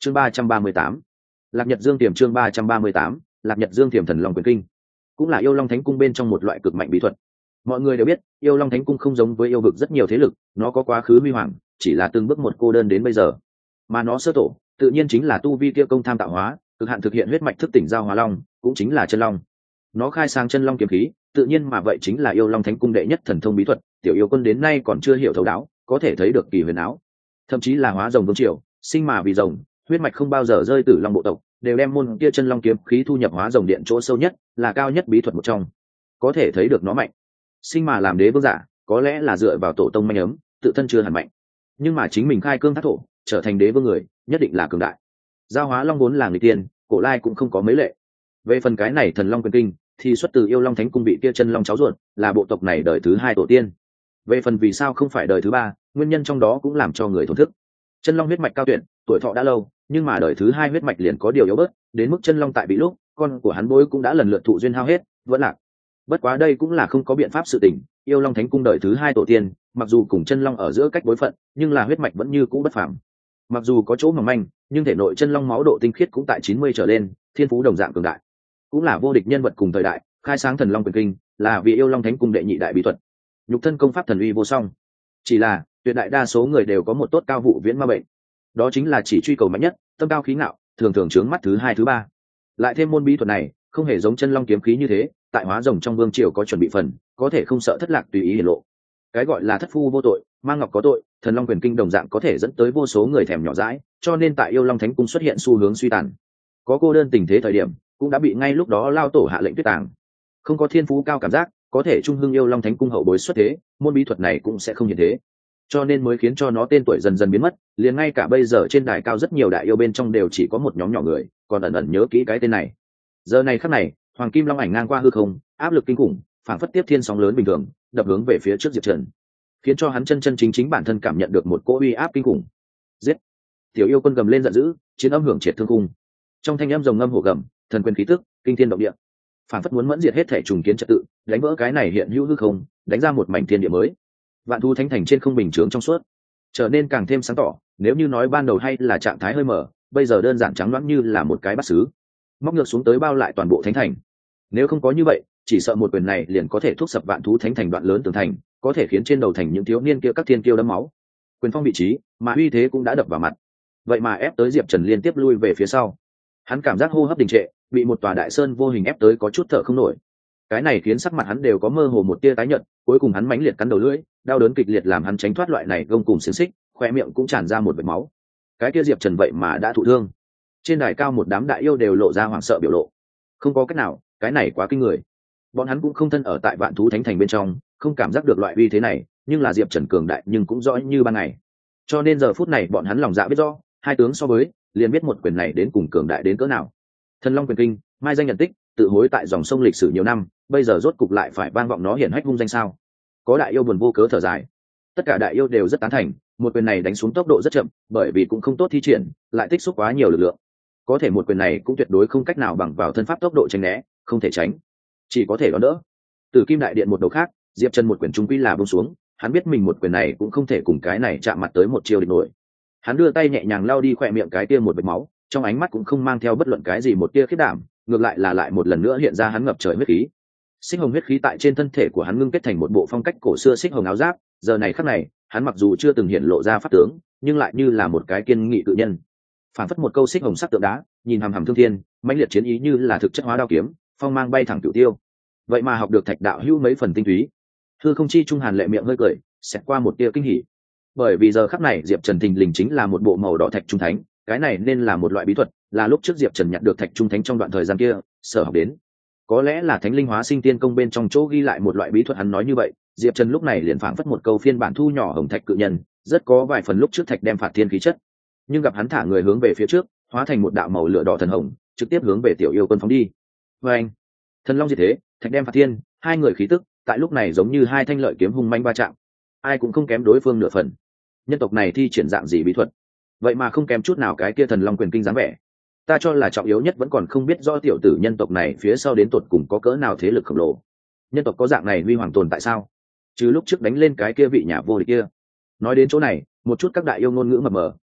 chương 338, Lạc Nhật Dương Tiềm. Chương 338, Lạc Nhật Dương Tiềm. Thần Long Quyền Kinh cũng là yêu long thánh cung bên trong một loại cực mạnh bí thuật. Mọi người đều biết yêu long thánh cung không giống với yêu vực rất nhiều thế lực, nó có quá khứ huy hoàng, chỉ là từng bước một cô đơn đến bây giờ. Mà nó sơ tổ tự nhiên chính là tu vi kia công tham tạo hóa, cực hạn thực hiện huyết mạch thức tỉnh giao hóa long, cũng chính là chân long. Nó khai sang chân long kiếm khí, tự nhiên mà vậy chính là yêu long thánh cung đệ nhất thần thông bí thuật, tiểu yêu quân đến nay còn chưa hiểu thấu đáo, có thể thấy được kỳ huyền áo. Thậm chí là hóa rồng vương triều, sinh mà vì rồng, huyết mạch không bao giờ rơi từ long bộ tộc, đều đem môn kia chân long kiếm khí thu nhập hóa rồng điện chỗ sâu nhất, là cao nhất bí thuật một trong. Có thể thấy được nó mạnh. Sinh mà làm đế vương giả, có lẽ là dựa vào tổ tông manh ấm, tự thân chưa hẳn mạnh, nhưng mà chính mình khai cương thác thổ, trở thành đế vương người, nhất định là cường đại. Giao hóa long vốn là người tiên, cổ lai cũng không có mấy lệ. Về phần cái này thần long quyền kinh thì xuất từ yêu long thánh cung vị kia chân long cháu ruột, là bộ tộc này đời thứ 2 tổ tiên. Về phần vì sao không phải đời thứ 3, nguyên nhân trong đó cũng làm cho người thổn thức. Chân long huyết mạch cao tuyệt, tuổi thọ đã lâu, nhưng mà đời thứ 2 huyết mạch liền có điều yếu bớt, đến mức chân long tại bị lúc con của hắn bối cũng đã lần lượt thụ duyên hao hết, vẫn lạc. Bất quá đây cũng là không có biện pháp sự tình, yêu long thánh cung đời thứ 2 tổ tiên, mặc dù cùng chân long ở giữa cách bối phận, nhưng là huyết mạch vẫn như cũ bất phàm. Mặc dù có chỗ mỏng manh, nhưng thể nội chân long máu độ tinh khiết cũng tại 90 trở lên, thiên phú đồng dạng cường đại, cũng là vô địch nhân vật cùng thời đại. Khai sáng thần long quyền kinh là vì yêu long thánh cung đệ nhị đại bí thuật, nhục thân công pháp thần uy vô song. Chỉ là tuyệt đại đa số người đều có một tốt cao vụ viễn ma bệnh, đó chính là chỉ truy cầu mạnh nhất, tâm cao khí ngạo, thường thường chướng mắt thứ 2 thứ 3. Lại thêm môn bí thuật này không hề giống chân long kiếm khí như thế, tại hóa rồng trong vương triều có chuẩn bị phần, có thể không sợ thất lạc tùy ý hiển lộ. Cái gọi là thất phu vô tội, mang ngọc có tội, thần long quyền kinh đồng dạng có thể dẫn tới vô số người thèm nhỏ dãi, cho nên tại yêu long thánh cung xuất hiện xu hướng suy tàn. Có cô đơn tình thế thời điểm, cũng đã bị ngay lúc đó lao tổ hạ lệnh tuyết tàng. Không có thiên phú cao cảm giác, có thể trung hưng yêu long thánh cung hậu bối xuất thế, môn bí thuật này cũng sẽ không như thế, cho nên mới khiến cho nó tên tuổi dần dần biến mất. Liền ngay cả bây giờ trên đài cao rất nhiều đại yêu bên trong đều chỉ có một nhóm nhỏ người còn ẩn ẩn nhớ kỹ cái tên này. Giờ này khắc này, hoàng kim long ảnh ngang qua hư không, áp lực kinh khủng, phảng phất tiếp thiên sóng lớn bình thường, đập hướng về phía trước Diệp Trần, khiến cho hắn chân chính bản thân cảm nhận được một cỗ uy áp kinh khủng. Giết! Tiểu yêu quân gầm lên giận dữ, chiến âm hưởng triệt thương khung. Trong thanh âm rồng ngâm hổ gầm, thần quyền khí tức kinh thiên động địa, phảng phất muốn mẫn diệt hết thể trùng kiến trật tự, đánh vỡ cái này hiện hữu hư không, đánh ra một mảnh thiên địa mới. Vạn thú thánh thành trên không bình chướng trong suốt, trở nên càng thêm sáng tỏ. Nếu như nói ban đầu hay là trạng thái hơi mờ, bây giờ đơn giản trắng loãng như là một cái bát sứ, móc ngược xuống tới bao lại toàn bộ thánh thành. Nếu không có như vậy, chỉ sợ một quyền này liền có thể thúc sập vạn thú thánh thành đoạn lớn tường thành, có thể khiến trên đầu thành những thiếu niên kia các thiên kiêu đẫm máu. Quyền phong vị trí mà uy thế cũng đã đập vào mặt, vậy mà ép tới Diệp Trần liên tiếp lui về phía sau. Hắn cảm giác hô hấp đình trệ, bị một tòa đại sơn vô hình ép tới có chút thở không nổi. Cái này khiến sắc mặt hắn đều có mơ hồ một tia tái nhợt, cuối cùng hắn mãnh liệt cắn đầu lưỡi, đau đớn kịch liệt làm hắn tránh thoát loại này gông cùng xiềng xích, khoe miệng cũng tràn ra một vệt máu. Cái kia Diệp Trần vậy mà đã thụ thương. Trên đài cao một đám đại yêu đều lộ ra hoảng sợ biểu lộ. Không có cách nào, cái này quá kinh người. Bọn hắn cũng không thân ở tại vạn thú thánh thành bên trong, không cảm giác được loại uy thế này, nhưng là Diệp Trần cường đại nhưng cũng rõ như ban ngày. Cho nên giờ phút này bọn hắn lòng dạ biết rõ, hai tướng so với, liền biết một quyền này đến cùng cường đại đến cỡ nào. Thần Long quyền kinh, mai danh nhận tích, tự hối tại dòng sông lịch sử nhiều năm, bây giờ rốt cục lại phải vang vọng nó hiển hách hung danh sao? Có đại yêu buồn vô cớ thở dài. Tất cả đại yêu đều rất tán thành, một quyền này đánh xuống tốc độ rất chậm, bởi vì cũng không tốt thi triển, lại tích xúc quá nhiều lực lượng. Có thể một quyền này cũng tuyệt đối không cách nào bằng vào thân pháp tốc độ tránh né, không thể tránh, chỉ có thể đón đỡ. Từ Kim Đại Điện một đầu khác, Diệp Trần một quyền trung quy là buông xuống, hắn biết mình một quyền này cũng không thể cùng cái này chạm mặt tới một chiêu địch nổi. Hắn đưa tay nhẹ nhàng lau đi khỏe miệng cái tia một vệt máu, trong ánh mắt cũng không mang theo bất luận cái gì một tia khiết đảm, ngược lại là lại một lần nữa hiện ra hắn ngập trời huyết khí. Xích hồng huyết khí tại trên thân thể của hắn ngưng kết thành một bộ phong cách cổ xưa xích hồng áo giáp. Giờ này khắc này, hắn mặc dù chưa từng hiện lộ ra pháp tướng, nhưng lại như là một cái kiên nghị cự nhân, phản phất một câu xích hồng sắc tượng đá, nhìn hằm hằm thương thiên, mãnh liệt chiến ý như là thực chất hóa đao kiếm, phong mang bay thẳng cửu tiêu. Vậy mà học được Thạch đạo hữu mấy phần tinh túy. Hư không chi trung hàn lệ miệng hơi cười, xẹt qua một tia kinh hỉ. Bởi vì giờ khắc này Diệp Trần thình lình chính là một bộ màu đỏ thạch trung thánh, cái này nên là một loại bí thuật, là lúc trước Diệp Trần nhận được thạch trung thánh trong đoạn thời gian kia sở học đến. Có lẽ là thánh linh hóa sinh tiên công bên trong chỗ ghi lại một loại bí thuật. Hắn nói như vậy, Diệp Trần lúc này liền phảng phất một câu phiên bản thu nhỏ hồng thạch cự nhân, rất có vài phần lúc trước thạch đem phạt thiên khí chất. Nhưng gặp hắn thả người hướng về phía trước, hóa thành một đạo màu lửa đỏ thần hồng, trực tiếp hướng về tiểu yêu quân phóng đi. Và anh, thần long diệt thế, thạch đem phạt thiên, hai người khí tức tại lúc này giống như hai thanh lợi kiếm hung manh va chạm, ai cũng không kém đối phương nửa phần. Nhân tộc này thi triển dạng gì bí thuật, vậy mà không kém chút nào cái kia thần long quyền kinh dáng vẻ. Ta cho là trọng yếu nhất vẫn còn không biết do tiểu tử nhân tộc này phía sau đến tột cùng có cỡ nào thế lực khổng lồ. Nhân tộc có dạng này huy hoàng tồn tại sao? Chứ lúc trước đánh lên cái kia vị nhà vô địch kia. Nói đến chỗ này, một chút các đại yêu ngôn ngữ mập mờ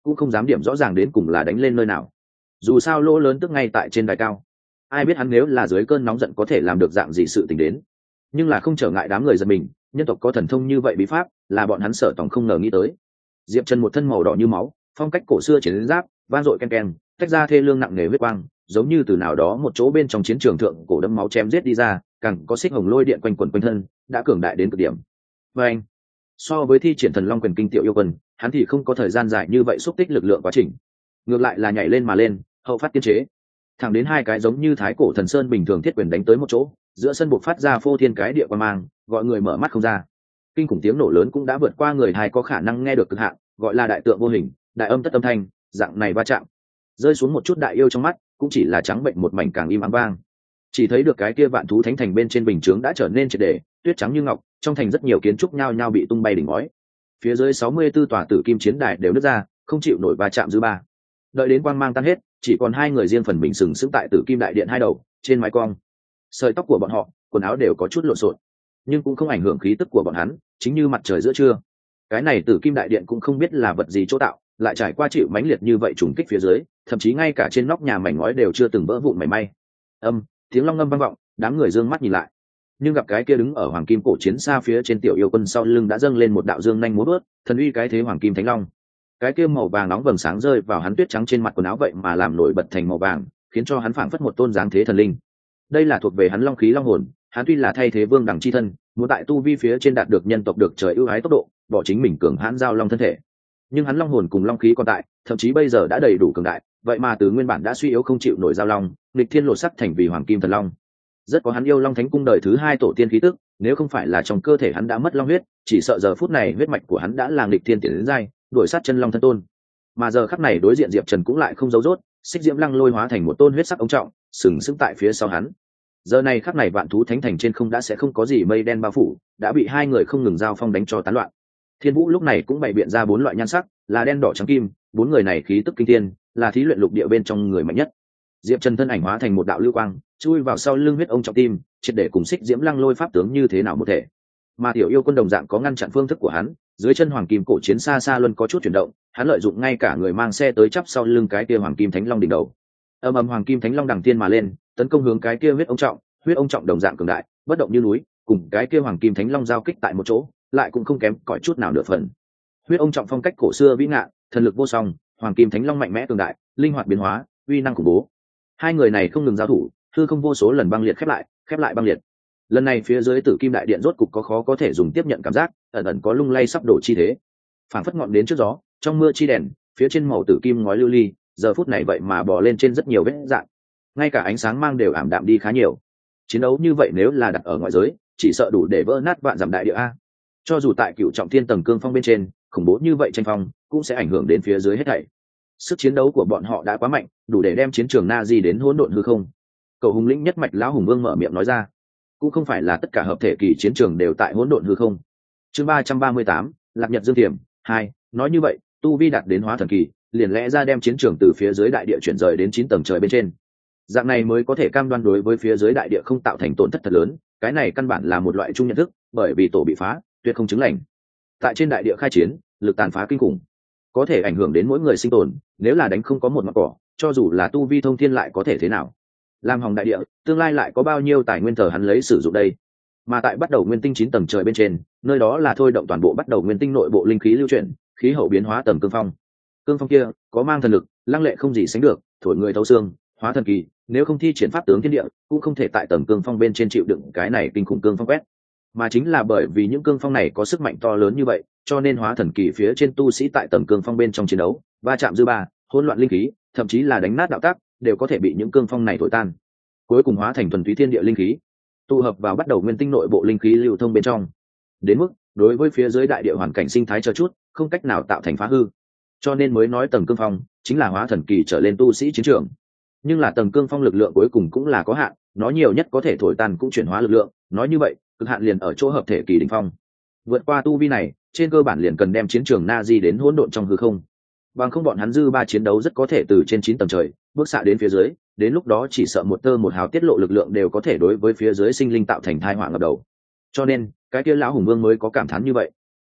cũng không dám điểm rõ ràng đến cùng là đánh lên nơi nào. Dù sao lỗ lớn tức ngay tại trên đài cao, ai biết hắn nếu là dưới cơn nóng giận có thể làm được dạng gì sự tình đến. Nhưng là không trở ngại đám người giật mình, nhân tộc có thần thông như vậy bí pháp là bọn hắn Sở Tòng không ngờ nghĩ tới. Diệp Trần một thân màu đỏ như máu, phong cách cổ xưa chiến giáp, van dội ken ken, tách ra thê lương nặng nề huyết quang, giống như từ nào đó một chỗ bên trong chiến trường thượng cổ đẫm máu chém giết đi ra, càng có xích hồng lôi điện quanh quẩn quanh thân, đã cường đại đến cực điểm. Và anh, so với thi triển thần long quyền kinh tiểu yêu quân, hắn thì không có thời gian dài như vậy xúc tích lực lượng quá trình, ngược lại là nhảy lên mà lên, hậu phát tiên chế, thẳng đến hai cái giống như thái cổ thần sơn bình thường thiết quyền đánh tới một chỗ, giữa sân buộc phát ra phô thiên cái địa quang mang, gọi người mở mắt không ra. Kinh khủng tiếng nổ lớn cũng đã vượt qua người hai có khả năng nghe được cực hạn, gọi là đại tượng vô hình, đại âm tất âm thanh, dạng này va chạm rơi xuống một chút đại yêu trong mắt cũng chỉ là trắng bệnh một mảnh càng im ắng vang. Chỉ thấy được cái kia vạn thú thánh thành bên trên bình chướng đã trở nên triệt để tuyết trắng như ngọc, trong thành rất nhiều kiến trúc nhao nhao bị tung bay đỉnh ngói, phía dưới 64 tòa tử kim chiến đài đều nứt ra, không chịu nổi va chạm dư ba. Đợi đến quang mang tan hết, chỉ còn hai người riêng phần mình sừng sững tại tử kim đại điện hai đầu trên mái cong. Sợi tóc của bọn họ, quần áo đều có chút lộn xộn, nhưng cũng không ảnh hưởng khí tức của bọn hắn, chính như mặt trời giữa trưa. Cái này tử kim đại điện cũng không biết là vật gì chỗ tạo, lại trải qua chịu mãnh liệt như vậy trùng kích phía dưới, thậm chí ngay cả trên nóc nhà mảnh ngói đều chưa từng vỡ vụn mảy may. Tiếng long ngâm vang vọng, đám người dương mắt nhìn lại, nhưng gặp cái kia đứng ở hoàng kim cổ chiến xa phía trên tiểu yêu quân sau lưng đã dâng lên một đạo dương nhanh múa vớt, thần uy cái thế hoàng kim thánh long. Cái kia màu vàng nóng vầng sáng rơi vào hắn tuyết trắng trên mặt quần áo vậy mà làm nổi bật thành màu vàng, khiến cho hắn phảng phất một tôn dáng thế thần linh. Đây là thuộc về hắn long khí long hồn, hắn tuy là thay thế vương đẳng chi thân, muốn tại tu vi phía trên đạt được nhân tộc được trời ưu ái tốc độ, bỏ chính mình cường hãn giao long thân thể. Nhưng hắn long hồn cùng long khí còn tại, thậm chí bây giờ đã đầy đủ cường đại, vậy mà từ nguyên bản đã suy yếu không chịu nổi giao long, nghịch thiên lột sắc thành vì hoàng kim thần long. Rất có hắn yêu long thánh cung đời thứ hai tổ tiên khí tức, nếu không phải là trong cơ thể hắn đã mất long huyết, chỉ sợ giờ phút này huyết mạch của hắn đã là nghịch thiên tiến đến giai, đuổi sát chân long thân tôn. Mà giờ khắc này đối diện Diệp Trần cũng lại không giấu rốt, xích diễm lăng lôi hóa thành một tôn huyết sắc ống trọng, sừng sững tại phía sau hắn. Giờ này khắc này vạn thú thánh thành trên không đã sẽ không có gì mây đen bao phủ, đã bị hai người không ngừng giao phong đánh cho tán loạn. Thiên Vũ lúc này cũng bày biện ra bốn loại nhan sắc, là đen đỏ trắng kim, bốn người này khí tức kinh thiên, là thí luyện lục địa bên trong người mạnh nhất. Diệp Trần thân ảnh hóa thành một đạo lưu quang, chui vào sau lưng huyết ông trọng tim, triệt để cùng xích diễm lăng lôi pháp tướng như thế nào một thể. Mà tiểu yêu quân đồng dạng có ngăn chặn phương thức của hắn, dưới chân hoàng kim cổ chiến xa xa luôn có chút chuyển động, hắn lợi dụng ngay cả người mang xe tới chắp sau lưng cái kia hoàng kim thánh long đỉnh đầu. Âm âm hoàng kim thánh long đằng tiên mà lên, tấn công hướng cái kia huyết ông trọng đồng dạng cường đại, bất động như núi, cùng cái kia hoàng kim thánh long giao kích tại một chỗ, lại cũng không kém cỏi chút nào nửa phần. Huyết ông trọng phong cách cổ xưa vĩ ngạn, thần lực vô song, hoàng kim thánh long mạnh mẽ cường đại, linh hoạt biến hóa, uy năng khủng bố. Hai người này không ngừng giao thủ, hư không vô số lần băng liệt khép lại băng liệt. Lần này phía dưới tử kim đại điện rốt cục có khó có thể dùng tiếp nhận cảm giác, ẩn ẩn có lung lay sắp đổ chi thế. Phảng phất ngọn đến trước gió, trong mưa chi đèn, phía trên màu tử kim ngói lưu ly, giờ phút này vậy mà bò lên trên rất nhiều vết rạn, ngay cả ánh sáng mang đều ảm đạm đi khá nhiều. Chiến đấu như vậy nếu là đặt ở ngoại giới, chỉ sợ đủ để vỡ nát vạn dặm đại địa a. Cho dù tại cựu trọng thiên tầng cương phong bên trên, khủng bố như vậy tranh phong cũng sẽ ảnh hưởng đến phía dưới hết thảy. Sức chiến đấu của bọn họ đã quá mạnh, đủ để đem chiến trường Na Di đến hỗn độn hư không. Cậu hùng lĩnh nhất mạch lão hùng vương mở miệng nói ra, cũng không phải là tất cả hợp thể kỳ chiến trường đều tại hỗn độn hư không. Chương 338, Lạc Nhật Dương Tiềm 2, nói như vậy, tu vi đạt đến hóa thần kỳ, liền lẽ ra đem chiến trường từ phía dưới đại địa chuyển rời đến 9 tầng trời bên trên. Dạng này mới có thể cam đoan đối với phía dưới đại địa không tạo thành tổn thất thật lớn, cái này căn bản là một loại chung nhận thức, bởi vì tổ bị phá, tuyệt không chứng lành. Tại trên đại địa khai chiến, lực tàn phá kinh khủng, có thể ảnh hưởng đến mỗi người sinh tồn, nếu là đánh không có một mặt cỏ, cho dù là tu vi thông thiên lại có thể thế nào? Làm hỏng đại địa, tương lai lại có bao nhiêu tài nguyên thờ hắn lấy sử dụng đây? Mà tại bắt đầu nguyên tinh 9 tầng trời bên trên, nơi đó là thôi động toàn bộ bắt đầu nguyên tinh nội bộ linh khí lưu chuyển, khí hậu biến hóa tầng cương phong. Cương phong kia có mang thần lực, lăng lệ không gì sánh được, thổi người thấu xương, hóa thần kỳ, nếu không thi triển pháp tướng thiên địa, cũng không thể tại tầng cương phong bên trên chịu đựng cái này kinh khủng cương phong quét. Mà chính là bởi vì những cương phong này có sức mạnh to lớn như vậy, cho nên hóa thần kỳ phía trên tu sĩ tại tầng cương phong bên trong chiến đấu, va chạm dư ba, hỗn loạn linh khí, thậm chí là đánh nát đạo tác, đều có thể bị những cương phong này thổi tan. Cuối cùng hóa thành thuần túy thiên địa linh khí, tụ hợp vào bắt đầu nguyên tinh nội bộ linh khí lưu thông bên trong. Đến mức đối với phía dưới đại địa hoàn cảnh sinh thái chờ chút, không cách nào tạo thành phá hư. Cho nên mới nói tầng cương phong chính là hóa thần kỳ trở lên tu sĩ chiến trường. Nhưng là tầng cương phong lực lượng cuối cùng cũng là có hạn, nó nhiều nhất có thể thổi tan cũng chuyển hóa lực lượng, nói như vậy, cực hạn liền ở chỗ hợp thể kỳ đỉnh phong. Vượt qua tu vi này, trên cơ bản liền cần đem chiến trường Na Di đến hỗn độn trong hư không. Bằng không bọn hắn dư ba chiến đấu rất có thể từ trên 9 tầng trời bước xạ đến phía dưới, đến lúc đó chỉ sợ một tơ một hào tiết lộ lực lượng đều có thể đối với phía dưới sinh linh tạo thành tai họa ngập đầu. Cho nên, cái kia lão hùng vương mới có cảm thán như vậy.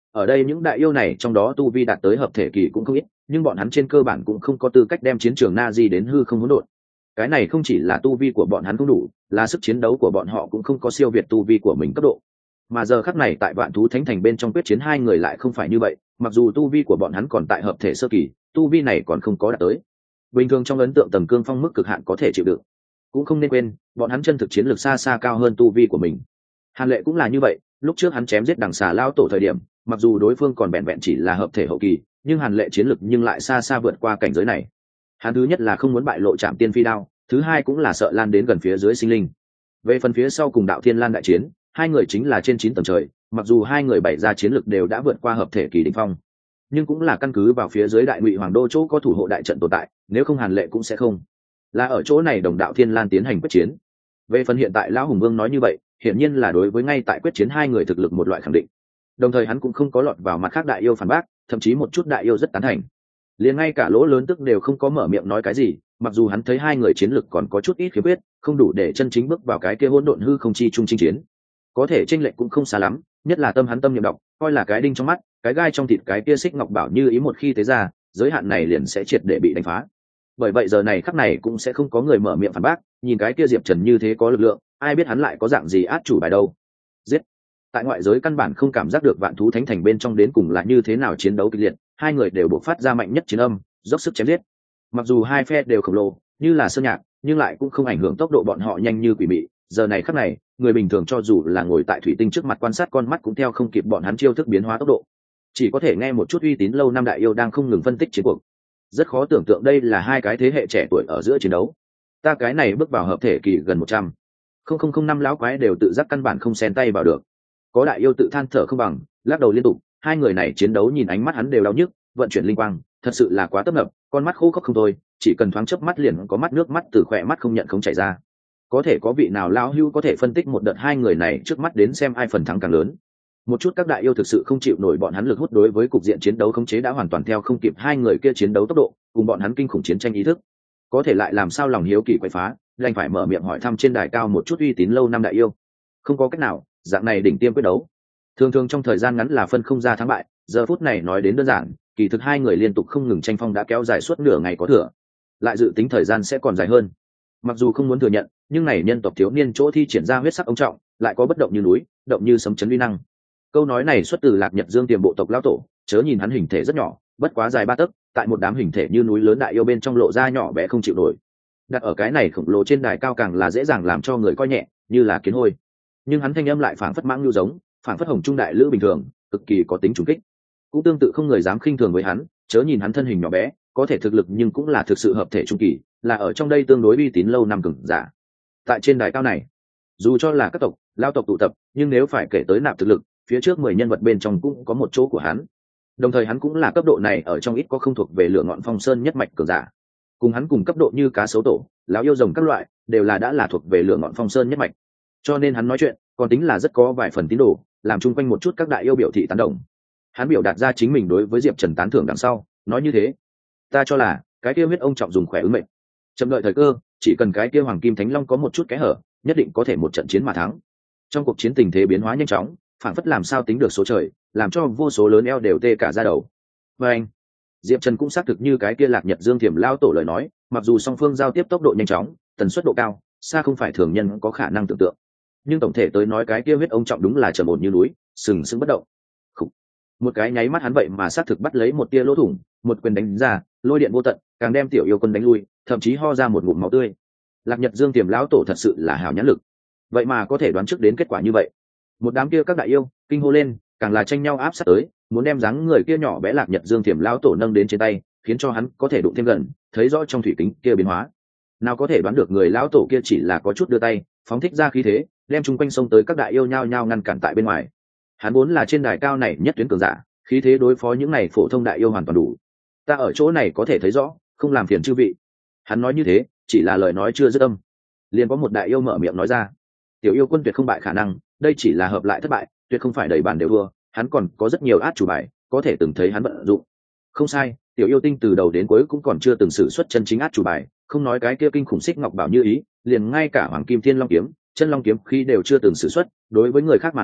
Ở đây những đại yêu này trong đó tu vi đạt tới hợp thể kỳ cũng không ít, nhưng bọn hắn trên cơ bản cũng không có tư cách đem chiến trường Na Di đến hư không hỗn độn. Cái này không chỉ là tu vi của bọn hắn không đủ, là sức chiến đấu của bọn họ cũng không có siêu việt tu vi của mình cấp độ. Mà giờ khắc này tại Vạn Thú Thánh Thành bên trong quyết chiến hai người lại không phải như vậy, mặc dù tu vi của bọn hắn còn tại hợp thể sơ kỳ, tu vi này còn không có đạt tới. Bình thường trong ấn tượng tầng cương phong mức cực hạn có thể chịu đựng. Cũng không nên quên, bọn hắn chân thực chiến lược xa xa cao hơn tu vi của mình. Hàn Lệ cũng là như vậy, lúc trước hắn chém giết đằng xà lao tổ thời điểm, mặc dù đối phương còn vẹn vẹn chỉ là hợp thể hậu kỳ, nhưng Hàn Lệ chiến lược nhưng lại xa xa vượt qua cảnh giới này. Hắn thứ nhất là không muốn bại lộ Trảm Tiên Phi đao, thứ hai cũng là sợ lan đến gần phía dưới sinh linh. Về phần phía sau cùng Đạo Thiên Lan đại chiến, hai người chính là trên 9 tầng trời, mặc dù hai người bày ra chiến lược đều đã vượt qua hợp thể kỳ đỉnh phong, nhưng cũng là căn cứ vào phía dưới Đại Ngụy Hoàng đô chỗ có thủ hộ đại trận tồn tại, nếu không Hàn Lệ cũng sẽ không. Là ở chỗ này đồng Đạo Thiên Lan tiến hành quyết chiến. Về phần hiện tại lão Hùng Vương nói như vậy, hiển nhiên là đối với ngay tại quyết chiến hai người thực lực một loại khẳng định. Đồng thời hắn cũng không có lọt vào mặt khác đại yêu phản bác, thậm chí một chút đại yêu rất tán thành. Liền ngay cả Lỗ Lớn Tức đều không có mở miệng nói cái gì, mặc dù hắn thấy hai người chiến lực còn có chút ít khiếm khuyết, không đủ để chân chính bước vào cái kia hỗn độn hư không chi trung chinh chiến. Có thể chênh lệch cũng không xa lắm, nhất là tâm hắn tâm niệm độc, coi là cái đinh trong mắt, cái gai trong thịt cái kia xích ngọc bảo như ý một khi tế ra, giới hạn này liền sẽ triệt để bị đánh phá. Bởi vậy giờ này khắc này cũng sẽ không có người mở miệng phản bác, nhìn cái kia Diệp Trần như thế có lực lượng, ai biết hắn lại có dạng gì át chủ bài đâu. Giết. Tại ngoại giới căn bản không cảm giác được Vạn Thú Thánh Thành bên trong đến cùng là như thế nào chiến đấu kịch liệt, hai người đều bộc phát ra mạnh nhất chiến âm, dốc sức chém giết. Mặc dù hai phe đều khổng lồ, như là sơn nhạc, nhưng lại cũng không ảnh hưởng tốc độ bọn họ nhanh như quỷ mị. Giờ này khắc này, người bình thường cho dù là ngồi tại thủy tinh trước mặt quan sát con mắt cũng theo không kịp bọn hắn chiêu thức biến hóa tốc độ, chỉ có thể nghe một chút uy tín lâu năm đại yêu đang không ngừng phân tích chiến cuộc. Rất khó tưởng tượng đây là hai cái thế hệ trẻ tuổi ở giữa chiến đấu. Ta cái này bước vào hợp thể kỳ gần 100,005 lão quái đều tự giác căn bản không xen tay vào được. Có đại yêu tự than thở không bằng, lắc đầu liên tục. Hai người này chiến đấu nhìn ánh mắt hắn đều đau nhức, vận chuyển linh quang, thật sự là quá tấp nập, con mắt khô khốc không thôi, chỉ cần thoáng chớp mắt liền có mắt nước mắt từ khỏe mắt không nhận không chảy ra. Có thể có vị nào lão hưu có thể phân tích một đợt hai người này trước mắt đến xem ai phần thắng càng lớn. Một chút các đại yêu thực sự không chịu nổi bọn hắn lực hút đối với cục diện chiến đấu khống chế đã hoàn toàn theo không kịp hai người kia chiến đấu tốc độ, cùng bọn hắn kinh khủng chiến tranh ý thức. Có thể lại làm sao lòng hiếu kỳ quậy phá, đành phải mở miệng hỏi thăm trên đài cao một chút uy tín lâu năm đại yêu. Không có cách nào, dạng này đỉnh tiêm quyết đấu thường thường trong thời gian ngắn là phân không ra thắng bại, giờ phút này nói đến đơn giản, kỳ thực hai người liên tục không ngừng tranh phong đã kéo dài suốt nửa ngày có thừa, lại dự tính thời gian sẽ còn dài hơn. Mặc dù không muốn thừa nhận, nhưng này nhân tộc thiếu niên chỗ thi triển ra huyết sắc ông trọng, lại có bất động như núi, động như sấm chấn uy năng. Câu nói này xuất từ Lạc Nhật Dương Tiềm bộ tộc lão tổ, chớ nhìn hắn hình thể rất nhỏ, bất quá dài 3 tấc, tại một đám hình thể như núi lớn đại yêu bên trong lộ ra nhỏ bé không chịu nổi. Đặt ở cái này khổng lồ trên đài cao càng là dễ dàng làm cho người coi nhẹ, như là kiến hôi. Nhưng hắn thanh âm lại phảng phất mãng lưu giống, phảng phất hồng trung đại lữ bình thường, cực kỳ có tính trùng kích. Cũng tương tự không người dám khinh thường với hắn, chớ nhìn hắn thân hình nhỏ bé, có thể thực lực nhưng cũng là thực sự hợp thể trung kỳ, là ở trong đây tương đối uy tín lâu năm cường giả. Tại trên đài cao này, dù cho là các tộc, lao tộc tụ tập, nhưng nếu phải kể tới nạp thực lực, phía trước 10 nhân vật bên trong cũng có một chỗ của hắn. Đồng thời hắn cũng là cấp độ này ở trong ít có không thuộc về Lửa Ngọn Phong Sơn nhất mạch cường giả. Cùng hắn cùng cấp độ như cá sấu tổ, lão yêu rồng các loại, đều là đã là thuộc về Lửa Ngọn Phong Sơn nhất mạch. Cho nên hắn nói chuyện, còn tính là rất có vài phần tín đồ, làm chung quanh một chút các đại yêu biểu thị tán đồng. Hắn biểu đạt ra chính mình đối với Diệp Trần tán thưởng đằng sau, nói như thế: "Ta cho là, cái kia huyết ông trọng dùng khỏe ứng mệnh, chậm đợi thời cơ, chỉ cần cái kia Hoàng Kim Thánh Long có một chút kẽ hở, nhất định có thể một trận chiến mà thắng." Trong cuộc chiến tình thế biến hóa nhanh chóng, phản phất làm sao tính được số trời, làm cho vô số lớn eo đều tê cả da đầu. Và anh, Diệp Trần cũng xác thực như cái kia Lạc Nhật Dương Thiểm lao tổ lời nói, mặc dù song phương giao tiếp tốc độ nhanh chóng, tần suất độ cao, xa không phải thường nhân có khả năng tưởng tượng. Nhưng tổng thể tới nói cái kia huyết ông trọng đúng là trầm ổn như núi, sừng sững bất động. Khủ. Một cái nháy mắt hắn vậy mà xác thực bắt lấy một tia lỗ thủng, một quyền đánh ra, lôi điện vô tận, càng đem tiểu yêu quân đánh lui, thậm chí ho ra một ngụm máu tươi. Lạc Nhật Dương Thiểm lão tổ thật sự là hảo nhãn lực, vậy mà có thể đoán trước đến kết quả như vậy. Một đám kia các đại yêu kinh hô lên, càng là tranh nhau áp sát tới, muốn đem dáng người kia nhỏ bé Lạc Nhật Dương Thiểm lão tổ nâng đến trên tay, khiến cho hắn có thể đụng thêm gần, thấy rõ trong thủy kính kia biến hóa. Nào có thể đoán được người lão tổ kia chỉ là có chút đưa tay, phóng thích ra khí thế, đem chung quanh sông tới các đại yêu nhao nhao ngăn cản tại bên ngoài. Hắn vốn là trên đài cao này nhất tuyến cường giả, khí thế đối phó những này phổ thông đại yêu hoàn toàn đủ. Ta ở chỗ này có thể thấy rõ, không làm phiền chư vị. Hắn nói như thế, chỉ là lời nói chưa dứt âm, liền có một đại yêu mở miệng nói ra: "Tiểu yêu quân tuyệt không bại khả năng, đây chỉ là hợp lại thất bại, tuyệt không phải đầy bàn đều thua, hắn còn có rất nhiều át chủ bài, có thể từng thấy hắn vận dụng." Không sai, tiểu yêu tinh từ đầu đến cuối cũng còn chưa từng sử xuất chân chính át chủ bài, không nói cái kia kinh khủng xích ngọc bảo như ý, liền ngay cả Hoàng Kim Thiên Long kiếm, chân long kiếm khi đều chưa từng sử xuất, đối với người khác mà nói,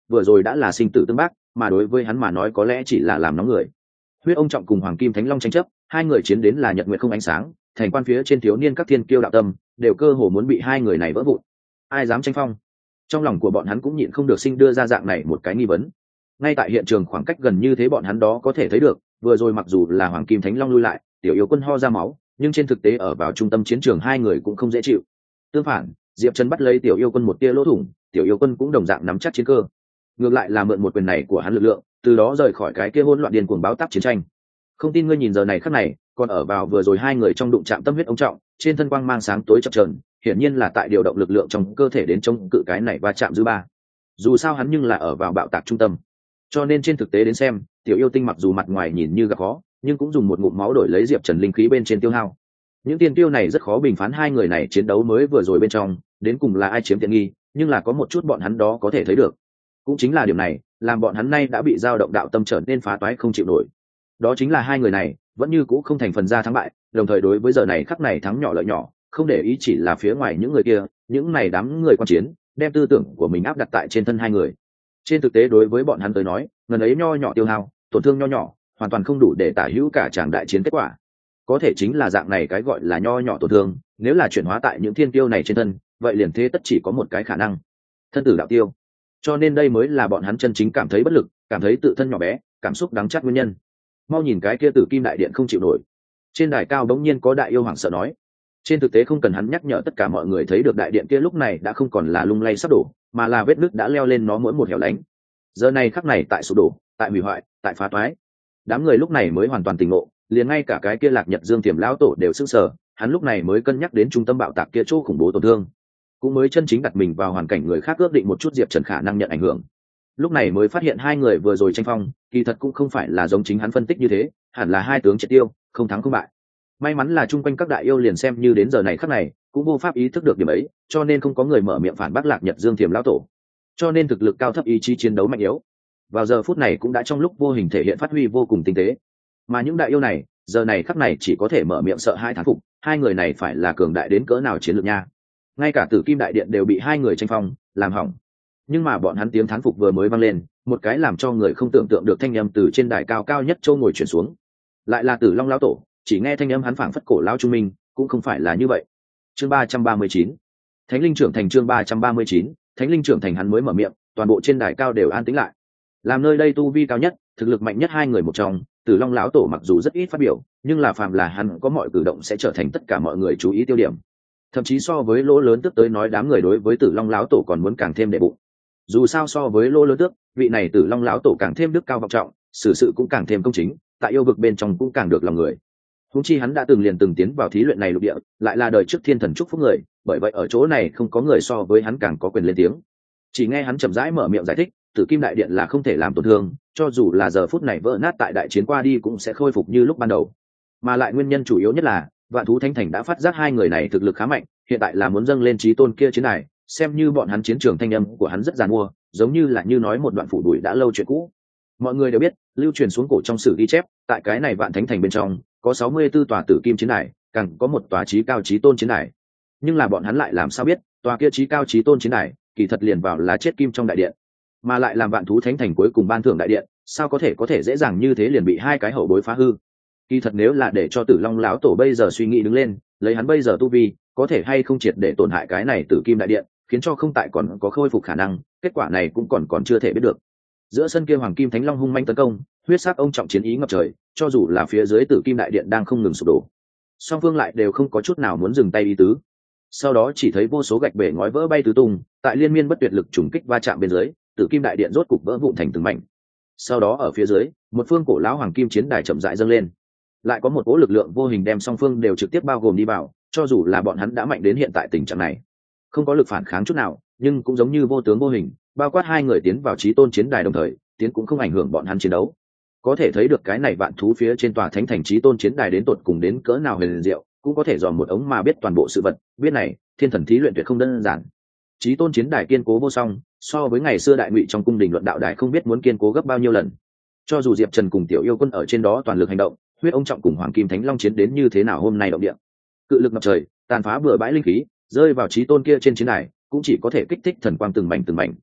vừa rồi đã là sinh tử tương bác, mà đối với hắn mà nói có lẽ chỉ là làm nóng người. Huyết ông trọng cùng Hoàng Kim Thánh Long tranh chấp, hai người chiến đến là nhật nguyệt không ánh sáng, thành quan phía trên thiếu niên các thiên kiêu đạo tâm đều cơ hồ muốn bị hai người này vỡ vụn. Ai dám tranh phong? Trong lòng của bọn hắn cũng nhịn không được sinh đưa ra dạng này một cái nghi vấn. Ngay tại hiện trường khoảng cách gần như thế bọn hắn đó có thể thấy được, vừa rồi mặc dù là Hoàng Kim Thánh Long lui lại, Tiểu Yêu Quân ho ra máu, nhưng trên thực tế ở vào trung tâm chiến trường hai người cũng không dễ chịu. Tương phản, Diệp Trần bắt lấy Tiểu Yêu Quân một tia lỗ thủng, Tiểu Yêu Quân cũng đồng dạng nắm chắc chiến cơ. Ngược lại là mượn một quyền này của hắn lực lượng, từ đó rời khỏi cái kia hỗn loạn điên cuồng báo táp chiến tranh. Không tin ngươi nhìn giờ này khắc này, còn ở vào vừa rồi hai người trong đụng chạm tâm huyết ông trọng, trên thân quang mang sáng tối chập chờn, hiển nhiên là tại điều động lực lượng trong cơ thể đến chống cự cái này va chạm dư ba. Dù sao hắn nhưng là ở vào bạo tạc trung tâm, cho nên trên thực tế đến xem, Tiểu Yêu Tinh mặc dù mặt ngoài nhìn như gặp khó, nhưng cũng dùng một ngụm máu đổi lấy Diệp Trần linh khí bên trên tiêu hao. Những tiền tiêu này rất khó bình phán hai người này chiến đấu mới vừa rồi bên trong, đến cùng là ai chiếm tiện nghi, nhưng là có một chút bọn hắn đó có thể thấy được. Cũng chính là điểm này, làm bọn hắn nay đã bị dao động đạo tâm trở nên phá toái không chịu nổi. Đó chính là hai người này vẫn như cũ không thành phần ra thắng bại, đồng thời đối với giờ này khắc này thắng nhỏ lợi nhỏ, không để ý chỉ là phía ngoài những người kia, những này đám người quan chiến, đem tư tưởng của mình áp đặt tại trên thân hai người. Trên thực tế đối với bọn hắn tới nói, ngần ấy nho nhỏ tiêu hao, tổn thương nho nhỏ, hoàn toàn không đủ để tả hữu cả tràng đại chiến kết quả. Có thể chính là dạng này cái gọi là nho nhỏ tổn thương, nếu là chuyển hóa tại những thiên tiêu này trên thân, vậy liền thế tất chỉ có một cái khả năng, thân tử đạo tiêu. Cho nên đây mới là bọn hắn chân chính cảm thấy bất lực, cảm thấy tự thân nhỏ bé, cảm xúc đắng chát nguyên nhân. Mau nhìn cái kia Tử Kim đại điện không chịu nổi. Trên đài cao bỗng nhiên có đại yêu hoảng sợ nói. Trên thực tế không cần hắn nhắc nhở, tất cả mọi người thấy được đại điện kia lúc này đã không còn là lung lay sắp đổ, mà là vết nứt đã leo lên nó mỗi một hẻo lánh. Giờ này khắc này tại sụp đổ, tại hủy hoại, tại phá toái. Đám người lúc này mới hoàn toàn tỉnh ngộ, liền ngay cả cái kia Lạc Nhật Dương Tiềm lão tổ đều sững sờ, hắn lúc này mới cân nhắc đến trung tâm bạo tạc kia chỗ khủng bố tổn thương, cũng mới chân chính đặt mình vào hoàn cảnh người khác ước định một chút Diệp Trần khả năng nhận ảnh hưởng. Lúc này mới phát hiện hai người vừa rồi tranh phong, kỳ thật cũng không phải là giống chính hắn phân tích như thế, hẳn là hai tướng triệt tiêu, không thắng không bại. May mắn là chung quanh các đại yêu liền xem như đến giờ này khắc này cũng vô pháp ý thức được điểm ấy, cho nên không có người mở miệng phản bác Lạc Nhật Dương Tiềm lão tổ. Cho nên thực lực cao thấp, ý chí chiến đấu mạnh yếu, vào giờ phút này cũng đã trong lúc vô hình thể hiện phát huy vô cùng tinh tế. Mà những đại yêu này, giờ này khắc này chỉ có thể mở miệng sợ hai thán phục, hai người này phải là cường đại đến cỡ nào chiến lược nha. Ngay cả Tử Kim đại điện đều bị hai người tranh phong làm hỏng. Nhưng mà bọn hắn tiếng thán phục vừa mới vang lên, một cái làm cho người không tưởng tượng được thanh âm từ trên đài cao cao nhất châu ngồi chuyển xuống. Lại là Tử Long lão tổ, chỉ nghe thanh âm hắn phảng phất cổ lão trung minh, cũng không phải là như vậy. Chương 339. Thánh linh trưởng thành. Chương 339. Thánh linh trưởng thành. Hắn mới mở miệng, toàn bộ trên đài cao đều an tĩnh lại. Làm nơi đây tu vi cao nhất, thực lực mạnh nhất hai người một trong, Tử Long lão tổ mặc dù rất ít phát biểu, nhưng là phàm là hắn có mọi cử động sẽ trở thành tất cả mọi người chú ý tiêu điểm. Thậm chí so với Lỗ Lớn Tước tới nói, đám người đối với Tử Long lão tổ còn muốn càng thêm đệ bụng. Dù sao so với Lỗ Lớn Tước, vị này Tử Long lão tổ càng thêm đức cao vọng trọng, xử sự cũng càng thêm công chính, tại yêu vực bên trong cũng càng được lòng người. Huống chi hắn đã từng tiến vào thí luyện này lục địa, lại là đời trước thiên thần chúc phúc người, bởi vậy ở chỗ này không có người so với hắn càng có quyền lên tiếng. Chỉ nghe hắn chậm rãi mở miệng giải thích, Tử Kim đại điện là không thể làm tổn thương, cho dù là giờ phút này vỡ nát tại đại chiến qua đi cũng sẽ khôi phục như lúc ban đầu. Mà lại nguyên nhân chủ yếu nhất là Vạn Thú Thánh Thành đã phát giác hai người này thực lực khá mạnh, hiện tại là muốn dâng lên chí tôn kia chiến đài, xem như bọn hắn chiến trường. Thanh âm của hắn rất giàn mua, giống như là như nói một đoạn phủ đuổi đã lâu chuyện cũ. Mọi người đều biết, lưu truyền xuống cổ trong sử ghi chép, tại cái này Vạn Thánh Thành bên trong có 64 tòa Tử Kim chiến đài, càng có một tòa chí cao chí tôn chiến đài. Nhưng là bọn hắn lại làm sao biết, tòa kia chí cao chí tôn chiến đài kỳ thật liền vào là chết kim trong đại điện, mà lại làm Vạn Thú Thánh Thành cuối cùng ban thưởng đại điện, sao có thể dễ dàng như thế liền bị hai cái hậu bối phá hư. Kỳ thật nếu là để cho Tử Long lão tổ bây giờ suy nghĩ đứng lên, lấy hắn bây giờ tu vi, có thể hay không triệt để tổn hại cái này Tử Kim đại điện, khiến cho không tại còn có khôi phục khả năng, kết quả này cũng còn chưa thể biết được. Giữa sân kia Hoàng Kim Thánh Long hung manh tấn công, huyết sắc ông trọng chiến ý ngập trời, cho dù là phía dưới Tử Kim đại điện đang không ngừng sụp đổ, song phương lại đều không có chút nào muốn dừng tay ý tứ. Sau đó chỉ thấy vô số gạch bể ngói vỡ bay tứ tung, tại liên miên bất tuyệt lực trùng kích va chạm bên dưới, Tử Kim đại điện rốt cục vỡ vụn thành từng mảnh. Sau đó ở phía dưới, một phương cổ lão hoàng kim chiến đài chậm rãi dâng lên, lại có một cỗ lực lượng vô hình đem song phương đều trực tiếp bao gồm đi vào. Cho dù là bọn hắn đã mạnh đến hiện tại tình trạng này, không có lực phản kháng chút nào, nhưng cũng giống như vô tướng vô hình, bao quát hai người tiến vào chí tôn chiến đài đồng thời, tiến cũng không ảnh hưởng bọn hắn chiến đấu. Có thể thấy được cái này Vạn Thú phía trên tòa thánh thành chí tôn chiến đài đến tột cùng đến cỡ nào huyền diệu, cũng có thể dòm một ống mà biết toàn bộ sự vật. Biết này, thiên thần thí luyện tuyệt không đơn giản. Chí tôn chiến đài kiên cố vô song, so với ngày xưa đại ngụy trong cung đình luận đạo đài không biết muốn kiên cố gấp bao nhiêu lần. Cho dù Diệp Trần cùng Tiểu Yêu Quân ở trên đó toàn lực hành động, huyết ông trọng cùng Hoàng Kim Thánh Long chiến đến như thế nào hôm nay động địa, cự lực ngập trời, tàn phá bừa bãi linh khí, rơi vào chí tôn kia trên chiến đài, cũng chỉ có thể kích thích thần quang từng mảnh từng mảnh.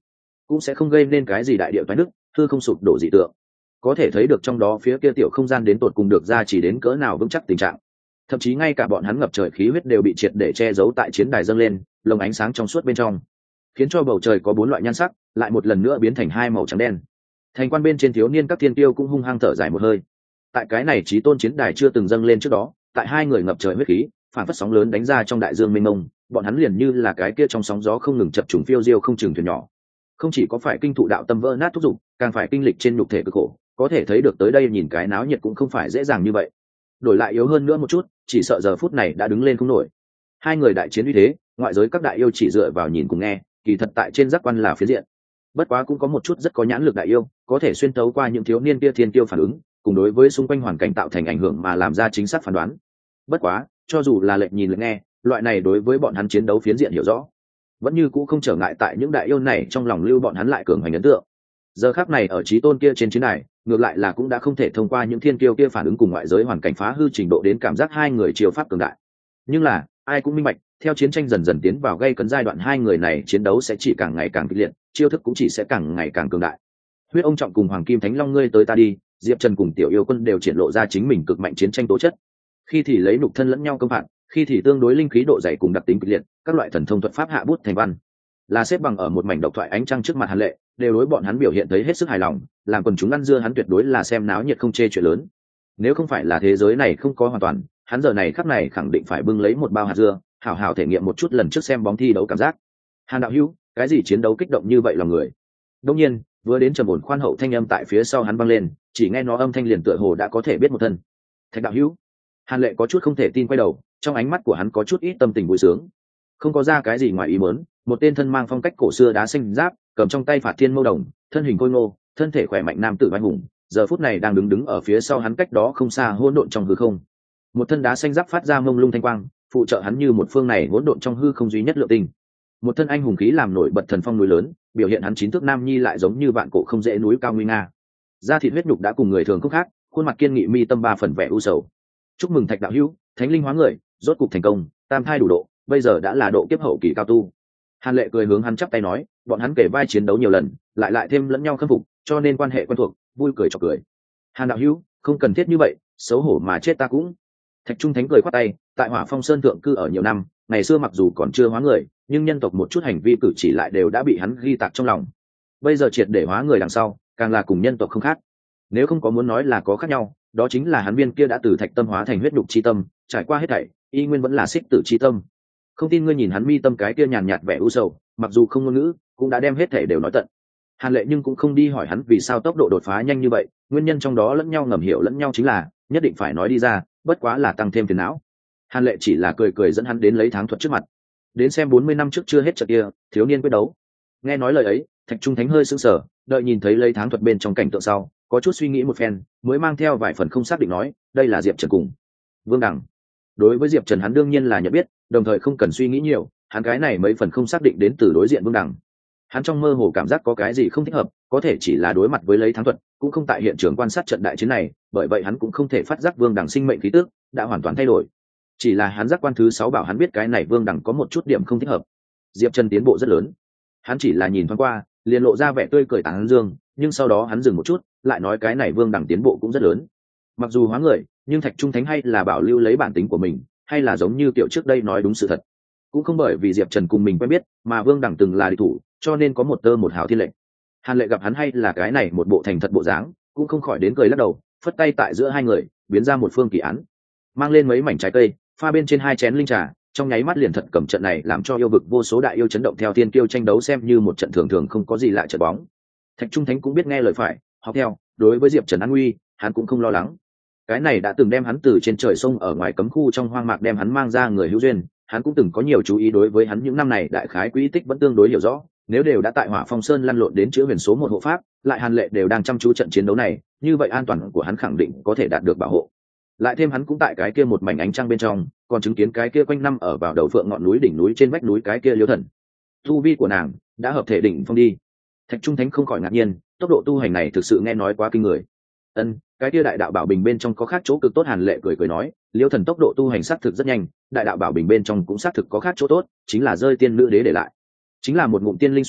cũng sẽ không gây nên cái gì đại điệu toái nước, hư không sụp đổ dị tượng. Có thể thấy được trong đó phía kia tiểu không gian đến tột cùng được ra chỉ đến cỡ nào vững chắc tình trạng. Thậm chí ngay cả bọn hắn ngập trời khí huyết đều bị triệt để che giấu tại chiến đài dâng lên, lồng ánh sáng trong suốt bên trong, khiến cho bầu trời có bốn loại nhan sắc, lại một lần nữa biến thành hai màu trắng đen. Thành quan bên trên thiếu niên các thiên tiêu cũng hung hăng thở dài một hơi. Tại cái này chí tôn chiến đài chưa từng dâng lên trước đó, tại hai người ngập trời huyết khí, phản phất sóng lớn đánh ra trong đại dương mênh mông, bọn hắn liền như là cái kia trong sóng gió không ngừng chập trùng phiêu diêu không chừng thuyền nhỏ. Không chỉ có phải kinh thụ đạo tâm vỡ nát thúc giục, càng phải kinh lịch trên nhục thể cực khổ, có thể thấy được tới đây nhìn cái náo nhiệt cũng không phải dễ dàng như vậy. Đổi lại yếu hơn nữa một chút, chỉ sợ giờ phút này đã đứng lên không nổi. Hai người đại chiến uy thế, ngoại giới các đại yêu chỉ dựa vào nhìn cùng nghe, kỳ thật tại trên giác quan là phía diện. Bất quá cũng có một chút rất có nhãn lực đại yêu, có thể xuyên tấu qua những thiếu niên kia thiên tiêu phản ứng, cùng đối với xung quanh hoàn cảnh tạo thành ảnh hưởng mà làm ra chính xác phán đoán. Bất quá, cho dù là lệnh nhìn lệnh nghe, loại này đối với bọn hắn chiến đấu phiến diện hiểu rõ, vẫn như cũ không trở ngại tại những đại yêu này trong lòng lưu bọn hắn lại cường hoành ấn tượng. Giờ khắc này ở chí tôn kia trên chiến đài, ngược lại là cũng đã không thể thông qua những thiên kiêu kia phản ứng cùng ngoại giới hoàn cảnh phá hư trình độ đến cảm giác hai người chiêu pháp cường đại. Nhưng là ai cũng minh bạch, theo chiến tranh dần dần tiến vào gây cấn giai đoạn, hai người này chiến đấu sẽ chỉ càng ngày càng kịch liệt, chiêu thức cũng chỉ sẽ càng ngày càng cường đại. Huyết ông trọng cùng Hoàng Kim Thánh Long ngươi tới ta đi, Diệp Trần cùng Tiểu Yêu Quân đều triển lộ ra chính mình cực mạnh chiến tranh tố chất. Khi thì lấy nhục thân lẫn nhau công phạt, khi thì tương đối linh khí độ dày cùng đặc tính kịch liệt, các loại thần thông thuật pháp hạ bút thành văn. Là xếp bằng ở một mảnh độc thoại ánh trăng trước mặt Hàn Lệ, đều đối bọn hắn biểu hiện thấy hết sức hài lòng, làm quần chúng ăn dưa hắn tuyệt đối là xem náo nhiệt không chê chuyện lớn. Nếu không phải là thế giới này không có hoàn toàn, hắn giờ này khắc này khẳng định phải bưng lấy một bao hạt dưa, hảo hảo thể nghiệm một chút lần trước xem bóng thi đấu cảm giác. Hàn đạo hữu, cái gì chiến đấu kích động như vậy lòng người? Đương nhiên, vừa đến trầm ổn khoan hậu thanh âm tại phía sau hắn vang lên, chỉ nghe nó âm thanh liền tựa hồ đã có thể biết một thân. Thạch đạo hữu. Hàn Lệ có chút không thể tin quay đầu, trong ánh mắt của hắn có chút ít tâm tình vui sướng. Không có ra cái gì ngoài ý muốn, một tên thân mang phong cách cổ xưa đá xanh giáp, cầm trong tay phạt thiên mâu đồng, thân hình khôi ngô, thân thể khỏe mạnh nam tử anh hùng, giờ phút này đang đứng ở phía sau hắn cách đó không xa hỗn độn trong hư không. Một thân đá xanh giáp phát ra mông lung thanh quang, phụ trợ hắn như một phương này hỗn độn trong hư không duy nhất lượng tinh. Một thân anh hùng khí làm nổi bật thần phong núi lớn, biểu hiện hắn chín thước nam nhi lại giống như vạn cổ không dễ núi cao nguy nga. Da thịt huyết nhục đã cùng người thường không khác, khuôn mặt kiên nghị mi tâm ba phần vẻ u sầu. Chúc mừng Thạch đạo hữu, thánh linh hóa người, rốt cục thành công, tam thai đủ độ, bây giờ đã là độ kiếp hậu kỳ cao tu. Hàn Lệ cười hướng hắn chắp tay nói, bọn hắn kể vai chiến đấu nhiều lần, lại thêm lẫn nhau khâm phục, cho nên quan hệ quen thuộc, vui cười chọc cười. Hàn đạo hữu, không cần thiết như vậy, xấu hổ mà chết ta cũng. Thạch Trung Thánh cười khoát tay, tại Hỏa Phong Sơn thượng cư ở nhiều năm, ngày xưa mặc dù còn chưa hóa người, nhưng nhân tộc một chút hành vi cử chỉ lại đều đã bị hắn ghi tạc trong lòng. Bây giờ triệt để hóa người đằng sau, càng là cùng nhân tộc không khác. Nếu không có muốn nói là có khác nhau, đó chính là hắn viên kia đã từ thạch tâm hóa thành huyết nhục chi tâm, trải qua hết thảy, y nguyên vẫn là xích tử chi tâm. Không tin ngươi nhìn hắn mi tâm cái kia nhàn nhạt vẻ u sầu, mặc dù không ngôn ngữ, cũng đã đem hết thảy đều nói tận. Hàn Lệ nhưng cũng không đi hỏi hắn vì sao tốc độ đột phá nhanh như vậy, nguyên nhân trong đó lẫn nhau ngầm hiểu lẫn nhau chính là nhất định phải nói đi ra, bất quá là tăng thêm phiền não. Hàn Lệ chỉ là cười cười dẫn hắn đến lấy thắng thuật trước mặt, đến xem 40 năm trước chưa hết trận kia thiếu niên quyết đấu. Nghe nói lời ấy, Thạch Trung Thánh hơi sững sờ, đợi nhìn thấy lấy thắng thuật bên trong cảnh tượng sau, có chút suy nghĩ một phen, mới mang theo vài phần không xác định nói, đây là Diệp Trần cùng Vương Đằng. Đối với Diệp Trần hắn đương nhiên là nhận biết, đồng thời không cần suy nghĩ nhiều, hắn cái này mấy phần không xác định đến từ đối diện Vương Đằng. Hắn trong mơ hồ cảm giác có cái gì không thích hợp, có thể chỉ là đối mặt với lấy thắng thuật, cũng không tại hiện trường quan sát trận đại chiến này, bởi vậy hắn cũng không thể phát giác Vương Đằng sinh mệnh khí tức đã hoàn toàn thay đổi. Chỉ là hắn giác quan thứ 6 bảo hắn biết cái này Vương Đằng có một chút điểm không thích hợp. Diệp Trần tiến bộ rất lớn. Hắn chỉ là nhìn thoáng qua, liền lộ ra vẻ tươi cười tán dương, nhưng sau đó hắn dừng một chút, lại nói cái này Vương Đằng tiến bộ cũng rất lớn. Mặc dù hóa người, nhưng Thạch Trung Thánh hay là bảo lưu lấy bản tính của mình, hay là giống như kiểu trước đây nói đúng sự thật. Cũng không bởi vì Diệp Trần cùng mình quen biết, mà Vương Đằng từng là địch thủ, cho nên có một tơ một hào thiên lệnh. Hàn Lệ gặp hắn hay là cái này một bộ thành thật bộ dáng, cũng không khỏi đến cười lắc đầu, phất tay tại giữa hai người, biến ra một phương kỳ án, mang lên mấy mảnh trái cây, pha bên trên 2 chén linh trà, trong nháy mắt liền thật cầm trận này làm cho yêu vực vô số đại yêu chấn động theo tiên kiêu tranh đấu xem như một trận thường thường không có gì lạ trận bóng. Thạch Trung Thánh cũng biết nghe lời phải, học theo, đối với Diệp Trần an nguy, hắn cũng không lo lắng. Cái này đã từng đem hắn từ trên trời sông ở ngoài cấm khu trong hoang mạc đem hắn mang ra người hữu duyên, hắn cũng từng có nhiều chú ý đối với hắn những năm này đại khái quỹ tích vẫn tương đối hiểu rõ, nếu đều đã tại Hỏa Phong Sơn lăn lộn đến chữ huyền số 1 hộ pháp, lại Hàn Lệ đều đang chăm chú trận chiến đấu này, như vậy an toàn của hắn khẳng định có thể đạt được bảo hộ. Lại thêm hắn cũng tại cái kia một mảnh ánh trăng bên trong, còn chứng kiến cái kia quanh năm ở vào đầu phượng ngọn núi đỉnh núi trên vách núi cái kia Liêu Thần. Tu vi của nàng đã hợp thể đỉnh phong đi. Thạch Trung Thánh không khỏi ngạc nhiên, tốc độ tu hành này thực sự nghe nói quá kinh người. Cái kia đại đạo bảo bình bên trong có khác chỗ cực tốt. Hàn Lệ cười cười nói, Liêu Thần tốc độ tu hành xác thực rất nhanh, đại đạo bảo bình bên trong cũng xác thực có khác chỗ tốt, chính là rơi tiên nữ đế để lại, chính là một ngụm tiên linh suối,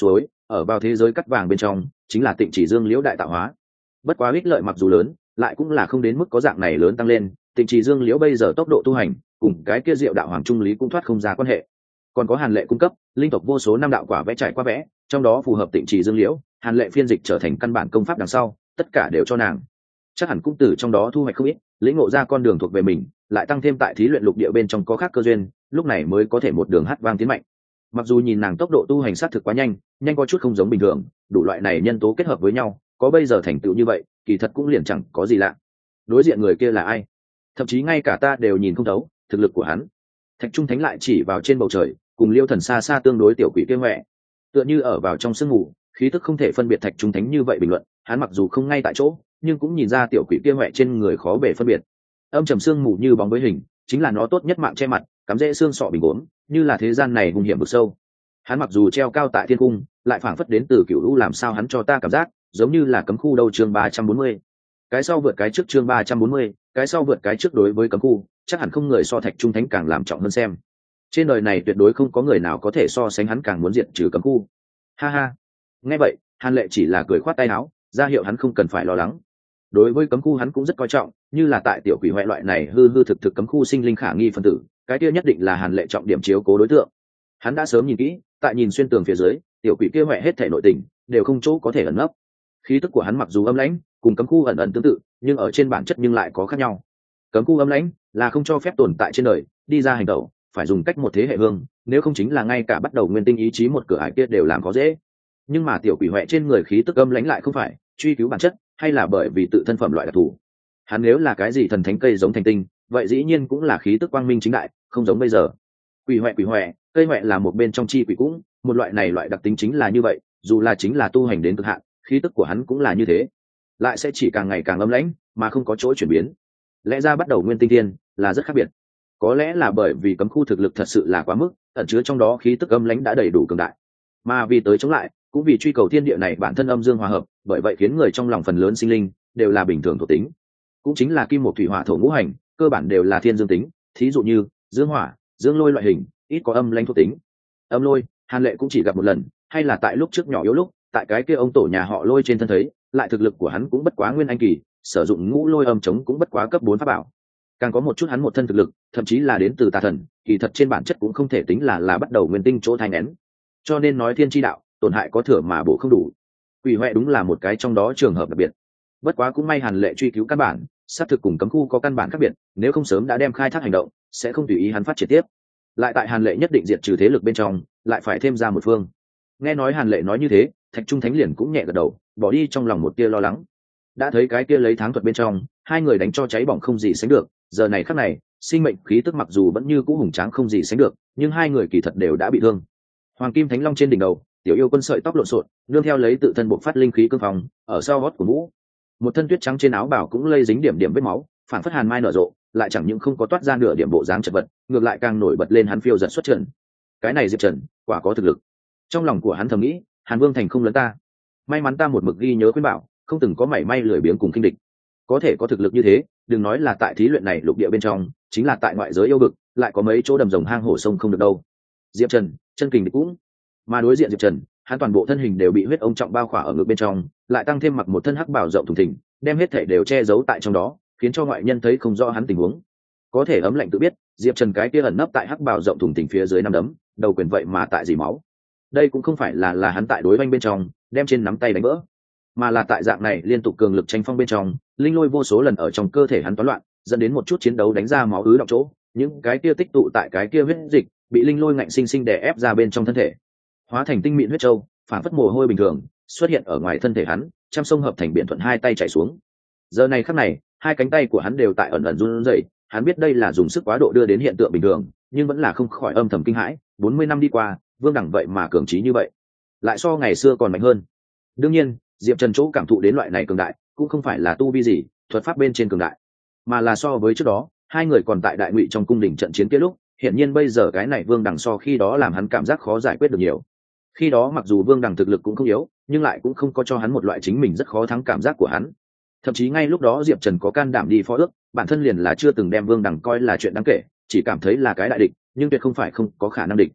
ở vào thế giới cắt vàng bên trong chính là Tịnh Chỉ Dương Liễu đại tạo hóa. Bất quá ích lợi mặc dù lớn, lại cũng là không đến mức có dạng này lớn tăng lên. Tịnh Chỉ Dương Liễu bây giờ tốc độ tu hành cùng cái kia Diệu đạo hoàng trung lý cũng thoát không ra quan hệ. Còn có Hàn Lệ cung cấp linh tộc vô số năm đạo quả vẽ trải qua vẽ, trong đó phù hợp Tịnh Chỉ Dương Liễu, Hàn Lệ phiên dịch trở thành căn bản công pháp đằng sau, tất cả đều cho nàng. Chắc hẳn cũng từ trong đó thu hoạch không ít, lĩnh ngộ ra con đường thuộc về mình, lại tăng thêm tại thí luyện lục địa bên trong có khác cơ duyên, lúc này mới có thể một đường hát vang tiến mạnh. Mặc dù nhìn nàng tốc độ tu hành sát thực quá nhanh, nhanh có chút không giống bình thường, đủ loại này nhân tố kết hợp với nhau, có bây giờ thành tựu như vậy, kỳ thật cũng liền chẳng có gì lạ. Đối diện người kia là ai? Thậm chí ngay cả ta đều nhìn không thấu thực lực của hắn. Thạch Trung Thánh lại chỉ vào trên bầu trời, cùng Liêu Thần xa xa tương đối tiểu quỷ kia mẹ, tựa như ở vào trong sương mù, khí tức không thể phân biệt. Thạch Trung Thánh như vậy bình luận, hắn mặc dù không ngay tại chỗ, nhưng cũng nhìn ra tiểu quỷ kia mẹ trên người khó bề phân biệt. Âm trầm sương mù như bóng với hình, chính là nó tốt nhất mạng che mặt, cắm rễ xương sọ bình ốm, như là thế gian này hung hiểm vực sâu. Hắn mặc dù treo cao tại thiên cung, lại phảng phất đến từ cửu lũ, làm sao hắn cho ta cảm giác giống như là cấm khu đâu. Chương 340, cái sau vượt cái trước. Chương 340, cái sau vượt cái trước. Đối với cấm khu, chắc hẳn không người so Thạch Trung Thánh càng làm trọng hơn xem. Trên đời này tuyệt đối không có người nào có thể so sánh hắn càng muốn diệt trừ cấm khu. Ha ha. Nghe vậy, Hàn Lệ chỉ là cười khoát tay áo, ra hiệu hắn không cần phải lo lắng. Đối với cấm khu hắn cũng rất coi trọng, như là tại tiểu quỷ hoại loại này hư hư thực thực cấm khu sinh linh khả nghi phân tử, cái kia nhất định là Hàn Lệ trọng điểm chiếu cố đối tượng. Hắn đã sớm nhìn kỹ, tại nhìn xuyên tường phía dưới, tiểu quỷ kia hoại hết thể nội tình đều không chỗ có thể ẩn nấp. Khí tức của hắn mặc dù âm lãnh, cùng cấm khu ẩn ẩn tương tự, nhưng ở trên bản chất nhưng lại có khác nhau. Cấm khu âm lãnh là không cho phép tồn tại trên đời, đi ra hành động phải dùng cách một thế hệ hương, nếu không chính là ngay cả bắt đầu nguyên tinh ý chí một cửa ải kia đều làm khó dễ. Nhưng mà tiểu quỷ hoại trên người khí tức âm lãnh lại không phải truy cứu bản chất, hay là bởi vì tự thân phẩm loại đặc thù. Hắn nếu là cái gì thần thánh cây giống thành tinh, vậy dĩ nhiên cũng là khí tức quang minh chính đại, không giống bây giờ. Quỷ hoại, cây hoại là một bên trong chi quỷ cũng, một loại này loại đặc tính chính là như vậy, dù là chính là tu hành đến cực hạn, khí tức của hắn cũng là như thế, lại sẽ chỉ càng ngày càng âm lãnh, mà không có chỗ chuyển biến. Lẽ ra bắt đầu nguyên tinh thiên là rất khác biệt. Có lẽ là bởi vì cấm khu thực lực thật sự là quá mức, ẩn chứa trong đó khí tức âm lãnh đã đầy đủ cường đại, mà vì tới chống lại, cũng vì truy cầu thiên địa này bản thân âm dương hòa hợp, bởi vậy khiến người trong lòng phần lớn sinh linh đều là bình thường thuộc tính, cũng chính là kim một thủy hỏa thổ ngũ hành, cơ bản đều là thiên dương tính. Thí dụ như dương hỏa, dương lôi loại hình, ít có âm lãnh thuộc tính. Âm lôi, Hàn Lệ cũng chỉ gặp một lần, hay là tại lúc trước nhỏ yếu lúc, tại cái kia ông tổ nhà họ Lôi trên thân thấy, lại thực lực của hắn cũng bất quá nguyên anh kỳ, sử dụng ngũ lôi âm chống cũng bất quá cấp 4 pháp bảo. Càng có một chút hắn một thân thực lực, thậm chí là đến từ tà thần, kỳ thật trên bản chất cũng không thể tính là bắt đầu nguyên tinh chỗ thai nén. Cho nên nói thiên chi đạo, tổn hại có thừa mà bổ không đủ. Quỷ hoại đúng là một cái trong đó trường hợp đặc biệt. Bất quá cũng may Hàn Lệ truy cứu căn bản, xác thực cùng cấm khu có căn bản khác biệt, nếu không sớm đã đem khai thác hành động, sẽ không tùy ý hắn phát triển tiếp. Lại tại Hàn Lệ nhất định diệt trừ thế lực bên trong, lại phải thêm ra một phương. Nghe nói Hàn Lệ nói như thế, Thạch Trung Thánh liền cũng nhẹ gật đầu, bỏ đi trong lòng một tia lo lắng. Đã thấy cái kia lấy tháng thuật bên trong, hai người đánh cho cháy bỏng không gì sánh được, giờ này khắc này, sinh mệnh khí tức mặc dù vẫn như cũ hùng tráng không gì sánh được, nhưng hai người kỳ thật đều đã bị thương. Hoàng Kim Thánh Long trên đỉnh đầu, tiểu yêu quân sợi tóc lộn xộn, nương theo lấy tự thân bộc phát linh khí cương phòng, ở sau gót của mũ, một thân tuyết trắng trên áo bào cũng lây dính điểm điểm vết máu, phản phất hàn mai nở rộ, lại chẳng những không có toát ra nửa điểm bộ dáng chật vật, ngược lại càng nổi bật lên hắn phiêu giật xuất trần. Cái này Diệp Trần, quả có thực lực. Trong lòng của hắn thầm nghĩ, Hàn Vương Thành không lớn ta, may mắn ta một mực ghi nhớ khuyên bảo, không từng có mảy may lười biếng cùng khinh địch. Có thể có thực lực như thế, đừng nói là tại thí luyện này lục địa bên trong, chính là tại ngoại giới yêu vực, lại có mấy chỗ đầm rồng hang hổ sông không được đâu. Diệp Trần, chân kình địch cũng. Mà đối diện Diệp Trần, hắn toàn bộ thân hình đều bị huyết ống trọng bao khỏa ở ngực bên trong, lại tăng thêm mặc một thân hắc bào rộng thùng thình, đem hết thể đều che giấu tại trong đó, khiến cho ngoại nhân thấy không rõ hắn tình huống. Có thể ấm lạnh tự biết, Diệp Trần cái kia ẩn nấp tại hắc bào rộng thùng thình phía dưới nắm đấm, đầu quyền vậy mà tại dì máu. Đây cũng không phải là hắn tại đối oanh bên trong, đem trên nắm tay đánh vỡ, mà là tại dạng này liên tục cường lực tranh phong bên trong, linh lôi vô số lần ở trong cơ thể hắn toán loạn, dẫn đến một chút chiến đấu đánh ra máu ứ đọng chỗ, những cái kia tích tụ tại cái kia huyết dịch, bị linh lôi ngạnh sinh sinh đè ép ra bên trong thân thể, hóa thành tinh mịn huyết châu, phản phất mồ hôi bình thường xuất hiện ở ngoài thân thể hắn, trăm sông hợp thành biển thuận, hai tay chảy xuống. Giờ này khắc này, hai cánh tay của hắn đều tại ẩn ẩn run rẩy, hắn biết đây là dùng sức quá độ đưa đến hiện tượng bình thường, nhưng vẫn là không khỏi âm thầm kinh hãi. 40 năm đi qua, Vương Đẳng vậy mà cường trí như vậy, lại so ngày xưa còn mạnh hơn. Đương nhiên, Diệp Trần chỗ cảm thụ đến loại này cường đại, cũng không phải là tu vi gì, thuật pháp bên trên cường đại, mà là so với trước đó, hai người còn tại Đại Ngụy trong cung đình trận chiến kia lúc, hiện nhiên bây giờ cái này Vương Đẳng so khi đó làm hắn cảm giác khó giải quyết được nhiều. Khi đó mặc dù Vương Đẳng thực lực cũng không yếu, nhưng lại cũng không có cho hắn một loại chính mình rất khó thắng cảm giác của hắn. Thậm chí ngay lúc đó Diệp Trần có can đảm đi phó ước, bản thân liền là chưa từng đem Vương Đẳng coi là chuyện đáng kể, chỉ cảm thấy là cái đại địch, nhưng tuyệt không phải không có khả năng địch.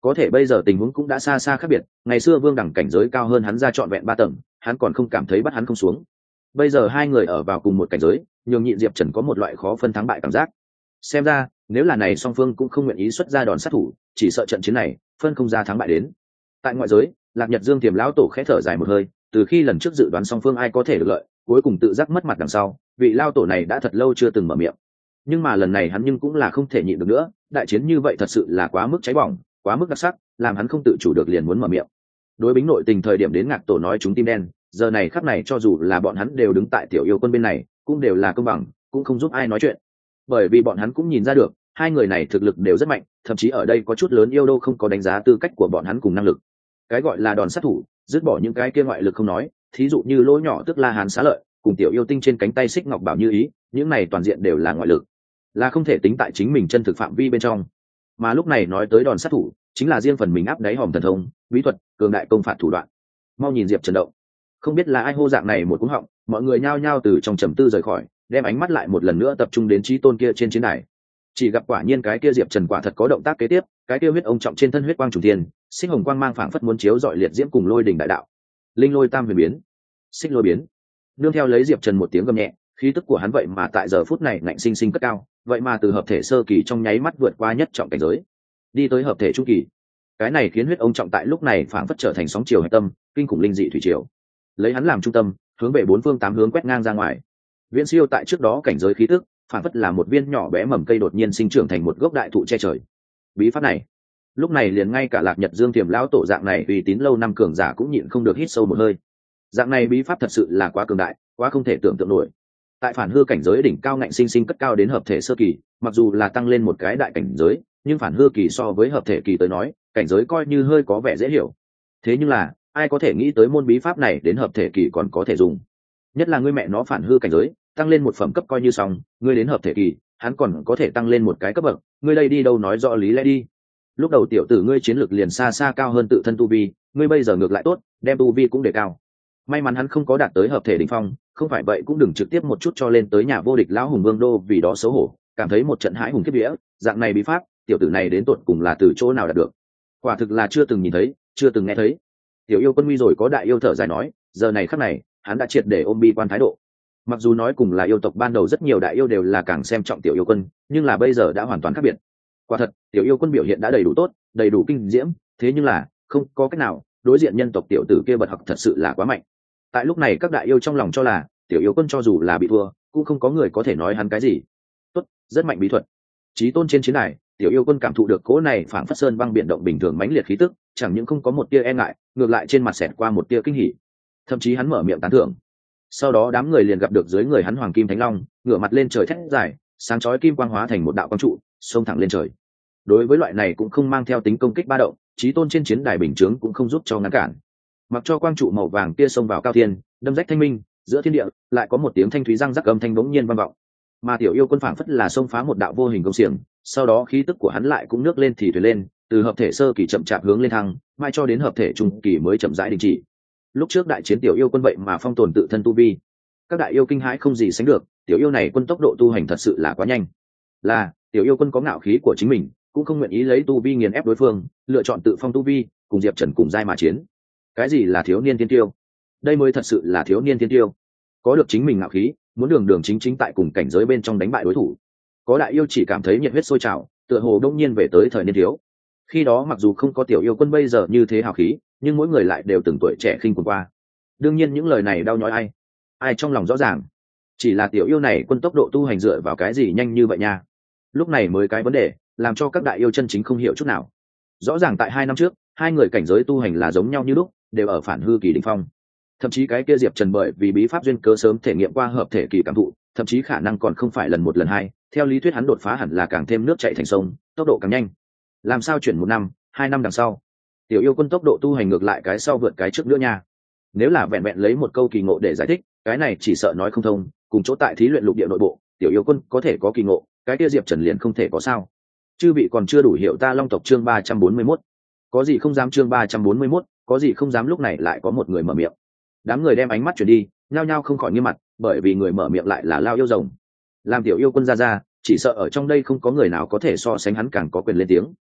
có thể bây giờ tình huống cũng đã xa xa khác biệt. Ngày xưa Vương Đẳng cảnh giới cao hơn hắn ra trọn vẹn 3 tầng, hắn còn không cảm thấy bắt hắn không xuống. Bây giờ hai người ở vào cùng một cảnh giới, nhường Nhịn Diệp Trần có một loại khó phân thắng bại cảm giác. Xem ra nếu là này song phương cũng không nguyện ý xuất ra đòn sát thủ, chỉ sợ trận chiến này phân không ra thắng bại đến. Tại ngoại giới, Lạc Nhật Dương Tiềm lão tổ khẽ thở dài một hơi, từ khi lần trước dự đoán song phương ai có thể được lợi, cuối cùng tự giác mất mặt đằng sau, vị lao tổ này đã thật lâu chưa từng mở miệng. Nhưng mà lần này hắn nhưng cũng là không thể nhịn được nữa, đại chiến như vậy thật sự là quá mức cháy bỏng, quá mức đặc sắc, làm hắn không tự chủ được liền muốn mở miệng. Đối bính nội tình thời điểm đến Ngạc tổ nói chúng tim đen, giờ này khắc này cho dù là bọn hắn đều đứng tại Tiểu Yêu Quân bên này, cũng đều là công bằng, cũng không giúp ai nói chuyện. Bởi vì bọn hắn cũng nhìn ra được, hai người này thực lực đều rất mạnh, thậm chí ở đây có chút lớn yêu đô không có đánh giá tư cách của bọn hắn cùng năng lực. Cái gọi là đòn sát thủ, dứt bỏ những cái kia ngoại lực không nói, thí dụ như lỗ nhỏ tức La Hán Xá Lợi, cùng Tiểu Yêu Tinh trên cánh tay xích ngọc bảo như ý, những này toàn diện đều là ngoại lực, là không thể tính tại chính mình chân thực phạm vi bên trong. Mà lúc này nói tới đòn sát thủ, chính là riêng phần mình áp đáy hòm thần thông, bí thuật, cường đại công phạt thủ đoạn. Mau nhìn Diệp Trần động, không biết là ai hô dạng này một cú họng, mọi người nhao nhao từ trong trầm tư rời khỏi, đem ánh mắt lại một lần nữa tập trung đến chí tôn kia trên chiến đài. Chỉ gặp quả nhiên cái kia Diệp Trần quả thật có động tác kế tiếp, cái kia huyết ông trọng trên thân huyết quang trùng thiên, xích hồng quang mang phảng phất muốn chiếu dọi liệt diễm cùng lôi đỉnh đại đạo. Linh lôi tam huyền biến, xích lôi biến. Nương theo lấy Diệp Trần một tiếng gầm nhẹ, khí tức của hắn vậy mà tại giờ phút này ngạnh sinh sinh cất cao, vậy mà từ hợp thể sơ kỳ trong nháy mắt vượt qua nhất trọng cảnh giới, đi tới hợp thể trung kỳ. Cái này khiến huyết ông trọng tại lúc này phảng phất trở thành sóng chiều hải tâm, kinh khủng linh dị thủy triều. Lấy hắn làm trung tâm, hướng về bốn phương tám hướng quét ngang ra ngoài. Viễn siêu tại trước đó cảnh giới khí tức, phảng phất là một viên nhỏ bé mầm cây đột nhiên sinh trưởng thành một gốc đại thụ che trời. Bí pháp này, lúc này liền ngay cả Lạc Nhật Dương Tiềm lão tổ dạng này uy tín lâu năm cường giả cũng nhịn không được hít sâu một hơi. Dạng này bí pháp thật sự là quá cường đại, quá không thể tưởng tượng nổi. Tại phản hư cảnh giới đỉnh cao ngạnh sinh sinh cất cao đến hợp thể sơ kỳ, mặc dù là tăng lên một cái đại cảnh giới, nhưng phản hư kỳ so với hợp thể kỳ tới nói, cảnh giới coi như hơi có vẻ dễ hiểu. Thế nhưng là, ai có thể nghĩ tới môn bí pháp này đến hợp thể kỳ còn có thể dùng? Nhất là ngươi mẹ nó phản hư cảnh giới, tăng lên một phẩm cấp coi như xong, ngươi đến hợp thể kỳ, hắn còn có thể tăng lên một cái cấp bậc, ngươi đây đi đâu nói rõ lý lẽ đi. Lúc đầu tiểu tử ngươi chiến lược liền xa xa cao hơn tự thân tu vi, ngươi bây giờ ngược lại tốt, đem tu vi cũng đề cao. May mắn hắn không có đạt tới hợp thể đỉnh phong, không phải vậy cũng đừng trực tiếp một chút cho lên tới nhà vô địch lão hùng vương đô, vì đó xấu hổ, cảm thấy một trận hãi hùng kiếp vía, dạng này bí pháp, tiểu tử này đến tột cùng là từ chỗ nào đạt được? Quả thực là chưa từng nhìn thấy, chưa từng nghe thấy. Tiểu Yêu Quân nguy rồi có đại yêu thở dài nói, giờ này khắc này, hắn đã triệt để ôm bi quan thái độ. Mặc dù nói cùng là yêu tộc ban đầu rất nhiều đại yêu đều là càng xem trọng Tiểu Yêu Quân, nhưng là bây giờ đã hoàn toàn khác biệt. Quả thật, Tiểu Yêu Quân biểu hiện đã đầy đủ tốt, đầy đủ kinh diễm, thế nhưng là không có cách nào, đối diện nhân tộc tiểu tử kia bật học thật sự là quá mạnh. Tại lúc này các đại yêu trong lòng cho là Tiểu Yêu Quân cho dù là bị thua, cũng không có người có thể nói hắn cái gì. Tốt, rất mạnh bí thuật. Chí tôn trên chiến đài, Tiểu Yêu Quân cảm thụ được cỗ này phảng phất sơn băng biển động bình thường mãnh liệt khí tức, chẳng những không có một tia e ngại, ngược lại trên mặt xẹt qua một tia kinh hỉ. Thậm chí hắn mở miệng tán thưởng. Sau đó đám người liền gặp được dưới người hắn hoàng kim thánh long, ngửa mặt lên trời thét dài, sáng chói kim quang hóa thành một đạo quang trụ, xông thẳng lên trời. Đối với loại này cũng không mang theo tính công kích ba động, chí tôn trên chiến đài bình chướng cũng không giúp cho ngăn cản. Mặc cho quang trụ màu vàng kia xông vào cao thiên, đâm rách thanh minh, giữa thiên địa lại có một tiếng thanh thúy răng rắc âm thanh bỗng nhiên vang vọng. Mà Tiểu Yêu Quân phảng phất là xông phá một đạo vô hình công xiềng, sau đó khí tức của hắn lại cũng nước lên thì thuyền lên, từ hợp thể sơ kỳ chậm chạp hướng lên thăng, mai cho đến hợp thể trung kỳ mới chậm rãi đình chỉ. Lúc trước đại chiến Tiểu Yêu Quân vậy mà phong tồn tự thân tu vi, các đại yêu kinh hãi không gì sánh được. Tiểu yêu này quân tốc độ tu hành thật sự là quá nhanh. Là Tiểu Yêu Quân có ngạo khí của chính mình, cũng không nguyện ý lấy tu vi nghiền ép đối phương, lựa chọn tự phong tu vi, cùng Diệp Trần cùng giai mà chiến. Cái gì là thiếu niên tiên tiêu? Đây mới thật sự là thiếu niên tiên tiêu, có được chính mình ngạo khí, muốn đường đường chính chính tại cùng cảnh giới bên trong đánh bại đối thủ. Có đại yêu chỉ cảm thấy nhiệt huyết sôi trào, tựa hồ đông nhiên về tới thời niên thiếu. Khi đó mặc dù không có Tiểu Yêu Quân bây giờ như thế hào khí, nhưng mỗi người lại đều từng tuổi trẻ khinh cuồng qua. Đương nhiên những lời này đau nhói ai trong lòng rõ ràng. Chỉ là Tiểu yêu này quân tốc độ tu hành dựa vào cái gì nhanh như vậy nha? Lúc này mới cái vấn đề làm cho các đại yêu chân chính không hiểu chút nào. Rõ ràng tại 2 năm trước, hai người cảnh giới tu hành là giống nhau như lúc, đều ở phản hư kỳ đỉnh phong. Thậm chí cái kia Diệp Trần bởi vì bí pháp duyên cớ sớm thể nghiệm qua hợp thể kỳ cảm thụ, thậm chí khả năng còn không phải lần 1 lần 2, theo lý thuyết hắn đột phá hẳn là càng thêm nước chảy thành sông, tốc độ càng nhanh. Làm sao chuyển 1 năm, 2 năm đằng sau, Tiểu Yêu Quân tốc độ tu hành ngược lại cái sau vượt cái trước nữa nha. Nếu là vẹn vẹn lấy một câu kỳ ngộ để giải thích, cái này chỉ sợ nói không thông. Cùng chỗ tại thí luyện lục địa nội bộ, Tiểu Yêu Quân có thể có kỳ ngộ, cái kia Diệp Trần liền không thể có sao? Chư vị còn chưa đủ hiểu ta Long tộc chương 341. Có gì không dám chương 341, có gì không dám. Lúc này lại có một người mở miệng. Đám người đem ánh mắt chuyển đi, nhao nhao không khỏi nghiêm mặt, bởi vì người mở miệng lại là Lao Yêu Rồng. Làm Tiểu Yêu Quân ra, chỉ sợ ở trong đây không có người nào có thể so sánh hắn càng có quyền lên tiếng.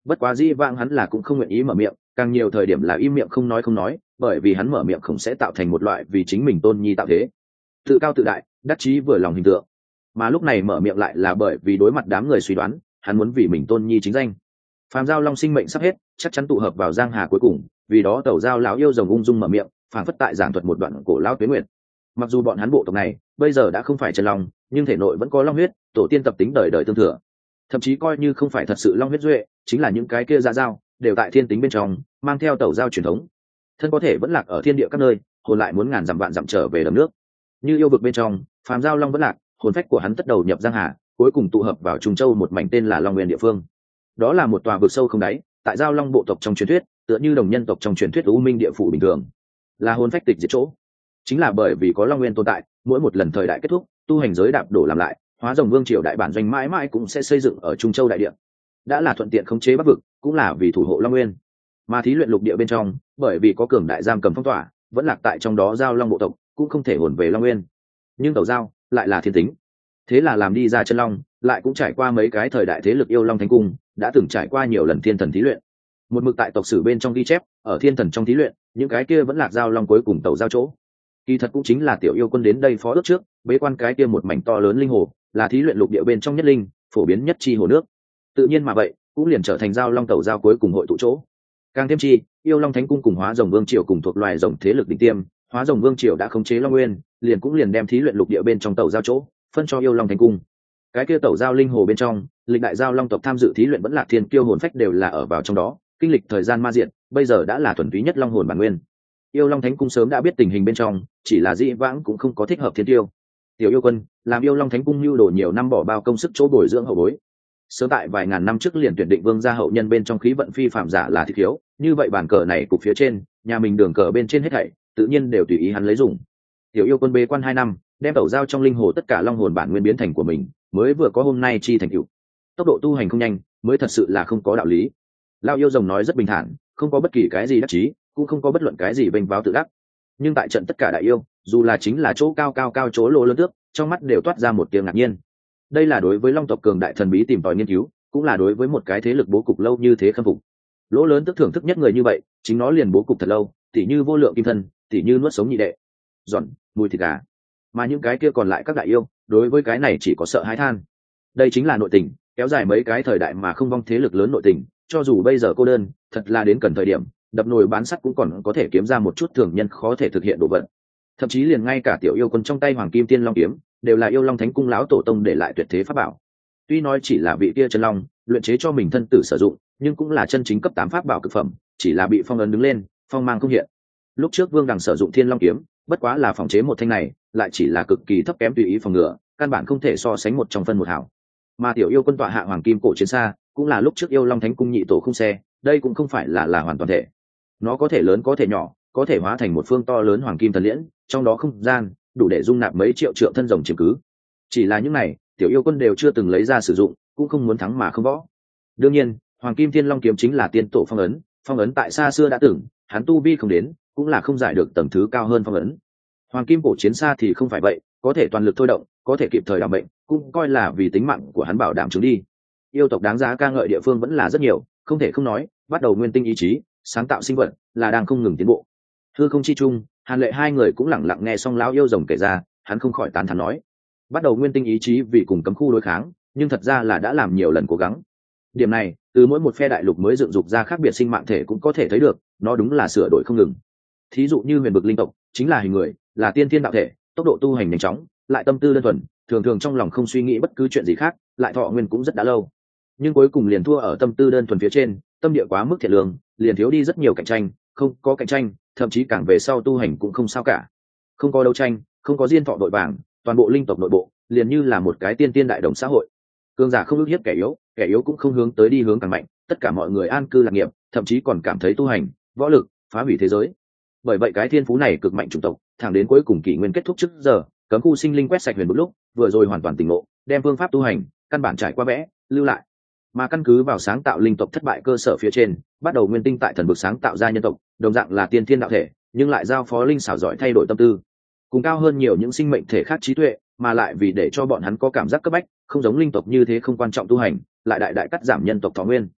bất quá dĩ vãng hắn là cũng không nguyện ý mở miệng, càng nhiều thời điểm là im miệng không nói, bởi vì hắn mở miệng không sẽ tạo thành một loại vì chính mình tôn nhi tạo thế, tự cao tự đại, đắc chí vừa lòng hình tượng. Mà lúc này mở miệng lại là bởi vì đối mặt đám người suy đoán, hắn muốn vì mình tôn nhi chính danh. Phàm Giao Long sinh mệnh sắp hết, chắc chắn tụ hợp vào Giang Hà cuối cùng, vì đó Tẩu Giao lão yêu rồng ung dung mở miệng, phảng phất tại giảng thuật một đoạn cổ lão tuế nguyệt. Mặc dù bọn hắn bộ tộc này bây giờ đã không phải chân long, nhưng thể nội vẫn có long huyết, tổ tiên tập tính đời đời tương thừa. Thậm chí coi như không phải thật sự long huyết duệ, chính là những cái kia dạ dao, đều tại thiên tính bên trong, mang theo Tẩu Giao truyền thống. Thân có thể vẫn lạc ở thiên địa các nơi, hồn lại muốn ngàn dặm vạn dặm trở về đầm nước. Như yêu vực bên trong, Phàm Giao Long vẫn lạc, hồn phách của hắn tất đầu nhập Giang Hà, cuối cùng tụ hợp vào Trung Châu một mảnh tên là Long Nguyên địa phương. Đó là một tòa vực sâu không đáy, tại Giao Long bộ tộc trong truyền thuyết, tựa như đồng nhân tộc trong truyền thuyết U Minh địa phủ bình thường, là hồn phách tịch diệt chỗ. Chính là bởi vì có Long Nguyên tồn tại, mỗi một lần thời đại kết thúc, tu hành giới đạp đổ làm lại, Hóa Rồng Vương triều đại bản doanh mãi mãi cũng sẽ xây dựng ở Trung Châu đại địa. Đã là thuận tiện khống chế Bắc vực, cũng là vì thủ hộ Long Nguyên. Mà thí luyện lục địa bên trong, bởi vì có cường đại giam cầm phong tỏa, vẫn lạc tại trong đó Giao Long bộ tộc, cũng không thể hồn về Long Nguyên. Nhưng Tẩu Giao lại là thiên tính, thế là làm đi ra chân long, lại cũng trải qua mấy cái thời đại thế lực yêu long thánh cung, đã từng trải qua nhiều lần thiên thần thí luyện. Một mực tại tộc sử bên trong ghi chép, ở thiên thần trong thí luyện, những cái kia vẫn lạc Giao Long cuối cùng Tẩu Giao chỗ. Kỳ thật cũng chính là tiểu yêu quân đến đây phó ước trước, bế quan cái kia một mảnh to lớn linh hồ, là thí luyện lục địa bên trong nhất linh, phổ biến nhất chi hồ nước. Tự nhiên mà vậy, cũng liền trở thành Giao Long Tẩu Giao cuối cùng hội tụ chỗ. Càng thêm chi, yêu long thánh cung cùng Hóa Rồng Vương triều cùng thuộc loài rồng thế lực đỉnh tiêm, Hóa Rồng Vương triều đã khống chế Long Nguyên, liền đem thí luyện lục địa bên trong Tẩu Giao chỗ phân cho yêu long thánh cung. Cái kia Tẩu Giao linh hồ bên trong, lịch đại Giao Long tộc tham dự thí luyện vẫn là thiên kiêu hồn phách đều là ở vào trong đó, kinh lịch thời gian ma diện, bây giờ đã là thuần túy nhất long hồn bản nguyên. Yêu long thánh cung sớm đã biết tình hình bên trong, chỉ là dĩ vãng cũng không có thích hợp thiên tiêu. Tiểu yêu quân làm yêu long thánh cung lưu đồ nhiều năm bỏ bao công sức chỗ bồi dưỡng hậu bối, sớm tại vài ngàn năm trước liền tuyển định vương gia hậu nhân bên trong khí vận phi phạm giả là thiết thiếu, như vậy bàn cờ này cục phía trên, nhà mình đường cờ bên trên hết thảy tự nhiên đều tùy ý hắn lấy dùng. Tiểu yêu quân bế quan 2 năm, đem Tẩu Giao trong linh hồ tất cả long hồn bản nguyên biến thành của mình, mới vừa có hôm nay chi thành tựu. Tốc độ tu hành không nhanh, mới thật sự là không có đạo lý. Lao yêu rồng nói rất bình thản, không có bất kỳ cái gì đắc chí, cũng không có bất luận cái gì vênh váo tự đắc. Nhưng tại trận tất cả đại yêu, dù là chính là chỗ cao chỗ lỗ lớn tước, trong mắt đều toát ra một tiếng ngạc nhiên. Đây là đối với long tộc cường đại thần bí tìm tòi nghiên cứu, cũng là đối với một cái thế lực bố cục lâu như thế khâm phục. Lỗ lớn tức thưởng thức nhất người như vậy, chính nó liền bố cục thật lâu, tỉ như vô lượng kim thân, tỉ như nuốt sống nhị đệ, giòn mùi thịt gà. Mà những cái kia còn lại các đại yêu, đối với cái này chỉ có sợ hãi than. Đây chính là nội tình, kéo dài mấy cái thời đại mà không vong thế lực lớn nội tình, cho dù bây giờ cô đơn, thật là đến cần thời điểm, đập nồi bán sắt cũng còn có thể kiếm ra một chút thường nhân khó thể thực hiện đồ vật. Thậm chí liền ngay cả tiểu yêu quân trong tay Hoàng Kim Tiên Long kiếm, đều là yêu long thánh cung lão tổ tông để lại tuyệt thế pháp bảo. Tuy nói chỉ là vị kia chân long luyện chế cho mình thân tử sử dụng, nhưng cũng là chân chính cấp 8 pháp bảo cực phẩm, chỉ là bị phong ấn đứng lên, phong mang không hiện. Lúc trước Vương Đằng sử dụng Thiên Long kiếm, bất quá là phòng chế một thanh này, lại chỉ là cực kỳ thấp kém tùy ý phòng ngừa, căn bản không thể so sánh một trong phân một hảo. Mà tiểu yêu quân tọa hạ Hoàng Kim cổ chiến xa, cũng là lúc trước yêu long thánh cung nhị tổ khung xe, đây cũng không phải là hoàn toàn thể. Nó có thể lớn có thể nhỏ, có thể hóa thành một phương to lớn hoàng kim thần liễn, trong đó không gian đủ để dung nạp mấy triệu trượng thân rồng chiếm cứ. Chỉ là những này, tiểu yêu quân đều chưa từng lấy ra sử dụng, cũng không muốn thắng mà không võ. Đương nhiên, Hoàng Kim Thiên Long kiếm chính là tiên tổ phong ấn tại xa xưa đã từng, hắn tu vi không đến, cũng là không giải được tầng thứ cao hơn phong ấn. Hoàng Kim cổ chiến xa thì không phải vậy, có thể toàn lực thôi động, có thể kịp thời đảm bệnh, cũng coi là vì tính mạng của hắn bảo đảm chứng đi. Yêu tộc đáng giá ca ngợi địa phương vẫn là rất nhiều, không thể không nói, bắt đầu nguyên tinh ý chí, sáng tạo sinh vật là đang không ngừng tiến bộ. Hư không chi chung, Hàn Lệ hai người cũng lặng lặng nghe xong lão yêu rồng kể ra, hắn không khỏi tán thán nói: bắt đầu nguyên tinh ý chí vì cùng cấm khu đối kháng, nhưng thật ra là đã làm nhiều lần cố gắng. Điểm này, từ mỗi một phe đại lục mới dựng dục ra khác biệt sinh mạng thể cũng có thể thấy được, nó đúng là sửa đổi không ngừng. Thí dụ như huyền bực linh tộc, chính là hình người, là tiên thiên đạo thể, tốc độ tu hành nhanh chóng, lại tâm tư đơn thuần, thường thường trong lòng không suy nghĩ bất cứ chuyện gì khác, lại thọ nguyên cũng rất đã lâu. Nhưng cuối cùng liền thua ở tâm tư đơn thuần phía trên, tâm địa quá mức thiện lương, liền thiếu đi rất nhiều cạnh tranh, không có cạnh tranh, thậm chí càng về sau tu hành cũng không sao cả. Không có đấu tranh, không có diên thọ đội vàng, toàn bộ linh tộc nội bộ liền như là một cái tiên đại đồng xã hội. Cường giả không ức hiếp kẻ yếu cũng không hướng tới đi hướng càng mạnh, tất cả mọi người an cư lạc nghiệp, thậm chí còn cảm thấy tu hành, võ lực phá hủy thế giới. Bởi vậy cái thiên phú này cực mạnh chủng tộc, thẳng đến cuối cùng kỷ nguyên kết thúc trước giờ, cấm khu sinh linh quét sạch huyền một lúc, vừa rồi hoàn toàn tỉnh ngộ, đem phương pháp tu hành căn bản trải qua vẽ lưu lại. Mà căn cứ vào sáng tạo linh tộc thất bại cơ sở phía trên, bắt đầu nguyên tinh tại thần vực sáng tạo ra nhân tộc, đồng dạng là tiên thiên đạo thể, nhưng lại giao phó linh xảo giỏi thay đổi tâm tư, cùng cao hơn nhiều những sinh mệnh thể khác trí tuệ, mà lại vì để cho bọn hắn có cảm giác cấp bách, không giống linh tộc như thế không quan trọng tu hành, lại đại cắt giảm nhân tộc thọ nguyên.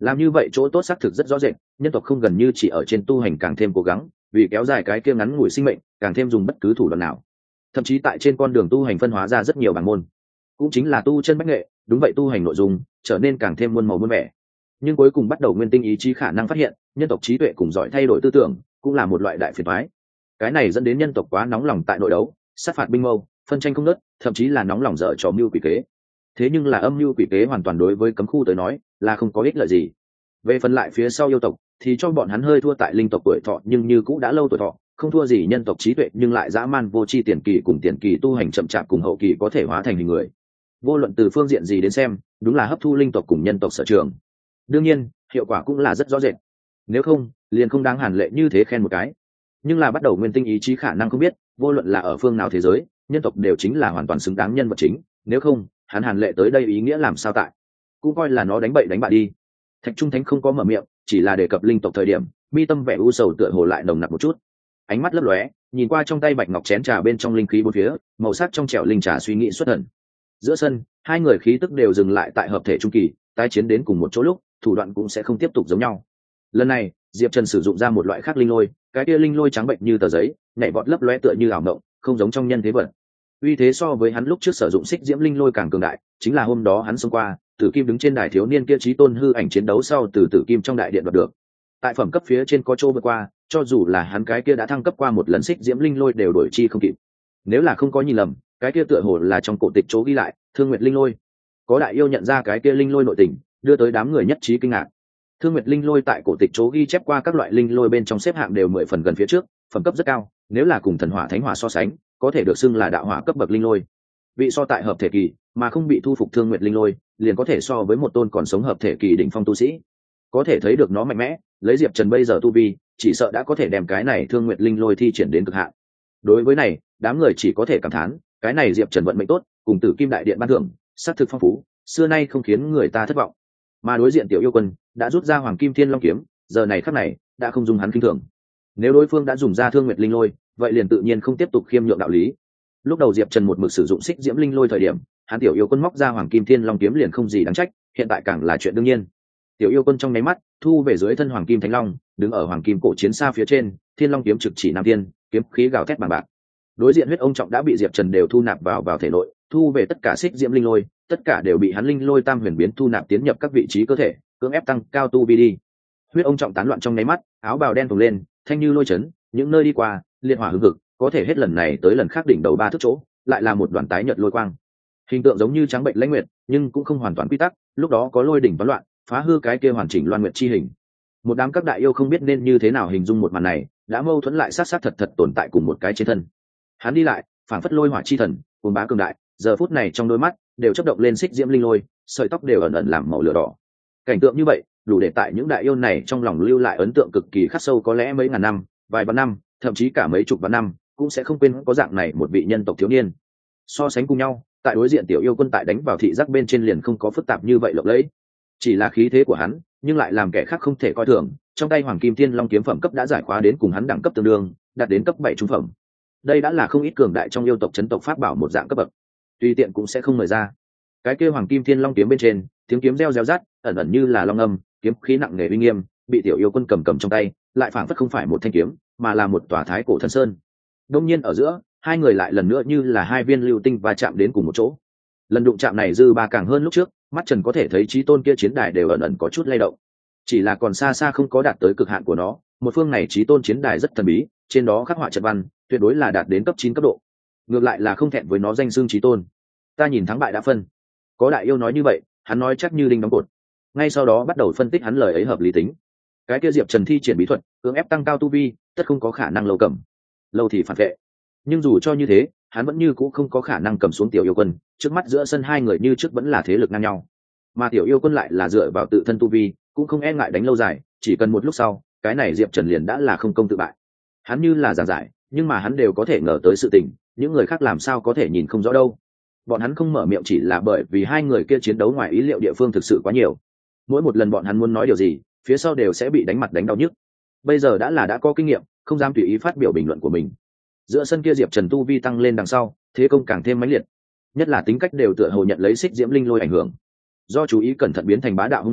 Làm như vậy chỗ tốt xác thực rất rõ rệt, nhân tộc không gần như chỉ ở trên tu hành càng thêm cố gắng, vì kéo dài cái kia ngắn ngủi sinh mệnh càng thêm dùng bất cứ thủ đoạn nào, thậm chí tại trên con đường tu hành phân hóa ra rất nhiều bảng môn, cũng chính là tu chân bách nghệ. Đúng vậy, tu hành nội dung trở nên càng thêm muôn màu muôn vẻ. Nhưng cuối cùng bắt đầu nguyên tinh ý chí khả năng phát hiện nhân tộc trí tuệ cùng giỏi thay đổi tư tưởng cũng là một loại đại phiền toái. Cái này dẫn đến nhân tộc quá nóng lòng tại nội đấu, sát phạt binh mâu, phân tranh không ngớt, thậm chí là nóng lòng dở trò mưu quỷ kế. Thế nhưng là âm mưu quỷ kế hoàn toàn đối với cấm khu tới nói là không có ích lợi gì. Về phần lại phía sau yêu tộc thì cho bọn hắn hơi thua tại linh tộc tuổi thọ nhưng như cũng đã lâu tuổi thọ, không thua gì nhân tộc trí tuệ nhưng lại dã man vô tri, tiền kỳ cùng tiền kỳ tu hành chậm chạp cùng hậu kỳ có thể hóa thành hình người. Vô luận từ phương diện gì đến xem, đúng là hấp thu linh tộc cùng nhân tộc sở trường. Đương nhiên hiệu quả cũng là rất rõ rệt, nếu không liền không đáng Hàn Lệ như thế khen một cái. Nhưng là bắt đầu nguyên tinh ý chí khả năng không biết vô luận là ở phương nào thế giới, nhân tộc đều chính là hoàn toàn xứng đáng nhân vật chính, nếu không hắn Hàn Lệ tới đây ý nghĩa làm sao tại, cũng coi là nó đánh bậy đánh bạ đi. Thạch Trung Thánh không có mở miệng, chỉ là đề cập linh tộc thời điểm mi tâm vẻ u sầu tựa hồ lại nồng nặc một chút, ánh mắt lấp lóe nhìn qua trong tay bạch ngọc chén trà bên trong linh khí bốn phía, màu sắc trong trẻo linh trà suy nghĩ xuất thần. Giữa sân hai người khí tức đều dừng lại tại hợp thể trung kỳ, tái chiến đến cùng một chỗ lúc thủ đoạn cũng sẽ không tiếp tục giống nhau. Lần này Diệp Trần sử dụng ra một loại khác linh lôi, cái kia linh lôi trắng bệnh như tờ giấy, nhảy vọt lấp lóe tựa như ảo mộng, không giống trong nhân thế vật. Uy thế so với hắn lúc trước sử dụng xích diễm linh lôi càng cường đại, chính là hôm đó hắn xông qua Tử Kim đứng trên đài thiếu niên kia chí tôn hư ảnh chiến đấu sau từ Tử Kim trong đại điện đoạt được. Tại phẩm cấp phía trên có chỗ vượt qua, cho dù là hắn cái kia đã thăng cấp qua một lần xích diễm linh lôi đều đổi chi không kịp. Nếu là không có nhìn lầm, cái kia tựa hồ là trong cổ tịch chỗ ghi lại Thương Nguyệt linh lôi. Có đại yêu nhận ra cái kia linh lôi nội tình, đưa tới đám người nhất trí kinh ngạc. Thương Nguyệt linh lôi tại cổ tịch chỗ ghi chép qua các loại linh lôi bên trong xếp hạng đều 10 phần gần phía trước, phẩm cấp rất cao, nếu là cùng thần hỏa thánh hỏa so sánh, có thể được xưng là đạo hỏa cấp bậc linh lôi. Vị so tại hợp thể kỳ mà không bị thu phục Thương Nguyệt linh lôi, liền có thể so với một tôn còn sống hợp thể kỳ đỉnh phong tu sĩ. Có thể thấy được nó mạnh mẽ, lấy Diệp Trần bây giờ tu vi, chỉ sợ đã có thể đem cái này Thương Nguyệt linh lôi thi triển đến cực hạn. Đối với này, đám người chỉ có thể cảm thán, cái này Diệp Trần vận mệnh tốt, cùng Tử Kim đại điện ban thưởng, sát thực phong phú, xưa nay không khiến người ta thất vọng. Mà đối diện Tiểu Yêu Quân đã rút ra Hoàng Kim Thiên Long kiếm, giờ này khắc này đã không dùng hắn kinh thường. Nếu đối phương đã dùng ra Thương Nguyệt linh lôi, vậy liền tự nhiên không tiếp tục khiêm nhượng đạo lý. Lúc đầu Diệp Trần một mực sử dụng xích diễm linh lôi thời điểm, hắn Tiểu Yêu Quân móc ra Hoàng Kim Thiên Long kiếm liền không gì đáng trách, hiện tại càng là chuyện đương nhiên. Tiểu Yêu Quân trong nháy mắt thu về dưới thân Hoàng Kim Thánh Long, đứng ở Hoàng Kim cổ chiến xa phía trên, Thiên Long kiếm trực chỉ Nam Thiên, kiếm khí gào thét bằng bạc. Đối diện huyết ông trọng đã bị Diệp Trần đều thu nạp vào thể nội, thu về tất cả xích diễm linh lôi, tất cả đều bị hắn linh lôi tam huyền biến thu nạp tiến nhập các vị trí cơ thể, cưỡng ép tăng cao tu vi đi. Huyết ông trọng tán loạn trong nháy mắt, áo bào đen phồng lên, thanh như lôi chấn, những nơi đi qua liệt hỏa hừng hực, có thể hết lần này tới lần khác đỉnh đầu ba thước chỗ lại là một đoàn tái nhợt lôi quang, hình tượng giống như trắng bệnh lãnh nguyệt nhưng cũng không hoàn toàn quy tắc, lúc đó có lôi đỉnh toán loạn phá hư cái kia hoàn chỉnh loan nguyệt chi hình. Một đám các đại yêu không biết nên như thế nào hình dung một màn này, đã mâu thuẫn lại sát sát thật thật tồn tại cùng một cái trên thân. Hắn đi lại phảng phất lôi hỏa chi thần, cuồng bá cường đại, giờ phút này trong đôi mắt đều chớp động lên xích diễm linh lôi, sợi tóc đều ẩn ẩn làm màu lửa đỏ. Cảnh tượng như vậy đủ để tại những đại yêu này trong lòng lưu lại ấn tượng cực kỳ khắc sâu, có lẽ mấy ngàn năm, vài vạn năm, thậm chí cả mấy chục vạn năm cũng sẽ không quên có dạng này một vị nhân tộc thiếu niên. So sánh cùng nhau, tại đối diện Tiểu Yêu Quân tại đánh vào thị giác bên trên liền không có phức tạp như vậy lộng lẫy, chỉ là khí thế của hắn nhưng lại làm kẻ khác không thể coi thường. Trong tay Hoàng Kim Thiên Long kiếm phẩm cấp đã giải khóa đến cùng hắn đẳng cấp tương đương, đạt đến cấp 7 trung phẩm. Đây đã là không ít cường đại trong yêu tộc chấn tộc pháp bảo một dạng cấp bậc, tùy tiện cũng sẽ không mời ra. Cái kia Hoàng Kim Thiên Long kiếm bên trên, tiếng kiếm reo reo rát, ẩn ẩn như là long âm, kiếm khí nặng nề uy nghiêm, bị Tiểu Yêu Quân cầm trong tay, lại phảng phất không phải một thanh kiếm, mà là một tòa thái cổ thần sơn. Đông nhiên ở giữa, hai người lại lần nữa như là hai viên lưu tinh va chạm đến cùng một chỗ. Lần đụng chạm này dư ba càng hơn lúc trước, mắt Trần có thể thấy chí tôn kia chiến đài đều ẩn ẩn có chút lay động. Chỉ là còn xa xa không có đạt tới cực hạn của nó, một phương này chí tôn chiến đài rất thần bí, trên đó khắc họa trận văn, tuyệt đối là đạt đến cấp 9 cấp độ. Ngược lại là không thẹn với nó danh xưng chí tôn. Ta nhìn thắng bại đã phân. Có đại yêu nói như vậy, hắn nói chắc như đinh đóng cột. Ngay sau đó bắt đầu phân tích hắn lời ấy hợp lý tính. Cái kia Diệp Trần thi triển bí thuật, cưỡng ép tăng cao tu vi, tất không có khả năng lâu cầm. Lâu thì phản vệ. Nhưng dù cho như thế, hắn vẫn như cũ không có khả năng cầm xuống Tiểu Yêu Quân, trước mắt giữa sân hai người như trước vẫn là thế lực ngang nhau. Mà Tiểu Yêu Quân lại là dựa vào tự thân tu vi, cũng không e ngại đánh lâu dài, chỉ cần một lúc sau, cái này Diệp Trần liền đã là không công tự bại. Hắn như là giảng giải, nhưng mà hắn đều có thể ngờ tới sự tình, những người khác làm sao có thể nhìn không rõ đâu. Bọn hắn không mở miệng chỉ là bởi vì hai người kia chiến đấu ngoài ý liệu địa phương thực sự quá nhiều. Mỗi một lần bọn hắn muốn nói điều gì, phía sau đều sẽ bị đánh mặt đánh đau nhức. Bây giờ đã có kinh nghiệm, không dám tùy ý phát biểu bình luận của mình. Giữa sân kia Diệp Trần tu vi tăng lên đằng sau, thế công càng thêm mãnh liệt, nhất là tính cách đều tựa hồ nhận lấy xích diễm linh lôi ảnh hưởng, do chú ý cẩn thận biến thành bá đạo hung mãnh,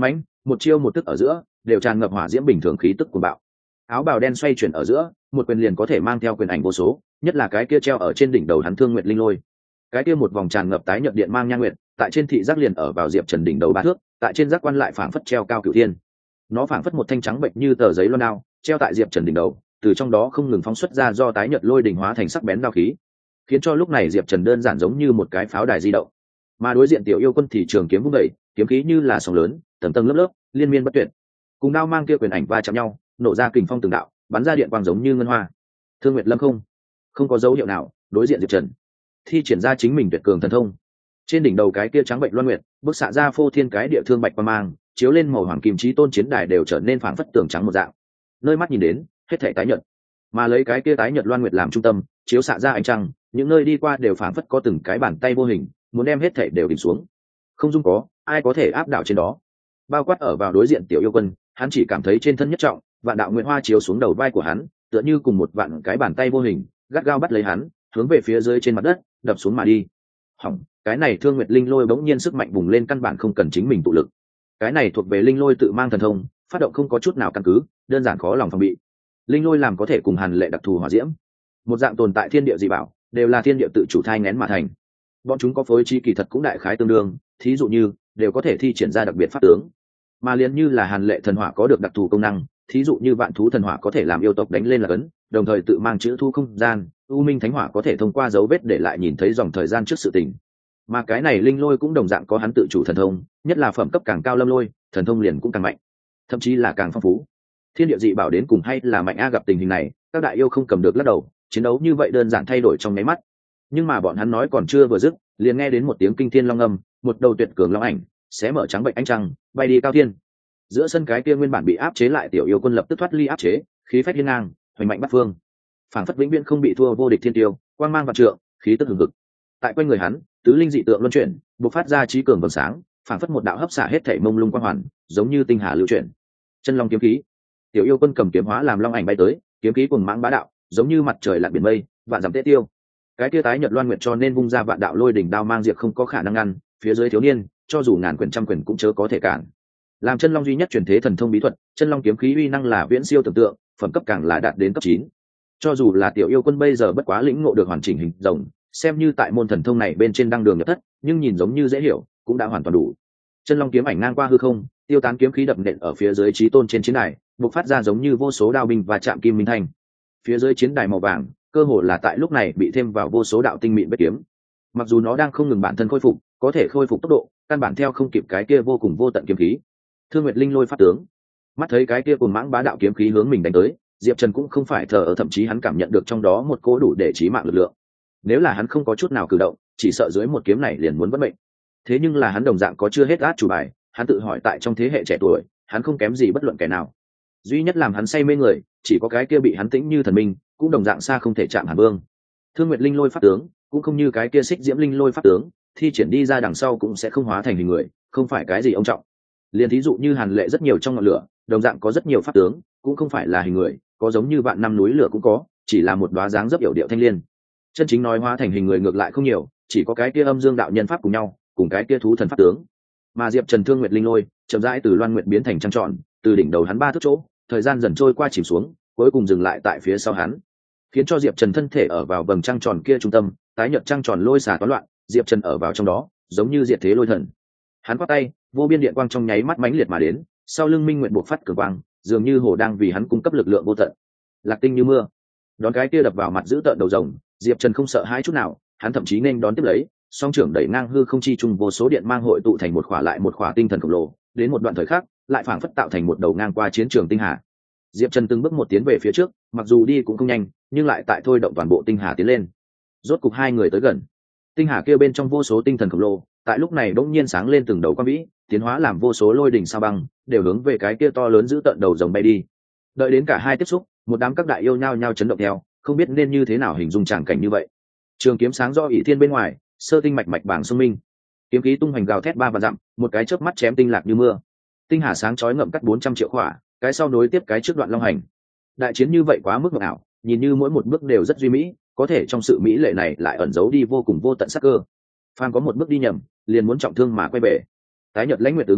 một chiêu một tức ở giữa đều tràn ngập hỏa diễm bình thường khí tức của bạo. Áo bào đen xoay chuyển ở giữa, một quyền liền có thể mang theo quyền ảnh vô số, nhất là cái kia treo ở trên đỉnh đầu hắn Thương Nguyệt Linh Lôi. Cái kia một vòng tràn ngập tái nhợt điện mang nha nguyệt, tại trên thị giác liền ở vào Diệp Trần đỉnh đầu 3 thước, tại trên giác quan lại phảng phất treo cao cửu thiên. Nó phảng phất một thanh trắng bệnh như tờ giấy loan đao, treo tại Diệp Trần đỉnh đầu, từ trong đó không ngừng phóng xuất ra do tái nhợt lôi đỉnh hóa thành sắc bén đao khí, khiến cho lúc này Diệp Trần đơn giản giống như một cái pháo đài di động. Mà đối diện Tiểu Yêu Quân thì trường kiếm vung dậy, kiếm khí như là sóng lớn, tầng tầng lớp lớp, liên miên bất tuyệt. Cùng đao mang kia quyền ảnh va chạm nhau, nổ ra kình phong từng đạo, bắn ra điện quang giống như ngân hoa. Thương Nguyệt Lâm không có dấu hiệu nào, đối diện Diệp Trần thi triển ra chính mình tuyệt cường thần thông. Trên đỉnh đầu cái kia trắng bệnh loan nguyệt, bức xạ ra phô thiên cái địa thương bạch quang mang, chiếu lên màu hoàng kim chí tôn chiến đài đều trở nên phảng phất tường trắng một dạng. Nơi mắt nhìn đến, hết thảy tái nhợt. Mà lấy cái kia tái nhợt loan nguyệt làm trung tâm, chiếu xạ ra ánh trăng, những nơi đi qua đều phảng phất có từng cái bàn tay vô hình, muốn đem hết thảy đều đỉnh xuống. Không dung có, ai có thể áp đảo trên đó. Bao quát ở vào đối diện Tiểu Yêu Quân, hắn chỉ cảm thấy trên thân nhất trọng, vạn đạo nguyệt hoa chiếu xuống đầu vai của hắn, tựa như cùng một vạn cái bàn tay vô hình, gắt gao bắt lấy hắn, hướng về phía dưới trên mặt đất, đập xuống mà đi. Hỏng, cái này Thương Nguyệt Linh Lôi bỗng nhiên sức mạnh bùng lên căn bản không cần chính mình tụ lực. Cái này thuộc về Linh Lôi tự mang thần thông, phát động không có chút nào căn cứ, đơn giản khó lòng phòng bị. Linh Lôi làm có thể cùng Hàn Lệ đặc thù hỏa diễm, một dạng tồn tại thiên địa dị bảo, đều là thiên địa tự chủ thai nghén mà thành. Bọn chúng có phối trí kỳ thật cũng đại khái tương đương, thí dụ như đều có thể thi triển ra đặc biệt pháp tướng, mà liền như là Hàn Lệ thần hỏa có được đặc thù công năng, thí dụ như vạn thú thần hỏa có thể làm yêu tộc đánh lên là cấn, đồng thời tự mang chữ thu không gian, U Minh Thánh Hỏa có thể thông qua dấu vết để lại nhìn thấy dòng thời gian trước sự tình. Mà cái này Linh Lôi cũng đồng dạng có hắn tự chủ thần thông, nhất là phẩm cấp càng cao Lâm Lôi, thần thông liền cũng càng mạnh, thậm chí là càng phong phú. Thiên địa dị bảo đến cùng hay là mạnh a, gặp tình hình này, các đại yêu không cầm được lắc đầu, chiến đấu như vậy đơn giản thay đổi trong nháy mắt. Nhưng mà bọn hắn nói còn chưa vừa dứt, liền nghe đến một tiếng kinh thiên long âm, một đầu tuyệt cường long ảnh xé mở trắng bệnh ánh trăng, bay đi cao thiên. Giữa sân cái kia nguyên bản bị áp chế lại Tiểu Yêu Quân lập tức thoát ly áp chế, khí phách hiên ngang, hoành mạnh bắt phương, phảng phất vĩnh viễn không bị thua, vô địch thiên tiêu, quang mang vạn trượng, khí tức hừng hực. Tại quanh người hắn, tứ linh dị tượng luân chuyển, bộc phát ra trí cường vầng sáng, phảng phất một đạo hấp xả hết thảy mông lung quang hoàn, giống như tinh hà lưu chuyển. Chân long kiếm khí, Tiểu Yêu Quân cầm kiếm hóa làm long ảnh bay tới, kiếm khí cuồng mãng bá đạo, giống như mặt trời lặn biển mây, vạn dặm tế tiêu. Cái kia tái nhật loan nguyệt cho nên vung ra vạn đạo lôi đỉnh đao mang diệt không có khả năng ngăn, phía dưới thiếu niên, cho dù ngàn quyền trăm quyền cũng chớ có thể cản. Làm chân long duy nhất truyền thế thần thông bí thuật, chân long kiếm khí uy năng là viễn siêu tưởng tượng, phẩm cấp càng là đạt đến cấp 9. Cho dù là Tiểu Yêu Quân bây giờ bất quá lĩnh ngộ được hoàn chỉnh hình rồng, xem như tại môn thần thông này bên trên đăng đường nhập thất, nhưng nhìn giống như dễ hiểu, cũng đã hoàn toàn đủ. Chân long kiếm ảnh ngang qua hư không, tiêu tán kiếm khí đập nện ở phía dưới chí tôn trên chiến đài, bộc phát ra giống như vô số đao binh và chạm kim minh thanh. Phía dưới chiến đài màu vàng, cơ hồ là tại lúc này bị thêm vào vô số đạo tinh mịn vết kiếm. Mặc dù nó đang không ngừng bản thân khôi phục, có thể khôi phục tốc độ, căn bản theo không kịp cái kia vô cùng vô tận kiếm khí. Thương Nguyệt Linh Lôi phát tướng, mắt thấy cái kia cuồng mãng bá đạo kiếm khí hướng mình đánh tới, Diệp Trần cũng không phải thờ ơ, thậm chí hắn cảm nhận được trong đó một cỗ đủ để chí mạng lực lượng. Nếu là hắn không có chút nào cử động, chỉ sợ dưới một kiếm này liền muốn bất mệnh. Thế nhưng là hắn đồng dạng có chưa hết át chủ bài, hắn tự hỏi tại trong thế hệ trẻ tuổi, hắn không kém gì bất luận kẻ nào. Duy nhất làm hắn say mê người, chỉ có cái kia bị hắn tĩnh như thần minh, cũng đồng dạng xa không thể chạm Hàn Vương. Thương Nguyệt Linh Lôi pháp tướng, cũng không như cái kia Xích Diễm Linh Lôi pháp tướng, thi triển đi ra đằng sau cũng sẽ không hóa thành hình người, không phải cái gì ông trọng. Liên thí dụ như Hàn Lệ rất nhiều trong ngọn lửa, đồng dạng có rất nhiều pháp tướng, cũng không phải là hình người, có giống như vạn năm núi lửa cũng có, chỉ là một đóa dáng dấp yểu điệu thanh liên. Chân chính nói hóa thành hình người ngược lại không nhiều, chỉ có cái kia Âm Dương đạo nhân pháp cùng nhau, cùng cái kia thú thần pháp tướng. Mà Diệp Trần Thương Nguyệt Linh Lôi, chậm rãi từ loan nguyệt biến thành trăng tròn, từ đỉnh đầu hắn 3 thước chỗ, thời gian dần trôi qua chìm xuống, cuối cùng dừng lại tại phía sau hắn, khiến cho Diệp Trần thân thể ở vào vầng trăng tròn kia trung tâm, tái nhợt trăng tròn lôi xả toán loạn, Diệp Trần ở vào trong đó, giống như diệt thế lôi thần. Hắn quát tay, vô biên điện quang trong nháy mắt mãnh liệt mà đến, sau lưng minh nguyện buộc phát cường quang, dường như hồ đang vì hắn cung cấp lực lượng vô tận. Lạc tinh như mưa, đón cái kia đập vào mặt giữ tợn đầu rồng, Diệp Trần không sợ hãi chút nào, hắn thậm chí nên đón tiếp lấy, song trưởng đẩy ngang hư không chi trung, vô số điện mang hội tụ thành một khỏa lại một khỏa tinh thần khổng lồ, đến một đoạn thời khắc, lại phảng phất tạo thành một đầu ngang qua chiến trường tinh hà. Diệp Trần từng bước một tiến về phía trước, mặc dù đi cũng không nhanh, nhưng lại tại thôi động toàn bộ tinh hà tiến lên. Rốt cục hai người tới gần. Tinh hà kia bên trong vô số tinh thần khổng lồ, tại lúc này bỗng nhiên sáng lên từng đầu quang vĩ, tiến hóa làm vô số lôi đỉnh sao băng, đều hướng về cái kia to lớn giữ tận đầu rồng bay đi. Đợi đến cả hai tiếp xúc, một đám các đại yêu nhau nhau chấn động theo, không biết nên như thế nào hình dung tràng cảnh như vậy. Trường kiếm sáng do ỷ thiên bên ngoài, sơ tinh mạch mạch bảng sông minh, kiếm khí tung hoành gào thét 3 vạn dặm, một cái chớp mắt chém tinh lạc như mưa. Tinh hà sáng chói ngậm cắt 400 triệu khỏa, cái sau nối tiếp cái trước đoạn long hành. Đại chiến như vậy quá mức mộng ảo, nhìn như mỗi một bước đều rất duy mỹ, có thể trong sự mỹ lệ này lại ẩn giấu đi vô cùng vô tận sắc cơ. Phan có một bước đi nhầm, liền muốn trọng thương mà quay về. Tái nhật lãnh nguyệt tướng uy mắng,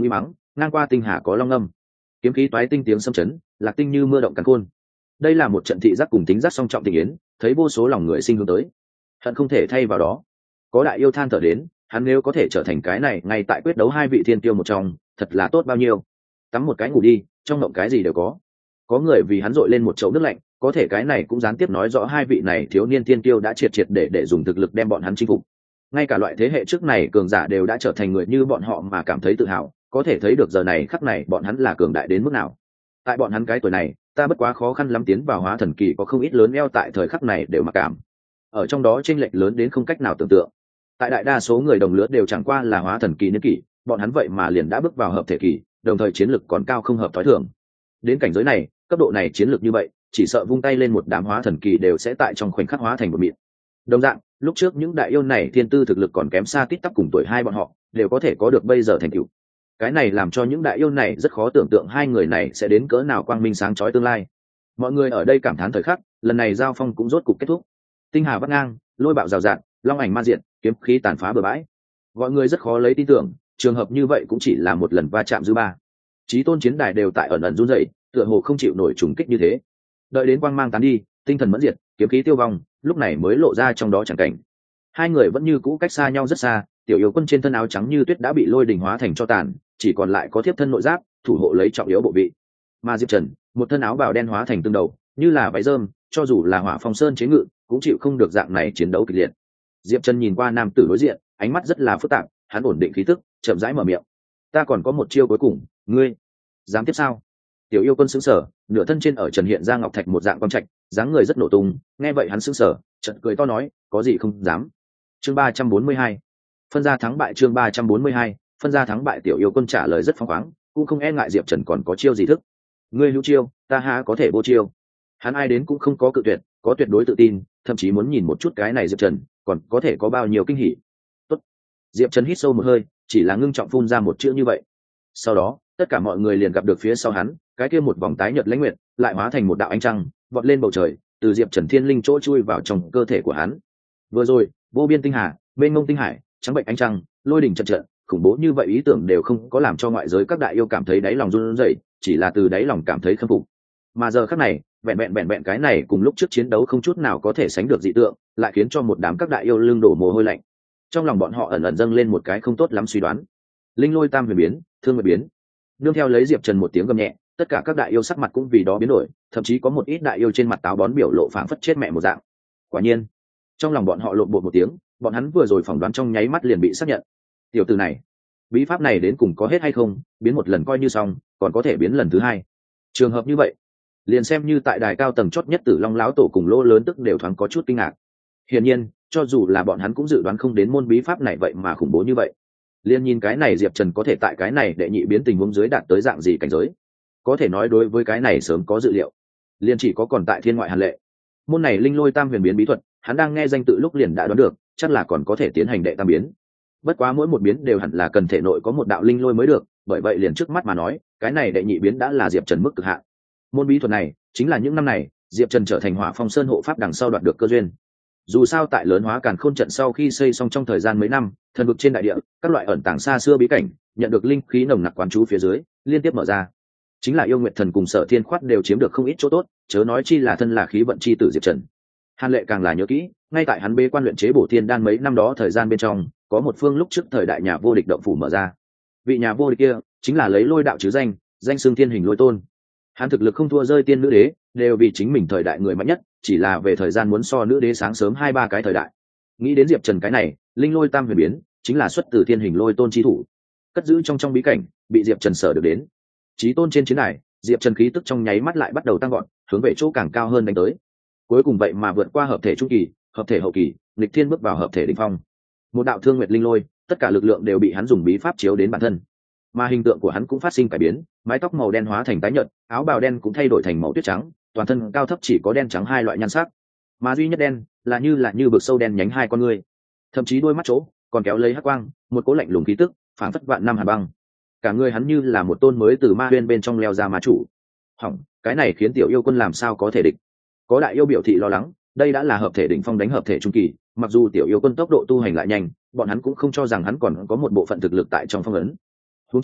ngang qua tinh hà có long âm, kiếm khí toái tinh tiếng xâm chấn, lạc tinh như mưa động càn khôn. Đây là một trận thị giác cùng tính giác song trọng tình yến, thấy vô số lòng người sinh hướng tới, hận không thể thay vào đó. Có đại yêu than thở đến, hắn nếu có thể trở thành cái này ngay tại quyết đấu hai vị thiên tiêu một trong, thật là tốt bao nhiêu. Tắm một cái ngủ đi, trong mộng cái gì đều có. Có người vì hắn dội lên một chậu nước lạnh, có thể cái này cũng gián tiếp nói rõ hai vị này thiếu niên thiên tiêu đã triệt triệt để dùng thực lực đem bọn hắn chinh phục. Ngay cả loại thế hệ trước này cường giả đều đã trở thành người như bọn họ mà cảm thấy tự hào, có thể thấy được giờ này khắc này bọn hắn là cường đại đến mức nào. Tại bọn hắn cái tuổi này, ta bất quá khó khăn lắm tiến vào hóa thần kỳ có không ít lớn eo tại thời khắc này đều mặc cảm. Ở trong đó chênh lệch lớn đến không cách nào tưởng tượng. Tại đại đa số người đồng lứa đều chẳng qua là hóa thần kỳ niên kỷ, bọn hắn vậy mà liền đã bước vào hợp thể kỳ, đồng thời chiến lực còn cao không hợp thói thường. Đến cảnh giới này, cấp độ này chiến lược như vậy, chỉ sợ vung tay lên một đám hóa thần kỳ đều sẽ tại trong khoảnh khắc hóa thành một mịn. Đồng dạng, lúc trước những đại yêu này thiên tư thực lực còn kém xa tít tắp cùng tuổi hai bọn họ, đều có thể có được bây giờ thành tựu. Cái này làm cho những đại yêu này rất khó tưởng tượng hai người này sẽ đến cỡ nào quang minh sáng chói tương lai. Mọi người ở đây cảm thán thời khắc, lần này giao phong cũng rốt cục kết thúc. Tinh hà vắt ngang, lôi bạo rào rạt, long ảnh ma diện, kiếm khí tàn phá bừa bãi. Mọi người rất khó lấy tin tưởng, trường hợp như vậy cũng chỉ là một lần va chạm dư ba. Chí tôn chiến đài đều tại ẩn ẩn run rẩy, tựa hồ không chịu nổi trùng kích như thế. Đợi đến quang mang tán đi, tinh thần mẫn diệt, kiếm khí tiêu vong, lúc này mới lộ ra trong đó chẳng cảnh. Hai người vẫn như cũ cách xa nhau rất xa, tiểu yêu quân trên thân áo trắng như tuyết đã bị lôi đình hóa thành cho tàn, chỉ còn lại có thiếp thân nội giáp thủ hộ lấy trọng yếu bộ vị. Mà Diệp Trần, một thân áo bào đen hóa thành tương đầu, như là váy rơm, cho dù là hỏa phong sơn chế ngự, cũng chịu không được dạng này chiến đấu kịch liệt. Diệp Trần nhìn qua nam tử đối diện, ánh mắt rất là phức tạp, hắn ổn định khí tức, chậm rãi mở miệng: "Ta còn có một chiêu cuối cùng, ngươi dám tiếp sao?" Tiểu yêu quân sững sờ, nửa thân trên ở trần hiện ra ngọc thạch một dạng quang trạch, dáng người rất nổ tung, nghe vậy hắn sững sờ, chợt cười to nói: "Có gì không dám." Chương 342. Phân ra thắng bại. Chương 342. Phân ra thắng bại. Tiểu yêu quân trả lời rất phóng khoáng, cũng không e ngại Diệp Trần còn có chiêu gì thức. "Ngươi hữu chiêu, ta há có thể vô chiêu." Hắn ai đến cũng không có cự tuyệt, có tuyệt đối tự tin, thậm chí muốn nhìn một chút cái này Diệp Trần còn có thể có bao nhiêu kinh hỉ. Tốt. Diệp Trần hít sâu một hơi, chỉ là ngưng trọng phun ra một chữ như vậy. Sau đó, tất cả mọi người liền gặp được phía sau hắn, cái kia một vòng tái nhợt lãnh nguyệt, lại hóa thành một đạo ánh trăng, vọt lên bầu trời, từ Diệp Trần thiên linh chỗ chui vào trong cơ thể của hắn. Vừa rồi, vô biên tinh hà, mênh mông tinh hải, trắng bệnh ánh trăng, lôi đỉnh trận trận, khủng bố như vậy ý tưởng đều không có làm cho ngoại giới các đại yêu cảm thấy đáy lòng run rẩy, chỉ là từ đáy lòng cảm thấy khâm phục. Mà giờ khắc này, vẹn vẹn cái này cùng lúc trước chiến đấu không chút nào có thể sánh được dị tượng, lại khiến cho một đám các đại yêu lưng đổ mồ hôi lạnh. Trong lòng bọn họ ẩn ẩn dâng lên một cái không tốt lắm suy đoán. Linh lôi tam huyền biến, thương huyền biến. Nương theo lấy Diệp Trần một tiếng gầm nhẹ, tất cả các đại yêu sắc mặt cũng vì đó biến đổi, thậm chí có một ít đại yêu trên mặt táo bón biểu lộ phảng phất chết mẹ một dạng. Quả nhiên, trong lòng bọn họ lộn bột một tiếng, bọn hắn vừa rồi phỏng đoán trong nháy mắt liền bị xác nhận. Tiểu tử này, bí pháp này đến cùng có hết hay không, biến một lần coi như xong, còn có thể biến lần thứ hai. Trường hợp như vậy, liền xem như tại đài cao tầng chót nhất Tử Long lão tổ cùng Lô lớn tức đều thoáng có chút kinh ngạc. Hiển nhiên, cho dù là bọn hắn cũng dự đoán không đến môn bí pháp này vậy mà khủng bố như vậy. Liên nhìn cái này Diệp Trần có thể tại cái này đệ nhị biến tình huống dưới đạt tới dạng gì cảnh giới, có thể nói đối với cái này sớm có dự liệu. Liên chỉ có còn tại thiên ngoại hàn lệ, môn này linh lôi tam huyền biến bí thuật, hắn đang nghe danh tự lúc liền đã đoán được, chắc là còn có thể tiến hành đệ tam biến. Bất quá mỗi một biến đều hẳn là cần thể nội có một đạo linh lôi mới được, bởi vậy liền trước mắt mà nói, cái này đệ nhị biến đã là Diệp Trần mức cực hạn. Môn bí thuật này chính là những năm này Diệp Trần trở thành Hỏa Phong Sơn hộ pháp đằng sau đoạt được cơ duyên. Dù sao tại lớn hóa càn khôn trận sau khi xây xong trong thời gian mấy năm, thần vực trên đại địa, các loại ẩn tàng xa xưa bí cảnh nhận được linh khí nồng nặc quán trú phía dưới, liên tiếp mở ra. Chính là yêu nguyệt thần cùng Sở Thiên Khoát đều chiếm được không ít chỗ tốt, chớ nói chi là thân là khí vận chi tử Diệp Trần. Hàn Lệ càng là nhớ kỹ, ngay tại hắn bế quan luyện chế bổ thiên đan mấy năm đó thời gian bên trong, có một phương lúc trước thời đại nhà vô địch động phủ mở ra. Vị nhà vô địch kia chính là lấy lôi đạo chứ danh, danh xưng thiên hình lôi tôn. Hắn thực lực không thua rơi tiên nữ đế, đều vì chính mình thời đại người mạnh nhất, chỉ là về thời gian muốn so nữ đế sáng sớm 2-3 cái thời đại. Nghĩ đến Diệp Trần cái này, linh lôi tam huyền biến, chính là xuất từ thiên hình lôi tôn chi thủ, cất giữ trong bí cảnh, bị Diệp Trần sở được đến. Chí tôn trên chiến đài, Diệp Trần khí tức trong nháy mắt lại bắt đầu tăng gọn, hướng về chỗ càng cao hơn đánh tới. Cuối cùng vậy mà vượt qua hợp thể trung kỳ, hợp thể hậu kỳ, nghịch thiên bước vào hợp thể đỉnh phong. Một đạo thương nguyệt linh lôi, tất cả lực lượng đều bị hắn dùng bí pháp chiếu đến bản thân. Mà hình tượng của hắn cũng phát sinh cải biến, mái tóc màu đen hóa thành tái nhợt, áo bào đen cũng thay đổi thành màu tuyết trắng, toàn thân cao thấp chỉ có đen trắng hai loại nhan sắc, mà duy nhất đen là như vực sâu đen nhánh hai con ngươi, thậm chí đôi mắt chỗ còn kéo lấy hắc quang, một cố lạnh lùng khí tức, phảng phất vạn năm hàn băng. Cả người hắn như là một tôn mới từ ma huyên bên trong leo ra ma chủ. Hỏng, cái này khiến tiểu yêu quân làm sao có thể địch? Có đại yêu biểu thị lo lắng, đây đã là hợp thể đỉnh phong đánh hợp thể trung kỳ, mặc dù tiểu yêu quân tốc độ tu hành lại nhanh, bọn hắn cũng không cho rằng hắn còn có một bộ phận thực lực tại trong phong ấn. Huống chi,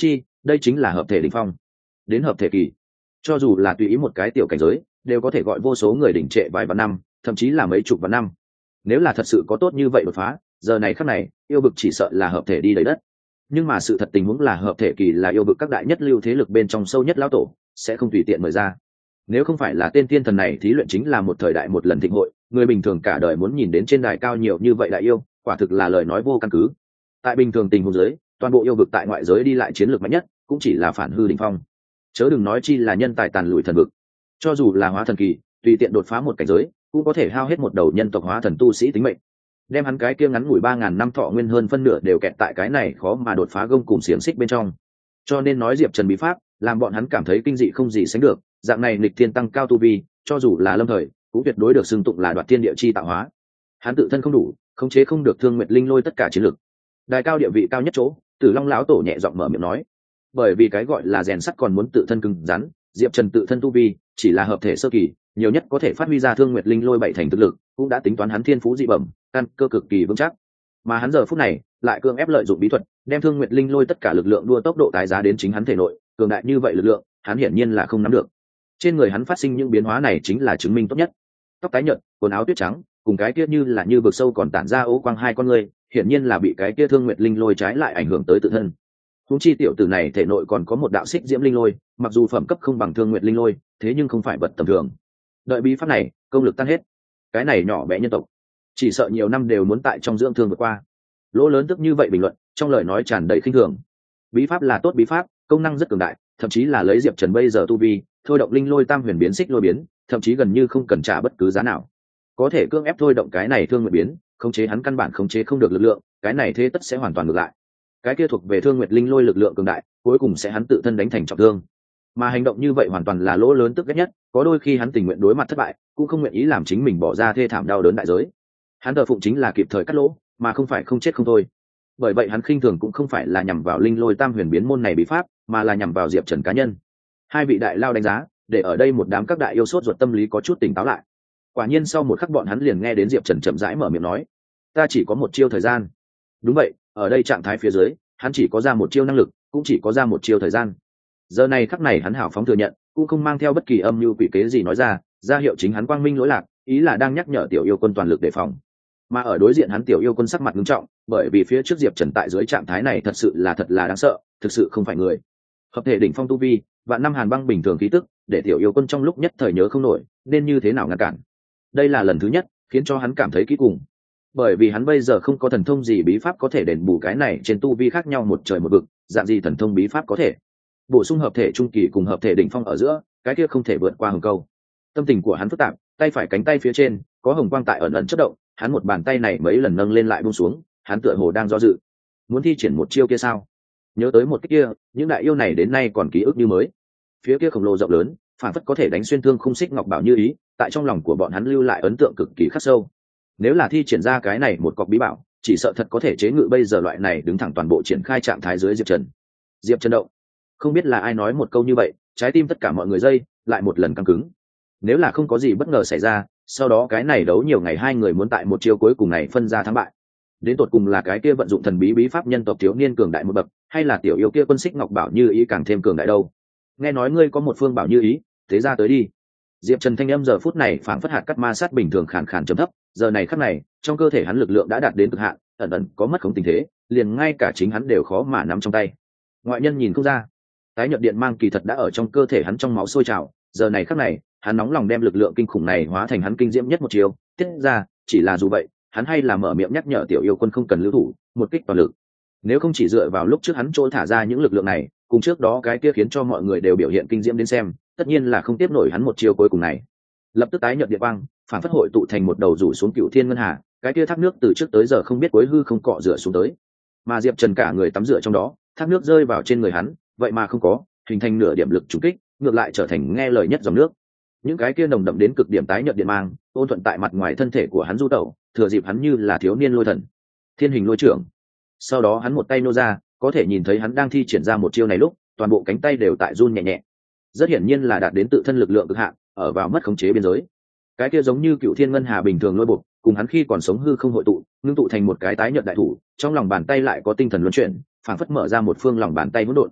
đây chính là hợp thể đỉnh phong. Đến hợp thể kỳ, cho dù là tùy ý một cái tiểu cảnh giới đều có thể gọi vô số người đỉnh trệ vài vạn năm, thậm chí là mấy chục vạn năm. Nếu là thật sự có tốt như vậy đột phá, giờ này khắc này yêu vực chỉ sợ là hợp thể đi đầy đất. Nhưng mà sự thật tình huống là hợp thể kỳ là yêu vực các đại nhất lưu thế lực bên trong sâu nhất lão tổ sẽ không tùy tiện mời ra. Nếu không phải là tên tiên thần này thí luyện chính là một thời đại một lần thịnh hội, người bình thường cả đời muốn nhìn đến trên đài cao nhiều như vậy đại yêu, quả thực là lời nói vô căn cứ. Tại bình thường tình huống giới, toàn bộ yêu vực tại ngoại giới đi lại chiến lược mạnh nhất cũng chỉ là phản hư đỉnh phong, chớ đừng nói chi là nhân tài tàn lùi thần vực. Cho dù là hóa thần kỳ, tùy tiện đột phá một cảnh giới cũng có thể hao hết một đầu nhân tộc hóa thần tu sĩ tính mệnh, đem hắn cái kia ngắn ngủi 3000 năm thọ nguyên hơn phân nửa đều kẹt tại cái này khó mà đột phá gông cùng xiềng xích bên trong. Cho nên nói Diệp Trần bí pháp làm bọn hắn cảm thấy kinh dị không gì sánh được, dạng này nghịch thiên tăng cao tu vi, cho dù là lâm thời cũng tuyệt đối được xưng tụng là đoạt thiên địa chi tạo hóa. Hắn tự thân không đủ, khống chế không được Thương Nguyệt Linh Lôi tất cả chiến lực. Đài cao địa vị cao nhất chỗ, Tử Long lão tổ nhẹ giọng mở miệng nói, bởi vì cái gọi là rèn sắt còn muốn tự thân cứng rắn, Diệp Trần tự thân tu vi chỉ là hợp thể sơ kỳ, nhiều nhất có thể phát huy ra Thương Nguyệt Linh Lôi bảy thành thực lực, cũng đã tính toán hắn thiên phú dị bẩm, căn cơ cực kỳ vững chắc. Mà hắn giờ phút này lại cưỡng ép lợi dụng bí thuật, đem Thương Nguyệt Linh Lôi tất cả lực lượng đua tốc độ tái giá đến chính hắn thể nội, cường đại như vậy lực lượng, hắn hiển nhiên là không nắm được. Trên người hắn phát sinh những biến hóa này chính là chứng minh tốt nhất. Tóc tái nhợt, quần áo tuyết trắng, cùng cái kia như là như vực sâu còn tản ra ố quang hai con người, hiển nhiên là bị cái kia Thương Nguyệt Linh Lôi trái lại ảnh hưởng tới tự thân. Huống chi tiểu tử này thể nội còn có một đạo xích diễm linh lôi, mặc dù phẩm cấp không bằng Thương Nguyệt Linh Lôi, thế nhưng không phải vật tầm thường. Đợi bí pháp này, công lực tan hết, cái này nhỏ bé nhân tộc, chỉ sợ nhiều năm đều muốn tại trong dưỡng thương vượt qua. Lỗ lớn tức như vậy bình luận, trong lời nói tràn đầy khinh thường. Bí pháp là tốt bí pháp, công năng rất cường đại, thậm chí là lấy Diệp Trần bây giờ tu vi, thôi động linh lôi tam huyền biến xích lôi biến, thậm chí gần như không cần trả bất cứ giá nào. Có thể cưỡng ép thôi động cái này Thương Nguyệt biến, khống chế hắn căn bản khống chế không được lực lượng, cái này thế tất sẽ hoàn toàn ngược lại. Cái kia thuộc về Thương Nguyệt linh lôi lực lượng cường đại, cuối cùng sẽ hắn tự thân đánh thành trọng thương. Mà hành động như vậy hoàn toàn là lỗ lớn tức ghét nhất, có đôi khi hắn tình nguyện đối mặt thất bại, cũng không nguyện ý làm chính mình bỏ ra thê thảm đau đớn đại giới. Hắn thờ phụng chính là kịp thời cắt lỗ, mà không phải không chết không thôi. Bởi vậy hắn khinh thường cũng không phải là nhằm vào linh lôi tam huyền biến môn này bí pháp, mà là nhằm vào Diệp Trần cá nhân. Hai vị đại lao đánh giá, để ở đây một đám các đại yêu sốt ruột tâm lý có chút tỉnh táo lại. Quả nhiên sau một khắc bọn hắn liền nghe đến Diệp Trần chậm rãi mở miệng nói, ta chỉ có một chiêu thời gian. Đúng vậy, ở đây trạng thái phía dưới, hắn chỉ có ra một chiêu năng lực, cũng chỉ có ra một chiêu thời gian. Giờ này khắc này hắn hào phóng thừa nhận, cũng không mang theo bất kỳ âm mưu quỷ kế gì nói ra hiệu chính hắn quang minh lỗi lạc, ý là đang nhắc nhở tiểu yêu quân toàn lực đề phòng. Mà ở đối diện hắn tiểu yêu quân sắc mặt nghiêm trọng, bởi vì phía trước Diệp Trần tại dưới trạng thái này thật sự là đáng sợ, thực sự không phải người. Hợp thể đỉnh phong tu vi, vạn năm hàn băng bình thường khí tức, để tiểu yêu quân trong lúc nhất thời nhớ không nổi nên như thế nào ngăn cản. Đây là lần thứ nhất khiến cho hắn cảm thấy kỹ cùng, bởi vì hắn bây giờ không có thần thông gì bí pháp có thể đền bù cái này trên tu vi khác nhau một trời một vực, dạng gì thần thông bí pháp có thể bổ sung hợp thể trung kỳ cùng hợp thể đỉnh phong ở giữa, cái kia không thể vượt qua hồng câu. Tâm tình của hắn phức tạp, tay phải cánh tay phía trên có hồng quang tại ẩn ẩn chớp động, hắn một bàn tay này mấy lần nâng lên lại buông xuống, hắn tựa hồ đang do dự, muốn thi triển một chiêu kia sao? Nhớ tới một cái kia, những đại yêu này đến nay còn ký ức như mới. Phía kia khổng lồ rộng lớn, phản phất có thể đánh xuyên thương khung xích ngọc bảo như ý, tại trong lòng của bọn hắn lưu lại ấn tượng cực kỳ khắc sâu. Nếu là thi triển ra cái này một cọc bí bảo, chỉ sợ thật có thể chế ngự bây giờ loại này đứng thẳng toàn bộ triển khai trạng thái dưới Diệp Trần. Diệp Trần động. Không biết là ai nói một câu như vậy, trái tim tất cả mọi người dây lại một lần căng cứng. Nếu là không có gì bất ngờ xảy ra, sau đó cái này đấu nhiều ngày hai người muốn tại một chiêu cuối cùng này phân ra thắng bại. Đến tột cùng là cái kia vận dụng thần bí bí pháp nhân tộc thiếu niên cường đại một bậc, hay là tiểu yêu kia quân xích ngọc bảo như ý càng thêm cường đại đâu? Nghe nói ngươi có một phương bảo như ý, thế ra tới đi. Diệp Trần thanh âm giờ phút này phảng phất hạt cắt ma sát bình thường khàn khàn trầm thấp, giờ này khắc này, trong cơ thể hắn lực lượng đã đạt đến cực hạn, ẩn ẩn có mất khống tình thế, liền ngay cả chính hắn đều khó mà nắm trong tay. Ngoại nhân nhìn không ra, tái nhợt điện mang kỳ thật đã ở trong cơ thể hắn trong máu sôi trào, giờ này khắc này, hắn nóng lòng đem lực lượng kinh khủng này hóa thành hắn kinh diễm nhất một chiều, tiết ra, chỉ là dù vậy, hắn hay là mở miệng nhắc nhở tiểu yêu quân không cần lưu thủ, một kích toàn lực. Nếu không chỉ dựa vào lúc trước hắn chỗ thả ra những lực lượng này, cùng trước đó cái kia khiến cho mọi người đều biểu hiện kinh diễm đến xem, tất nhiên là không tiếp nổi hắn một chiều cuối cùng này. Lập tức tái nhợt điện quang, phản phất hội tụ thành một đầu rủ xuống cựu thiên ngân hà, cái kia thác nước từ trước tới giờ không biết cuối hư không cọ rửa xuống tới. Mà Diệp Trần cả người tắm rửa trong đó, thác nước rơi vào trên người hắn, vậy mà không có hình thành nửa điểm lực trùng kích, ngược lại trở thành nghe lời nhất dòng nước. Những cái kia nồng đậm đến cực điểm tái nhợt điện mang, ôn thuận tại mặt ngoài thân thể của hắn du tẩu, thừa dịp hắn như là thiếu niên lôi thần, thiên hình lôi trưởng. Sau đó hắn một tay nô ra, có thể nhìn thấy hắn đang thi triển ra một chiêu này lúc, toàn bộ cánh tay đều tại run nhẹ nhẹ. Rất hiển nhiên là đạt đến tự thân lực lượng cực hạn, ở vào mất khống chế biên giới. Cái kia giống như cựu thiên ngân hà bình thường lôi buộc, cùng hắn khi còn sống hư không hội tụ, ngưng tụ thành một cái tái nhợt đại thủ, trong lòng bàn tay lại có tinh thần luân chuyển, phảng phất mở ra một phương lòng bàn tay hỗn độn.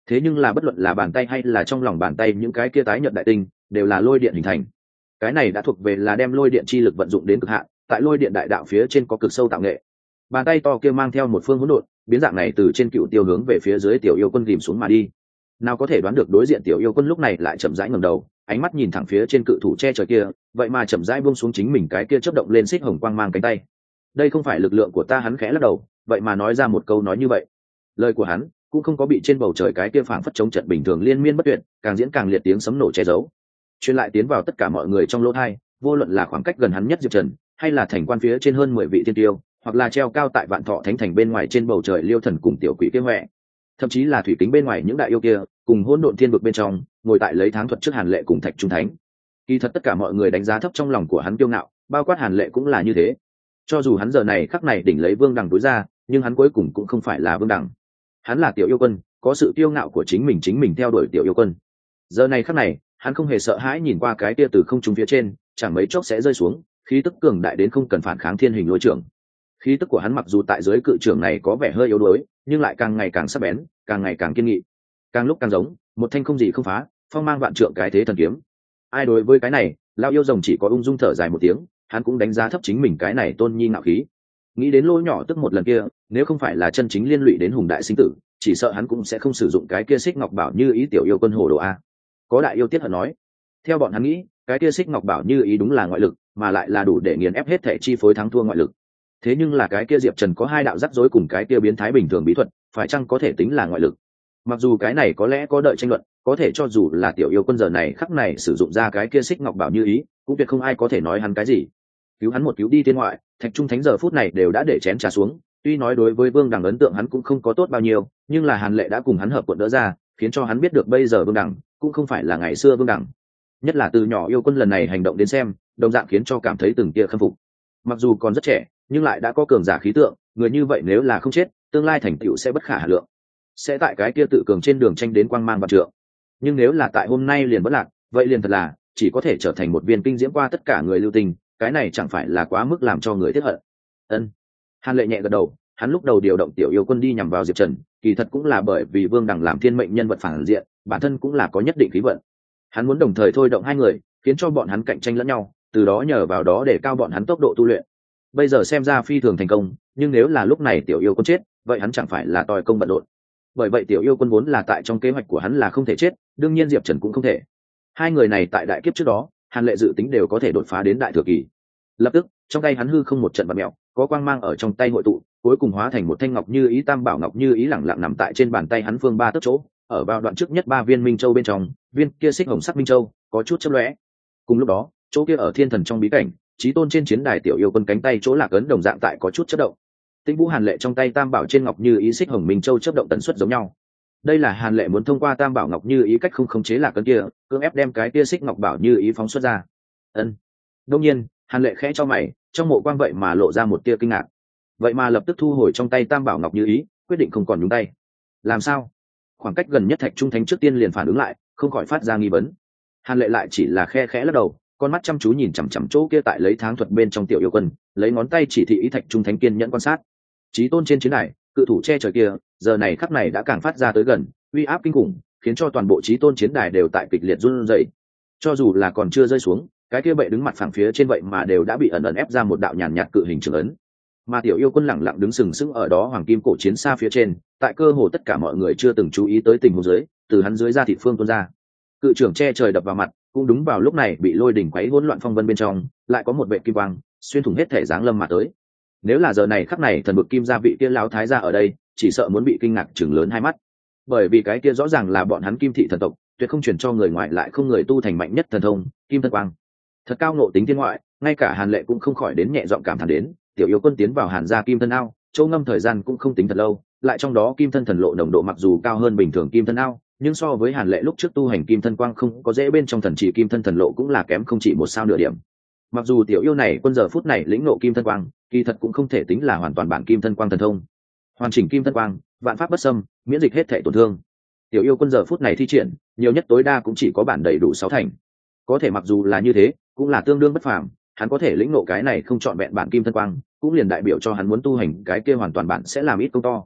thế nhưng là bất luận là bàn tay hay là trong lòng bàn tay những cái kia tái nhợt đại tinh đều là lôi điện hình thành. Cái này đã thuộc về là đem lôi điện chi lực vận dụng đến cực hạn, tại lôi điện đại đạo phía trên có cực sâu tạo nghệ. Bàn tay to kia mang theo một phương hỗn độn biến dạng này từ trên cựu tiêu hướng về phía dưới tiểu yêu quân ghìm xuống mà đi. Nào có thể đoán được đối diện tiểu yêu quân lúc này lại chậm rãi ngẩng đầu, ánh mắt nhìn thẳng phía trên cự thủ che trời kia, vậy mà chậm rãi buông xuống chính mình cái kia chớp động lên xích hồng quang mang cánh tay. Đây không phải lực lượng của ta, hắn khẽ lắc đầu, vậy mà nói ra một câu nói như vậy. Lời của hắn cũng không có bị trên bầu trời cái kia phảng phất chống trận bình thường liên miên bất tuyệt, càng diễn càng liệt tiếng sấm nổ che giấu. Truyền lại tiến vào tất cả mọi người trong lỗ tai, vô luận là khoảng cách gần hắn nhất Diệp Trần, hay là thành quan phía trên hơn 10 vị thiên tiêu, hoặc là treo cao tại Vạn Thọ Thánh Thành bên ngoài trên bầu trời Liêu Thần cùng tiểu quỷ kia hoẹ, thậm chí là thủy kính bên ngoài những đại yêu kia, cùng hỗn độn thiên vực bên trong, ngồi tại lấy tháng thuật trước Hàn Lệ cùng Thạch Trung Thánh. Kỳ thật tất cả mọi người đánh giá thấp trong lòng của hắn kiêu ngạo, bao quát Hàn Lệ cũng là như thế. Cho dù hắn giờ này khắc này đỉnh lấy Vương Đằng tối ra, nhưng hắn cuối cùng cũng không phải là Vương Đằng. Hắn là tiểu yêu quân, có sự kiêu ngạo của chính mình theo đuổi tiểu yêu quân. Giờ này khắc này, hắn không hề sợ hãi nhìn qua cái kia từ không trung phía trên, chẳng mấy chốc sẽ rơi xuống, khí tức cường đại đến không cần phản kháng thiên hình lôi trưởng. Khí tức của hắn mặc dù tại dưới cự trưởng này có vẻ hơi yếu đuối, nhưng lại càng ngày càng sắc bén, càng ngày càng kiên nghị, càng lúc càng giống một thanh không gì không phá, phong mang vạn trượng cái thế thần kiếm. Ai đối với cái này, lão yêu rồng chỉ có ung dung thở dài một tiếng, hắn cũng đánh giá thấp chính mình cái này tôn nhi ngạo khí. Nghĩ đến lỗ nhỏ tức một lần kia, nếu không phải là chân chính liên lụy đến hùng đại sinh tử, chỉ sợ hắn cũng sẽ không sử dụng cái kia xích ngọc bảo như ý tiểu yêu quân hồ đồ a. Có đại yêu tiết hận nói, theo bọn hắn nghĩ, cái kia xích ngọc bảo như ý đúng là ngoại lực, mà lại là đủ để nghiền ép hết thể chi phối thắng thua ngoại lực. Thế nhưng là cái kia Diệp Trần có hai đạo rắc rối cùng cái kia biến thái bình thường bí thuật, phải chăng có thể tính là ngoại lực? Mặc dù cái này có lẽ có đợi tranh luận, có thể cho dù là tiểu yêu quân giờ này khắc này sử dụng ra cái kia xích ngọc bảo như ý, cũng tuyệt không ai có thể nói hắn cái gì. Cứu hắn một cứu đi thiên ngoại, Thạch Trung Thánh giờ phút này đều đã để chén trà xuống, tuy nói đối với Vương Đằng ấn tượng hắn cũng không có tốt bao nhiêu, nhưng là Hàn Lệ đã cùng hắn hợp quận đỡ ra, khiến cho hắn biết được bây giờ Vương Đằng cũng không phải là ngày xưa Vương Đằng. Nhất là từ nhỏ yêu quân lần này hành động đến xem, đồng dạng khiến cho cảm thấy từng tia khâm phục. Mặc dù còn rất trẻ, nhưng lại đã có cường giả khí tượng, người như vậy nếu là không chết, tương lai thành tựu sẽ bất khả hà lượng, sẽ tại cái kia tự cường trên đường tranh đến quang mang vạn trượng. Nhưng nếu là tại hôm nay liền bất lạc, vậy liền thật là chỉ có thể trở thành một viên kinh diễm qua tất cả người lưu tình, cái này chẳng phải là quá mức làm cho người tiếc hận. Ân. Hàn Lệ nhẹ gật đầu, hắn lúc đầu điều động tiểu yêu quân đi nhằm vào Diệp Trần, kỳ thật cũng là bởi vì Vương Đằng làm thiên mệnh nhân vật phản diện, bản thân cũng là có nhất định khí vận. Hắn muốn đồng thời thôi động hai người, khiến cho bọn hắn cạnh tranh lẫn nhau, từ đó nhờ vào đó để cao bọn hắn tốc độ tu luyện. Bây giờ xem ra phi thường thành công, nhưng nếu là lúc này tiểu yêu quân chết, vậy hắn chẳng phải là tòi công bận rộn. Bởi vậy tiểu yêu quân vốn là tại trong kế hoạch của hắn là không thể chết, đương nhiên Diệp Trần cũng không thể. Hai người này tại đại kiếp trước đó, Hàn Lệ dự tính đều có thể đột phá đến đại thừa kỳ. Lập tức, trong tay hắn hư không một trận bạt mèo, có quang mang ở trong tay hội tụ, cuối cùng hóa thành một thanh ngọc như ý tam bảo ngọc như ý lẳng lặng nằm tại trên bàn tay hắn phương ba tấc chỗ, ở vào đoạn trước nhất ba viên minh châu bên trong, viên kia xích hồng sắc minh châu có chút chớp lóe. Cùng lúc đó, chỗ kia ở thiên thần trong bí cảnh, chí tôn trên chiến đài tiểu yêu quân cánh tay chỗ lạc ấn đồng dạng tại có chút chớp động. Tĩnh Vũ Hàn Lệ trong tay tam bảo trên ngọc như ý xích hồng minh châu chớp động tần suất giống nhau. Đây là Hàn Lệ muốn thông qua tam bảo ngọc như ý cách không khống chế lạc ấn kia, cưỡng ép đem cái kia xích ngọc bảo như ý phóng xuất ra. Ân. Đương nhiên, Hàn Lệ khẽ cho mày, trong mộ quang vậy mà lộ ra một tia kinh ngạc. Vậy mà lập tức thu hồi trong tay tam bảo ngọc như ý, quyết định không còn nhúng tay. Làm sao? Khoảng cách gần nhất Thạch Trung Thánh trước tiên liền phản ứng lại, không khỏi phát ra nghi vấn. Hàn Lệ lại chỉ là khe khẽ lắc đầu, con mắt chăm chú nhìn chằm chằm chỗ kia tại lấy tháng thuật bên trong tiểu yêu quân, lấy ngón tay chỉ thị ý Thạch Trung Thánh kiên nhẫn quan sát. Chí tôn trên chiến đài, cự thủ che trời kia, giờ này khắc này đã càng phát ra tới gần, uy áp kinh khủng, khiến cho toàn bộ chí tôn chiến đài đều tại kịch liệt run rẩy. Cho dù là còn chưa rơi xuống, cái kia bệ đứng mặt phẳng phía trên vậy mà đều đã bị ẩn ẩn ép ra một đạo nhàn nhạt cự hình trường ấn. Mà tiểu yêu quân lẳng lặng đứng sừng sững ở đó hoàng kim cổ chiến xa phía trên, tại cơ hồ tất cả mọi người chưa từng chú ý tới tình huống dưới, từ hắn dưới ra thị phương tuôn ra. Cự trưởng che trời đập vào mặt, cũng đúng vào lúc này bị lôi đỉnh quấy hỗn loạn phong vân bên trong, lại có một vệ kim quang xuyên thủng hết thể dáng lâm mà tới. Nếu là giờ này khắc này thần bực kim gia vị kia lão thái gia ở đây, chỉ sợ muốn bị kinh ngạc chừng lớn hai mắt, bởi vì cái kia rõ ràng là bọn hắn kim thị thần tộc, tuyệt không truyền cho người ngoài lại không người tu thành mạnh nhất thần thông kim thân quang. Thật cao ngộ tính thiên ngoại, ngay cả Hàn Lệ cũng không khỏi đến nhẹ giọng cảm thán đến, tiểu yêu quân tiến vào Hàn gia kim thân ao, châu ngâm thời gian cũng không tính thật lâu, lại trong đó kim thân thần lộ nồng độ mặc dù cao hơn bình thường kim thân ao, nhưng so với Hàn Lệ lúc trước tu hành kim thân quang không có dễ bên trong thần chỉ kim thân thần lộ cũng là kém không chỉ một sao nửa điểm. Mặc dù tiểu yêu này quân giờ phút này lĩnh ngộ kim thân quang, kỳ thật cũng không thể tính là hoàn toàn bản kim thân quang thần thông. Hoàn chỉnh kim thân quang, vạn pháp bất xâm, miễn dịch hết thể tổn thương. Tiểu yêu quân giờ phút này thi triển, nhiều nhất tối đa cũng chỉ có bản đầy đủ 6 thành. Có thể mặc dù là như thế, cũng là tương đương bất phàm, hắn có thể lĩnh ngộ cái này không chọn vẹn bản kim thân quang, cũng liền đại biểu cho hắn muốn tu hành cái kia hoàn toàn bản sẽ làm ít công to.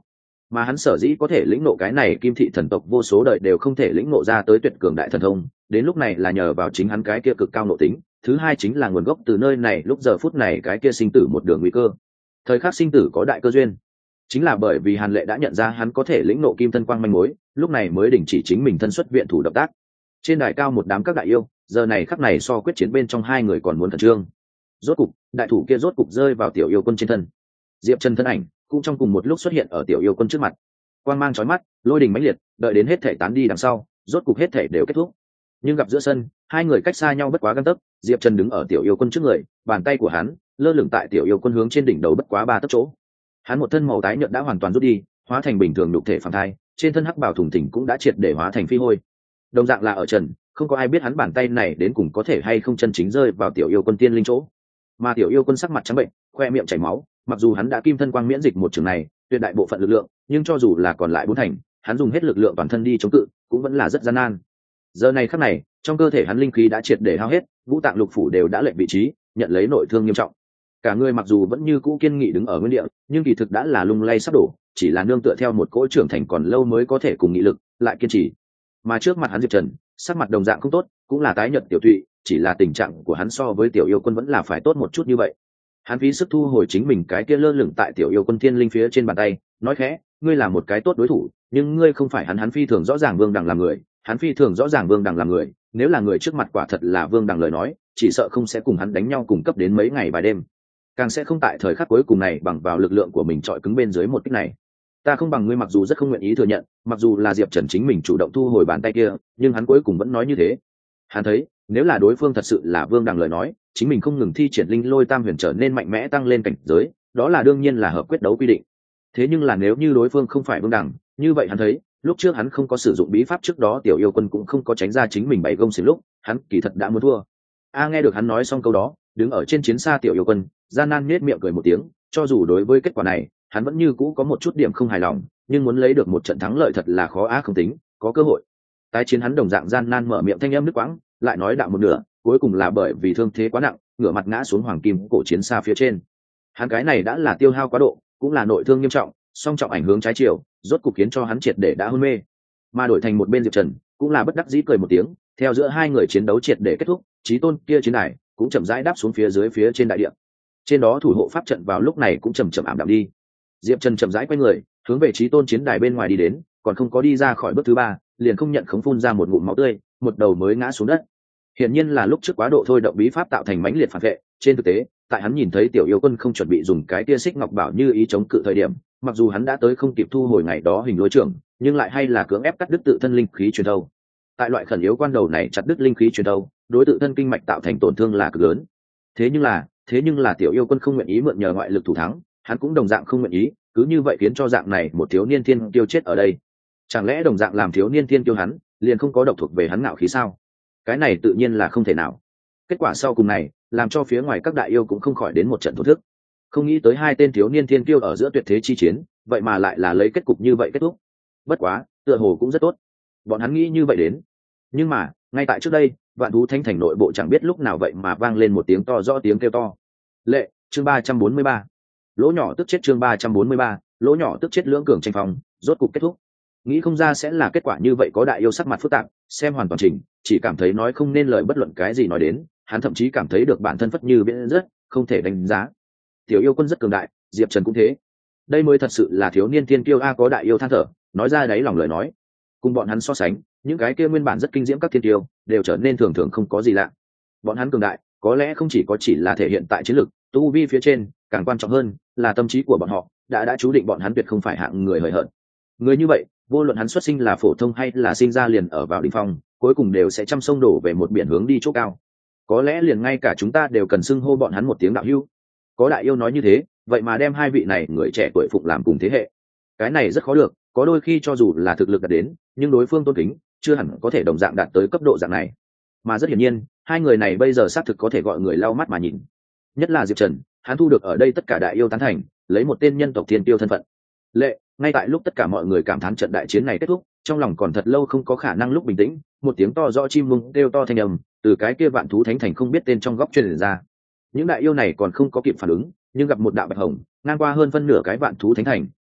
mà hắn sở dĩ có thể lĩnh ngộ cái này kim thị thần tộc vô số đời đều không thể lĩnh ngộ ra tới tuyệt cường đại thần thông, đến lúc này là nhờ vào chính hắn cái kia cực cao nội tính. Thứ hai chính là nguồn gốc từ nơi này lúc giờ phút này cái kia sinh tử một đường nguy cơ, thời khắc sinh tử có đại cơ duyên. Chính là bởi vì Hàn Lệ đã nhận ra hắn có thể lĩnh ngộ kim thân quang manh mối, lúc này mới đình chỉ chính mình thân xuất viện thủ động tác. Trên đài cao một đám các đại yêu, giờ này khắc này so quyết chiến bên trong hai người còn muốn khẩn trương. Rốt cục đại thủ kia rốt cục rơi vào tiểu yêu quân trên thân. Diệp Trần thân ảnh cũng trong cùng một lúc xuất hiện ở tiểu yêu quân trước mặt, quang mang chói mắt, lôi đình mãnh liệt, đợi đến hết thể tán đi đằng sau, rốt cục hết thể đều kết thúc. Nhưng gặp giữa sân, hai người cách xa nhau bất quá gang tấc, Diệp Trần đứng ở tiểu yêu quân trước người, bàn tay của hắn lơ lửng tại tiểu yêu quân hướng trên đỉnh đầu bất quá 3 tấc chỗ. Hắn một thân màu tái nhợt đã hoàn toàn rút đi, hóa thành bình thường nhục thể phàm thai, trên thân hắc bào thủng thỉnh cũng đã triệt để hóa thành phi hôi. Đồng dạng là ở trần, không có ai biết hắn bàn tay này đến cùng có thể hay không chân chính rơi vào tiểu yêu quân tiên linh chỗ. Mà tiểu yêu quân sắc mặt trắng bệnh, khoe miệng chảy máu, mặc dù hắn đã kim thân quang miễn dịch một trường này, tuyệt đại bộ phận lực lượng, nhưng cho dù là còn lại 4 thành, hắn dùng hết lực lượng toàn thân đi chống cự, cũng vẫn là rất gian nan. Giờ này khắc này, trong cơ thể hắn linh khí đã triệt để hao hết, ngũ tạng lục phủ đều đã lệch vị trí, nhận lấy nội thương nghiêm trọng. Cả người mặc dù vẫn như cũ kiên nghị đứng ở nguyên địa, nhưng kỳ thực đã là lung lay sắp đổ, chỉ là nương tựa theo một cỗ trưởng thành còn lâu mới có thể cùng nghị lực lại kiên trì. Mà trước mặt hắn Diệp Trần, sắc mặt đồng dạng không tốt, cũng là tái nhợt tiểu thụy, chỉ là tình trạng của hắn so với tiểu yêu quân vẫn là phải tốt một chút như vậy. Hắn phí sức thu hồi chính mình cái kia lơ lửng tại tiểu yêu quân thiên linh phía trên bàn tay, nói khẽ, ngươi là một cái tốt đối thủ, nhưng ngươi không phải hắn phi thường rõ ràng Vương Đằng là người, hắn phi thường rõ ràng Vương Đằng là người, nếu là người trước mặt quả thật là Vương Đằng lời nói, chỉ sợ không sẽ cùng hắn đánh nhau cùng cấp đến mấy ngày vài đêm, càng sẽ không tại thời khắc cuối cùng này bằng vào lực lượng của mình trọi cứng bên dưới một kích này. Ta không bằng ngươi, mặc dù rất không nguyện ý thừa nhận, mặc dù là Diệp Trần chính mình chủ động thu hồi bàn tay kia, nhưng hắn cuối cùng vẫn nói như thế. Hắn thấy, nếu là đối phương thật sự là Vương Đằng lời nói, chính mình không ngừng thi triển linh lôi tam huyền trở nên mạnh mẽ tăng lên cảnh giới, đó là đương nhiên là hợp quyết đấu quy định. Thế nhưng là nếu như đối phương không phải Vương Đằng, như vậy hắn thấy, lúc trước hắn không có sử dụng bí pháp trước đó tiểu yêu quân cũng không có tránh ra chính mình bảy gông xiềng lúc, hắn kỳ thật đã muốn thua. Nghe được hắn nói xong câu đó, đứng ở trên chiến xa tiểu yêu quân, gian nan nhếch miệng cười một tiếng, cho dù đối với kết quả này, hắn vẫn như cũ có một chút điểm không hài lòng, nhưng muốn lấy được một trận thắng lợi thật là khó không tính, có cơ hội. Tái chiến hắn đồng dạng gian nan mở miệng thanh âm nước quãng, lại nói đạo một nửa, cuối cùng là bởi vì thương thế quá nặng, ngửa mặt ngã xuống hoàng kim cổ chiến xa phía trên. Hắn cái này đã là tiêu hao quá độ, cũng là nội thương nghiêm trọng, song trọng ảnh hướng trái chiều, rốt cục khiến cho hắn triệt để đã hôn mê. Mà đổi thành một bên Diệp Trần, cũng là bất đắc dĩ cười một tiếng, theo giữa hai người chiến đấu triệt để kết thúc, chí tôn kia chiến đài cũng chậm rãi đáp xuống phía dưới phía trên đại địa. Trên đó thủ hộ pháp trận vào lúc này cũng chậm chậm ảm đạm đi. Diệp Trần chậm rãi quay người, hướng về chí tôn chiến đài bên ngoài đi đến, còn không có đi ra khỏi bước thứ 3, liền không nhận khống phun ra một ngụm máu tươi, một đầu mới ngã xuống đất. Hiển nhiên là lúc trước quá độ thôi động bí pháp tạo thành mãnh liệt phản vệ, trên thực tế, tại hắn nhìn thấy tiểu yêu quân không chuẩn bị dùng cái tia xích ngọc bảo như ý chống cự thời điểm, mặc dù hắn đã tới không kịp thu hồi ngày đó hình lôi trưởng, nhưng lại hay là cưỡng ép cắt đứt tự thân linh khí truyền thâu. Tại loại khẩn yếu quan đầu này chặt đứt linh khí truyền thâu, đối tự thân kinh mạch tạo thành tổn thương là cực lớn. Thế nhưng là tiểu yêu quân không nguyện ý mượn nhờ ngoại lực thủ thắng, hắn cũng đồng dạng không nguyện ý, cứ như vậy khiến cho dạng này một thiếu niên thiên tiêu chết ở đây. Chẳng lẽ đồng dạng làm thiếu niên thiên tiêu hắn, liền không có độc thuộc về hắn ngạo khí sao? Cái này tự nhiên là không thể nào. Kết quả sau cùng này, làm cho phía ngoài các đại yêu cũng không khỏi đến một trận thổ thức. Không nghĩ tới hai tên thiếu niên thiên kiêu ở giữa tuyệt thế chi chiến, vậy mà lại là lấy kết cục như vậy kết thúc. Bất quá, tựa hồ cũng rất tốt. Bọn hắn nghĩ như vậy đến. Nhưng mà, ngay tại trước đây, Vạn Thú Thánh Thành nội bộ chẳng biết lúc nào vậy mà vang lên một tiếng to rõ tiếng kêu to. Lệ, chương 343. Lỗ nhỏ tức chết chương 343, lỗ nhỏ tức chết lưỡng cường tranh phòng, rốt cục kết thúc. Nghĩ không ra sẽ là kết quả như vậy, có đại yêu sắc mặt phức tạp, xem hoàn toàn trình, chỉ cảm thấy nói không nên lời bất luận cái gì nói đến, hắn thậm chí cảm thấy được bản thân phất như biển rất, không thể đánh giá. Tiểu yêu quân rất cường đại, Diệp Trần cũng thế. Đây mới thật sự là thiếu niên thiên kiêu có đại yêu than thở, nói ra đáy lòng lời nói. Cùng bọn hắn so sánh, những cái kia nguyên bản rất kinh diễm các thiên kiêu, đều trở nên thường thường không có gì lạ. Bọn hắn cường đại, có lẽ không chỉ là thể hiện tại chiến lực, tu vi phía trên, càng quan trọng hơn là tâm trí của bọn họ, đã chú định bọn hắn tuyệt không phải hạng người hời hợt. Người như vậy, vô luận hắn xuất sinh là phổ thông hay là sinh ra liền ở vào đỉnh phong, cuối cùng đều sẽ trăm sông đổ về một biển hướng đi chỗ cao. Có lẽ liền ngay cả chúng ta đều cần xưng hô bọn hắn một tiếng đạo hữu. Có đại yêu nói như thế, vậy mà đem hai vị này người trẻ tuổi phụng làm cùng thế hệ. Cái này rất khó được, có đôi khi cho dù là thực lực đạt đến, nhưng đối phương tôn kính, chưa hẳn có thể đồng dạng đạt tới cấp độ dạng này. Mà rất hiển nhiên, hai người này bây giờ xác thực có thể gọi người lau mắt mà nhìn. Nhất là Diệp Trần, hắn thu được ở đây tất cả đại yêu tán thành, lấy một tên nhân tộc thiên tiêu thân phận. Lệ, ngay tại lúc tất cả mọi người cảm thán trận đại chiến này kết thúc, trong lòng còn thật lâu không có khả năng lúc bình tĩnh, một tiếng to rõ chim mung kêu to thanh âm từ cái kia Vạn Thú Thánh Thành không biết tên trong góc truyền ra. Những đại yêu này còn không có kịp phản ứng, nhưng gặp một đạo bạch hồng ngang qua hơn phân nửa cái Vạn Thú Thánh Thành,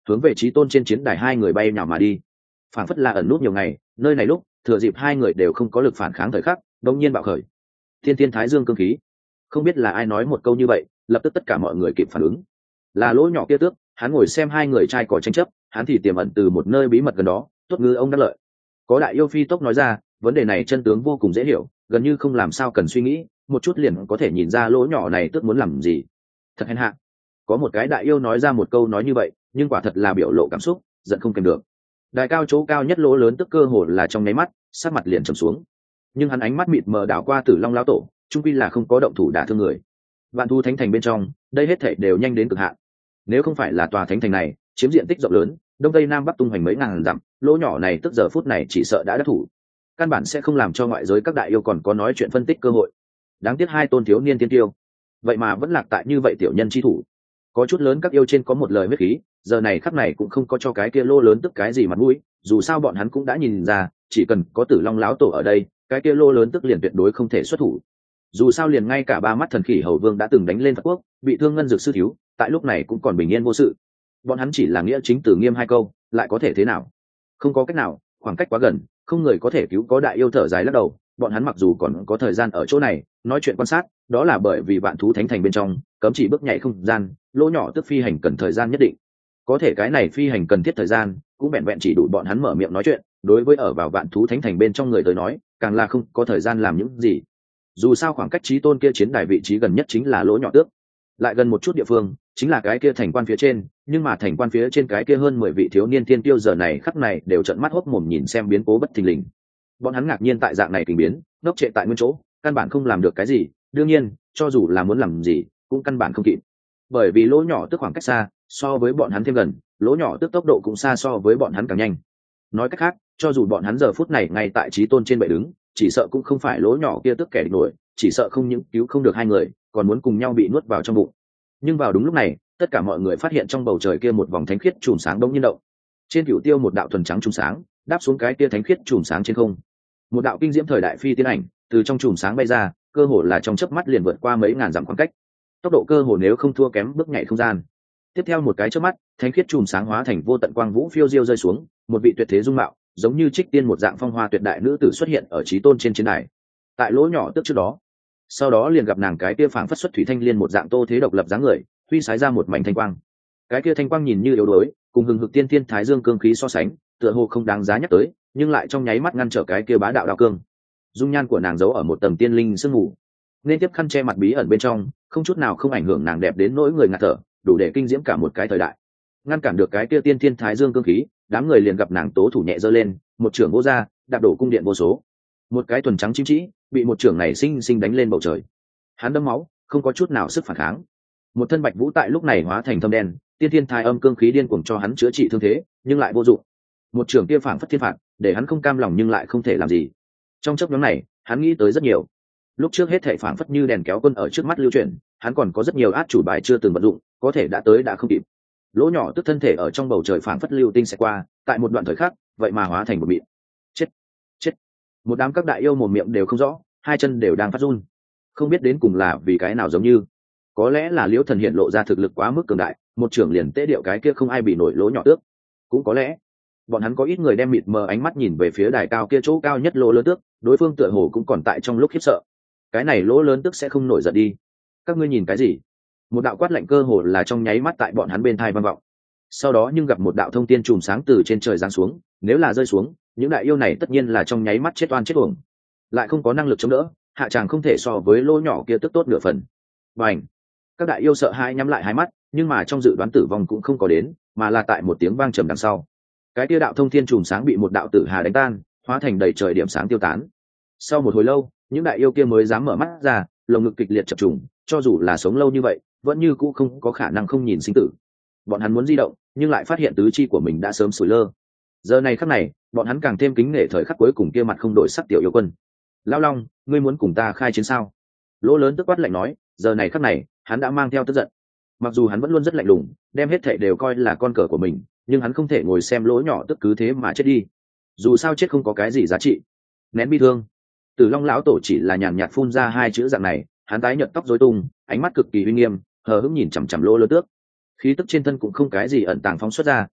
hướng về chí tôn trên chiến đài hai người bay nhào mà đi. Phảng phất là ẩn nút nhiều ngày, nơi này lúc thừa dịp hai người đều không có lực phản kháng thời khắc, đột nhiên bạo khởi. Thiên Thiên Thái Dương cương khí. Không biết là ai nói một câu như vậy, lập tức tất cả mọi người kịp phản ứng. Là Lỗ Nhỏ kia tước, hắn ngồi xem hai người trai cò tranh chấp, hắn thì tiềm ẩn từ một nơi bí mật gần đó, tốt ngư ông đắc lợi. Có đại yêu phi tốc nói ra, vấn đề này chân tướng vô cùng dễ hiểu, gần như không làm sao cần suy nghĩ, một chút liền có thể nhìn ra Lỗ Nhỏ này tước muốn làm gì. Thật hèn hạ. Có một cái đại yêu nói ra một câu nói như vậy, nhưng quả thật là biểu lộ cảm xúc, giận không kèm được. Đài cao chỗ cao nhất Lỗ lớn tức cơ hồ là trong nháy mắt, sắc mặt liền trầm xuống. Nhưng hắn ánh mắt mịt mờ đảo qua Tử Long lão tổ, chung quy là không có động thủ đả thương người. Vạn Thú Thánh Thành bên trong, đây hết thảy đều nhanh đến cực hạn. Nếu không phải là tòa thánh thành này chiếm diện tích rộng lớn, đông tây nam bắc tung hoành mấy ngàn dặm, Lỗ Nhỏ này tức giờ phút này chỉ sợ đã đắc thủ, căn bản sẽ không làm cho ngoại giới các đại yêu còn có nói chuyện phân tích cơ hội. Đáng tiếc hai tôn thiếu niên tiên tiêu, vậy mà vẫn lạc tại như vậy tiểu nhân chi thủ. Có chút lớn các yêu trên có một lời huyết khí, giờ này khắc này cũng không có cho cái kia Lỗ lớn tức cái gì mặt mũi, dù sao bọn hắn cũng đã nhìn ra, chỉ cần có Tử Long lão tổ ở đây, cái kia Lỗ lớn tức liền tuyệt đối không thể xuất thủ. Dù sao liền ngay cả ba mắt thần khỉ hầu vương đã từng đánh lên Phật quốc, bị thương ngân dược sư thiếu, tại lúc này cũng còn bình yên vô sự. Bọn hắn chỉ là nghĩa chính từ nghiêm hai câu, lại có thể thế nào? Không có cách nào, khoảng cách quá gần, không người có thể cứu. Có đại yêu thở dài lắc đầu, bọn hắn mặc dù còn có thời gian ở chỗ này nói chuyện quan sát, đó là bởi vì Vạn Thú Thánh Thành bên trong cấm chỉ bước nhảy không gian, Lỗ Nhỏ tức phi hành cần thời gian nhất định. Có thể cái này phi hành cần thiết thời gian cũng vẹn vẹn chỉ đủ bọn hắn mở miệng nói chuyện, đối với ở vào Vạn Thú Thánh Thành bên trong người tới nói, càng là không có thời gian làm những gì. Dù sao khoảng cách chí tôn kia chiến đài vị trí gần nhất chính là Lỗ Nhỏ tước, lại gần một chút địa phương chính là cái kia thành quan phía trên, nhưng mà thành quan phía trên cái kia hơn 10 vị thiếu niên thiên tiêu giờ này khắc này đều trợn mắt hốc mồm nhìn xem biến cố bất thình lình. Bọn hắn ngạc nhiên tại dạng này kinh biến, ngốc trệ tại nguyên chỗ, căn bản không làm được cái gì, đương nhiên, cho dù là muốn làm gì, cũng căn bản không kịp. Bởi vì Lỗ Nhỏ tức khoảng cách xa, so với bọn hắn thêm gần, Lỗ Nhỏ tức tốc độ cũng xa so với bọn hắn càng nhanh. Nói cách khác, cho dù bọn hắn giờ phút này ngay tại chí tôn trên bệ đứng, chỉ sợ cũng không phải Lỗ Nhỏ kia tức kẻ địch nổi, chỉ sợ không những cứu không được hai người, còn muốn cùng nhau bị nuốt vào trong bụng. Nhưng vào đúng lúc này, tất cả mọi người phát hiện trong bầu trời kia một vòng thánh khiết chùm sáng bỗng nhiên động. Trên cửu tiêu một đạo thuần trắng chùm sáng đáp xuống cái kia thánh khiết chùm sáng trên không. Một đạo kinh diễm thời đại phi tiến ảnh từ trong chùm sáng bay ra, cơ hồ là trong chớp mắt liền vượt qua mấy ngàn dặm khoảng cách, tốc độ cơ hồ nếu không thua kém bước nhảy không gian. Tiếp theo một cái chớp mắt, thánh khiết chùm sáng hóa thành vô tận quang vũ phiêu diêu rơi xuống, một vị tuyệt thế dung mạo, giống như trích tiên một dạng phong hoa tuyệt đại nữ tử xuất hiện ở chí tôn trên chiến đài. Tại Lỗ Nhỏ tức trước đó, sau đó liền gặp nàng cái kia phảng phất xuất thủy thanh liên một dạng tô thế độc lập dáng người, huy sái ra một mảnh thanh quang. Cái kia thanh quang nhìn như yếu đuối, cùng hừng hực tiên thiên thái dương cương khí so sánh, tựa hồ không đáng giá nhắc tới, nhưng lại trong nháy mắt ngăn trở cái kia bá đạo đạo cương. Dung nhan của nàng giấu ở một tầng tiên linh sương mù, nên tiếp khăn che mặt bí ẩn bên trong, không chút nào không ảnh hưởng nàng đẹp đến nỗi người ngạt thở, đủ để kinh diễm cả một cái thời đại. Ngăn cản được cái kia tiên thiên thái dương cương khí, đám người liền gặp nàng tố thủ nhẹ giơ lên, một trường vô ra, đạp đổ cung điện vô số. Một cái tuần trắng chim chỉ bị một trường này sinh sinh đánh lên bầu trời. Hắn đẫm máu, không có chút nào sức phản kháng. Một thân bạch vũ tại lúc này hóa thành thâm đen, tiên thiên thái âm cương khí điên cuồng cho hắn chữa trị thương thế, nhưng lại vô dụng. Một trường kia phảng phất thiên phạt, để hắn không cam lòng nhưng lại không thể làm gì. Trong chốc ngắn này, hắn nghĩ tới rất nhiều. Lúc trước hết thảy phảng phất như đèn kéo quân ở trước mắt lưu chuyển, hắn còn có rất nhiều át chủ bài chưa từng vận dụng, có thể đã tới đã không kịp. Lỗ Nhỏ tức thân thể ở trong bầu trời phảng phất lưu tinh sẽ qua, tại một đoạn thời khắc, vậy mà hóa thành một mịn. Chết, chết. Một đám các đại yêu mồm miệng đều không rõ, hai chân đều đang phát run. Không biết đến cùng là vì cái nào giống như, có lẽ là Liễu Thần hiện lộ ra thực lực quá mức cường đại, một trưởng liền tế điệu cái kia không ai bị nổi Lỗ Nhỏ tước. Cũng có lẽ, bọn hắn có ít người đem mịt mờ ánh mắt nhìn về phía đài cao kia chỗ cao nhất Lỗ lớn tước, đối phương tựa hồ cũng còn tại trong lúc khiếp sợ. Cái này Lỗ lớn tước sẽ không nổi giận đi? Các ngươi nhìn cái gì? Một đạo quát lạnh cơ hồ là trong nháy mắt tại bọn hắn bên tai vang vọng. Sau đó nhưng gặp một đạo thông tiên chùm sáng từ trên trời giáng xuống, nếu là rơi xuống, những đại yêu này tất nhiên là trong nháy mắt chết oan chết uổng, lại không có năng lực chống đỡ, hạ tràng không thể so với Lỗ Nhỏ kia tức tốt nửa phần. Bành! Các đại yêu sợ hãi nhắm lại hai mắt, nhưng mà trong dự đoán tử vong cũng không có đến, mà là tại một tiếng vang trầm đằng sau, cái kia đạo thông thiên chùm sáng bị một đạo tử hà đánh tan, hóa thành đầy trời điểm sáng tiêu tán. Sau một hồi lâu, những đại yêu kia mới dám mở mắt ra, lồng ngực kịch liệt chập trùng, cho dù là sống lâu như vậy, vẫn như cũ không có khả năng không nhìn sinh tử. Bọn hắn muốn di động, nhưng lại phát hiện tứ chi của mình đã sớm sủi lơ. Giờ này khắc này, bọn hắn càng thêm kính nể thời khắc cuối cùng kia mặt không đổi sắc tiểu yêu quân. Lão Long, ngươi muốn cùng ta khai chiến sao? Lỗ lớn tức quát lạnh nói, giờ này khắc này, hắn đã mang theo tức giận. Mặc dù hắn vẫn luôn rất lạnh lùng, đem hết thảy đều coi là con cờ của mình, nhưng hắn không thể ngồi xem Lỗ Nhỏ tức cứ thế mà chết đi. Dù sao chết không có cái gì giá trị. Nén bi thương. Tử Long lão tổ chỉ là nhàn nhạt phun ra hai chữ dạng này, hắn tái nhợt tóc rối tung, ánh mắt cực kỳ uy nghiêm, hờ hững nhìn chằm chằm Lỗ lớn tước. Khí tức trên thân cũng không cái gì ẩn tàng phóng xuất ra,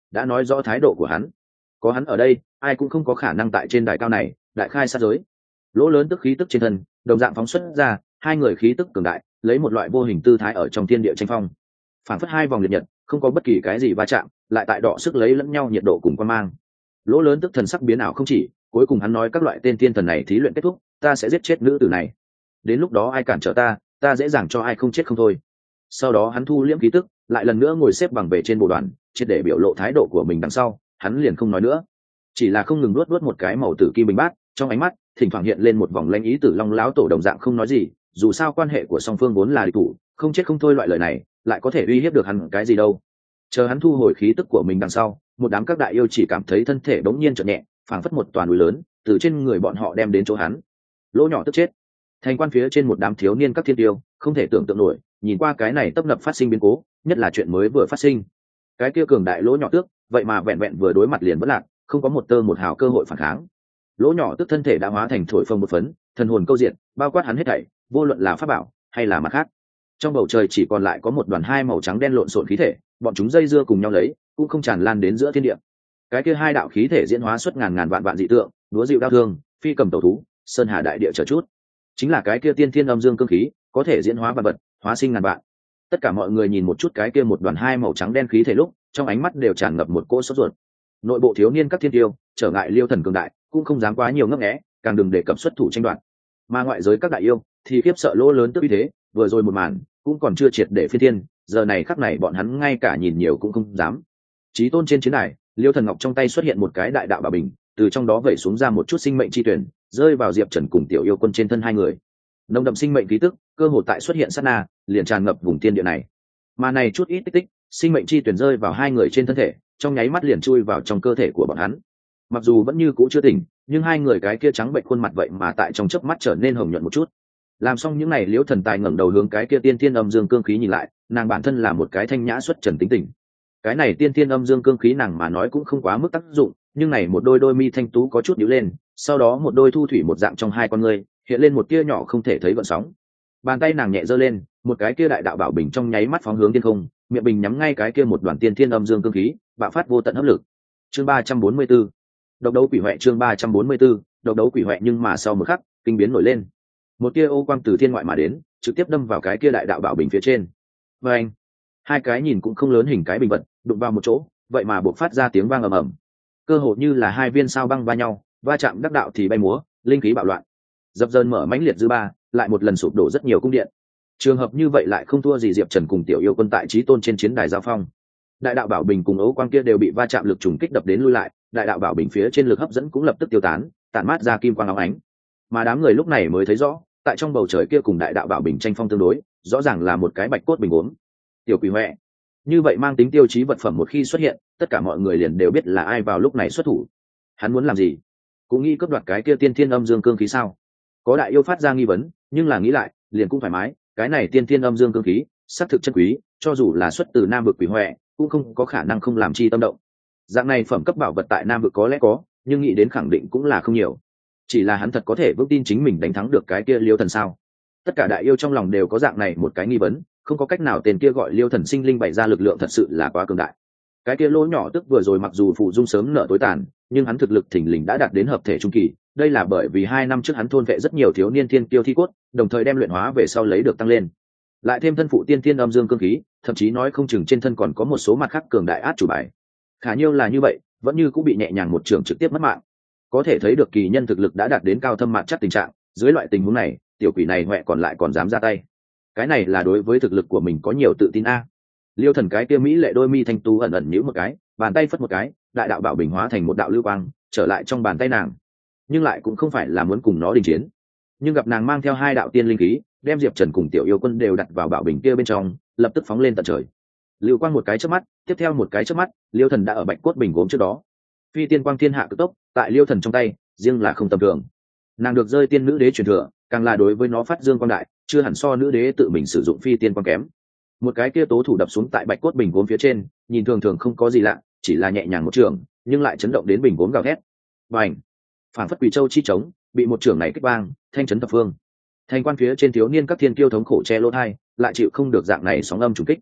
đã nói rõ thái độ của hắn. Có hắn ở đây, ai cũng không có khả năng tại trên đài cao này đại khai sát giới. Lỗ lớn tức khí tức trên thân đồng dạng phóng xuất ra, hai người khí tức cường đại, lấy một loại vô hình tư thái ở trong thiên địa tranh phong, phản phất hai vòng liệt nhật, không có bất kỳ cái gì va chạm, lại tại đọ sức lấy lẫn nhau nhiệt độ cùng quan mang. Lỗ lớn tức thần sắc biến ảo không chỉ, cuối cùng hắn nói các loại tên thiên thần này thí luyện kết thúc, ta sẽ giết chết nữ tử này. Đến lúc đó ai cản trở ta dễ dàng cho ai không chết không thôi. Sau đó hắn thu liễm khí tức, lại lần nữa ngồi xếp bằng về trên bộ đoàn, triệt để biểu lộ thái độ của mình. Đằng sau hắn liền không nói nữa, chỉ là không ngừng luốt một cái màu tử kim bình bát, trong ánh mắt thỉnh thoảng hiện lên một vòng lanh ý. Tử Long lão tổ đồng dạng không nói gì, dù sao quan hệ của song phương vốn là địch thủ, không chết không thôi loại lời này lại có thể uy hiếp được hắn cái gì đâu. Chờ hắn thu hồi khí tức của mình đằng sau, một đám các đại yêu chỉ cảm thấy thân thể bỗng nhiên chợt nhẹ, phảng phất một toàn núi lớn từ trên người bọn họ đem đến chỗ hắn. Lỗ nhỏ tức chết. Thành quan phía trên một đám thiếu niên các thiên tiêu không thể tưởng tượng nổi, nhìn qua cái này tấp nập phát sinh biến cố, nhất là chuyện mới vừa phát sinh. Cái kia cường đại Lỗ nhỏ tước, vậy mà vẹn vẹn vừa đối mặt liền vẫn lạc, không có một tơ một hào cơ hội phản kháng. Lỗ nhỏ tước thân thể đã hóa thành thổi phồng một phấn, thần hồn câu diện, bao quát hắn hết thảy, vô luận là pháp bảo hay là mặt khác. Trong bầu trời chỉ còn lại có một đoàn hai màu trắng đen lộn xộn khí thể, bọn chúng dây dưa cùng nhau lấy, cũng không tràn lan đến giữa thiên địa. Cái kia hai đạo khí thể diễn hóa xuất ngàn ngàn vạn vạn dị tượng, đúa dịu đao thương, phi cầm tẩu thú, sơn hà đại địa chờ chút. Chính là cái kia tiên thiên âm dương cương khí, có thể diễn hóa vạn vật, hóa sinh ngàn vạn. Tất cả mọi người nhìn một chút cái kia một đoàn hai màu trắng đen khí thể lúc, trong ánh mắt đều tràn ngập một cỗ sốt ruột. Nội bộ thiếu niên các thiên tiêu, trở ngại Liêu Thần cường đại, cũng không dám quá nhiều ngấp nghé, càng đừng để cập xuất thủ tranh đoạt. Mà ngoại giới các đại yêu thì khiếp sợ Lỗ lớn tức uy thế, vừa rồi một màn cũng còn chưa triệt để phi thiên, giờ này khắc này bọn hắn ngay cả nhìn nhiều cũng không dám. Chí tôn trên chiến đài, Liêu Thần Ngọc trong tay xuất hiện một cái đại đạo bảo bình, từ trong đó vẩy xuống ra một chút sinh mệnh chi tuyển, rơi vào Diệp Trần cùng Tiểu Yêu Quân trên thân hai người. Nồng đậm sinh mệnh khí tức, cơ hội tại xuất hiện sát na, liền tràn ngập vùng thiên địa này. Mà này chút ít tích tích, sinh mệnh chi tuyển rơi vào hai người trên thân thể, trong nháy mắt liền chui vào trong cơ thể của bọn hắn. Mặc dù vẫn như cũ chưa tỉnh, nhưng hai người cái kia trắng bệnh khuôn mặt vậy mà tại trong chớp mắt trở nên hồng nhuận một chút. Làm xong những này, Liễu Thần Tài ngẩng đầu hướng cái kia tiên thiên âm dương cương khí nhìn lại, nàng bản thân là một cái thanh nhã xuất trần tính tình. Cái này tiên thiên âm dương cương khí nàng mà nói cũng không quá mức tác dụng, nhưng này một đôi mi thanh tú có chút nhíu lên, sau đó một đôi thu thủy một dạng trong hai con ngươi hiện lên một tia nhỏ không thể thấy gợn sóng. Bàn tay nàng nhẹ giơ lên, một cái kia đại đạo bảo bình trong nháy mắt phóng hướng thiên không, miệng bình nhắm ngay cái kia một đoàn tiên thiên âm dương cương khí, bạo phát vô tận hấp lực. Chương 344. Độc đấu quỷ hoại. Chương 344. Độc đấu quỷ hoại. Nhưng mà sau một khắc, kinh biến nổi lên. Một tia ô quang từ thiên ngoại mà đến, trực tiếp đâm vào cái kia đại đạo bảo bình phía trên. Và anh, hai cái nhìn cũng không lớn hình cái bình vật đụng vào một chỗ, vậy mà buộc phát ra tiếng vang ầm ầm, cơ hồ như là hai viên sao băng va nhau, va chạm đắc đạo thì bay múa, linh khí bạo loạn, dập dờn mở mãnh liệt dư ba, lại một lần sụp đổ rất nhiều cung điện. Trường hợp như vậy lại không thua gì Diệp Trần cùng Tiểu Yêu Quân tại Chí Tôn trên chiến đài giao phong. Đại đạo bảo bình cùng ấu quang kia đều bị va chạm lực trùng kích đập đến lui lại, đại đạo bảo bình phía trên lực hấp dẫn cũng lập tức tiêu tán, tản mát ra kim quang óng ánh. Mà đám người lúc này mới thấy rõ, tại trong bầu trời kia cùng đại đạo bảo bình tranh phong tương đối, rõ ràng là một cái bạch cốt bình uống. Tiểu quỷ hoẹ, như vậy mang tính tiêu chí vật phẩm một khi xuất hiện, tất cả mọi người liền đều biết là ai vào lúc này xuất thủ. Hắn muốn làm gì? Cũng nghĩ cướp đoạt cái kia tiên thiên âm dương cương khí sao? Có đại yêu phát ra nghi vấn, nhưng là nghĩ lại, liền cũng thoải mái, cái này tiên thiên âm dương cương khí, xác thực chân quý, cho dù là xuất từ Nam vực quỷ hoẹ, cũng không có khả năng không làm chi tâm động. Dạng này phẩm cấp bảo vật tại Nam vực có lẽ có, nhưng nghĩ đến khẳng định cũng là không nhiều. Chỉ là hắn thật có thể vững tin chính mình đánh thắng được cái kia Liêu Thần sao? Tất cả đại yêu trong lòng đều có dạng này một cái nghi vấn, không có cách nào tên kia gọi Liêu Thần sinh linh bày ra lực lượng thật sự là quá cường đại. Cái kia Lỗ nhỏ tức vừa rồi mặc dù phụ dung sớm nở tối tàn, nhưng hắn thực lực thình lình đã đạt đến hợp thể trung kỳ, đây là bởi vì 2 năm trước hắn thôn vệ rất nhiều thiếu niên thiên kiêu thi cốt, đồng thời đem luyện hóa về sau lấy được tăng lên. Lại thêm thân phụ tiên thiên âm dương cương khí, thậm chí nói không chừng trên thân còn có một số mặt khác cường đại át chủ bài. Khả nhiêu là như vậy, vẫn như cũng bị nhẹ nhàng một trường trực tiếp mất mạng. Có thể thấy được kỳ nhân thực lực đã đạt đến cao thâm mạn chắc tình trạng, dưới loại tình huống này, tiểu quỷ này hoẹ còn lại còn dám ra tay. Cái này là đối với thực lực của mình có nhiều tự tin a. Liêu Thần cái kia mỹ lệ đôi mi thanh tú ẩn ẩn nhíu một cái, bàn tay phất một cái, đại đạo bảo bình hóa thành một đạo lưu quang, trở lại trong bàn tay nàng. Nhưng lại cũng không phải là muốn cùng nó đình chiến. Nhưng gặp nàng mang theo 2 đạo tiên linh khí, đem Diệp Trần cùng Tiểu Yêu Quân đều đặt vào bảo bình kia bên trong, lập tức phóng lên tận trời. Lưu quang một cái chớp mắt, tiếp theo một cái chớp mắt, Liêu Thần đã ở bạch cốt bình gốm trước đó. Phi tiên quang thiên hạ cực tốc, tại Liêu Thần trong tay, riêng là không tầm thường. Nàng được rơi tiên nữ đế truyền thừa, càng là đối với nó phát dương quang đại, chưa hẳn so nữ đế tự mình sử dụng phi tiên quang kém. Một cái kia tố thủ đập xuống tại bạch cốt bình gốm phía trên, nhìn thường thường không có gì lạ, chỉ là nhẹ nhàng một trường, nhưng lại chấn động đến bình gốm gào thét. Bành! Phản phất quỷ châu chi trống, bị một trường này kích vang, thanh chấn thập phương. Thành quan phía trên thiếu niên các thiên kiêu thống khổ che lỗ tai, lại chịu không được dạng này sóng âm trùng kích.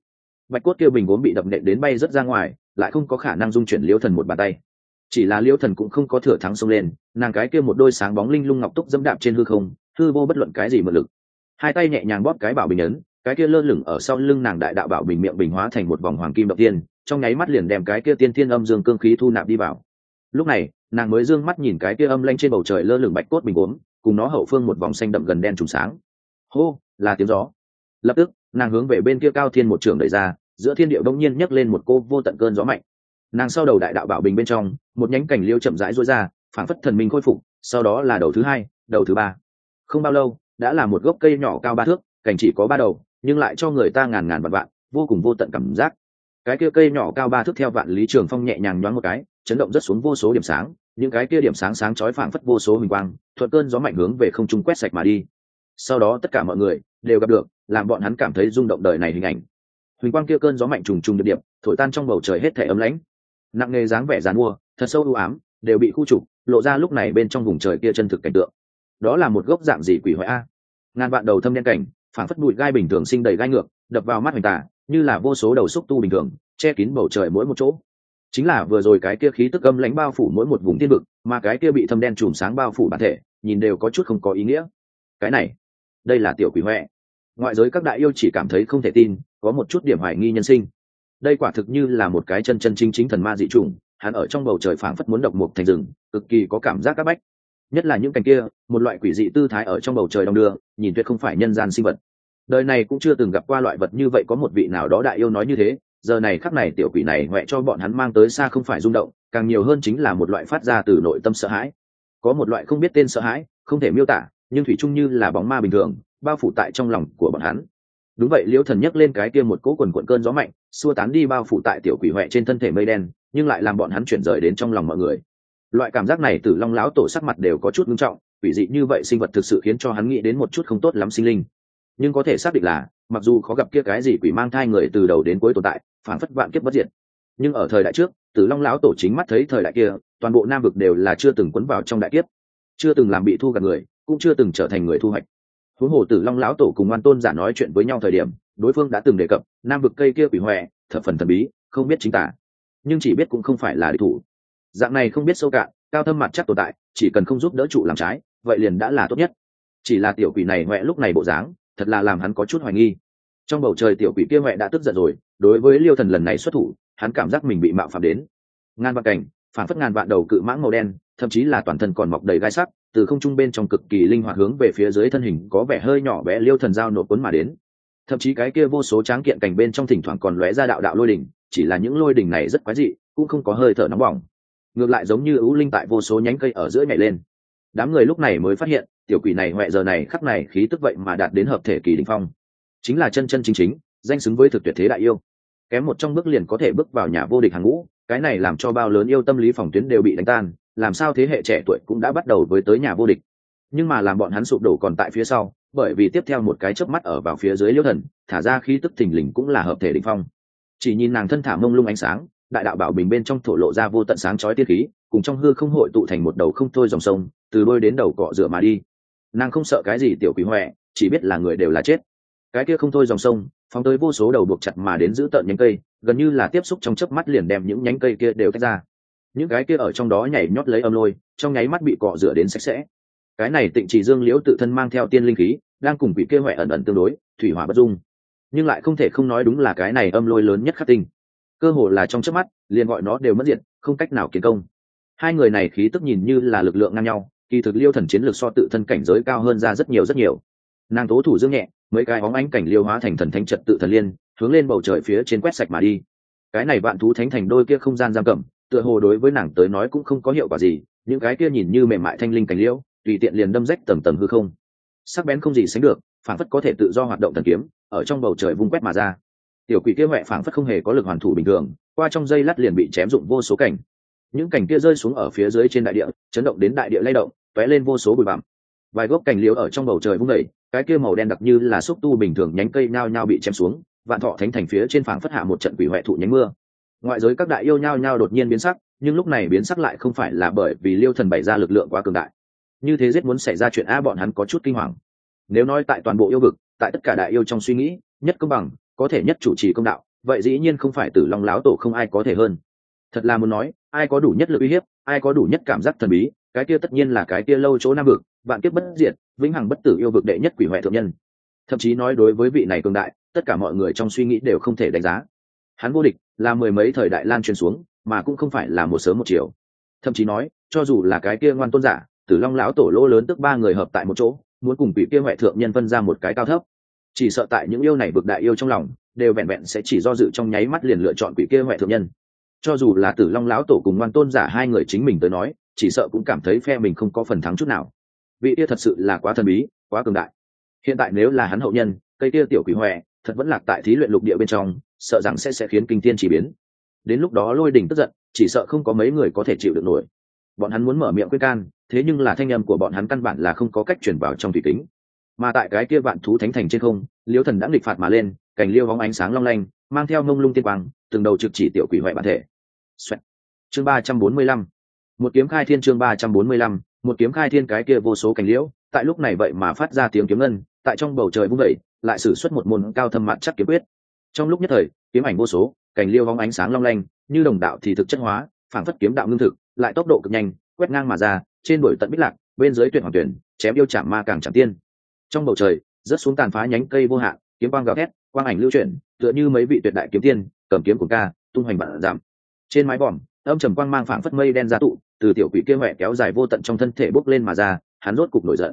bạch cốt kia bình gốm bị đập nện đến bay rất ra ngoài, lại không có khả năng dung chuyển liêu thần một bàn tay. Chỉ là liêu thần cũng không có thừa thắng xông lên, nàng cái kia một đôi sáng bóng linh lung ngọc túc dẫm đạp trên hư không, hư vô bất luận cái gì mượn lực, hai tay nhẹ nhàng bóp cái bảo bình ấn, cái kia lơ lửng ở sau lưng nàng đại đạo bảo bình miệng bình hóa thành một vòng hoàng kim động tiên, trong nháy mắt liền đem cái kia tiên thiên âm dương cương khí thu nạp đi vào. Lúc này nàng mới dương mắt nhìn cái kia âm lanh trên bầu trời lơ lửng bạch cốt bình gốm, cùng nó hậu phương một vòng xanh đậm gần đen trùng sáng. Hô, là tiếng gió. Lập tức nàng hướng về bên kia cao thiên một trường đẩy ra, giữa thiên địa bỗng nhiên nhấc lên một cô vô tận cơn gió mạnh. Nàng sau đầu đại đạo bảo bình bên trong một nhánh cành liêu chậm rãi duỗi ra, phảng phất thần minh khôi phục, sau đó là đầu thứ hai, đầu thứ ba. Không bao lâu đã là một gốc cây nhỏ cao 3 thước, cành chỉ có 3 đầu nhưng lại cho người ta ngàn ngàn vạn vạn vô cùng vô tận cảm giác. Cái kia cây nhỏ cao 3 thước theo vạn lý trường phong nhẹ nhàng nhoáng một cái, chấn động rất xuống vô số điểm sáng, những cái kia điểm sáng sáng chói phảng phất vô số huỳnh quang, thuận cơn gió mạnh hướng về không trung quét sạch mà đi. Sau đó tất cả mọi người đều gặp được làm bọn hắn cảm thấy rung động đời này hình ảnh. Huỳnh quang kia cơn gió mạnh trùng trùng điệp điệp, thổi tan trong bầu trời hết thảy ấm lãnh, nặng nề dáng vẻ giàn mua, thật sâu u ám, đều bị khu trục, lộ ra lúc này bên trong vùng trời kia chân thực cảnh tượng. Đó là một gốc dạng gì quỷ hoại a? Ngàn vạn đầu thâm đen cảnh, phảng phất bụi gai bình thường sinh đầy gai ngược, đập vào mắt hoành tả, như là vô số đầu xúc tu bình thường, che kín bầu trời mỗi một chỗ. Chính là vừa rồi cái kia khí tức âm lãnh bao phủ mỗi một vùng thiên vực, mà cái kia bị thâm đen chùm sáng bao phủ bản thể, nhìn đều có chút không có ý nghĩa. Cái này, đây là tiểu quỷ hoại. Ngoại giới các đại yêu chỉ cảm thấy không thể tin, có một chút điểm hoài nghi nhân sinh. Đây quả thực như là một cái chân chân chính chính thần ma dị chủng, hắn ở trong bầu trời phảng phất muốn độc mục thành rừng, cực kỳ có cảm giác các bách. Nhất là những cành kia, một loại quỷ dị tư thái ở trong bầu trời đong đưa, nhìn tuyệt không phải nhân gian sinh vật. Đời này cũng chưa từng gặp qua loại vật như vậy, có một vị nào đó đại yêu nói như thế, giờ này khắc này tiểu quỷ này huệ cho bọn hắn mang tới xa không phải rung động, càng nhiều hơn chính là một loại phát ra từ nội tâm sợ hãi. Có một loại không biết tên sợ hãi, không thể miêu tả, nhưng thủy chung như là bóng ma bình thường, bao phủ tại trong lòng của bọn hắn. Đúng vậy, Liễu Thần nhấc lên cái kia một cỗ quần cuộn cơn gió mạnh, xua tán đi bao phủ tại tiểu quỷ huệ trên thân thể mây đen, nhưng lại làm bọn hắn chuyển rời đến trong lòng mọi người. Loại cảm giác này Tử Long lão tổ sắc mặt đều có chút nghiêm trọng, quỷ dị như vậy sinh vật thực sự khiến cho hắn nghĩ đến một chút không tốt lắm sinh linh. Nhưng có thể xác định là, mặc dù khó gặp kia cái gì quỷ mang thai người từ đầu đến cuối tồn tại, phản phất vạn kiếp bất diệt. Nhưng ở thời đại trước, Tử Long lão tổ chính mắt thấy thời đại kia, toàn bộ Nam vực đều là chưa từng quấn vào trong đại kiếp, chưa từng làm bị thu gạt người, cũng chưa từng trở thành người thu hoạch. Huống hồ Tử Long lão tổ cùng Oan Tôn giả nói chuyện với nhau thời điểm, đối phương đã từng đề cập Nam vực cây kia quỷ hoè, thập phần thần bí, không biết chính tả, nhưng chỉ biết cũng không phải là địch thủ. Dạng này không biết sâu cạn, cao thâm mặt chắc tồn tại, chỉ cần không giúp đỡ trụ làm trái, vậy liền đã là tốt nhất. Chỉ là tiểu quỷ này hoè lúc này bộ dáng, thật là làm hắn có chút hoài nghi. Trong bầu trời tiểu quỷ kia hoè đã tức giận rồi, đối với Liêu Thần lần này xuất thủ, hắn cảm giác mình bị mạo phạm đến. Ngàn vạn cảnh, phản phất ngàn vạn đầu cự mãng màu đen, thậm chí là toàn thân còn mọc đầy gai sắc, từ không trung bên trong cực kỳ linh hoạt hướng về phía dưới thân hình có vẻ hơi nhỏ bé Liêu Thần giao nộp cuốn mà đến. Thậm chí cái kia vô số tráng kiện cảnh bên trong thỉnh thoảng còn lóe ra đạo đạo lôi đỉnh, chỉ là những lôi đỉnh này rất quái dị, cũng không có hơi thở nóng bỏng, ngược lại giống như ưu linh tại vô số nhánh cây ở giữa nhảy lên. Đám người lúc này mới phát hiện, tiểu quỷ này hoẹ giờ này khắc này khí tức vậy mà đạt đến hợp thể kỳ đỉnh phong, chính là chân chân chính chính, danh xứng với thực tuyệt thế đại yêu. Kém một trong bước liền có thể bước vào nhà vô địch hàng ngũ, cái này làm cho bao lớn yêu tâm lý phòng tuyến đều bị đánh tan, làm sao thế hệ trẻ tuổi cũng đã bắt đầu với tới nhà vô địch. Nhưng mà làm bọn hắn sụp đổ còn tại phía sau, bởi vì tiếp theo một cái chớp mắt ở vào phía dưới Liêu Thần, thả ra khí tức thình lình cũng là hợp thể đỉnh phong. Chỉ nhìn nàng thân thả mông lung ánh sáng, đại đạo bảo bình bên trong thổ lộ ra vô tận sáng chói tiên khí, cùng trong hư không hội tụ thành một đầu không thôi dòng sông, từ đôi đến đầu cọ rửa mà đi. Nàng không sợ cái gì tiểu quỷ hoẹ, chỉ biết là người đều là chết. Cái kia không thôi dòng sông, phóng tới vô số đầu buộc chặt mà đến giữ tận nhánh cây, gần như là tiếp xúc trong chớp mắt liền đem những nhánh cây kia đều tách ra. Những cái kia ở trong đó nhảy nhót lấy âm lôi, trong nháy mắt bị cọ rửa đến sạch sẽ. Cái này Tịnh Chỉ Dương Liễu tự thân mang theo tiên linh khí, đang cùng quỷ kia hoẹ ẩn ẩn tương đối, thủy hỏa bất dung. Nhưng lại không thể không nói đúng là cái này âm lôi lớn nhất khắc tinh. Cơ hồ là trong chớp mắt, liền gọi nó đều mất diệt, không cách nào kiến công. Hai người này khí tức nhìn như là lực lượng ngang nhau, kỳ thực Liêu Thần chiến lược so tự thân cảnh giới cao hơn ra rất nhiều rất nhiều. Nàng tố thủ dương nhẹ, mấy cái bóng ánh cảnh liêu hóa thành thần thánh trật tự thần liên, hướng lên bầu trời phía trên quét sạch mà đi. Cái này vạn thú thánh thành đôi kia không gian giam cầm, tựa hồ đối với nàng tới nói cũng không có hiệu quả gì, những cái kia nhìn như mềm mại thanh linh cảnh liêu, tùy tiện liền đâm rách tầng tầng hư không. Sắc bén không gì sánh được, phảng phất có thể tự do hoạt động thần kiếm, ở trong bầu trời vung quét mà ra. Tiểu quỷ kia hoẹ phảng phất không hề có lực hoàn thủ bình thường, qua trong giây lát liền bị chém dụng vô số cảnh. Những cảnh kia rơi xuống ở phía dưới trên đại địa, chấn động đến đại địa lay động, tóe lên vô số bụi bặm. Vài gốc cành liễu ở trong bầu trời vung đẩy, cái kia màu đen đặc như là xúc tu bình thường nhánh cây nhao nhao bị chém xuống, vạn thọ thánh thành phía trên phảng phất hạ một trận quỷ hoẹ thụ nhánh mưa. Ngoại giới các đại yêu nhao nhao đột nhiên biến sắc, nhưng lúc này biến sắc lại không phải là bởi vì Liêu Thần bày ra lực lượng quá cường đại. Như thế giết muốn xảy ra chuyện a, bọn hắn có chút kinh hoàng. Nếu nói tại toàn bộ yêu vực, tại tất cả đại yêu trong suy nghĩ, nhất công bằng, có thể nhất chủ trì công đạo, vậy dĩ nhiên không phải Tử Long lão tổ không ai có thể hơn. Thật là muốn nói, ai có đủ nhất lực uy hiếp, ai có đủ nhất cảm giác thần bí, cái kia tất nhiên là cái kia lâu chỗ nam vực, vạn kiếp bất diệt, vĩnh hằng bất tử yêu vực đệ nhất quỷ hoại thượng nhân. Thậm chí nói đối với vị này cường đại, tất cả mọi người trong suy nghĩ đều không thể đánh giá. Hắn vô địch, là mười mấy thời đại lan truyền xuống, mà cũng không phải là một sớm một chiều. Thậm chí nói, cho dù là cái kia ngoan tôn giả, Tử Long lão tổ lỗ lớn tức ba người hợp tại một chỗ, muốn cùng vị kia hoại thượng nhân phân ra một cái cao thấp, chỉ sợ tại những yêu này vực đại yêu trong lòng đều vẹn vẹn sẽ chỉ do dự trong nháy mắt liền lựa chọn quỷ kia huệ thượng nhân. Cho dù là Tử Long lão tổ cùng ngoan tôn giả hai người chính mình tới nói, chỉ sợ cũng cảm thấy phe mình không có phần thắng chút nào. Vị kia thật sự là quá thần bí, quá cường đại. Hiện tại nếu là hắn hậu nhân, cây kia tiểu quỷ huệ thật vẫn lạc tại thí luyện lục địa bên trong, sợ rằng sẽ khiến kinh thiên chỉ biến. Đến lúc đó Lôi Đình tức giận, chỉ sợ không có mấy người có thể chịu được nổi. Bọn hắn muốn mở miệng khuyên can, thế nhưng là thanh âm của bọn hắn căn bản là không có cách truyền vào trong thủy kính. Mà tại cái kia vạn thú thánh thành trên không, Liêu Thần đã nghịch phạt mà lên, cành liêu bóng ánh sáng long lanh, mang theo mông lung tiên quang, từng đầu trực chỉ tiểu quỷ hoại bản thể. Xoẹt. Chương 345. Một kiếm khai thiên. Chương 345. Một kiếm khai thiên. Cái kia vô số cành liễu, tại lúc này vậy mà phát ra tiếng kiếm ngân, tại trong bầu trời vung vẩy, lại sử xuất một môn cao thâm mạn chắc kiếm quyết. Trong lúc nhất thời, kiếm ảnh vô số, cành liêu bóng ánh sáng long lanh, như đồng đạo thì thực chất hóa, phảng phất kiếm đạo ngưng thực, lại tốc độ cực nhanh, quét ngang mà ra, trên đồi tận bích lạc, bên dưới tuyệt hoàng tuyển, chém yêu chạm ma càng chạm tiên. Trong bầu trời, rớt xuống tàn phá nhánh cây vô hạn, kiếm quang gào thét, quang ảnh lưu chuyển, tựa như mấy vị tuyệt đại kiếm tiên, cầm kiếm của ca, tung hoành vạn giảm. Trên mái vòm, âm trầm quang mang phảng phất mây đen ra tụ, từ tiểu quỷ kia hoẹ kéo dài vô tận trong thân thể bốc lên mà ra, hắn rốt cục nổi giận.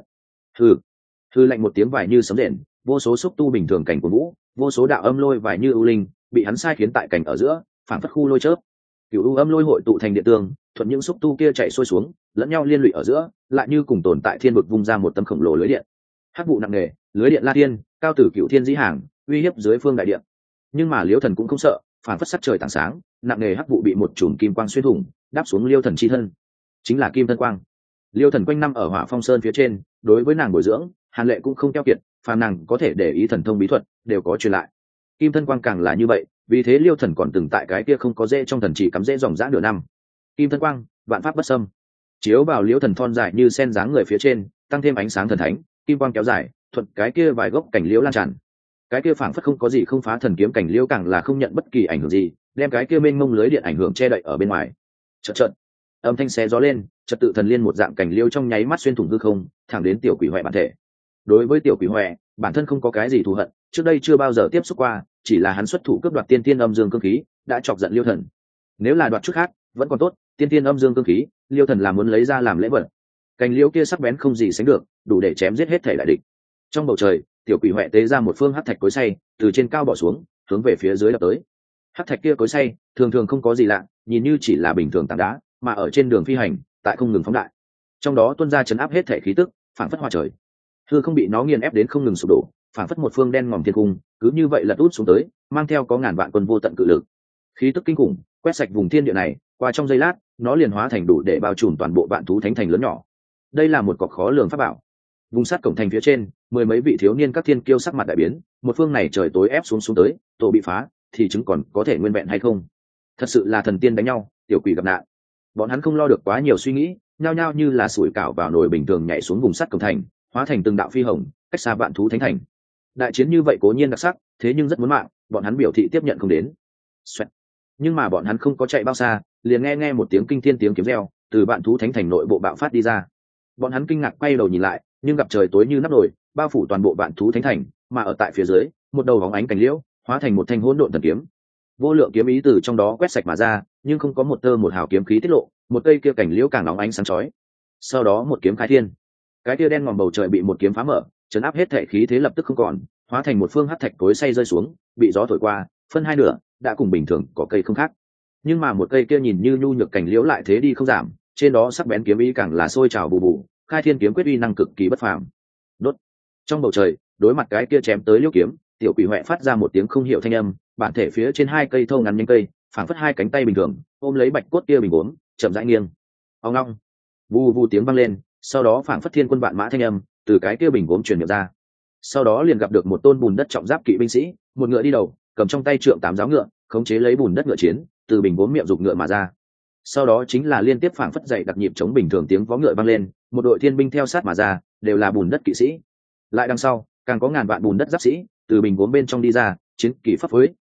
Hừ lạnh một tiếng vải như sấm rền, vô số xúc tu bình thường cảnh của vũ, vô số đạo âm lôi vải như ưu linh, bị hắn sai khiến tại cảnh ở giữa, phảng phất khu lôi chớp. Cửu u âm lôi hội tụ thành điện tường, thuận những xúc tu kia chạy xuôi xuống, lẫn nhau liên lụy ở giữa, lại như cùng tồn tại thiên vực vung ra một tấm khổng lồ lưới điện. Hắc vụ nặng nề, lưới điện la thiên, cao tử cửu thiên dĩ hàng, uy hiếp dưới phương đại điện. Nhưng mà Liêu Thần cũng không sợ, phản phất sắc trời tảng sáng, nặng nề hắc vụ bị một chùm kim quang xuyên thủng, đáp xuống Liêu Thần chi thân, chính là kim thân quang. Liêu Thần quanh năm ở Hỏa Phong Sơn phía trên, đối với nàng bồi dưỡng, Hàn Lệ cũng không keo kiệt, phàm nàng có thể để ý thần thông bí thuật, đều có truyền lại. Kim thân quang càng là như vậy, vì thế Liêu Thần còn từng tại cái kia không có dễ trong thần chỉ cắm dễ dòng dã nửa năm. Kim thân quang, vạn pháp bất xâm, chiếu vào Liêu Thần thon dài như sen dáng người phía trên, tăng thêm ánh sáng thần thánh, kim quang kéo dài, thuận cái kia vài gốc cảnh liễu lan tràn. Cái kia phảng phất không có gì không phá thần kiếm cảnh liễu càng là không nhận bất kỳ ảnh hưởng gì, đem cái kia mênh mông lưới điện ảnh hưởng che đậy ở bên ngoài. Chợt âm thanh xé gió lên, trật tự thần liên một dạng cảnh liễu trong nháy mắt xuyên thủng hư không, thẳng đến tiểu quỷ hoại bản thể. Đối với tiểu quỷ hoại, bản thân không có cái gì thù hận, trước đây chưa bao giờ tiếp xúc qua, chỉ là hắn xuất thủ cướp đoạt tiên tiên âm dương cương khí, đã chọc giận Liêu Thần. Nếu là đoạt chút khác, vẫn còn tốt, tiên tiên âm dương cương khí, Liêu Thần là muốn lấy ra làm lễ vật. Cành liễu kia sắc bén không gì sánh được, đủ để chém giết hết thể đại địch. Trong bầu trời, tiểu quỷ hoại tế ra một phương hắc thạch cối xay, từ trên cao bỏ xuống, hướng về phía dưới đập tới. Hắc thạch kia cối xay, thường thường không có gì lạ, nhìn như chỉ là bình thường tảng đá, mà ở trên đường phi hành, tại không ngừng phóng đại. Trong đó tuôn ra chấn áp hết thể khí tức, phảng phất hoa trời. Hư không bị nó nghiền ép đến không ngừng sụp đổ, phảng phất một phương đen ngòm thiên cung, cứ như vậy lật út xuống tới, mang theo có ngàn vạn quân vô tận cự lực. Khí tức kinh khủng, quét sạch vùng thiên địa này, qua trong giây lát, nó liền hóa thành đủ để bao trùm toàn bộ vạn thú thánh thành lớn nhỏ. Đây là một cọc khó lường pháp bảo. Vùng sắt cổng thành phía trên, mười mấy vị thiếu niên các thiên kiêu sắc mặt đại biến, một phương này trời tối ép xuống tới, tổ bị phá, thì chứng còn có thể nguyên vẹn hay không? Thật sự là thần tiên đánh nhau, tiểu quỷ gặp nạn. Bọn hắn không lo được quá nhiều suy nghĩ, nhao nhao như là sủi cảo vào nồi bình thường nhảy xuống vùng sắt cổng thành, hóa thành từng đạo phi hồng, cách xa vạn thú thánh thành. Đại chiến như vậy cố nhiên đặc sắc, thế nhưng rất muốn mạng, bọn hắn biểu thị tiếp nhận không đến. Xoẹt. Nhưng mà bọn hắn không có chạy bao xa, liền nghe một tiếng kinh thiên tiếng kiếm reo, từ vạn thú thánh thành nội bộ bạo phát đi ra. Bọn hắn kinh ngạc quay đầu nhìn lại, nhưng gặp trời tối như nắp nồi, bao phủ toàn bộ vạn thú thánh thành, mà ở tại phía dưới, một đầu bóng ánh cành liễu, hóa thành một thanh hỗn độn thần kiếm. Vô lượng kiếm ý từ trong đó quét sạch mà ra, nhưng không có một tơ một hào kiếm khí tiết lộ, một cây kia cành liễu càng óng ánh sáng chói. Sau đó một kiếm khai thiên, cái kia đen ngòm bầu trời bị một kiếm phá mở, chấn áp hết thể khí thế lập tức không còn, hóa thành một phương hắc thạch cối xay rơi xuống, bị gió thổi qua, phân hai nửa, đã cùng bình thường có cây không khác. Nhưng mà một cây kia nhìn như nhu nhược cành liễu lại thế đi không giảm, trên đó sắc bén kiếm ý càng là sôi trào bù bù, khai thiên kiếm quyết uy năng cực kỳ bất phàm. Đốt. Trong bầu trời, đối mặt cái kia chém tới liễu kiếm, tiểu quỷ hoẹ phát ra một tiếng không hiểu thanh âm, bản thể phía trên hai cây thâu ngắn nhanh cây, phảng phất hai cánh tay bình thường, ôm lấy bạch cốt kia bình uống, chậm rãi nghiêng. Ong long. Vù vù tiếng vang lên, sau đó phảng phất thiên quân vạn mã thanh âm từ cái kia bình gốm truyền miệng ra. Sau đó liền gặp được một tôn bùn đất trọng giáp kỵ binh sĩ, một ngựa đi đầu, cầm trong tay trượng tám giáo ngựa, khống chế lấy bùn đất ngựa chiến, từ bình gốm miệng dục ngựa mà ra. Sau đó chính là liên tiếp phảng phất dậy đặc nhịp chống bình thường tiếng vó ngựa vang lên, một đội thiên binh theo sát mà ra, đều là bùn đất kỵ sĩ. Lại đằng sau, càng có ngàn vạn bùn đất giáp sĩ từ bình gốm bên trong đi ra, chiến kỳ pháp phối,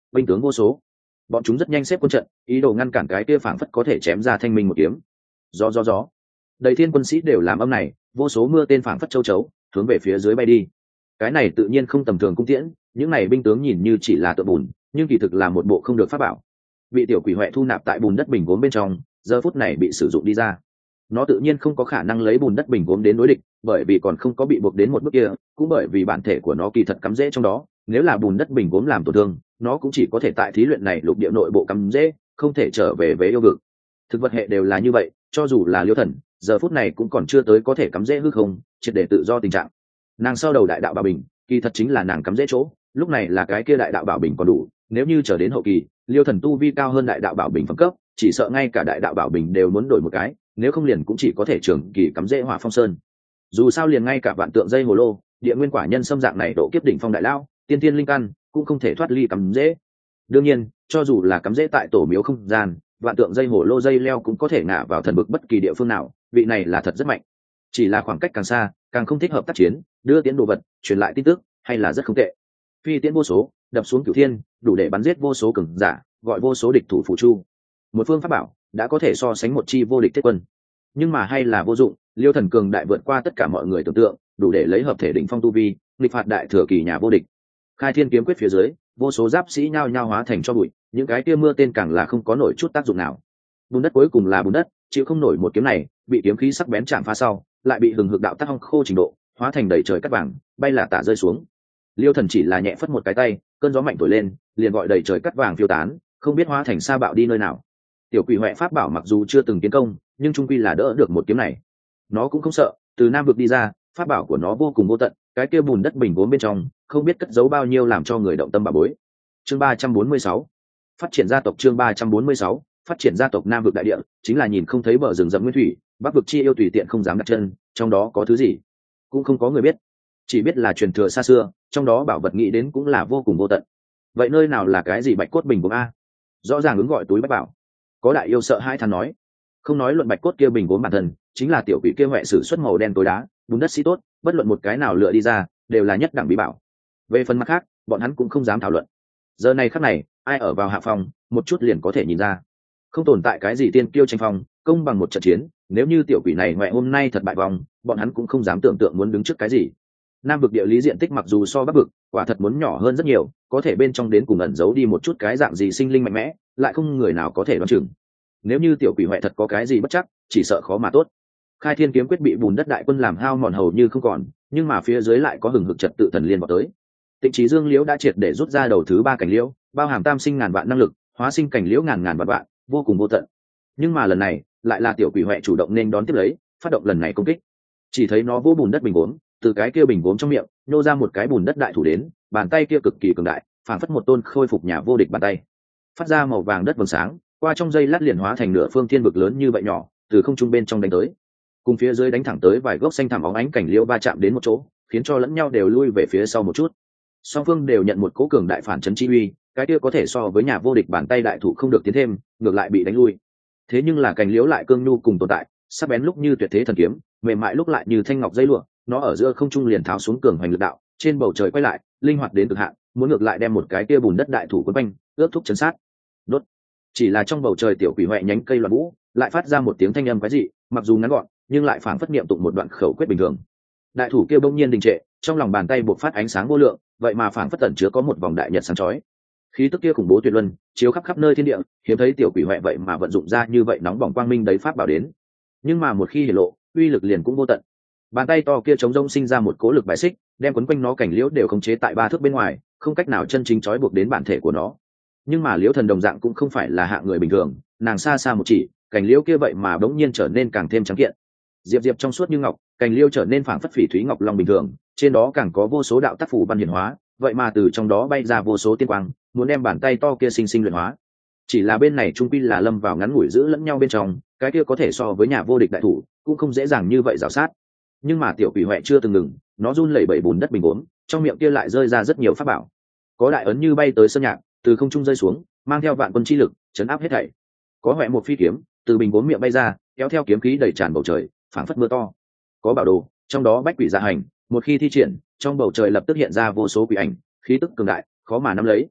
binh tướng vô số. Bọn chúng rất nhanh xếp quân trận, ý đồ ngăn cản cái kia phảng phất có thể chém ra thanh minh một kiếm. Gió, đầy thiên quân sĩ đều làm âm này, vô số mưa tên phảng phất châu chấu hướng về phía dưới bay đi. Cái này tự nhiên không tầm thường cung tiễn, những này binh tướng nhìn như chỉ là tượng bùn, nhưng kỳ thực là một bộ không được pháp bảo. Bị tiểu quỷ huệ thu nạp tại bùn đất bình gốm bên trong, giờ phút này bị sử dụng đi ra. Nó tự nhiên không có khả năng lấy bùn đất bình gốm đến đối địch, bởi vì còn không có bị buộc đến một bước kia, cũng bởi vì bản thể của nó kỳ thật cắm rễ trong đó, nếu là bùn đất bình gốm làm tổn thương, nó cũng chỉ có thể tại thí luyện này lục địa nội bộ cắm rễ, không thể trở về với yêu vực. Thực vật hệ đều là như vậy, cho dù là Liêu Thần, giờ phút này cũng còn chưa tới có thể cắm rễ hư không, triệt để tự do tình trạng. Nàng sau đầu đại đạo bảo bình, kỳ thật chính là nàng cắm rễ chỗ, lúc này là cái kia đại đạo bảo bình còn đủ, nếu như trở đến hậu kỳ, Liêu Thần tu vi cao hơn đại đạo bảo bình phẩm cấp, chỉ sợ ngay cả đại đạo bảo bình đều muốn đổi một cái, nếu không liền cũng chỉ có thể trường kỳ cắm rễ Hỏa Phong Sơn. Dù sao liền ngay cả vạn tượng dây hồ lô, địa nguyên quả nhân xâm dạng này độ kiếp đỉnh phong đại lao, tiên tiên linh căn cũng không thể thoát ly cắm rễ. Đương nhiên, cho dù là cắm rễ tại tổ miếu không gian, vạn tượng dây hồ lô dây leo cũng có thể ngả vào thần bực bất kỳ địa phương nào, vị này là thật rất mạnh. Chỉ là khoảng cách càng xa, càng không thích hợp tác chiến, đưa tiến đồ vật, truyền lại tin tức, hay là rất không tệ. Phi tiễn vô số, đập xuống cửu thiên, đủ để bắn giết vô số cường giả, gọi vô số địch thủ phụ chu. Một phương pháp bảo đã có thể so sánh một chi vô địch thiết quân, nhưng mà hay là vô dụng. Liêu Thần cường đại vượt qua tất cả mọi người tưởng tượng, đủ để lấy hợp thể đỉnh phong tu vi, nghịch phạt đại thừa kỳ nhà vô địch. Khai thiên kiếm quyết phía dưới, vô số giáp sĩ nhao nhao hóa thành cho bụi, những cái kia mưa tên càng là không có nổi chút tác dụng nào. Bùn đất cuối cùng là bùn đất, chịu không nổi một kiếm này, bị kiếm khí sắc bén chạm phá sau, lại bị hừng hực đạo tác hong khô trình độ, hóa thành đầy trời cát vàng, bay là tả rơi xuống. Liêu Thần chỉ là nhẹ phất một cái tay, cơn gió mạnh thổi lên, liền gọi đầy trời cát vàng phiêu tán, không biết hóa thành sa bạo đi nơi nào. Tiểu quỷ huệ pháp bảo mặc dù chưa từng tiến công, nhưng trung quy là đỡ được một kiếm này. Nó cũng không sợ, từ nam vực đi ra, pháp bảo của nó vô cùng vô tận, cái kia bùn đất bình gốm bên trong, không biết cất giấu bao nhiêu làm cho người động tâm bà bối. Chương 346, phát triển gia tộc. Chương 346, phát triển gia tộc. Nam vực đại địa chính là nhìn không thấy bờ rừng rậm nguyên thủy, bắc vực chi yêu tùy tiện không dám đặt chân, trong đó có thứ gì cũng không có người biết, chỉ biết là truyền thừa xa xưa, trong đó bảo vật nghĩ đến cũng là vô cùng vô tận. Vậy nơi nào là cái gì bạch cốt bình gốm a? Rõ ràng ứng gọi túi bách bảo. Có đại yêu sợ hai than nói, không nói luận bạch cốt kia bình gốm bản thân, chính là tiểu quỷ kia huệ sử xuất màu đen tối đá, bùn đất sĩ tốt, bất luận một cái nào lựa đi ra, đều là nhất đẳng bí bảo. Về phần mặt khác, bọn hắn cũng không dám thảo luận. Giờ này khắc này, ai ở vào hạ phòng, một chút liền có thể nhìn ra, không tồn tại cái gì tiên kiêu tranh phong, công bằng một trận chiến. Nếu như tiểu quỷ này huệ hôm nay thật bại vòng, bọn hắn cũng không dám tưởng tượng muốn đứng trước cái gì. Nam vực địa lý diện tích mặc dù so bắc vực quả thật muốn nhỏ hơn rất nhiều, có thể bên trong đến cùng ẩn giấu đi một chút cái dạng gì sinh linh mạnh mẽ, lại không người nào có thể đoán chừng. Nếu như tiểu quỷ huệ thật có cái gì bất chắc, chỉ sợ khó mà tốt. Khai thiên kiếm quyết bị bùn đất đại quân làm hao mòn hầu như không còn, nhưng mà phía dưới lại có hừng hực trật tự thần liên vào tới. Tịnh Chí Dương Liễu đã triệt để rút ra đầu thứ 3 cảnh liễu, bao hàm tam sinh ngàn vạn năng lực, hóa sinh cảnh liễu ngàn ngàn vạn vạn, vô cùng vô tận. Nhưng mà lần này, lại là tiểu quỷ huệ chủ động nên đón tiếp lấy, phát động lần này công kích. Chỉ thấy nó vỗ bùn đất bình gốm, từ cái kia bình gốm trong miệng, nhô ra một cái bùn đất đại thủ đến, bàn tay kia cực kỳ cường đại, phảng phất một tôn khôi phục nhà vô địch bàn tay. Phát ra màu vàng đất vầng sáng, qua trong giây lát liền hóa thành nửa phương thiên vực lớn như vậy nhỏ, từ không trung bên trong đánh tới, cùng phía dưới đánh thẳng tới vài gốc xanh thẳm óng ánh cảnh liễu va chạm đến một chỗ, khiến cho lẫn nhau đều lui về phía sau một chút. Song phương đều nhận một cỗ cường đại phản chấn chi uy, cái kia có thể so với nhà vô địch bàn tay đại thủ không được tiến thêm, ngược lại bị đánh lui. Thế nhưng là cảnh liễu lại cương nhu cùng tồn tại, sắc bén lúc như tuyệt thế thần kiếm, mềm mại lúc lại như thanh ngọc dây lụa, nó ở giữa không trung liền tháo xuống cường hoành lực đạo, trên bầu trời quay lại, linh hoạt đến cực hạn, muốn ngược lại đem một cái kia bùn đất đại thủ quấn quanh, ướp thúc chấn sát. Đốt. Chỉ là trong bầu trời tiểu quỷ huệ nhánh cây loạn vũ, lại phát ra một tiếng thanh âm quái dị, mặc dù ngắn gọn, nhưng lại phảng phất niệm tụng một đoạn khẩu quyết bình thường. Đại thủ kia bỗng nhiên đình trệ, trong lòng bàn tay bộc phát ánh sáng vô lượng, vậy mà phảng phất tẩn chứa có một vòng đại nhật sáng chói. Khí tức kia khủng bố tuyệt luân, chiếu khắp khắp nơi thiên địa, hiếm thấy tiểu quỷ huệ vậy mà vận dụng ra như vậy nóng bỏng quang minh đấy pháp bảo đến. Nhưng mà một khi hiển lộ, uy lực liền cũng vô tận. Bàn tay to kia chống rông sinh ra một cỗ lực bài xích, đem quấn quanh nó cảnh liễu đều khống chế tại 3 thước bên ngoài, không cách nào chân chính trói buộc đến bản thể của nó. Nhưng mà Liễu Thần đồng dạng cũng không phải là hạng người bình thường, nàng xa xa một chỉ, cảnh liễu kia vậy mà bỗng nhiên trở nên càng thêm trắng kiện. Diệp diệp trong suốt như ngọc, cành liêu trở nên phảng phất phỉ thúy ngọc long bình thường, trên đó càng có vô số đạo tác phủ văn hiển hóa, vậy mà từ trong đó bay ra vô số tiên quang, muốn đem bàn tay to kia sinh sinh luyện hóa. Chỉ là bên này trung quy là lâm vào ngắn ngủi giữ lẫn nhau bên trong, cái kia có thể so với nhà vô địch đại thủ, cũng không dễ dàng như vậy rào sát. Nhưng mà tiểu quỷ huệ chưa từng ngừng, nó run lẩy bẩy bùn đất bình uống, trong miệng kia lại rơi ra rất nhiều pháp bảo. Có đại ấn như bay tới sơn nhạc, từ không trung rơi xuống, mang theo vạn quân chi lực, chấn áp hết thảy. Có huệ một phi kiếm, từ bình uống miệng bay ra, kéo theo kiếm khí đầy tràn bầu trời, phảng phất mưa to. Có bảo đồ, trong đó bách quỷ dạ hành, một khi thi triển, trong bầu trời lập tức hiện ra vô số quỷ ảnh, khí tức cường đại, khó mà nắm lấy.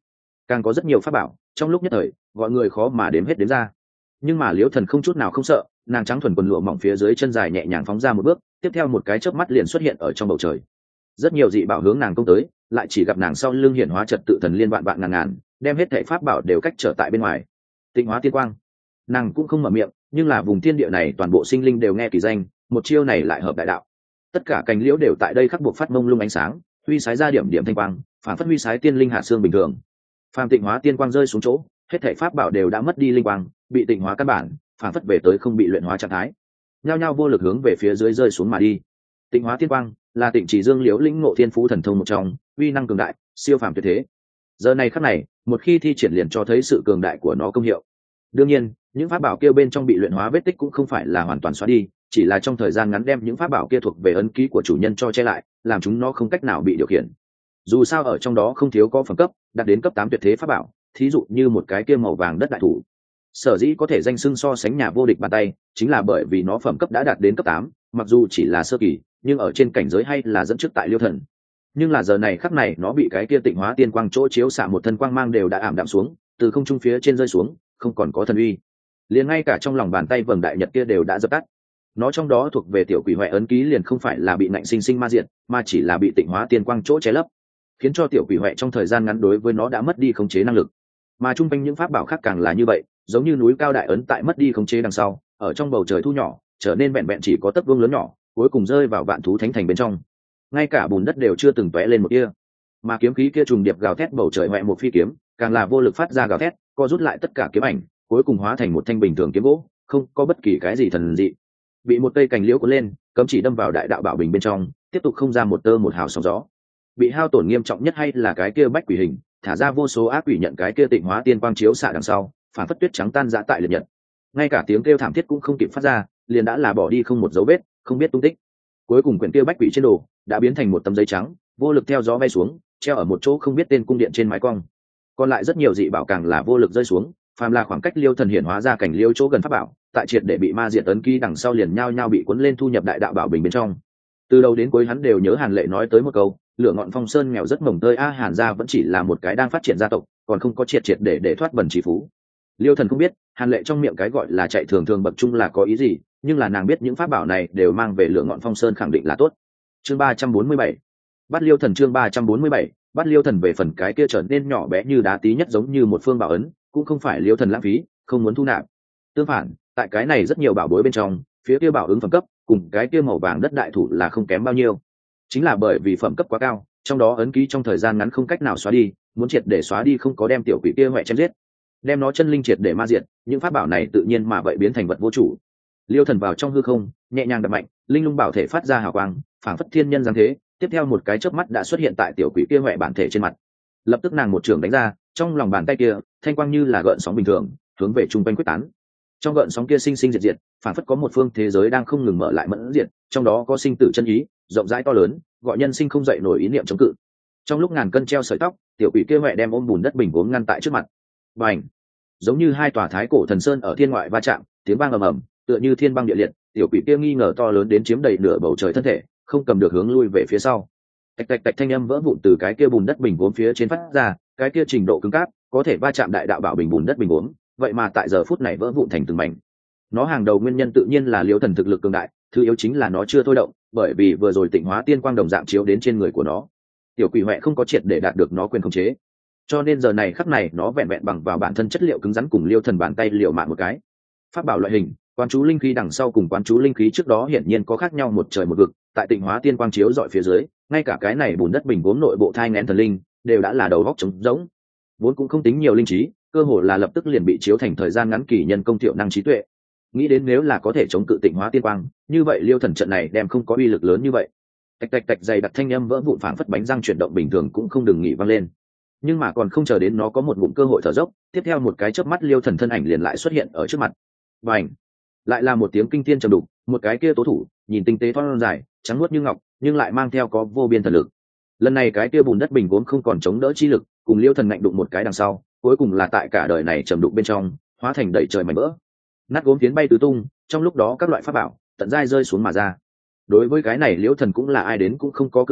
càng có rất nhiều pháp bảo trong lúc nhất thời gọi người khó mà đếm hết đếm ra. Nhưng mà liễu thần không chút nào không sợ, nàng trắng thuần quần lụa mỏng phía dưới chân dài nhẹ nhàng phóng ra một bước, tiếp theo một cái chớp mắt liền xuất hiện ở trong bầu trời. Rất nhiều dị bảo hướng nàng công tới, lại chỉ gặp nàng sau lưng hiển hóa trật tự thần liên vạn vạn ngàn ngàn, đem hết thảy pháp bảo đều cách trở tại bên ngoài. Tịnh hóa tiên quang. Nàng cũng không mở miệng, nhưng là vùng thiên địa này toàn bộ sinh linh đều nghe kỳ danh, một chiêu này lại hợp đại đạo. Tất cả cành liễu đều tại đây khắc buộc phát mông lung ánh sáng, huy sái ra điểm điểm thanh quang, phản phất huy sái tiên linh hạ xương bình thường. Phàm tịnh hóa tiên quang rơi xuống chỗ, hết thảy pháp bảo đều đã mất đi linh quang, bị tịnh hóa căn bản, phản phất về tới không bị luyện hóa trạng thái, nhao nhao vô lực hướng về phía dưới rơi xuống mà đi. Tịnh hóa tiên quang là Tịnh Chỉ Dương liễu lĩnh ngộ thiên phú thần thông một trong, uy năng cường đại, siêu phàm tuyệt thế. Giờ này khắc này, một khi thi triển liền cho thấy sự cường đại của nó công hiệu. Đương nhiên, những pháp bảo kia bên trong bị luyện hóa vết tích cũng không phải là hoàn toàn xóa đi, chỉ là trong thời gian ngắn đem những pháp bảo kia thuộc về ấn ký của chủ nhân cho che lại, làm chúng nó không cách nào bị điều khiển. Dù sao ở trong đó không thiếu có phẩm cấp đạt đến cấp 8 tuyệt thế pháp bảo, thí dụ như một cái kia màu vàng đất đại thủ. Sở dĩ có thể danh xưng so sánh nhà vô địch bàn tay, chính là bởi vì nó phẩm cấp đã đạt đến cấp 8, mặc dù chỉ là sơ kỳ, nhưng ở trên cảnh giới hay là dẫn trước tại Liêu Thần. Nhưng là giờ này khắc này nó bị cái kia tịnh hóa tiên quang chỗ chiếu xạ một thân quang mang đều đã ảm đạm xuống, từ không trung phía trên rơi xuống, không còn có thần uy. Liền ngay cả trong lòng bàn tay vầng đại nhật kia đều đã dập tắt. Nó trong đó thuộc về tiểu quỷ hoại ấn ký liền không phải là bị nạnh sinh sinh ma diệt, mà chỉ là bị tịnh hóa tiên quang chỗ che lấp, khiến cho tiểu quỷ hoại trong thời gian ngắn đối với nó đã mất đi khống chế năng lực. Mà trung quanh những pháp bảo khác càng là như vậy, giống như núi cao đại ấn tại mất đi khống chế đằng sau, ở trong bầu trời thu nhỏ, trở nên vẹn vẹn chỉ có tấc vuông lớn nhỏ, cuối cùng rơi vào vạn thú thánh thành bên trong. Ngay cả bùn đất đều chưa từng tóe lên một tia. Mà kiếm khí kia trùng điệp gào thét bầu trời hoại một phi kiếm, càng là vô lực phát ra gào thét, co rút lại tất cả kiếm ảnh, cuối cùng hóa thành một thanh bình thường kiếm gỗ, không có bất kỳ cái gì thần dị. Bị một cây cành liễu cuốn lên, cấm chỉ đâm vào đại đạo bảo bình bên trong, tiếp tục không ra một tơ một hào sóng gió. Bị hao tổn nghiêm trọng nhất hay là cái kia bách quỷ hình, thả ra vô số ác quỷ nhận cái kia tịnh hóa tiên quang chiếu xạ đằng sau, phản phất tuyết trắng tan rã tại liệt nhật. Ngay cả tiếng kêu thảm thiết cũng không kịp phát ra, liền đã là bỏ đi không một dấu vết, không biết tung tích. Cuối cùng quyển kia bách quỷ trên đồ đã biến thành một tấm giấy trắng, vô lực theo gió bay xuống, treo ở một chỗ không biết tên cung điện trên mái cong. Còn lại rất nhiều dị bảo càng là vô lực rơi xuống, phàm là khoảng cách Liêu Thần hiển hóa ra cảnh liêu chỗ gần pháp bảo, tại triệt để bị ma diệt ấn ký đằng sau liền nhao nhao bị cuốn lên thu nhập đại đạo bảo bình bên trong. Từ đầu đến cuối hắn đều nhớ Hàn Lệ nói tới một câu, lửa ngọn Phong Sơn nghèo rất mồng tơi a, Hàn gia vẫn chỉ là một cái đang phát triển gia tộc, còn không có triệt để thoát bần chỉ phú. Liêu Thần không biết Hàn Lệ trong miệng cái gọi là chạy thường thường bậc trung là có ý gì, nhưng là nàng biết những pháp bảo này đều mang về lửa ngọn Phong Sơn khẳng định là tốt. Chương 347 bắt Liêu Thần. Chương 347 bắt Liêu Thần. Về phần cái kia trở nên nhỏ bé như đá tí nhất giống như một phương bảo ấn, cũng không phải Liêu Thần lãng phí, không muốn thu nạp. Tương phản, tại cái này rất nhiều bảo bối bên trong, phía kia bảo ứng phẩm cấp cùng cái kia màu vàng đất đại thủ là không kém bao nhiêu. Chính là bởi vì phẩm cấp quá cao, trong đó ấn ký trong thời gian ngắn không cách nào xóa đi, muốn triệt để xóa đi không có đem tiểu quỷ kia hoẹ chém giết, đem nó chân linh triệt để ma diệt, những pháp bảo này tự nhiên mà vậy biến thành vật vô chủ. Liêu Thần vào trong hư không, nhẹ nhàng đập mạnh, linh lung bảo thể phát ra hào quang, phảng phất thiên nhân giáng thế, tiếp theo một cái chớp mắt đã xuất hiện tại tiểu quỷ kia hoẹ bản thể trên mặt. Lập tức nàng một trường đánh ra, trong lòng bàn tay kia, thanh quang như là gợn sóng bình thường, hướng về trung quanh quyết tán. Trong gợn sóng kia sinh sinh diệt diệt, phảng phất có một phương thế giới đang không ngừng mở lại mẫn diệt, trong đó có sinh tử chân ý, rộng rãi to lớn, gọi nhân sinh không dậy nổi ý niệm chống cự. Trong lúc ngàn cân treo sợi tóc, tiểu quỷ kia hoẹ đem ôm bùn đất bình uống ngăn tại trước mặt. Bành! Giống như hai tòa thái cổ thần sơn ở thiên ngoại va chạm, tiếng vang ầm ầm, tựa như thiên băng địa liệt, tiểu quỷ kia nghi ngờ to lớn đến chiếm đầy nửa bầu trời thân thể, không cầm được hướng lui về phía sau. Tạch tạch tạch thanh âm vỡ vụn từ cái kia bùn đất bình uống phía trên phát ra, cái kia trình độ cứng cáp, có thể va chạm đại đạo bảo bình bùn đất bình uống, vậy mà tại giờ phút này vỡ vụn thành từng mảnh. Nó hàng đầu nguyên nhân tự nhiên là Liêu Thần thực lực cường đại, thứ yếu chính là nó chưa thôi động, bởi vì vừa rồi tịnh hóa tiên quang đồng dạng chiếu đến trên người của nó. Tiểu quỷ hoẹ không có triệt để đạt được nó quyền khống chế, cho nên giờ này khắc này nó vẹn vẹn bằng vào bản thân chất liệu cứng rắn cùng Liêu Thần bàn tay liệu mạng một cái. Pháp bảo loại hình, quán chú linh khí đằng sau cùng quán chú linh khí trước đó hiển nhiên có khác nhau một trời một vực, tại tịnh hóa tiên quang chiếu dọi phía dưới, ngay cả cái này bùn đất bình vốn nội bộ thai nghén thần linh đều đã là đầu góc trống rỗng, vốn cũng không tính nhiều linh trí, cơ hồ là lập tức liền bị chiếu thành thời gian ngắn kỳ nhân công thiệu năng trí tuệ. Nghĩ đến nếu là có thể chống cự tịnh hóa tiên quang, như vậy Liêu Thần trận này đem không có uy lực lớn như vậy. Tạch tạch tạch dày đặc thanh âm vỡ vụn phảng phất bánh răng chuyển động bình thường cũng không đừng nghỉ vang lên. Nhưng mà còn không chờ đến nó có một ngụm cơ hội thở dốc, tiếp theo một cái chớp mắt Liêu Thần thân ảnh liền lại xuất hiện ở trước mặt. Bành! Lại là một tiếng kinh thiên trầm đục, một cái kia tố thủ, nhìn tinh tế thon dài, trắng muốt như ngọc, nhưng lại mang theo có vô biên thần lực. Lần này cái kia bùn đất bình vốn không còn chống đỡ chi lực, cùng Liêu Thần ngạnh đụng một cái đằng sau, cuối cùng là tại cả đời này trầm đục bên trong, hóa thành đầy trời mảnh vỡ. Nát gốm phiến bay tứ tung, trong lúc đó các loại pháp bảo tận dai rơi xuống mà ra. Đối với cái này Liêu Thần cũng là ai đến cũng không có cự tuyệt,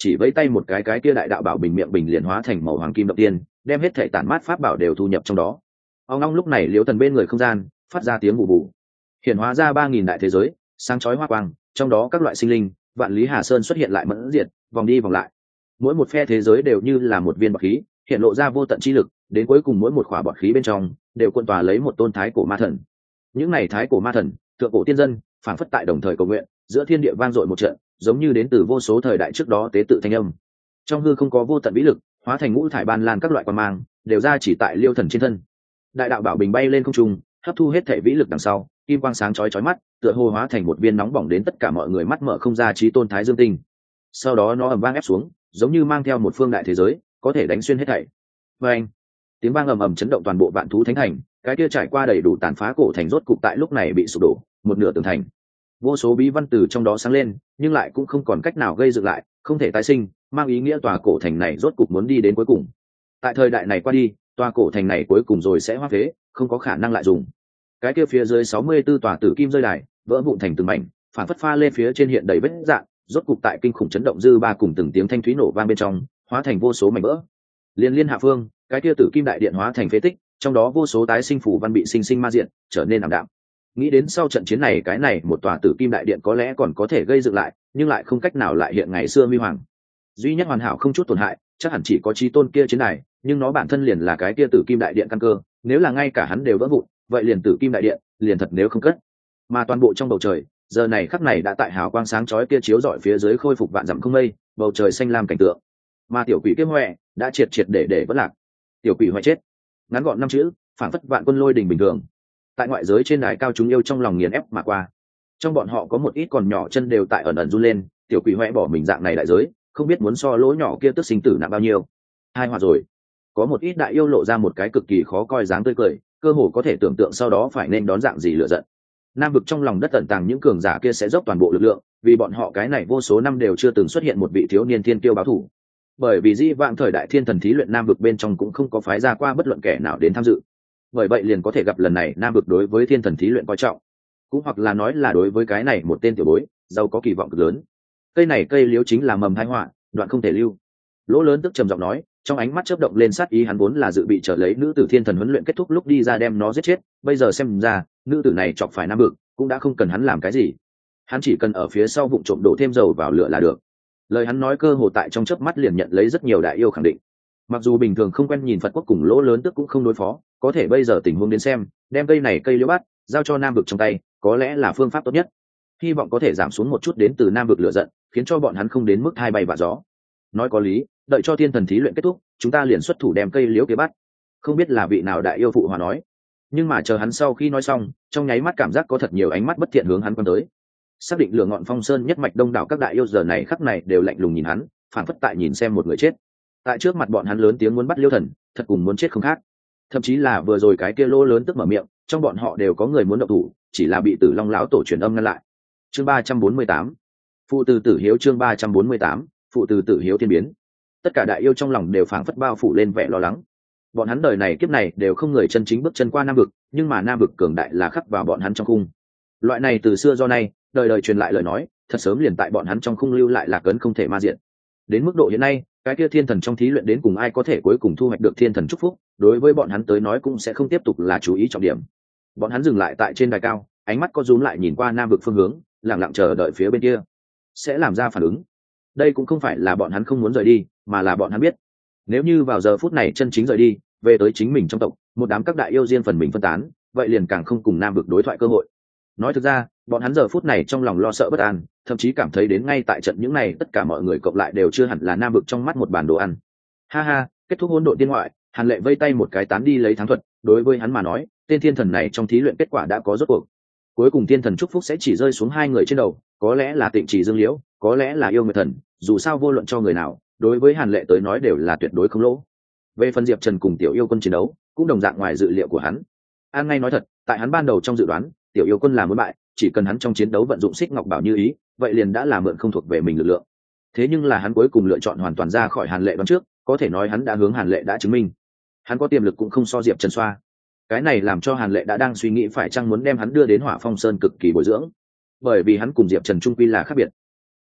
chỉ vẫy tay một cái kia đại đạo bảo bình miệng bình liền hóa thành màu hoàng kim động tiên, đem hết thể tản mát pháp bảo đều thu nhập trong đó. Ông long lúc này Liễu Thần bên người không gian phát ra tiếng bù bù, hiện hóa ra 3000 đại thế giới, sáng chói hoa quang, trong đó các loại sinh linh, vạn lý hà sơn xuất hiện lại mẫn diệt, vòng đi vòng lại. Mỗi một phe thế giới đều như là một viên bọt khí, hiện lộ ra vô tận chi lực, đến cuối cùng mỗi một khỏa bọt khí bên trong đều cuộn tòa lấy một tôn thái cổ ma thần. Những này thái cổ ma thần, thượng cổ tiên dân, phảng phất tại đồng thời cầu nguyện, giữa thiên địa vang dội một trận, giống như đến từ vô số thời đại trước đó tế tự thanh âm. Trong hư không có vô tận vĩ lực, hóa thành ngũ thải ban lan các loại quang mang, đều ra chỉ tại Liêu Thần trên thân. Đại đạo bảo bình bay lên không trung, hấp thu hết thể vĩ lực đằng sau, kim quang sáng chói chói mắt, tựa hồ hóa thành một viên nóng bỏng đến tất cả mọi người mắt mở không ra chí tôn thái dương tinh. Sau đó nó ầm vang ép xuống, giống như mang theo một phương đại thế giới, có thể đánh xuyên hết thảy. Oeng! Tiếng vang ầm ầm chấn động toàn bộ vạn thú thánh thành, cái kia trải qua đầy đủ tàn phá cổ thành rốt cục tại lúc này bị sụp đổ, một nửa tường thành. Vô số bí văn từ trong đó sáng lên, nhưng lại cũng không còn cách nào gây dựng lại, không thể tái sinh, mang ý nghĩa tòa cổ thành này rốt cục muốn đi đến cuối cùng. Tại thời đại này qua đi, tòa cổ thành này cuối cùng rồi sẽ hóa phế, không có khả năng lại dùng. Cái kia phía dưới 64 tòa tử kim rơi đài, vỡ vụn thành từng mảnh, phản phất pha lên phía trên hiện đầy vết rạn, rốt cục tại kinh khủng chấn động dư ba cùng từng tiếng thanh thúy nổ vang bên trong, hóa thành vô số mảnh vỡ. Liên hạ phương, cái kia tử kim đại điện hóa thành phế tích, trong đó vô số tái sinh phủ văn bị sinh sinh ma diện, trở nên ảm đạm. Nghĩ đến sau trận chiến này cái này một tòa tử kim đại điện có lẽ còn có thể gây dựng lại, nhưng lại không cách nào lại hiện ngày xưa huy hoàng. Duy nhất hoàn hảo không chút tổn hại, chắc hẳn chỉ có chí tôn kia chiến này, nhưng nó bản thân liền là cái kia tử kim đại điện căn cơ, nếu là ngay cả hắn đều vỡ vụn, vậy liền tử kim đại điện, liền thật nếu không cất. Mà toàn bộ trong bầu trời, giờ này khắc này đã tại hào quang sáng chói kia chiếu rọi phía dưới khôi phục vạn dặm không mây, bầu trời xanh lam cảnh tượng. Mà tiểu quỷ kiếp hoè đã triệt để vỡ lạc. Tiểu quỷ hoè chết. Ngắn gọn 5 chữ, phản phất vạn quân lôi đình bình thường. Tại ngoại giới trên đài cao chúng yêu trong lòng nghiền ép mà qua. Trong bọn họ có một ít còn nhỏ chân đều tại ẩn ẩn run lên, tiểu quỷ hoè bỏ mình dạng này đại giới, không biết muốn so lỗ nhỏ kia tức sinh tử nặng bao nhiêu. Hai hòa rồi. Có một ít đại yêu lộ ra một cái cực kỳ khó coi dáng tươi cười, cơ hồ có thể tưởng tượng sau đó phải nên đón dạng gì lựa giận. Nam vực trong lòng đất tận tàng những cường giả kia sẽ dốc toàn bộ lực lượng, vì bọn họ cái này vô số năm đều chưa từng xuất hiện một vị thiếu niên thiên kiêu báo thủ. Bởi vì di vãng thời đại thiên thần thí luyện Nam vực bên trong cũng không có phái ra qua bất luận kẻ nào đến tham dự. Bởi vậy liền có thể gặp lần này Nam vực đối với thiên thần thí luyện coi trọng, cũng hoặc là nói là đối với cái này một tên tiểu bối, giàu có kỳ vọng cực lớn. Cây này cây liễu chính là mầm tai họa, đoạn không thể lưu. Lỗ Lớn tức trầm giọng nói, trong ánh mắt chớp động lên sát ý, hắn vốn là dự bị chờ lấy nữ tử thiên thần huấn luyện kết thúc lúc đi ra đem nó giết chết, bây giờ xem ra nữ tử này chọc phải Nam vực cũng đã không cần hắn làm cái gì, hắn chỉ cần ở phía sau vụng trộm đổ thêm dầu vào lửa là được. Lời hắn nói cơ hồ tại trong chớp mắt liền nhận lấy rất nhiều đại yêu khẳng định. Mặc dù bình thường không quen nhìn Phật quốc cùng Lỗ Lớn tức cũng không đối phó, có thể bây giờ tình huống đến xem, đem cây này cây liễu bát giao cho Nam vực trong tay, có lẽ là phương pháp tốt nhất. Hy vọng có thể giảm xuống một chút đến từ Nam vực lửa giận, khiến cho bọn hắn không đến mức hai bay vạ gió. Nói có lý, đợi cho thiên thần thí luyện kết thúc, chúng ta liền xuất thủ đem cây liễu kia bắt. Không biết là vị nào đại yêu phụ hòa nói, nhưng mà chờ hắn sau khi nói xong, trong nháy mắt cảm giác có thật nhiều ánh mắt bất thiện hướng hắn quan tới. Xác định lửa ngọn phong sơn nhất mạch đông đảo các đại yêu giờ này khắc này đều lạnh lùng nhìn hắn, phản phất tại nhìn xem một người chết. Tại trước mặt bọn hắn lớn tiếng muốn bắt Liêu Thần, thật cùng muốn chết không khác. Thậm chí là vừa rồi cái kia Lỗ Lớn tức mở miệng, trong bọn họ đều có người muốn động thủ, chỉ là bị Tử Long lão tổ truyền âm ngăn lại. Chương 348, phụ từ tử hiếu. Chương 348, phụ từ tử hiếu thiên biến. Tất cả đại yêu trong lòng đều phảng phất bao phủ lên vẻ lo lắng. Bọn hắn đời này kiếp này đều không người chân chính bước chân qua Nam vực, nhưng mà Nam vực cường đại là khắc vào bọn hắn trong khung. Loại này từ xưa do nay, đời đời truyền lại lời nói, thật sớm liền tại bọn hắn trong khung lưu lại lạc ấn không thể ma diện. Đến mức độ hiện nay, cái kia thiên thần trong thí luyện đến cùng ai có thể cuối cùng thu hoạch được thiên thần chúc phúc, đối với bọn hắn tới nói cũng sẽ không tiếp tục là chú ý trọng điểm. Bọn hắn dừng lại tại trên đài cao, ánh mắt có rúm lại nhìn qua Nam vực phương hướng, lặng lặng chờ đợi phía bên kia sẽ làm ra phản ứng. Đây cũng không phải là bọn hắn không muốn rời đi, mà là bọn hắn biết, nếu như vào giờ phút này chân chính rời đi, về tới chính mình trong tộc, một đám các đại yêu riêng phần mình phân tán, vậy liền càng không cùng Nam vực đối thoại cơ hội. Nói thực ra, bọn hắn giờ phút này trong lòng lo sợ bất an, thậm chí cảm thấy đến ngay tại trận những này tất cả mọi người cộng lại đều chưa hẳn là Nam vực trong mắt một bản đồ ăn. Ha ha, kết thúc hỗn độn tiên ngoại, Hàn Lệ vây tay một cái tán đi lấy thắng thuật, đối với hắn mà nói, tên thiên thần này trong thí luyện kết quả đã có rốt cuộc. Cuối cùng thiên thần chúc phúc sẽ chỉ rơi xuống hai người trên đầu, có lẽ là Tịnh Chỉ Dương Liễu, có lẽ là Yêu Nguyệt Thần, dù sao vô luận cho người nào, đối với Hàn Lệ tới nói đều là tuyệt đối không lỗ. Về phần Diệp Trần cùng Tiểu Yêu Quân chiến đấu, cũng đồng dạng ngoài dự liệu của hắn. An ngay nói thật, tại hắn ban đầu trong dự đoán, Tiểu Yêu Quân là muốn bại, chỉ cần hắn trong chiến đấu vận dụng Xích Ngọc Bảo như ý, vậy liền đã là mượn không thuộc về mình lực lượng. Thế nhưng là hắn cuối cùng lựa chọn hoàn toàn ra khỏi Hàn Lệ đoán trước, có thể nói hắn đã hướng Hàn Lệ đã chứng minh, hắn có tiềm lực cũng không so Diệp Trần xoa. Cái này làm cho Hàn Lệ đã đang suy nghĩ phải chăng muốn đem hắn đưa đến Hỏa Phong Sơn cực kỳ bồi dưỡng, bởi vì hắn cùng Diệp Trần trung quy là khác biệt.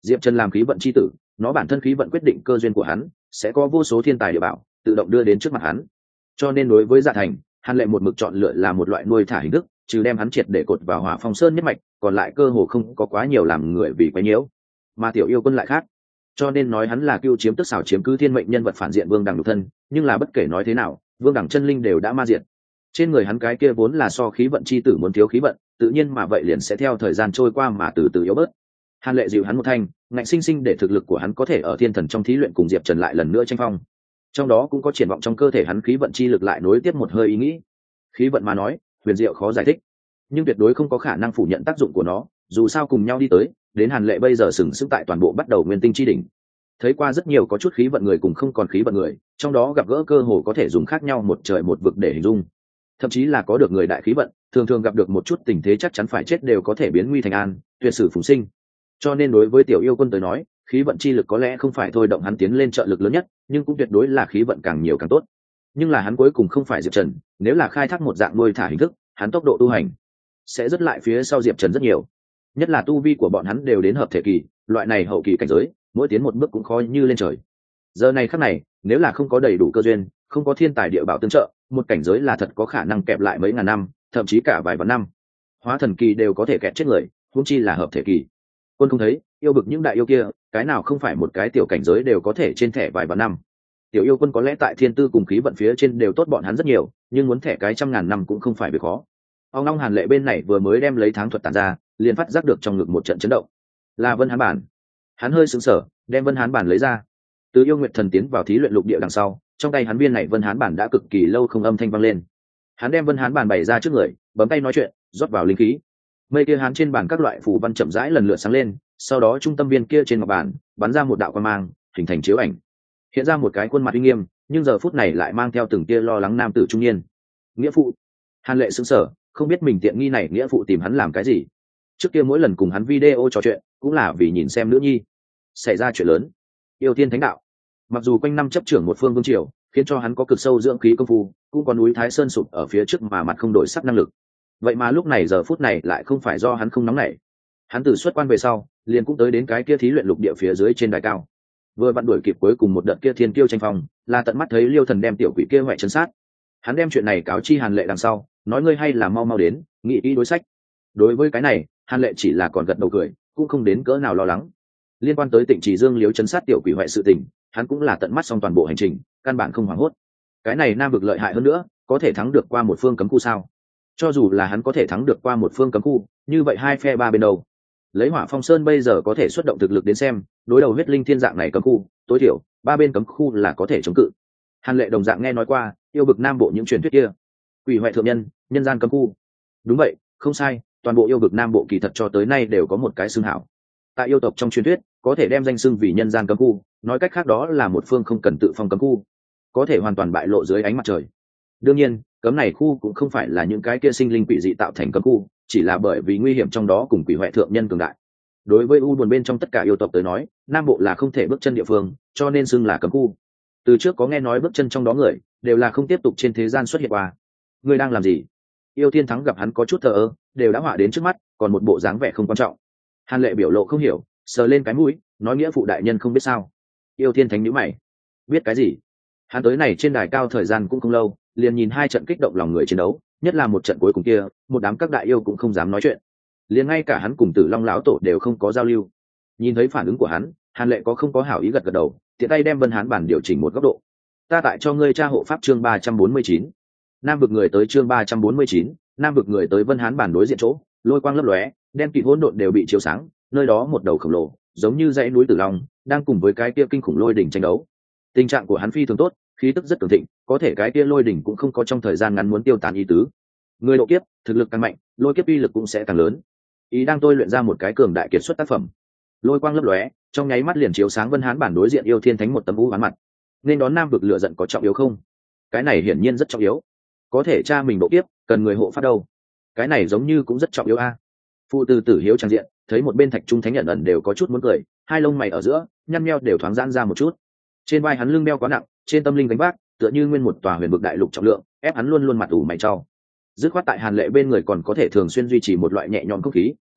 Diệp Trần làm khí vận chi tử, nó bản thân khí vận quyết định cơ duyên của hắn, sẽ có vô số thiên tài địa bảo tự động đưa đến trước mặt hắn. Cho nên đối với Dạ Thành, Hàn Lệ một mực chọn lựa là một loại nuôi thả hình thức, trừ đem hắn triệt để cột vào Hỏa Phong Sơn nhất mạch, còn lại cơ hồ không có quá nhiều làm người vì quấy nhiễu. Mà Tiểu Yêu Quân lại khác, cho nên nói hắn là cưu chiếm tức xảo chiếm cứ thiên mệnh nhân vật phản diện Vương Đằng nhục thân, nhưng là bất kể nói thế nào, Vương Đằng chân linh đều đã ma diệt. Trên người hắn cái kia vốn là so khí vận chi tử muốn thiếu khí vận, tự nhiên mà vậy liền sẽ theo thời gian trôi qua mà từ từ yếu bớt. Hàn Lệ dịu hắn một thanh, ngạnh sinh sinh để thực lực của hắn có thể ở thiên thần trong thí luyện cùng Diệp Trần lại lần nữa tranh phong. Trong đó cũng có triển vọng trong cơ thể hắn khí vận chi lực lại nối tiếp một hơi ý nghĩ. Khí vận mà nói, huyền diệu khó giải thích, nhưng tuyệt đối không có khả năng phủ nhận tác dụng của nó, dù sao cùng nhau đi tới, đến Hàn Lệ bây giờ sừng sững tại toàn bộ bắt đầu nguyên tinh chi đỉnh. Thấy qua rất nhiều có chút khí vận người cùng không còn khí vận người, trong đó gặp gỡ cơ hồ có thể dùng khác nhau một trời một vực để hình dung. Thậm chí là có được người đại khí vận, thường thường gặp được một chút tình thế chắc chắn phải chết đều có thể biến nguy thành an, tuyệt sử phùng sinh. Cho nên đối với Tiểu Yêu Quân tới nói, khí vận chi lực có lẽ không phải thôi động hắn tiến lên trợ lực lớn nhất, nhưng cũng tuyệt đối là khí vận càng nhiều càng tốt. Nhưng là hắn cuối cùng không phải Diệp Trần, nếu là khai thác một dạng nuôi thả hình thức, hắn tốc độ tu hành sẽ rất lại phía sau Diệp Trần rất nhiều. Nhất là tu vi của bọn hắn đều đến hợp thể kỳ, loại này hậu kỳ cảnh giới, mỗi tiến một bước cũng khó như lên trời. Giờ này khắc này, nếu là không có đầy đủ cơ duyên, không có thiên tài địa bảo tương trợ, một cảnh giới là thật có khả năng kẹp lại mấy ngàn năm, thậm chí cả vài vạn năm. Hóa thần kỳ đều có thể kẹt chết người, huống chi là hợp thể kỳ. Quân không thấy, yêu bực những đại yêu kia, cái nào không phải một cái tiểu cảnh giới đều có thể trên thẻ vài vạn năm. Tiểu Yêu Quân có lẽ tại thiên tư cùng khí vận phía trên đều tốt bọn hắn rất nhiều, nhưng muốn thẻ cái trăm ngàn năm cũng không phải việc khó. Ông long Hàn Lệ bên này vừa mới đem lấy tháng thuật tản ra, liền phát giác được trong ngực một trận chấn động. Là Vân Hán bản. Hắn hơi sững sờ, đem Vân Hán bản lấy ra. Từ Yêu Nguyệt Thần tiến vào thí luyện lục địa đằng sau, trong tay hắn viên này Vân Hán bản đã cực kỳ lâu không âm thanh vang lên. Hắn đem Vân Hán bản bày ra trước người, bấm tay nói chuyện, rót vào linh khí. Mây kia hán trên bàn các loại phù văn chậm rãi lần lượt sáng lên, sau đó trung tâm viên kia trên ngọc bản bắn ra một đạo quang mang, hình thành chiếu ảnh, hiện ra một cái khuôn mặt uy nghiêm, nhưng giờ phút này lại mang theo từng tia lo lắng nam tử trung niên. Nghĩa phụ. Hàn Lệ sững sờ, không biết mình tiện nghi này nghĩa phụ tìm hắn làm cái gì. Trước kia mỗi lần cùng hắn video trò chuyện cũng là vì nhìn xem nữ nhi xảy ra chuyện lớn. Yêu Tiên Thánh Đạo, mặc dù quanh năm chấp trưởng một phương vương triều, khiến cho hắn có cực sâu dưỡng khí công phu, cũng có núi Thái Sơn sụp ở phía trước mà mặt không đổi sắc năng lực. Vậy mà lúc này giờ phút này lại không phải do hắn không nóng nảy. Hắn từ xuất quan về sau, liền cũng tới đến cái kia thí luyện lục địa phía dưới trên đài cao. Vừa vặn đuổi kịp cuối cùng một đợt kia thiên kiêu tranh phong, là tận mắt thấy Liêu Thần đem tiểu quỷ kia ngoại chấn sát. Hắn đem chuyện này cáo chi Hàn Lệ đằng sau, nói ngươi hay là mau mau đến, nghĩ kỹ đối sách. Đối với cái này, Hàn Lệ chỉ là còn gật đầu cười, cũng không đến cỡ nào lo lắng. Liên quan tới Tịnh Trì Dương Liếu chấn sát tiểu quỷ hoại sự tình, hắn cũng là tận mắt xong toàn bộ hành trình, căn bản không hoảng hốt. Cái này nam vực lợi hại hơn nữa, có thể thắng được qua một phương cấm khu sao? Cho dù là hắn có thể thắng được qua một phương cấm khu, như vậy hai phe ba bên đầu, lấy Hỏa Phong Sơn bây giờ có thể xuất động thực lực đến xem, đối đầu huyết linh thiên dạng này cấm khu, tối thiểu ba bên cấm khu là có thể chống cự. Hàn Lệ đồng dạng nghe nói qua yêu vực nam bộ những truyền thuyết kia, quỷ hoại thượng nhân, nhân gian cấm khu. Đúng vậy, không sai, toàn bộ yêu vực nam bộ kỳ thật cho tới nay đều có một cái xưng hảo. Tại yêu tộc trong truyền thuyết, có thể đem danh xưng vì nhân gian cấm khu, nói cách khác đó là một phương không cần tự phong cấm khu, có thể hoàn toàn bại lộ dưới ánh mặt trời. Đương nhiên, cấm này khu cũng không phải là những cái kia sinh linh quỷ dị tạo thành cấm khu, chỉ là bởi vì nguy hiểm trong đó cùng quỷ hoại thượng nhân cường đại. Đối với u buồn bên trong tất cả yêu tộc tới nói, nam bộ là không thể bước chân địa phương, cho nên xưng là cấm khu. Từ trước có nghe nói bước chân trong đó người đều là không tiếp tục trên thế gian xuất hiện qua. Ngươi đang làm gì? Yêu Thiên Thắng gặp hắn có chút thờ ơ, đều đã họa đến trước mắt, còn một bộ dáng vẻ không quan trọng. Hàn Lệ biểu lộ không hiểu, sờ lên cái mũi, nói nghĩa phụ đại nhân không biết sao? Yêu Thiên Thánh nhíu mày, biết cái gì? Hắn tới này trên đài cao thời gian cũng không lâu, liền nhìn hai trận kích động lòng người chiến đấu, nhất là một trận cuối cùng kia, một đám các đại yêu cũng không dám nói chuyện, liền ngay cả hắn cùng Tử Long lão tổ đều không có giao lưu. Nhìn thấy phản ứng của hắn, Hàn Lệ có không có hảo ý gật gật đầu, tiện tay đem Vân Hán bản điều chỉnh một góc độ. Ta tại cho ngươi tra hộ pháp chương 349. Nam vực người tới chương 349, Nam vực người tới Vân Hán bản đối diện chỗ, lôi quang lấp lóe, đen kịt hỗn độn đều bị chiếu sáng, nơi đó một đầu khổng lồ, giống như dãy núi Tử Long, đang cùng với cái kia kinh khủng lôi đỉnh tranh đấu. Tình trạng của hắn phi thường tốt, khí tức rất cường thịnh, có thể cái kia lôi đỉnh cũng không có trong thời gian ngắn muốn tiêu tán ý tứ. Người độ kiếp, thực lực càng mạnh, lôi kiếp uy lực cũng sẽ càng lớn. Ý đang tôi luyện ra một cái cường đại kiệt xuất tác phẩm. Lôi quang lấp lóe, trong nháy mắt liền chiếu sáng Vân Hán bản đối diện Yêu Thiên Thánh một tấm u ván mặt. Nên đón Nam vực lửa giận có trọng yếu không? Cái này hiển nhiên rất trọng yếu. Có thể cha mình độ kiếp, cần người hộ pháp đâu. Cái này giống như cũng rất trọng yếu a. Phụ từ Tử Hiếu trang diện, thấy một bên Thạch Trung Thánh nhận ẩn đều có chút muốn cười, hai lông mày ở giữa, nhăn nheo đều thoáng giãn ra một chút. Trên vai hắn lưng đeo quá nặng, trên tâm linh gánh vác, tựa như nguyên một tòa huyền vực đại lục trọng lượng, ép hắn luôn luôn mặt ủ mày trao. Dứt khoát tại Hàn Lệ bên người còn có thể thường xuyên duy trì một loại nhẹ nhõm không khí,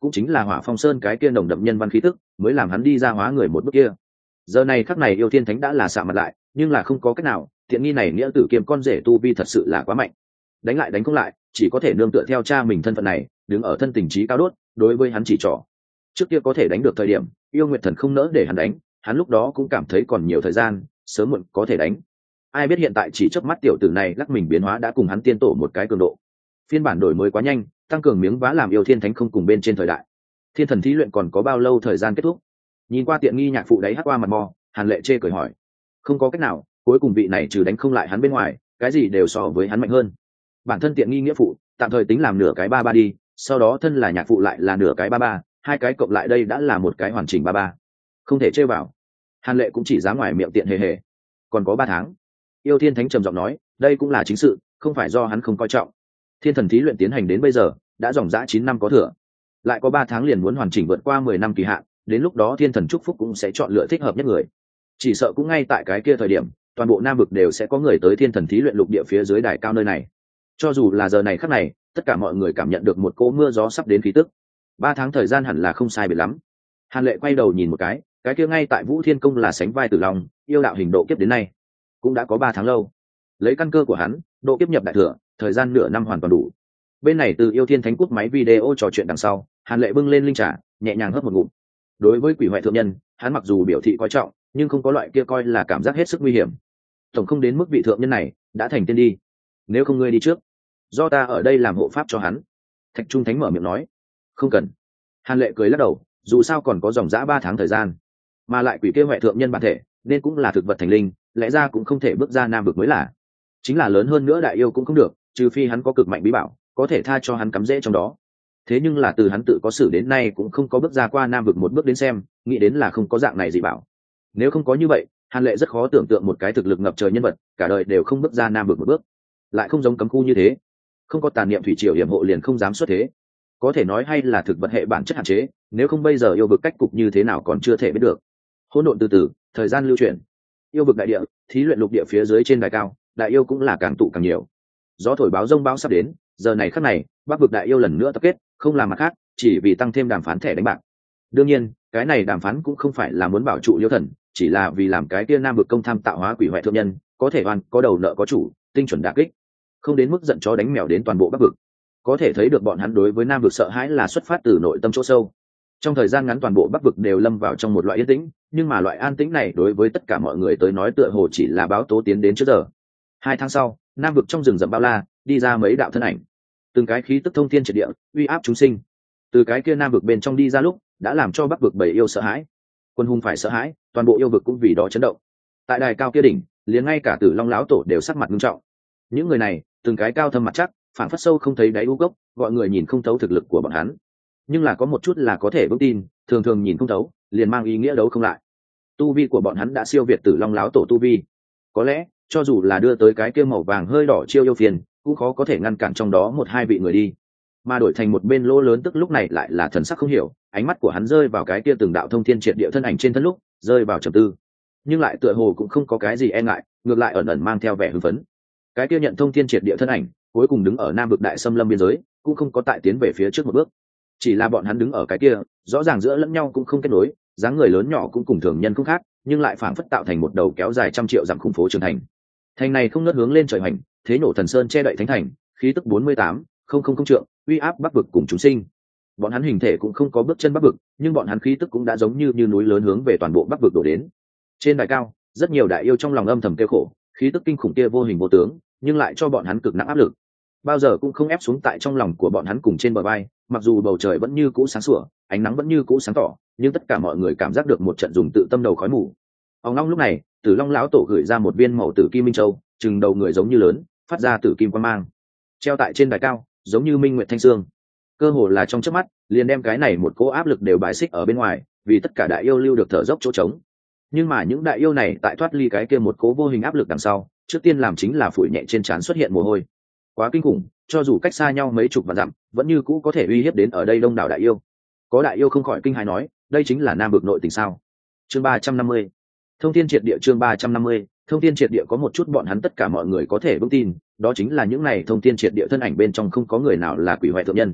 cũng chính là Hỏa Phong Sơn cái kia nồng đậm nhân văn khí tức mới làm hắn đi ra hóa người một bước kia. Giờ này khắc này yêu thiên thánh đã là xạ mặt lại, nhưng là không có cách nào, tiện nghi này nghĩa tử kiềm con rể tu vi thật sự là quá mạnh, đánh lại đánh không lại, chỉ có thể nương tựa theo cha mình thân phận này, đứng ở thân tình trí cao đốt, đối với hắn chỉ trỏ. Trước kia có thể đánh được thời điểm, yêu nguyệt thần không nỡ để hắn đánh, hắn lúc đó cũng cảm thấy còn nhiều thời gian, sớm muộn có thể đánh. Ai biết hiện tại chỉ chớp mắt tiểu tử này lắc mình biến hóa đã cùng hắn tiên tổ một cái cường độ. Phiên bản đổi mới quá nhanh, tăng cường miếng vá làm yêu thiên thánh không cùng bên trên thời đại. Thiên thần thí luyện còn có bao lâu thời gian kết thúc? Nhìn qua tiện nghi nhạc phụ đấy hắc qua mặt mò, Hàn Lệ chê cười hỏi. Không có cách nào, cuối cùng vị này trừ đánh không lại hắn bên ngoài, cái gì đều so với hắn mạnh hơn. Bản thân tiện nghi nghĩa phụ, tạm thời tính làm nửa cái ba ba đi, sau đó thân là nhạc phụ lại là nửa cái ba ba, hai cái cộng lại đây đã là một cái hoàn chỉnh ba ba. Không thể chơi vào. Hàn Lệ cũng chỉ dám ngoài miệng tiện hề hề. Còn có 3 tháng. Yêu Thiên Thánh trầm giọng nói, đây cũng là chính sự, không phải do hắn không coi trọng. Thiên thần thí luyện tiến hành đến bây giờ, đã dòng dã 9 năm có thừa. Lại có 3 tháng liền muốn hoàn chỉnh vượt qua 10 năm kỳ hạn, đến lúc đó Thiên thần chúc phúc cũng sẽ chọn lựa thích hợp nhất người. Chỉ sợ cũng ngay tại cái kia thời điểm, toàn bộ Nam vực đều sẽ có người tới Thiên thần thí luyện lục địa phía dưới đài cao nơi này. Cho dù là giờ này khắc này, tất cả mọi người cảm nhận được một cỗ mưa gió sắp đến khí tức. 3 tháng thời gian hẳn là không sai biệt lắm. Hàn Lệ quay đầu nhìn một cái kia ngay tại Vũ Thiên Công là sánh vai Tử Long, yêu đạo hình độ kiếp đến nay, cũng đã có 3 tháng lâu. Lấy căn cơ của hắn, độ kiếp nhập đại thừa, thời gian nửa năm hoàn toàn đủ. Bên này từ Yêu Thiên Thánh cút máy video trò chuyện đằng sau, Hàn Lệ bưng lên linh trà, nhẹ nhàng hớp một ngụm. Đối với quỷ hoại thượng nhân, hắn mặc dù biểu thị coi trọng, nhưng không có loại kia coi là cảm giác hết sức nguy hiểm. Tổng không đến mức vị thượng nhân này đã thành tiên đi. Nếu không ngươi đi trước, do ta ở đây làm hộ pháp cho hắn. Thạch Trung Thánh mở miệng nói. Không cần. Hàn Lệ cười lắc đầu, dù sao còn có dòng dã 3 tháng thời gian, mà lại quỷ kia hoại thượng nhân bản thể nên cũng là thực vật thành linh, lẽ ra cũng không thể bước ra Nam vực mới là. Chính là lớn hơn nữa đại yêu cũng không được, trừ phi hắn có cực mạnh bí bảo, có thể tha cho hắn cắm rễ trong đó. Thế nhưng là từ hắn tự có sử đến nay cũng không có bước ra qua Nam vực một bước đến xem, nghĩ đến là không có dạng này gì bảo. Nếu không có như vậy, Hàn Lệ rất khó tưởng tượng một cái thực lực ngập trời nhân vật, cả đời đều không bước ra Nam vực một bước. Lại không giống cấm khu như thế, không có tàn niệm thủy triều hiểm hộ liền không dám xuất thế. Có thể nói hay là thực vật hệ bản chất hạn chế, nếu không bây giờ yêu vực cách cục như thế nào còn chưa thể biết được. Hỗn độn từ từ, thời gian lưu chuyển. Yêu vực đại địa, thí luyện lục địa phía dưới trên đài cao, đại yêu cũng là càng tụ càng nhiều. Gió thổi báo rông bão sắp đến, giờ này khắc này, Bắc vực đại yêu lần nữa tập kết, không làm mặt khác, chỉ vì tăng thêm đàm phán thẻ đánh bạc. Đương nhiên, cái này đàm phán cũng không phải là muốn bảo trụ Liêu Thần, chỉ là vì làm cái kia Nam vực công tham tạo hóa quỷ hoại thượng nhân, có thể oan, có đầu nợ có chủ, tinh chuẩn đả kích, không đến mức giận chó đánh mèo đến toàn bộ Bắc vực. Có thể thấy được bọn hắn đối với Nam vực sợ hãi là xuất phát từ nội tâm chỗ sâu. Trong thời gian ngắn toàn bộ Bắc vực đều lâm vào trong một loại yên tĩnh, nhưng mà loại an tĩnh này đối với tất cả mọi người tới nói tựa hồ chỉ là báo tố tiến đến trước giờ. 2 tháng sau, Nam vực trong rừng rậm bao la, đi ra mấy đạo thân ảnh. Từng cái khí tức thông thiên triệt địa, uy áp chúng sinh. Từ cái kia Nam vực bên trong đi ra lúc, đã làm cho Bắc vực bầy yêu sợ hãi. Quân hùng phải sợ hãi, toàn bộ yêu vực cũng vì đó chấn động. Tại đài cao kia đỉnh, liền ngay cả Tử Long lão tổ đều sắc mặt nghiêm trọng. Những người này, từng cái cao thâm mặt chắc, phản phất sâu không thấy đáy u gốc, gọi người nhìn không thấu thực lực của bọn hắn. Nhưng là có một chút là có thể vững tin, thường thường nhìn không thấu, liền mang ý nghĩa đấu không lại. Tu vi của bọn hắn đã siêu việt Tử Long láo tổ tu vi. Có lẽ, cho dù là đưa tới cái kia màu vàng hơi đỏ chiêu yêu phiền, cũng khó có thể ngăn cản trong đó 1-2 vị người đi. Mà đổi thành một bên lỗ lớn tức lúc này lại là thần sắc không hiểu, ánh mắt của hắn rơi vào cái kia từng đạo thông thiên triệt địa thân ảnh trên thân lúc, rơi vào trầm tư. Nhưng lại tựa hồ cũng không có cái gì e ngại, ngược lại ẩn ẩn mang theo vẻ hưng phấn. Cái kia nhận thông thiên triệt địa thân ảnh, cuối cùng đứng ở Nam vực đại xâm lâm biên giới, cũng không có tại tiến về phía trước một bước. Chỉ là bọn hắn đứng ở cái kia, rõ ràng giữa lẫn nhau cũng không kết nối, dáng người lớn nhỏ cũng cùng thường nhân không khác, nhưng lại phảng phất tạo thành một đầu kéo dài 100 triệu dặm khủng phố trường thành. Thành này không ngớt hướng lên trời hành, thế nổ thần sơn che đậy thánh thành, khí tức 48,000 trượng, uy áp Bắc vực cùng chúng sinh. Bọn hắn hình thể cũng không có bước chân Bắc vực, nhưng bọn hắn khí tức cũng đã giống như núi lớn hướng về toàn bộ Bắc vực đổ đến. Trên đài cao, rất nhiều đại yêu trong lòng âm thầm kêu khổ, khí tức kinh khủng kia vô hình vô tướng, nhưng lại cho bọn hắn cực nặng áp lực. Bao giờ cũng không ép xuống tại trong lòng của bọn hắn cùng trên bờ vai, mặc dù bầu trời vẫn như cũ sáng sủa, ánh nắng vẫn như cũ sáng tỏ, nhưng tất cả mọi người cảm giác được một trận dùng tự tâm đầu khói mù. Ông long lúc này, Tử Long lão tổ gửi ra một viên màu tử kim minh châu, chừng đầu người giống như lớn, phát ra tử kim quang mang, treo tại trên đài cao, giống như minh nguyệt thanh sương. Cơ hồ là trong chớp mắt, liền đem cái này một cỗ áp lực đều bài xích ở bên ngoài, vì tất cả đại yêu lưu được thở dốc chỗ trống. Nhưng mà những đại yêu này tại thoát ly cái kia một cỗ vô hình áp lực đằng sau, trước tiên làm chính là phủi nhẹ trên trán xuất hiện mồ hôi. Quá kinh khủng, cho dù cách xa nhau mấy chục vạn dặm, vẫn như cũ có thể uy hiếp đến ở đây đông đảo đại yêu. Có đại yêu không khỏi kinh hãi nói, đây chính là Nam vực nội tình sao? Chương 350. Thông thiên triệt địa. Chương 350. Thông thiên triệt địa có một chút bọn hắn tất cả mọi người có thể vững tin, đó chính là những này thông thiên triệt địa thân ảnh bên trong không có người nào là quỷ hoại thượng nhân.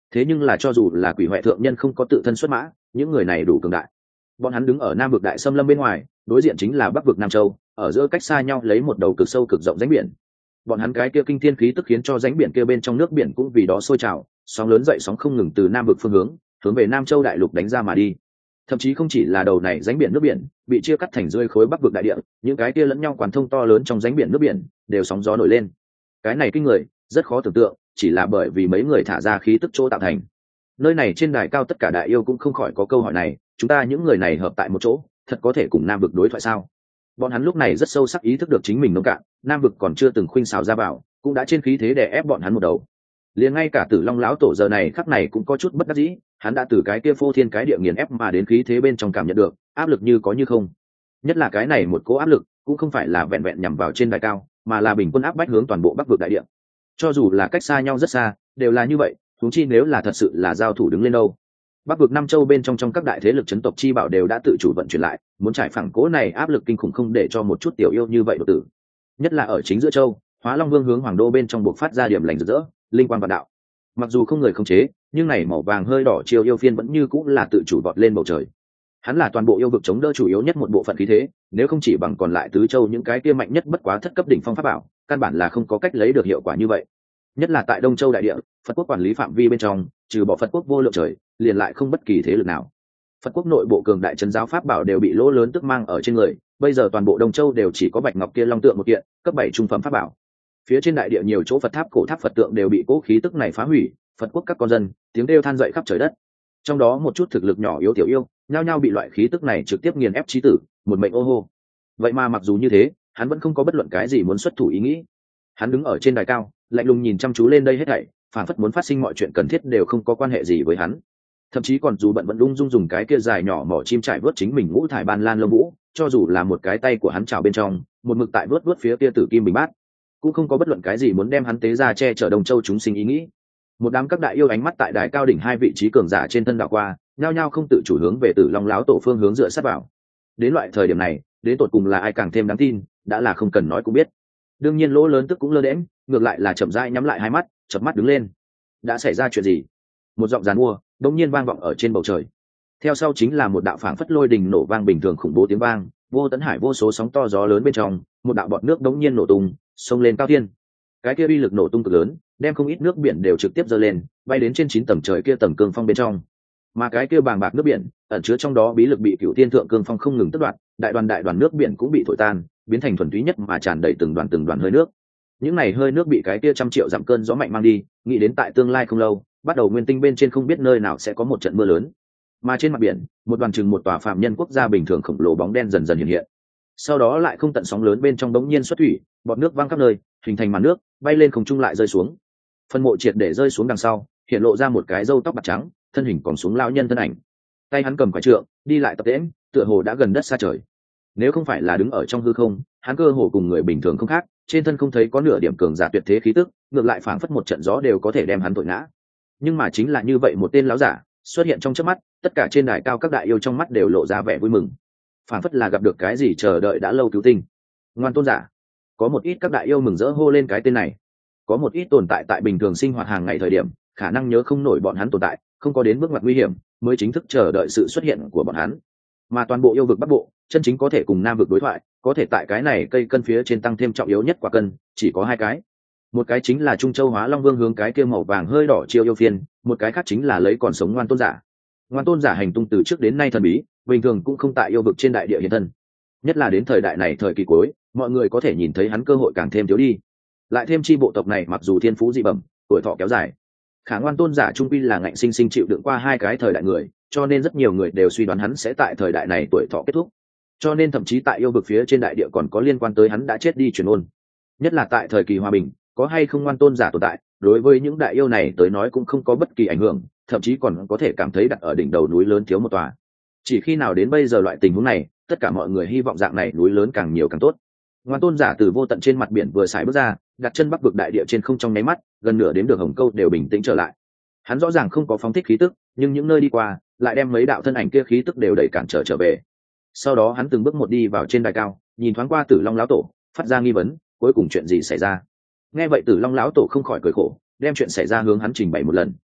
thế nhưng là cho dù là quỷ hoại thượng nhân không có tự thân xuất mã, những người này đủ cường đại. Bọn hắn đứng ở Nam vực đại xâm lâm bên ngoài, đối diện chính là Bắc vực Nam Châu, ở giữa cách xa nhau lấy một đầu cực sâu cực rộng rãnh biển. Bọn hắn cái kia kinh thiên khí tức khiến cho rãnh biển kia bên trong nước biển cũng vì đó sôi trào, sóng lớn dậy sóng không ngừng từ Nam vực phương hướng về Nam Châu đại lục đánh ra mà đi. Thậm chí không chỉ là đầu này rãnh biển nước biển bị chia cắt thành rơi khối Bắc vực đại địa, những cái kia lẫn nhau quán thông to lớn trong rãnh biển nước biển đều sóng gió nổi lên. Cái này kinh người, rất khó tưởng tượng, chỉ là bởi vì mấy người thả ra khí tức chỗ tạo thành. Nơi này trên đài cao tất cả đại yêu cũng không khỏi có câu hỏi này, chúng ta những người này hợp tại một chỗ, thật có thể cùng Nam vực đối thoại sao? Bọn hắn lúc này rất sâu sắc ý thức được chính mình nông cạn, Nam vực còn chưa từng khuynh xào ra bảo, cũng đã trên khí thế để ép bọn hắn một đầu. Liền ngay cả Tử Long lão tổ giờ này khắc này cũng có chút bất đắc dĩ, hắn đã từ cái kia phô thiên cái địa nghiền ép mà đến khí thế bên trong cảm nhận được áp lực như có như không. Nhất là cái này một cỗ áp lực cũng không phải là vẹn vẹn nhằm vào trên đài cao, mà là bình quân áp bách hướng toàn bộ Bắc vực đại địa. Cho dù là cách xa nhau rất xa, đều là như vậy, huống chi nếu là thật sự là giao thủ đứng lên đâu. Bắc vực Nam Châu bên trong các đại thế lực chấn tộc chi bảo đều đã tự chủ vận chuyển lại, muốn trải phẳng cỗ này áp lực kinh khủng không để cho một chút tiểu yêu như vậy đột tử. Nhất là ở chính giữa châu, Hóa Long Vương hướng Hoàng Đô bên trong buộc phát ra điểm lành rực rỡ, linh quang vạn đạo. Mặc dù không người khống chế, nhưng này màu vàng hơi đỏ chiêu yêu phiên vẫn như cũng là tự chủ vọt lên bầu trời. Hắn là toàn bộ yêu vực chống đỡ chủ yếu nhất một bộ phận khí thế, nếu không chỉ bằng còn lại tứ châu những cái kia mạnh nhất bất quá thất cấp đỉnh phong pháp bảo, căn bản là không có cách lấy được hiệu quả như vậy. Nhất là tại Đông Châu đại địa, Phật quốc quản lý phạm vi bên trong, trừ bỏ Phật quốc vô lượng trời, liền lại không bất kỳ thế lực nào. Phật quốc nội bộ cường đại trấn giáo pháp bảo đều bị lỗ lớn tức mang ở trên người, bây giờ toàn bộ Đông Châu đều chỉ có bạch ngọc kia long tượng một kiện, cấp 7 trung phẩm pháp bảo. Phía trên đại địa nhiều chỗ Phật tháp cổ tháp Phật tượng đều bị cố khí tức này phá hủy, Phật quốc các con dân tiếng kêu than dậy khắp trời đất. Trong đó một chút thực lực nhỏ yếu tiểu yêu, nhao nhao bị loại khí tức này trực tiếp nghiền ép chí tử, một mệnh ô hô. Vậy mà mặc dù như thế, hắn vẫn không có bất luận cái gì muốn xuất thủ ý nghĩ. Hắn đứng ở trên đài cao, lạnh lùng nhìn chăm chú lên đây hết thảy, phản phất muốn phát sinh mọi chuyện cần thiết đều không có quan hệ gì với hắn. Thậm chí còn dù bận vẫn ung dung dùng cái kia dài nhỏ mỏ chim trải vớt chính mình ngũ thải ban lan lông vũ, cho dù là một cái tay của hắn trào bên trong, một mực tại vớt phía kia tử kim bình bát, cũng không có bất luận cái gì muốn đem hắn tế ra che chở Đông Châu chúng sinh ý nghĩ. Một đám các đại yêu ánh mắt tại đài cao đỉnh hai vị trí cường giả trên thân đảo qua, nhao nhao không tự chủ hướng về Tử Long lão tổ phương hướng dựa sát vào. Đến loại thời điểm này, đến tột cùng là ai càng thêm đáng tin, đã là không cần nói cũng biết. Đương nhiên lỗ lớn tức cũng lơ đễnh, ngược lại là chậm rãi nhắm lại hai mắt, chợp mắt đứng lên. Đã xảy ra chuyện gì? Một giọng giàn mua đột nhiên vang vọng ở trên bầu trời. Theo sau chính là một đạo phảng phất lôi đình nổ vang bình thường khủng bố tiếng vang, vô tấn hải vô số sóng to gió lớn bên trong, một đạo bọt nước đống nhiên nổ tung, xông lên cao thiên. Cái kia uy lực nổ tung cực lớn, đem không ít nước biển đều trực tiếp dơ lên, bay đến trên 9 tầng trời kia tầng cương phong bên trong. Mà cái kia bàng bạc nước biển, ẩn chứa trong đó bí lực bị cửu thiên thượng cương phong không ngừng tất đoạn, đại đoàn nước biển cũng bị thổi tan, biến thành thuần túy nhất mà tràn đầy từng đoàn hơi nước. Những này hơi nước bị cái kia trăm triệu dặm cơn gió mạnh mang đi, nghĩ đến tại tương lai không lâu, bắt đầu nguyên tinh bên trên không biết nơi nào sẽ có một trận mưa lớn. Mà trên mặt biển, một đoàn chừng một tòa phạm nhân quốc gia bình thường khổng lồ bóng đen dần dần hiện hiện. Sau đó lại không tận sóng lớn bên trong đống nhiên xuất thủy, bọt nước văng khắp nơi, hình thành màn nước, bay lên không trung lại rơi xuống. Phân mộ triệt để rơi xuống đằng sau, hiện lộ ra một cái râu tóc bạc trắng, thân hình còn xuống lão nhân thân ảnh. Tay hắn cầm quả trượng, đi lại tập tễnh, tựa hồ đã gần đất xa trời. Nếu không phải là đứng ở trong hư không, hắn cơ hồ cùng người bình thường không khác, trên thân không thấy có nửa điểm cường giả tuyệt thế khí tức, ngược lại phảng phất một trận gió đều có thể đem hắn thổi ngã. Nhưng mà chính là như vậy một tên lão giả xuất hiện trong chớp mắt, tất cả trên đài cao các đại yêu trong mắt đều lộ ra vẻ vui mừng, phảng phất là gặp được cái gì chờ đợi đã lâu cứu tinh. Ngoan tôn giả. Có một ít các đại yêu mừng rỡ hô lên cái tên này. Có một ít tồn tại tại bình thường sinh hoạt hàng ngày thời điểm, khả năng nhớ không nổi bọn hắn tồn tại, không có đến bước ngoặt nguy hiểm, mới chính thức chờ đợi sự xuất hiện của bọn hắn. Mà toàn bộ yêu vực Bắc Bộ, chân chính có thể cùng Nam vực đối thoại, có thể tại cái này cây cân phía trên tăng thêm trọng yếu nhất quả cân, chỉ có hai cái. Một cái chính là Trung Châu Hóa Long Vương hướng cái kia màu vàng hơi đỏ chiêu yêu phiên, một cái khác chính là lấy còn sống ngoan tôn giả. Ngoan tôn giả hành tung từ trước đến nay thần bí, bình thường cũng không tại yêu vực trên đại địa hiện thân. Nhất là đến thời đại này thời kỳ cuối, mọi người có thể nhìn thấy hắn cơ hội càng thêm thiếu đi. Lại thêm chi bộ tộc này mặc dù thiên phú dị bẩm, tuổi thọ kéo dài, khả ngoan tôn giả trung quy là ngạnh sinh sinh chịu đựng qua hai cái thời đại người, cho nên rất nhiều người đều suy đoán hắn sẽ tại thời đại này tuổi thọ kết thúc. Cho nên thậm chí tại yêu vực phía trên đại địa còn có liên quan tới hắn đã chết đi truyền ôn. Nhất là tại thời kỳ hòa bình, có hay không ngoan tôn giả tồn tại, đối với những đại yêu này tới nói cũng không có bất kỳ ảnh hưởng, thậm chí còn có thể cảm thấy đặt ở đỉnh đầu núi lớn thiếu một tòa. Chỉ khi nào đến bây giờ loại tình huống này, tất cả mọi người hy vọng dạng này núi lớn càng nhiều càng tốt. Ngoan tôn giả từ vô tận trên mặt biển vừa xài bước ra, đặt chân bắc vực đại địa trên không trong nháy mắt, gần nửa đến được hồng câu đều bình tĩnh trở lại. Hắn rõ ràng không có phóng thích khí tức, nhưng những nơi đi qua lại đem mấy đạo thân ảnh kia khí tức đều đẩy cản trở về. Sau đó hắn từng bước một đi vào trên đài cao, nhìn thoáng qua Tử Long lão tổ, phát ra nghi vấn, cuối cùng chuyện gì xảy ra? Nghe vậy Tử Long lão tổ không khỏi cười khổ, đem chuyện xảy ra hướng hắn trình bày một lần.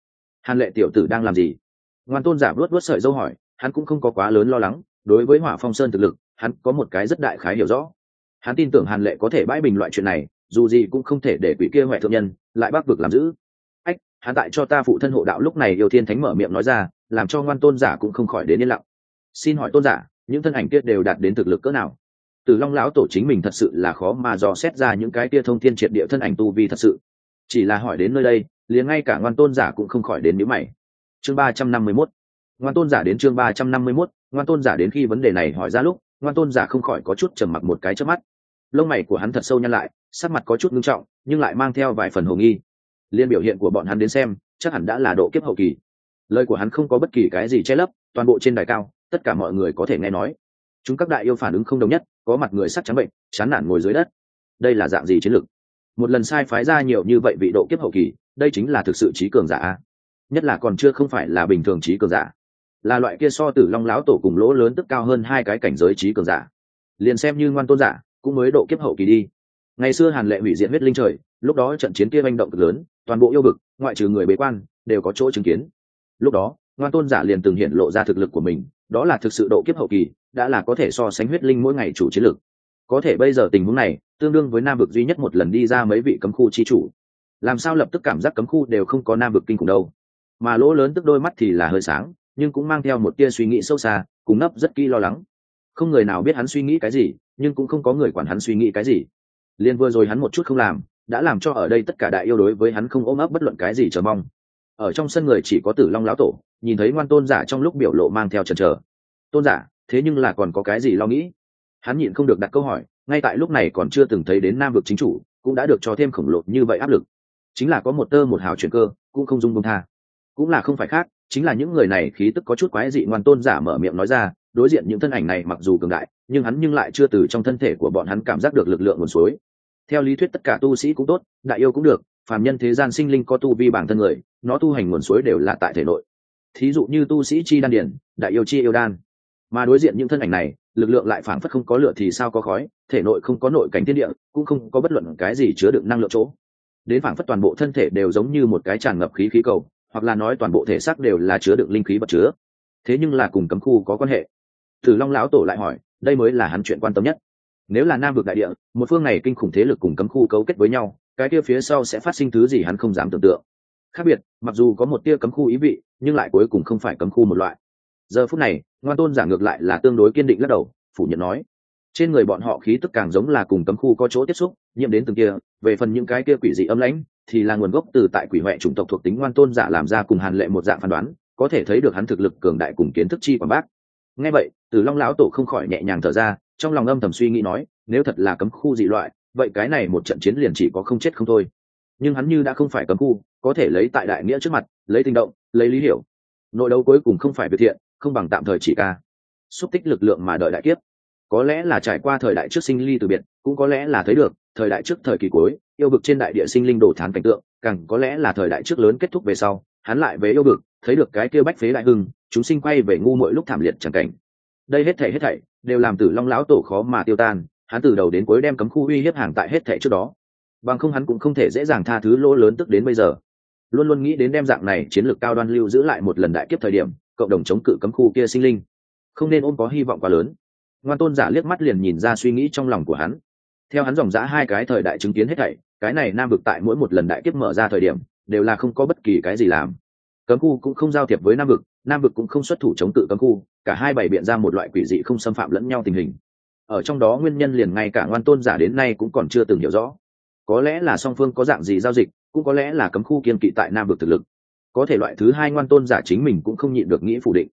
Hàn Lệ tiểu tử đang làm gì? Ngoan tôn giả vuốt vuốt sợi dâu hỏi. Hắn cũng không có quá lớn lo lắng, đối với Hỏa Phong Sơn thực lực hắn có một cái rất đại khái hiểu rõ. Hắn tin tưởng Hàn Lệ có thể bãi bình loại chuyện này, dù gì cũng không thể để quỷ kia ngoại thượng nhân lại bắc vực làm giữ. Ách, hắn tại cho ta phụ thân hộ đạo. Lúc này Yêu Thiên Thánh mở miệng nói ra, làm cho ngoan tôn giả cũng không khỏi đến yên lặng. Xin hỏi tôn giả, những thân ảnh kia đều đạt đến thực lực cỡ nào? Tử Long lão tổ chính mình thật sự là khó mà dò xét ra những cái kia thông thiên triệt địa thân ảnh tu vi thật sự. Chỉ là hỏi đến nơi đây, liền ngay cả ngoan tôn giả cũng không khỏi đến nhíu mày. Chương 351. Ngoan tôn giả đến chương 351, ngoan tôn giả đến. Khi vấn đề này hỏi ra lúc, ngoan tôn giả không khỏi có chút trầm mặc một cái chớp mắt. Lông mày của hắn thật sâu nhăn lại, sắc mặt có chút nghiêm trọng, nhưng lại mang theo vài phần hồ nghi. Liên biểu hiện của bọn hắn đến xem, chắc hẳn đã là độ kiếp hậu kỳ. Lời của hắn không có bất kỳ cái gì che lấp, toàn bộ trên đài cao, tất cả mọi người có thể nghe nói. Chúng các đại yêu phản ứng không đồng nhất, có mặt người sắc trắng bệnh, chán nản ngồi dưới đất. Đây là dạng gì chiến lược? Một lần sai phái ra nhiều như vậy vị độ kiếp hậu kỳ, đây chính là thực sự trí cường giả. Nhất là còn chưa không phải là bình thường trí cường giả, là loại kia so Tử Long lão tổ cùng lỗ lớn tức cao hơn hai cái cảnh giới trí cường giả. Liền xem như ngoan tôn giả cũng mới độ kiếp hậu kỳ đi. Ngày xưa Hàn Lệ hủy diệt huyết linh trời, lúc đó trận chiến kia manh động cực lớn, toàn bộ yêu vực ngoại trừ người bế quan đều có chỗ chứng kiến. Lúc đó ngoan tôn giả liền từng hiện lộ ra thực lực của mình, đó là thực sự độ kiếp hậu kỳ, đã là có thể so sánh huyết linh mỗi ngày chủ chiến lực. Có thể bây giờ tình huống này tương đương với nam vực duy nhất một lần đi ra mấy vị cấm khu chi chủ, làm sao lập tức cảm giác cấm khu đều không có nam vực kinh khủng đâu. Mà lỗ lớn tức đôi mắt thì là hơi sáng, nhưng cũng mang theo một tia suy nghĩ sâu xa, cùng nấp rất kỹ lo lắng. Không người nào biết hắn suy nghĩ cái gì, nhưng cũng không có người quản hắn suy nghĩ cái gì. Liên vừa rồi hắn một chút không làm, đã làm cho ở đây tất cả đại yêu đối với hắn không ôm ấp bất luận cái gì chờ mong. Ở trong sân người chỉ có Tử Long lão tổ, nhìn thấy ngoan tôn giả trong lúc biểu lộ mang theo chần chờ. Tôn giả, thế nhưng là còn có cái gì lo nghĩ? Hắn nhịn không được đặt câu hỏi, ngay tại lúc này còn chưa từng thấy đến nam vực chính chủ, cũng đã được cho thêm khổng lồ như vậy áp lực. Chính là có một tơ một hào chuyển cơ, cũng không dung buông tha. Cũng là không phải khác, chính là những người này khí tức có chút quái dị. Ngoan tôn giả mở miệng nói ra, đối diện những thân ảnh này mặc dù cường đại, nhưng hắn nhưng lại chưa từ trong thân thể của bọn hắn cảm giác được lực lượng nguồn suối. Theo lý thuyết tất cả tu sĩ cũng tốt, đại yêu cũng được, phàm nhân thế gian sinh linh có tu vi bản thân người, nó tu hành nguồn suối đều là tại thể nội. Thí dụ như tu sĩ chi đan điển, đại yêu chi yêu đan. Mà đối diện những thân ảnh này, lực lượng lại phảng phất không có lửa thì sao có khói, thể nội không có nội cảnh thiên địa, cũng không có bất luận cái gì chứa đựng năng lượng chỗ. Đến phảng phất toàn bộ thân thể đều giống như một cái tràn ngập khí khí cầu, hoặc là nói toàn bộ thể xác đều là chứa đựng linh khí vật chứa. Thế nhưng là cùng cấm khu có quan hệ. Tử Long lão tổ lại hỏi, đây mới là hắn chuyện quan tâm nhất. Nếu là nam vực đại địa, một phương này kinh khủng thế lực cùng cấm khu cấu kết với nhau, cái kia phía sau sẽ phát sinh thứ gì hắn không dám tưởng tượng. Khác biệt, mặc dù có một tia cấm khu ý vị, nhưng lại cuối cùng không phải cấm khu một loại. Giờ phút này, ngoan tôn giả ngược lại là tương đối kiên định lắc đầu, phủ nhận nói, trên người bọn họ khí tức càng giống là cùng cấm khu có chỗ tiếp xúc, nhiễm đến từng kia. Về phần những cái kia quỷ dị âm lãnh, thì là nguồn gốc từ tại quỷ hoại chủng tộc thuộc tính. Ngoan tôn giả làm ra cùng Hàn Lệ một dạng phán đoán, có thể thấy được hắn thực lực cường đại cùng kiến thức chi quảng bác. Nghe vậy, Tử Long lão tổ không khỏi nhẹ nhàng thở ra, trong lòng âm thầm suy nghĩ nói, nếu thật là cấm khu dị loại, vậy cái này một trận chiến liền chỉ có không chết không thôi. Nhưng hắn như đã không phải cấm khu, có thể lấy tại đại nghĩa trước mặt, lấy tình động, lấy lý hiểu. Nội đấu cuối cùng không phải việc thiện, không bằng tạm thời chỉ ca xúc tích lực lượng mà đợi đại kiếp. Có lẽ là trải qua thời đại trước sinh ly từ biệt, cũng có lẽ là thấy được thời đại trước thời kỳ cuối yêu vực trên đại địa sinh linh đổ thán cảnh tượng, càng có lẽ là thời đại trước lớn kết thúc về sau, hắn lại về yêu vực, thấy được cái kia bách phế đại hưng, chúng sinh quay về ngu muội lúc thảm liệt chẳng cảnh. Đây hết thảy đều làm Tử Long lão tổ khó mà tiêu tan. Hắn từ đầu đến cuối đem cấm khu uy hiếp hàng tại hết thảy trước đó, bằng không hắn cũng không thể dễ dàng tha thứ lỗ lớn tức đến bây giờ. Luôn luôn nghĩ đến đem dạng này chiến lược cao đoan lưu giữ lại một lần đại kiếp thời điểm, cộng đồng chống cự cấm khu kia sinh linh, không nên ôm có hy vọng quá lớn. Ngoan tôn giả liếc mắt liền nhìn ra suy nghĩ trong lòng của hắn. Theo hắn dòng dã hai cái thời đại chứng kiến hết thảy, cái này nam vực tại mỗi một lần đại kiếp mở ra thời điểm, đều là không có bất kỳ cái gì làm. Cấm khu cũng không giao thiệp với nam vực cũng không xuất thủ chống cự cấm khu, cả hai bày biện ra một loại quỷ dị không xâm phạm lẫn nhau tình hình. Ở trong đó nguyên nhân liền ngay cả ngoan tôn giả đến nay cũng còn chưa từng hiểu rõ. Có lẽ là song phương có dạng gì giao dịch, cũng có lẽ là cấm khu kiên kỵ tại nam vực thực lực. Có thể loại thứ hai ngoan tôn giả chính mình cũng không nhịn được nghĩ phủ định.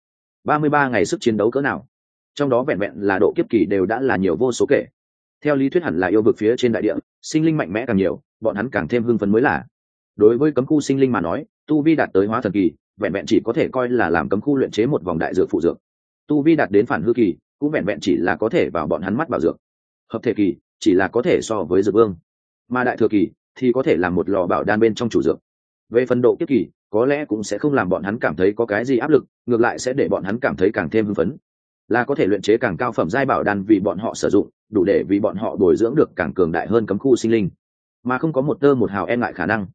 33 ngày sức chiến đấu cỡ nào, trong đó vẹn vẹn là độ kiếp kỳ đều đã là nhiều vô số kể. Theo lý thuyết hẳn là yêu vực phía trên đại địa sinh linh mạnh mẽ càng nhiều, bọn hắn càng thêm hưng phấn mới là. Đối với cấm khu sinh linh mà nói, tu vi đạt tới hóa thần kỳ vẹn vẹn chỉ có thể coi là làm cấm khu luyện chế một vòng đại dược phụ dược. Tu vi đạt đến phản hư kỳ cũng vẹn vẹn chỉ là có thể vào bọn hắn mắt bảo dược. Hợp thể kỳ chỉ là có thể so với dược vương, mà đại thừa kỳ thì có thể làm một lò bảo đan bên trong chủ dược. Về phần độ kiếp kỳ, có lẽ cũng sẽ không làm bọn hắn cảm thấy có cái gì áp lực, ngược lại sẽ để bọn hắn cảm thấy càng thêm hưng phấn, là có thể luyện chế càng cao phẩm giai bảo đan vì bọn họ sử dụng, đủ để vì bọn họ bồi dưỡng được càng cường đại hơn cấm khu sinh linh, mà không có một tơ một hào e ngại khả năng.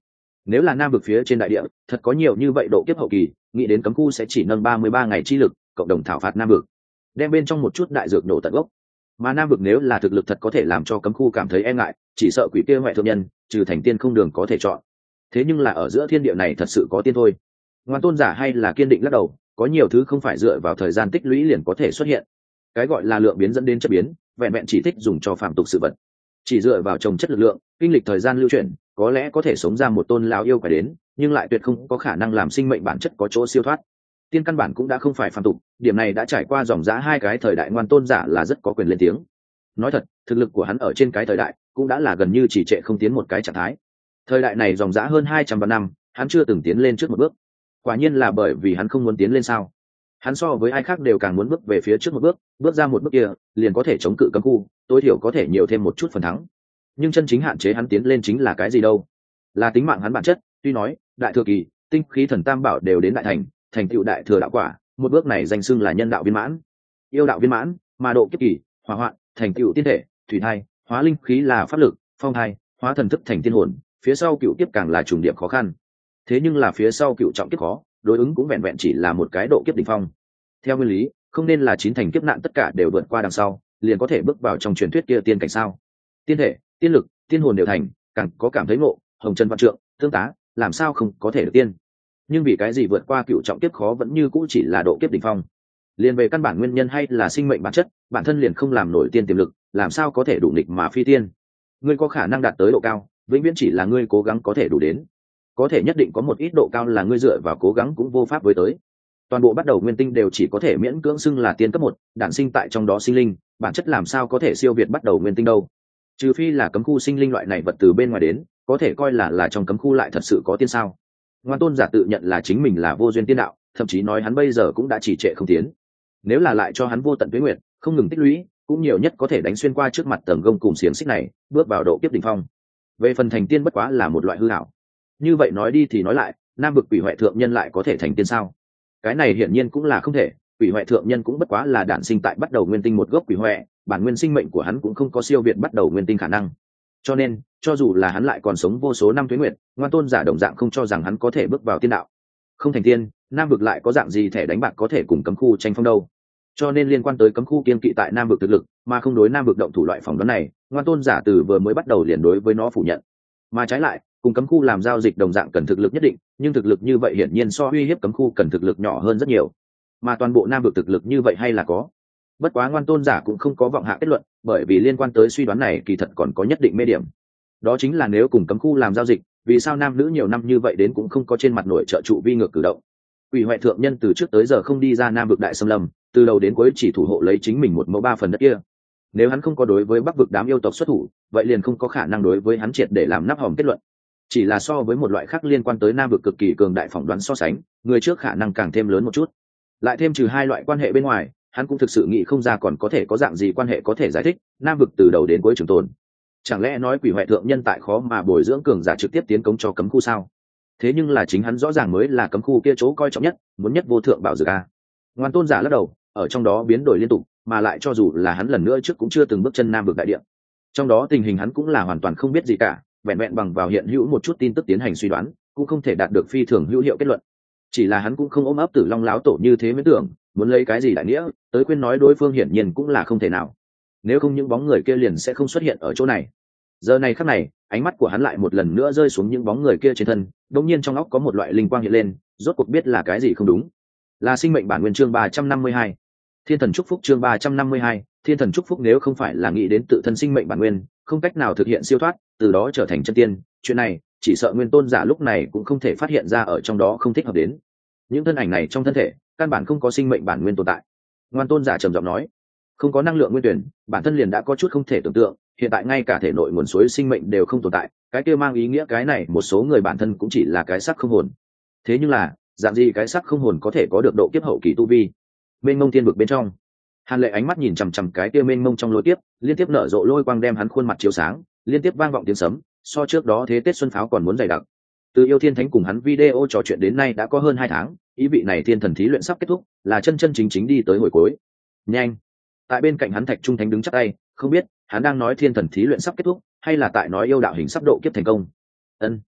Nếu là nam vực phía trên đại địa thật có nhiều như vậy độ kiếp hậu kỳ, nghĩ đến cấm khu sẽ chỉ nâng 33 ngày chi lực cộng đồng thảo phạt nam vực, đem bên trong một chút đại dược nổ tận gốc. Mà nam vực nếu là thực lực thật có thể làm cho cấm khu cảm thấy e ngại, chỉ sợ quỷ kia ngoại thượng nhân trừ thành tiên không đường có thể chọn. Thế nhưng là ở giữa thiên địa này thật sự có tiên thôi. Ngoan tôn giả hay là kiên định lắc đầu, có nhiều thứ không phải dựa vào thời gian tích lũy liền có thể xuất hiện. Cái gọi là lượng biến dẫn đến chất biến, vẹn vẹn chỉ thích dùng cho phàm tục sự vật. Chỉ dựa vào trồng chất lực lượng, kinh lịch thời gian lưu chuyển, có lẽ có thể sống ra một tôn lão yêu quái đến, nhưng lại tuyệt không có khả năng làm sinh mệnh bản chất có chỗ siêu thoát. Tiên căn bản cũng đã không phải phàm tục, điểm này đã trải qua dòng dã hai cái thời đại, ngoan tôn giả là rất có quyền lên tiếng. Nói thật, thực lực của hắn ở trên cái thời đại cũng đã là gần như chỉ trệ không tiến một cái trạng thái. Thời đại này dòng dã hơn 200 năm, hắn chưa từng tiến lên trước một bước. Quả nhiên là bởi vì hắn không muốn tiến lên sao? Hắn so với ai khác đều càng muốn bước về phía trước một bước, bước ra một bước kia, liền có thể chống cự cấm khu, tối thiểu có thể nhiều thêm một chút phần thắng. Nhưng chân chính hạn chế hắn tiến lên chính là cái gì đâu? Là tính mạng hắn bản chất. Tuy nói đại thừa kỳ, tinh khí thần tam bảo đều đến đại thành, thành tựu đại thừa đạo quả, một bước này danh xưng là nhân đạo viên mãn, yêu đạo viên mãn, mà độ kiếp kỳ, hỏa hoạn, thành tựu tiên thể, thủy thai, hóa linh khí là pháp lực, phong thai, hóa thần thức thành tiên hồn, phía sau cựu kiếp càng là trùng điệp khó khăn. Thế nhưng là phía sau cựu trọng kiếp khó, đối ứng cũng vẹn vẹn chỉ là một cái độ kiếp đỉnh phong. Theo nguyên lý, không nên là 9 thành kiếp nạn tất cả đều vượt qua đằng sau, liền có thể bước vào trong truyền thuyết kia tiên cảnh sao? Tiên thể, tiên lực, tiên hồn đều thành, càng có cảm thấy ngộ, hồng chân văn trượng, tương tá, làm sao không có thể được tiên? Nhưng vì cái gì vượt qua cựu trọng kiếp khó vẫn như cũ chỉ là độ kiếp đỉnh phong? Liên về căn bản nguyên nhân hay là sinh mệnh bản chất, bản thân liền không làm nổi tiên tiềm lực, làm sao có thể đủ nghịch mà phi tiên? Ngươi có khả năng đạt tới độ cao, vĩnh viễn chỉ là ngươi cố gắng có thể đủ đến. Có thể nhất định có một ít độ cao là ngươi dựa vào cố gắng cũng vô pháp với tới. Toàn bộ bắt đầu nguyên tinh đều chỉ có thể miễn cưỡng xưng là tiên cấp 1, đản sinh tại trong đó sinh linh, bản chất làm sao có thể siêu việt bắt đầu nguyên tinh đâu? Trừ phi là cấm khu sinh linh loại này vật từ bên ngoài đến, có thể coi là trong cấm khu lại thật sự có tiên sao? Ngoan tôn giả tự nhận là chính mình là vô duyên tiên đạo, thậm chí nói hắn bây giờ cũng đã chỉ trệ không tiến. Nếu là lại cho hắn vô tận tuế nguyện, không ngừng tích lũy, cũng nhiều nhất có thể đánh xuyên qua trước mặt tầng gông cùng xiềng xích này, bước vào độ kiếp đỉnh phong. Về phần thành tiên bất quá là một loại hư ảo. Như vậy nói đi thì nói lại, nam vực quỷ hoại thượng nhân lại có thể thành tiên sao? Cái này hiển nhiên cũng là không thể. Quỷ hoại thượng nhân cũng bất quá là đản sinh tại bắt đầu nguyên tinh một gốc quỷ hoại, bản nguyên sinh mệnh của hắn cũng không có siêu việt bắt đầu nguyên tinh khả năng. Cho nên, cho dù là hắn lại còn sống vô số năm tuế nguyệt, ngoan tôn giả đồng dạng không cho rằng hắn có thể bước vào tiên đạo. Không thành tiên, nam vực lại có dạng gì thẻ đánh bạc có thể cùng cấm khu tranh phong đâu? Cho nên liên quan tới cấm khu kiên kỵ tại nam vực thực lực, mà không đối nam vực động thủ loại phỏng đoán này, ngoan tôn giả từ vừa mới bắt đầu liền đối với nó phủ nhận. Mà trái lại, cùng cấm khu làm giao dịch đồng dạng cần thực lực nhất định, nhưng thực lực như vậy hiển nhiên so uy hiếp cấm khu cần thực lực nhỏ hơn rất nhiều. Mà toàn bộ nam vực thực lực như vậy hay là có. Bất quá ngoan tôn giả cũng không có vọng hạ kết luận, bởi vì liên quan tới suy đoán này kỳ thật còn có nhất định mê điểm. Đó chính là nếu cùng cấm khu làm giao dịch, vì sao nam nữ nhiều năm như vậy đến cũng không có trên mặt nổi trợ trụ vi ngược cử động? Quỷ hoại thượng nhân từ trước tới giờ không đi ra nam vực đại xâm lâm, từ đầu đến cuối chỉ thủ hộ lấy chính mình 1/3 phần đất kia. Nếu hắn không có đối với bắc vực đám yêu tộc xuất thủ, vậy liền không có khả năng đối với hắn triệt để làm nắp hòm kết luận. Chỉ là so với một loại khác liên quan tới nam vực cực kỳ cường đại phỏng đoán so sánh, người trước khả năng càng thêm lớn một chút. Lại thêm trừ hai loại quan hệ bên ngoài, hắn cũng thực sự nghĩ không ra còn có thể có dạng gì quan hệ có thể giải thích nam vực từ đầu đến cuối trường tồn. Chẳng lẽ nói quỷ hoại thượng nhân tại khó mà bồi dưỡng cường giả trực tiếp tiến công cho cấm khu sao? Thế nhưng là chính hắn rõ ràng mới là cấm khu kia chỗ coi trọng nhất, muốn nhất vô thượng bảo dược a. Ngoan tôn giả lắc đầu, ở trong đó biến đổi liên tục, mà lại cho dù là hắn lần nữa trước cũng chưa từng bước chân nam vực đại địa. Trong đó tình hình hắn cũng là hoàn toàn không biết gì cả, vẹn vẹn bằng vào hiện hữu một chút tin tức tiến hành suy đoán, cũng không thể đạt được phi thường hữu hiệu kết luận. Chỉ là hắn cũng không ôm ấp Tử Long láo tổ như thế mới tưởng, muốn lấy cái gì đại nghĩa, tới khuyên nói đối phương hiển nhiên cũng là không thể nào. Nếu không những bóng người kia liền sẽ không xuất hiện ở chỗ này. Giờ này khắc này, ánh mắt của hắn lại một lần nữa rơi xuống những bóng người kia trên thân, đột nhiên trong óc có một loại linh quang hiện lên, rốt cuộc biết là cái gì không đúng. Là sinh mệnh bản nguyên chương 352. Thiên thần chúc phúc chương 352, thiên thần chúc phúc nếu không phải là nghĩ đến tự thân sinh mệnh bản nguyên, không cách nào thực hiện siêu thoát, từ đó trở thành chân tiên, chuyện này, chỉ sợ nguyên tôn giả lúc này cũng không thể phát hiện ra ở trong đó không thích hợp đến. Những thân ảnh này trong thân thể, căn bản không có sinh mệnh bản nguyên tồn tại. Ngoan tôn giả trầm giọng nói, không có năng lượng nguyên tuyển, bản thân liền đã có chút không thể tưởng tượng, hiện tại ngay cả thể nội nguồn suối sinh mệnh đều không tồn tại, cái kia mang ý nghĩa cái này một số người bản thân cũng chỉ là cái xác không hồn. Thế nhưng là, dạng gì cái xác không hồn có thể có được độ kiếp hậu kỳ tu vi? Mênh mông thiên vực bên trong, Hàn Lệ ánh mắt nhìn chằm chằm cái kia mênh mông trong lôi tiếp, liên tiếp nở rộ lôi quang đem hắn khuôn mặt chiếu sáng, liên tiếp vang vọng tiếng sấm, so trước đó thế Tết xuân pháo còn muốn dày đặc. Từ yêu thiên thánh cùng hắn video trò chuyện đến nay đã có hơn 2 tháng, ý vị này thiên thần thí luyện sắp kết thúc, là chân chân chính chính đi tới hồi cuối. Nhanh! Tại bên cạnh hắn Thạch Trung Thánh đứng chắp tay, không biết hắn đang nói thiên thần thí luyện sắp kết thúc, hay là tại nói yêu đạo hình sắp độ kiếp thành công. Ân.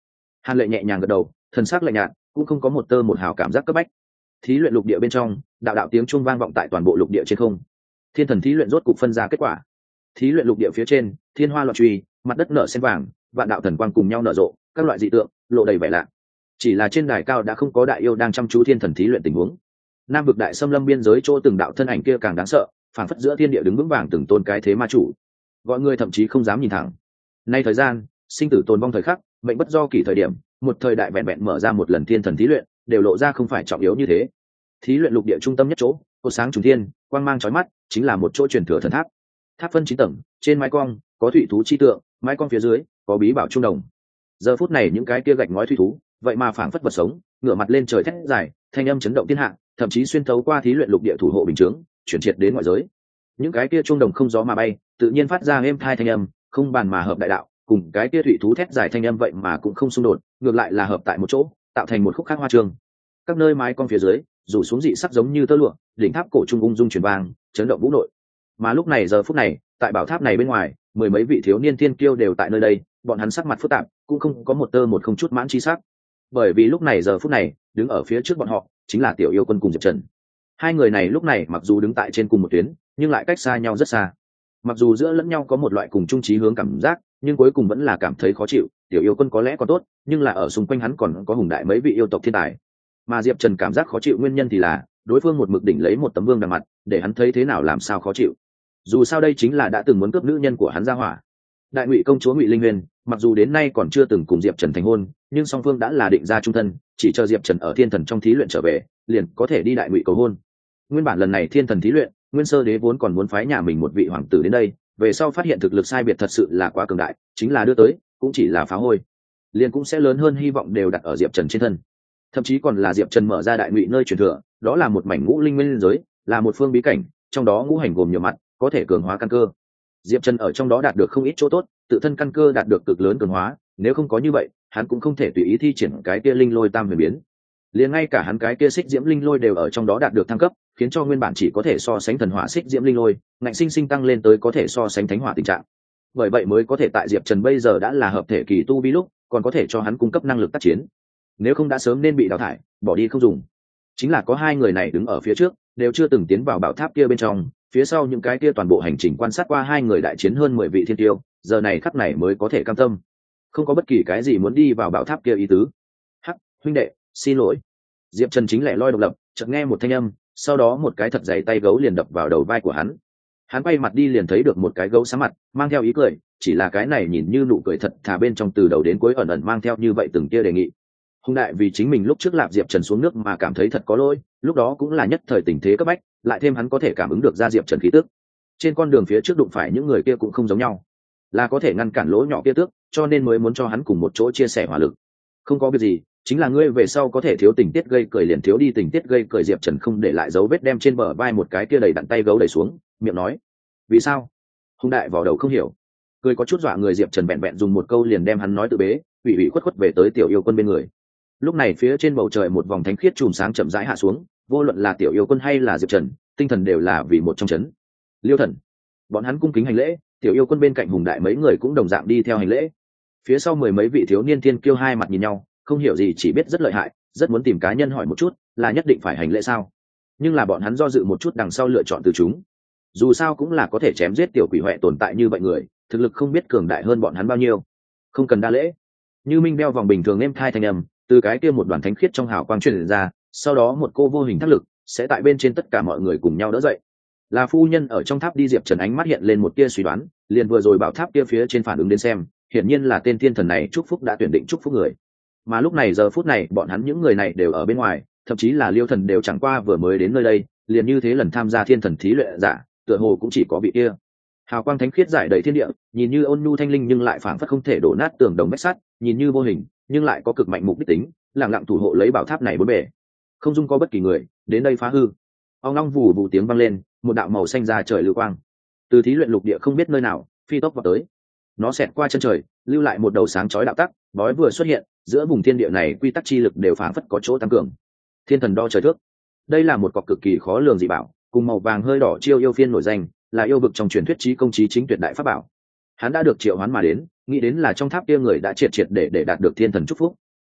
Hàn Lệ nhẹ nhàng gật đầu, thần sắc lạnh nhạt, cũng không có một tơ một hào cảm giác cấp bách. Thí luyện lục địa bên trong, đạo đạo tiếng chuông vang vọng tại toàn bộ lục địa trên không. Thiên thần thí luyện rốt cục phân ra kết quả. Thí luyện lục địa phía trên, thiên hoa loạn truy, mặt đất nở sen vàng, vạn đạo thần quang cùng nhau nở rộ, các loại dị tượng lộ đầy vẻ lạ. Chỉ là trên đài cao đã không có đại yêu đang chăm chú thiên thần thí luyện tình huống. Nam vực đại xâm lâm biên giới chỗ từng đạo thân ảnh kia càng đáng sợ, phảng phất giữa thiên địa đứng vững vàng từng tôn cái thế ma chủ. Gọi người thậm chí không dám nhìn thẳng. Nay thời gian, sinh tử tồn vong thời khắc, mệnh bất do kỳ thời điểm, một thời đại vẹn vẹn mở ra một lần thiên thần thí luyện, đều lộ ra không phải trọng yếu như thế. Thí luyện lục địa trung tâm nhất chỗ, cột sáng trùng thiên, quang mang chói mắt, chính là một chỗ truyền thừa thần tháp. Tháp phân 9 tầng, trên mái cong có thủy thú chi tượng, mái cong phía dưới có bí bảo trung đồng. Giờ phút này những cái kia gạch ngói thủy thú, vậy mà phảng phất vật sống, ngửa mặt lên trời thét dài, thanh âm chấn động thiên hạ, thậm chí xuyên thấu qua thí luyện lục địa thủ hộ bình chướng, chuyển triệt đến ngoại giới. Những cái kia trung đồng không gió mà bay, tự nhiên phát ra êm thai thanh âm, không bàn mà hợp đại đạo, cùng cái kia thủy thú thét dài thanh âm vậy mà cũng không xung đột, ngược lại là hợp tại một chỗ, tạo thành một khúc khác hoa trường. Các nơi mái cong phía dưới, rủ xuống dị sắc giống như tơ lụa, đỉnh tháp cổ trung ung dung truyền vang, chấn động vũ nội. Mà lúc này giờ phút này, tại bảo tháp này bên ngoài, mười mấy vị thiếu niên thiên kiêu đều tại nơi đây, bọn hắn sắc mặt phức tạp, cũng không có một tơ một không chút mãn chi sắc. Bởi vì lúc này giờ phút này, đứng ở phía trước bọn họ, chính là Tiểu Yêu Quân cùng Diệp Trần. Hai người này lúc này mặc dù đứng tại trên cùng một tuyến, nhưng lại cách xa nhau rất xa. Mặc dù giữa lẫn nhau có một loại cùng chung chí hướng cảm giác, nhưng cuối cùng vẫn là cảm thấy khó chịu. Tiểu Yêu Quân có lẽ còn tốt, nhưng là ở xung quanh hắn còn có hùng đại mấy vị yêu tộc thiên tài. Mà Diệp Trần cảm giác khó chịu nguyên nhân thì là đối phương một mực đỉnh lấy một tấm vương đằng mặt, để hắn thấy thế nào làm sao khó chịu. Dù sao đây chính là đã từng muốn cướp nữ nhân của hắn ra hỏa. Đại Ngụy công chúa Ngụy Linh Huyền, mặc dù đến nay còn chưa từng cùng Diệp Trần thành hôn, nhưng song phương đã là định ra chung thân, chỉ chờ Diệp Trần ở thiên thần trong thí luyện trở về, liền có thể đi Đại Ngụy cầu hôn. Nguyên bản lần này thiên thần thí luyện, Nguyên Sơ Đế vốn còn muốn phái nhà mình một vị hoàng tử đến đây, về sau phát hiện thực lực sai biệt thật sự là quá cường đại, chính là đưa tới, cũng chỉ là phá hôi. Liền cũng sẽ lớn hơn hy vọng đều đặt ở Diệp Trần trên thân. Thậm chí còn là Diệp Trần mở ra Đại Ngụy nơi truyền thừa, đó là một mảnh ngũ linh nguyên giới, là một phương bí cảnh, trong đó ngũ hành gồm nhiều mặt, có thể cường hóa căn cơ. Diệp Trần ở trong đó đạt được không ít chỗ tốt, tự thân căn cơ đạt được cực lớn cường hóa, nếu không có như vậy, hắn cũng không thể tùy ý thi triển cái kia linh lôi tam huyền biến. Liền ngay cả hắn cái kia xích diễm linh lôi đều ở trong đó đạt được thăng cấp, khiến cho nguyên bản chỉ có thể so sánh thần hỏa xích diễm linh lôi, ngạnh sinh sinh tăng lên tới có thể so sánh thánh hỏa tình trạng. Bởi vậy mới có thể tại Diệp Trần bây giờ đã là hợp thể kỳ tu vi lúc, còn có thể cho hắn cung cấp năng lực tác chiến. Nếu không đã sớm nên bị đào thải, bỏ đi không dùng. Chính là có hai người này đứng ở phía trước, đều chưa từng tiến vào bảo tháp kia bên trong, phía sau những cái kia toàn bộ hành trình quan sát qua hai người đại chiến hơn 10 vị thiên tiêu, giờ này khắc này mới có thể cam tâm, không có bất kỳ cái gì muốn đi vào bảo tháp kia ý tứ. Hắc huynh đệ, xin lỗi. Diệp Trần chính lẻ loi độc lập, chợt nghe một thanh âm, sau đó một cái thật dày tay gấu liền đập vào đầu vai của hắn. Hắn quay mặt đi liền thấy được một cái gấu sáng mặt, mang theo ý cười, chỉ là cái này nhìn như nụ cười thật thà bên trong từ đầu đến cuối ẩn ẩn mang theo như vậy từng kia đề nghị. Hùng đại vì chính mình lúc trước lạp Diệp Trần xuống nước mà cảm thấy thật có lỗi, lúc đó cũng là nhất thời tình thế cấp bách, lại thêm hắn có thể cảm ứng được ra Diệp Trần khí tức. Trên con đường phía trước đụng phải những người kia cũng không giống nhau, là có thể ngăn cản lỗ nhỏ kia tước, cho nên mới muốn cho hắn cùng một chỗ chia sẻ hỏa lực. Không có việc gì, chính là ngươi về sau có thể thiếu tình tiết gây cười liền thiếu đi tình tiết gây cười. Diệp Trần không để lại dấu vết đem trên bờ vai một cái kia đầy đặn tay gấu đẩy xuống, miệng nói: vì sao? Hùng đại vào đầu không hiểu, cười có chút dọa người. Diệp Trần vẹn vẹn dùng một câu liền đem hắn nói tự bế, ủy khuất khuất về tới Tiểu Yêu Quân bên người. Lúc này phía trên bầu trời một vòng thánh khiết chùm sáng chậm rãi hạ xuống, vô luận là Tiểu Yêu Quân hay là Diệp Trần, tinh thần đều là vì một trong chấn. Liêu thần, bọn hắn cung kính hành lễ. Tiểu Yêu Quân bên cạnh hùng đại mấy người cũng đồng dạng đi theo hành lễ. Phía sau mười mấy vị thiếu niên thiên kiêu hai mặt nhìn nhau, không hiểu gì, chỉ biết rất lợi hại, rất muốn tìm cá nhân hỏi một chút, là nhất định phải hành lễ sao? Nhưng là bọn hắn do dự một chút, đằng sau lựa chọn từ chúng. Dù sao cũng là có thể chém giết tiểu quỷ hoẹ tồn tại như vậy người, thực lực không biết cường đại hơn bọn hắn bao nhiêu, không cần đa lễ. Như minh đeo vòng bình thường êm thai thanh âm từ cái kia một đoàn thánh khiết trong hào quang truyền ra, sau đó một cô vô hình thác lực sẽ tại bên trên tất cả mọi người cùng nhau đỡ dậy. Là phu nhân ở trong tháp đi. Diệp Trần ánh mắt hiện lên một tia suy đoán, liền vừa rồi bảo tháp kia phía trên phản ứng đến xem, hiển nhiên là tên thiên thần này chúc phúc đã tuyển định chúc phúc người. Mà lúc này giờ phút này bọn hắn những người này đều ở bên ngoài, thậm chí là Liêu thần đều chẳng qua vừa mới đến nơi đây, liền như thế lần tham gia thiên thần thí luyện giả, tựa hồ cũng chỉ có vị kia. Hào quang thánh khiết giải đầy thiên địa, nhìn như ôn nhu thanh linh nhưng lại phảng phất không thể đổ nát tường đồng vách sắt, nhìn như vô hình nhưng lại có cực mạnh mục đích tính, lặng lặng thủ hộ lấy bảo tháp này bốn bề, không dung có bất kỳ người đến đây phá hư. Ông long vù vù tiếng vang lên, một đạo màu xanh ra trời lưu quang từ thí luyện lục địa không biết nơi nào phi tốc vào tới. Nó xẹt qua chân trời, lưu lại một đầu sáng chói đạo tắc, bói vừa xuất hiện, giữa vùng thiên địa này quy tắc chi lực đều phảng phất có chỗ tăng cường. Thiên thần đo trời thước, đây là một cọc cực kỳ khó lường dị bảo, cùng màu vàng hơi đỏ chiêu yêu phiên nổi danh, là yêu vực trong truyền thuyết chí công chí chính tuyệt đại pháp bảo. Hắn đã được triệu hoán mà đến, nghĩ đến là trong tháp kia người đã triệt để đạt được thiên thần chúc phúc.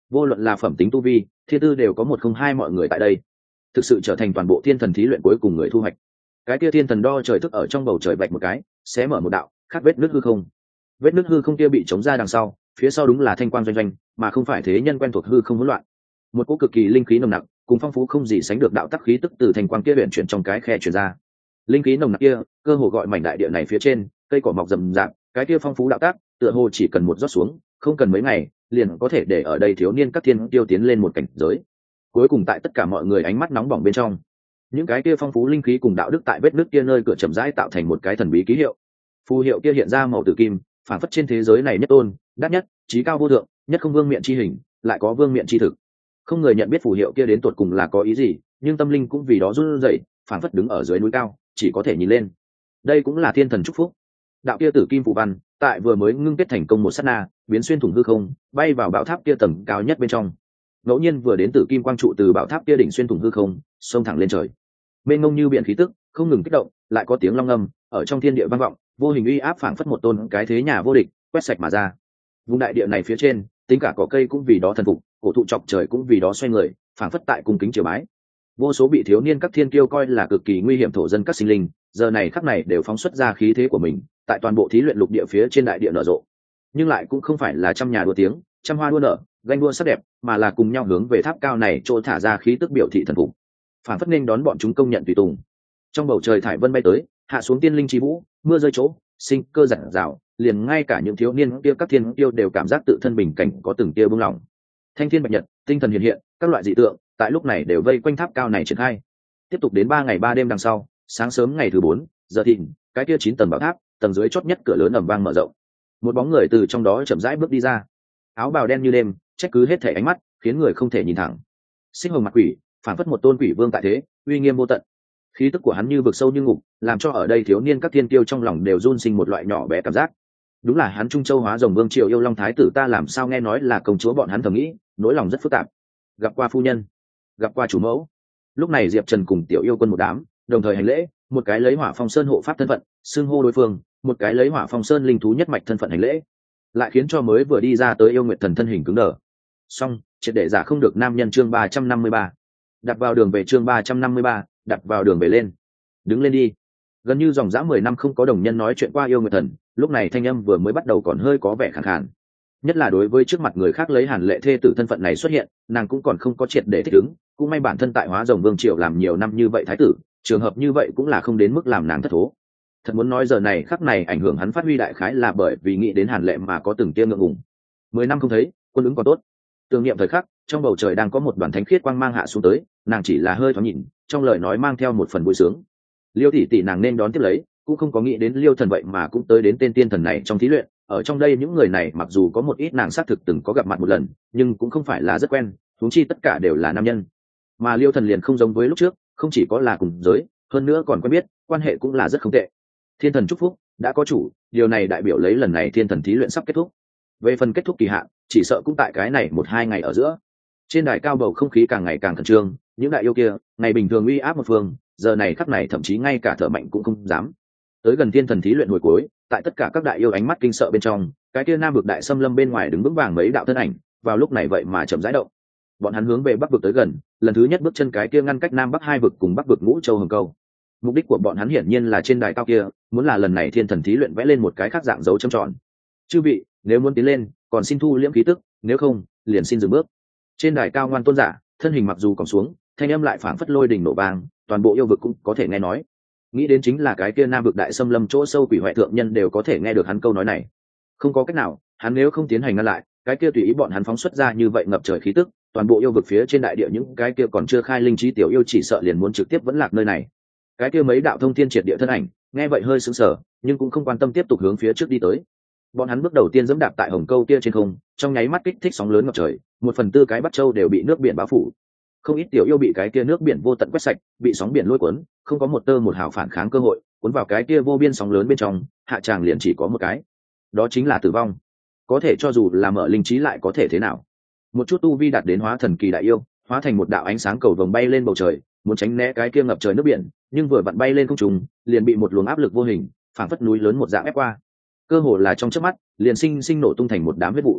vô luận là phẩm tính tu vi, thiên tư đều có một không hai mọi người tại đây thực sự trở thành toàn bộ thiên thần thí luyện cuối cùng người thu hoạch. Cái kia thiên thần đo trời thức ở trong bầu trời vạch một cái, xé mở một đạo khác vết nứt hư không. Vết nứt hư không kia bị chống ra đằng sau, phía sau đúng là thanh quang doanh doanh, mà không phải thế nhân quen thuộc hư không hỗn loạn. Một cỗ cực kỳ linh khí nồng nặc, cùng phong phú không gì sánh được đạo tắc khí tức từ thanh quang kia luyện chuyển trong cái khe truyền ra. Linh khí nồng nặc kia, cơ hồ gọi mảnh đại địa này phía trên, cây cỏ mọc rậm rạp, cái kia phong phú đạo tắc, tựa hồ chỉ cần một giọt xuống, không cần mấy ngày, liền có thể để ở đây thiếu niên các thiên tiêu tiến lên một cảnh giới. Cuối cùng tại tất cả mọi người ánh mắt nóng bỏng bên trong, những cái kia phong phú linh khí cùng đạo đức tại vết nứt kia nơi cửa chậm rãi tạo thành một cái thần bí ký hiệu. Phù hiệu kia hiện ra màu tử kim, phản phất trên thế giới này nhất tôn, đắt nhất, trí cao vô thượng, nhất không vương miện chi hình, lại có vương miện chi thực. Không người nhận biết phù hiệu kia đến tột cùng là có ý gì, nhưng tâm linh cũng vì đó run rẩy, phản phất đứng ở dưới núi cao, chỉ có thể nhìn lên. Đây cũng là thiên thần chúc phúc. Đạo kia tử kim phù văn, tại vừa mới ngưng kết thành công một sát na, biến xuyên thủng hư không, bay vào bảo tháp kia tầng cao nhất bên trong. Ngẫu nhiên vừa đến tử kim quang trụ từ bảo tháp kia đỉnh xuyên thủng hư không, xông thẳng lên trời. Mênh mông như biển khí tức, không ngừng kích động, lại có tiếng long ngâm ở trong thiên địa vang vọng, vô hình uy áp phảng phất một tôn cái thế nhà vô địch, quét sạch mà ra. Vùng đại địa này phía trên, tính cả cỏ cây cũng vì đó thần phục, cổ thụ chọc trời cũng vì đó xoay người, phảng phất tại cung kính triều bái. Vô số bị thiếu niên các thiên kiêu coi là cực kỳ nguy hiểm thổ dân các sinh linh, giờ này khắc này đều phóng xuất ra khí thế của mình, tại toàn bộ thí luyện lục địa phía trên đại địa nở rộ. Nhưng lại cũng không phải là trăm nhà đua tiếng, trăm hoa đua nở, ganh đua sắc đẹp, mà là cùng nhau hướng về tháp cao này chỗ thả ra khí tức biểu thị thần phục. Phản phất nên đón bọn chúng công nhận tùy tùng. Trong bầu trời thải vân bay tới, hạ xuống tiên linh chi vũ, mưa rơi chỗ, sinh cơ rạng rào, liền ngay cả những thiếu niên kia các thiên tiêu đều cảm giác tự thân bình cảnh có từng tia bừng lòng. Thanh thiên bạch nhật, tinh thần hiện hiện, các loại dị tượng, tại lúc này đều vây quanh tháp cao này triển khai. Tiếp tục đến 3 ngày 3 đêm đằng sau, sáng sớm ngày thứ 4, giờ thìn, cái kia 9 tầng bảo tháp, tầng dưới chót nhất cửa lớn ầm vang mở rộng. Một bóng người từ trong đó chậm rãi bước đi ra. Áo bào đen như đêm, trách cứ hết thể ánh mắt, khiến người không thể nhìn thẳng. Sinh hồng mặt quỷ, phản phất một tôn quỷ vương tại thế, uy nghiêm vô tận. Khí tức của hắn như vực sâu như ngục, làm cho ở đây thiếu niên các thiên kiêu trong lòng đều run sinh một loại nhỏ bé cảm giác. Đúng là hắn Trung Châu Hóa Rồng Vương Triều Yêu Long Thái tử, ta làm sao nghe nói là công chúa, bọn hắn thầm nghĩ, nỗi lòng rất phức tạp. Gặp qua phu nhân, gặp qua chủ mẫu. Lúc này Diệp Trần cùng Tiểu Yêu Quân một đám, đồng thời hành lễ, một cái lấy Hỏa Phong Sơn hộ pháp thân phận, xưng hô đối phương, một cái lấy Hỏa Phong Sơn linh thú nhất mạch thân phận hành lễ, lại khiến cho mới vừa đi ra tới Yêu Nguyệt Thần thân hình cứng đờ. Xong, triệt để giả không được nam nhân. Chương 353. Đặt vào đường về. Chương 353, đặt vào đường về lên. Đứng lên đi. Gần như dòng dã 10 năm không có đồng nhân nói chuyện qua Yêu Nguyệt Thần, lúc này thanh âm vừa mới bắt đầu còn hơi có vẻ khàn khàn. Nhất là đối với trước mặt người khác lấy Hàn Lệ thê tử thân phận này xuất hiện, nàng cũng còn không có triệt để thích ứng, cũng may bản thân tại Hóa Rồng Vương Triều làm nhiều năm như vậy thái tử, trường hợp như vậy cũng là không đến mức làm nàng thất thố. Thật muốn nói giờ này khắc này ảnh hưởng hắn phát huy đại khái là bởi vì nghĩ đến Hàn Lệ mà có từng tia ngượng ngùng. 10 năm không thấy, quân ứng còn tốt. Tưởng niệm thời khắc, trong bầu trời đang có một đoàn thánh khiết quang mang hạ xuống tới, nàng chỉ là hơi thoáng nhìn, trong lời nói mang theo một phần vui sướng. Liêu tỷ tỷ nàng nên đón tiếp lấy, cũng không có nghĩ đến Liêu thần vậy mà cũng tới đến tên tiên thần này trong thí luyện. Ở trong đây những người này mặc dù có một ít nàng xác thực từng có gặp mặt một lần, nhưng cũng không phải là rất quen, huống chi tất cả đều là nam nhân. Mà Liêu thần liền không giống với lúc trước, không chỉ có là cùng giới, hơn nữa còn quen biết, quan hệ cũng là rất không tệ. Thiên thần chúc phúc đã có chủ, điều này đại biểu lấy lần này thiên thần thí luyện sắp kết thúc. Về phần kết thúc kỳ hạn, chỉ sợ cũng tại cái này 1-2 ngày ở giữa. Trên đài cao bầu không khí càng ngày càng khẩn trương, những đại yêu kia ngày bình thường uy áp một phương, giờ này khắc này thậm chí ngay cả thở mạnh cũng không dám. Tới gần thiên thần thí luyện hồi cuối, tại tất cả các đại yêu ánh mắt kinh sợ bên trong, cái kia nam vực đại xâm lâm bên ngoài đứng vững vàng mấy đạo thân ảnh, vào lúc này vậy mà chậm rãi động. Bọn hắn hướng về bắc vực tới gần, lần thứ nhất bước chân cái kia ngăn cách nam bắc hai vực cùng bắc vực Ngũ Châu Hồng Câu. Mục đích của bọn hắn hiển nhiên là trên đài cao kia, muốn là lần này thiên thần thí luyện vẽ lên một cái khác dạng dấu châm tròn. Chư vị, nếu muốn tiến lên, còn xin thu liễm khí tức, nếu không, liền xin dừng bước. Trên đài cao ngoan tôn giả, thân hình mặc dù còn xuống, thanh âm lại phảng phất lôi đình nổ vang, toàn bộ yêu vực cũng có thể nghe nói. Nghĩ đến chính là cái kia nam vực đại xâm lâm chỗ sâu quỷ hoại thượng nhân đều có thể nghe được hắn câu nói này. Không có cách nào, hắn nếu không tiến hành ngăn lại, cái kia tùy ý bọn hắn phóng xuất ra như vậy ngập trời khí tức, toàn bộ yêu vực phía trên đại địa những cái kia còn chưa khai linh trí tiểu yêu chỉ sợ liền muốn trực tiếp vẫn lạc nơi này. Cái kia mấy đạo thông thiên triệt địa thân ảnh, nghe vậy hơi sững sờ, nhưng cũng không quan tâm tiếp tục hướng phía trước đi tới. Bọn hắn bước đầu tiên giẫm đạp tại hồng câu kia trên không, trong nháy mắt kích thích sóng lớn ngập trời, 1/4 cái Bắc Châu đều bị nước biển bao phủ. Không ít tiểu yêu bị cái kia nước biển vô tận quét sạch, bị sóng biển lôi cuốn, không có một tơ một hào phản kháng cơ hội, cuốn vào cái kia vô biên sóng lớn bên trong, hạ tràng liền chỉ có một cái, đó chính là tử vong. Có thể cho dù là mở linh trí lại có thể thế nào? Một chút tu vi đạt đến hóa thần kỳ đại yêu, hóa thành một đạo ánh sáng cầu vồng bay lên bầu trời, muốn tránh né cái kia ngập trời nước biển, nhưng vừa vặn bay lên không trung, liền bị một luồng áp lực vô hình, phảng phất núi lớn một dạng ép qua. Cơ hồ là trong chớp mắt, liền sinh sinh nổ tung thành một đám huyết vụ.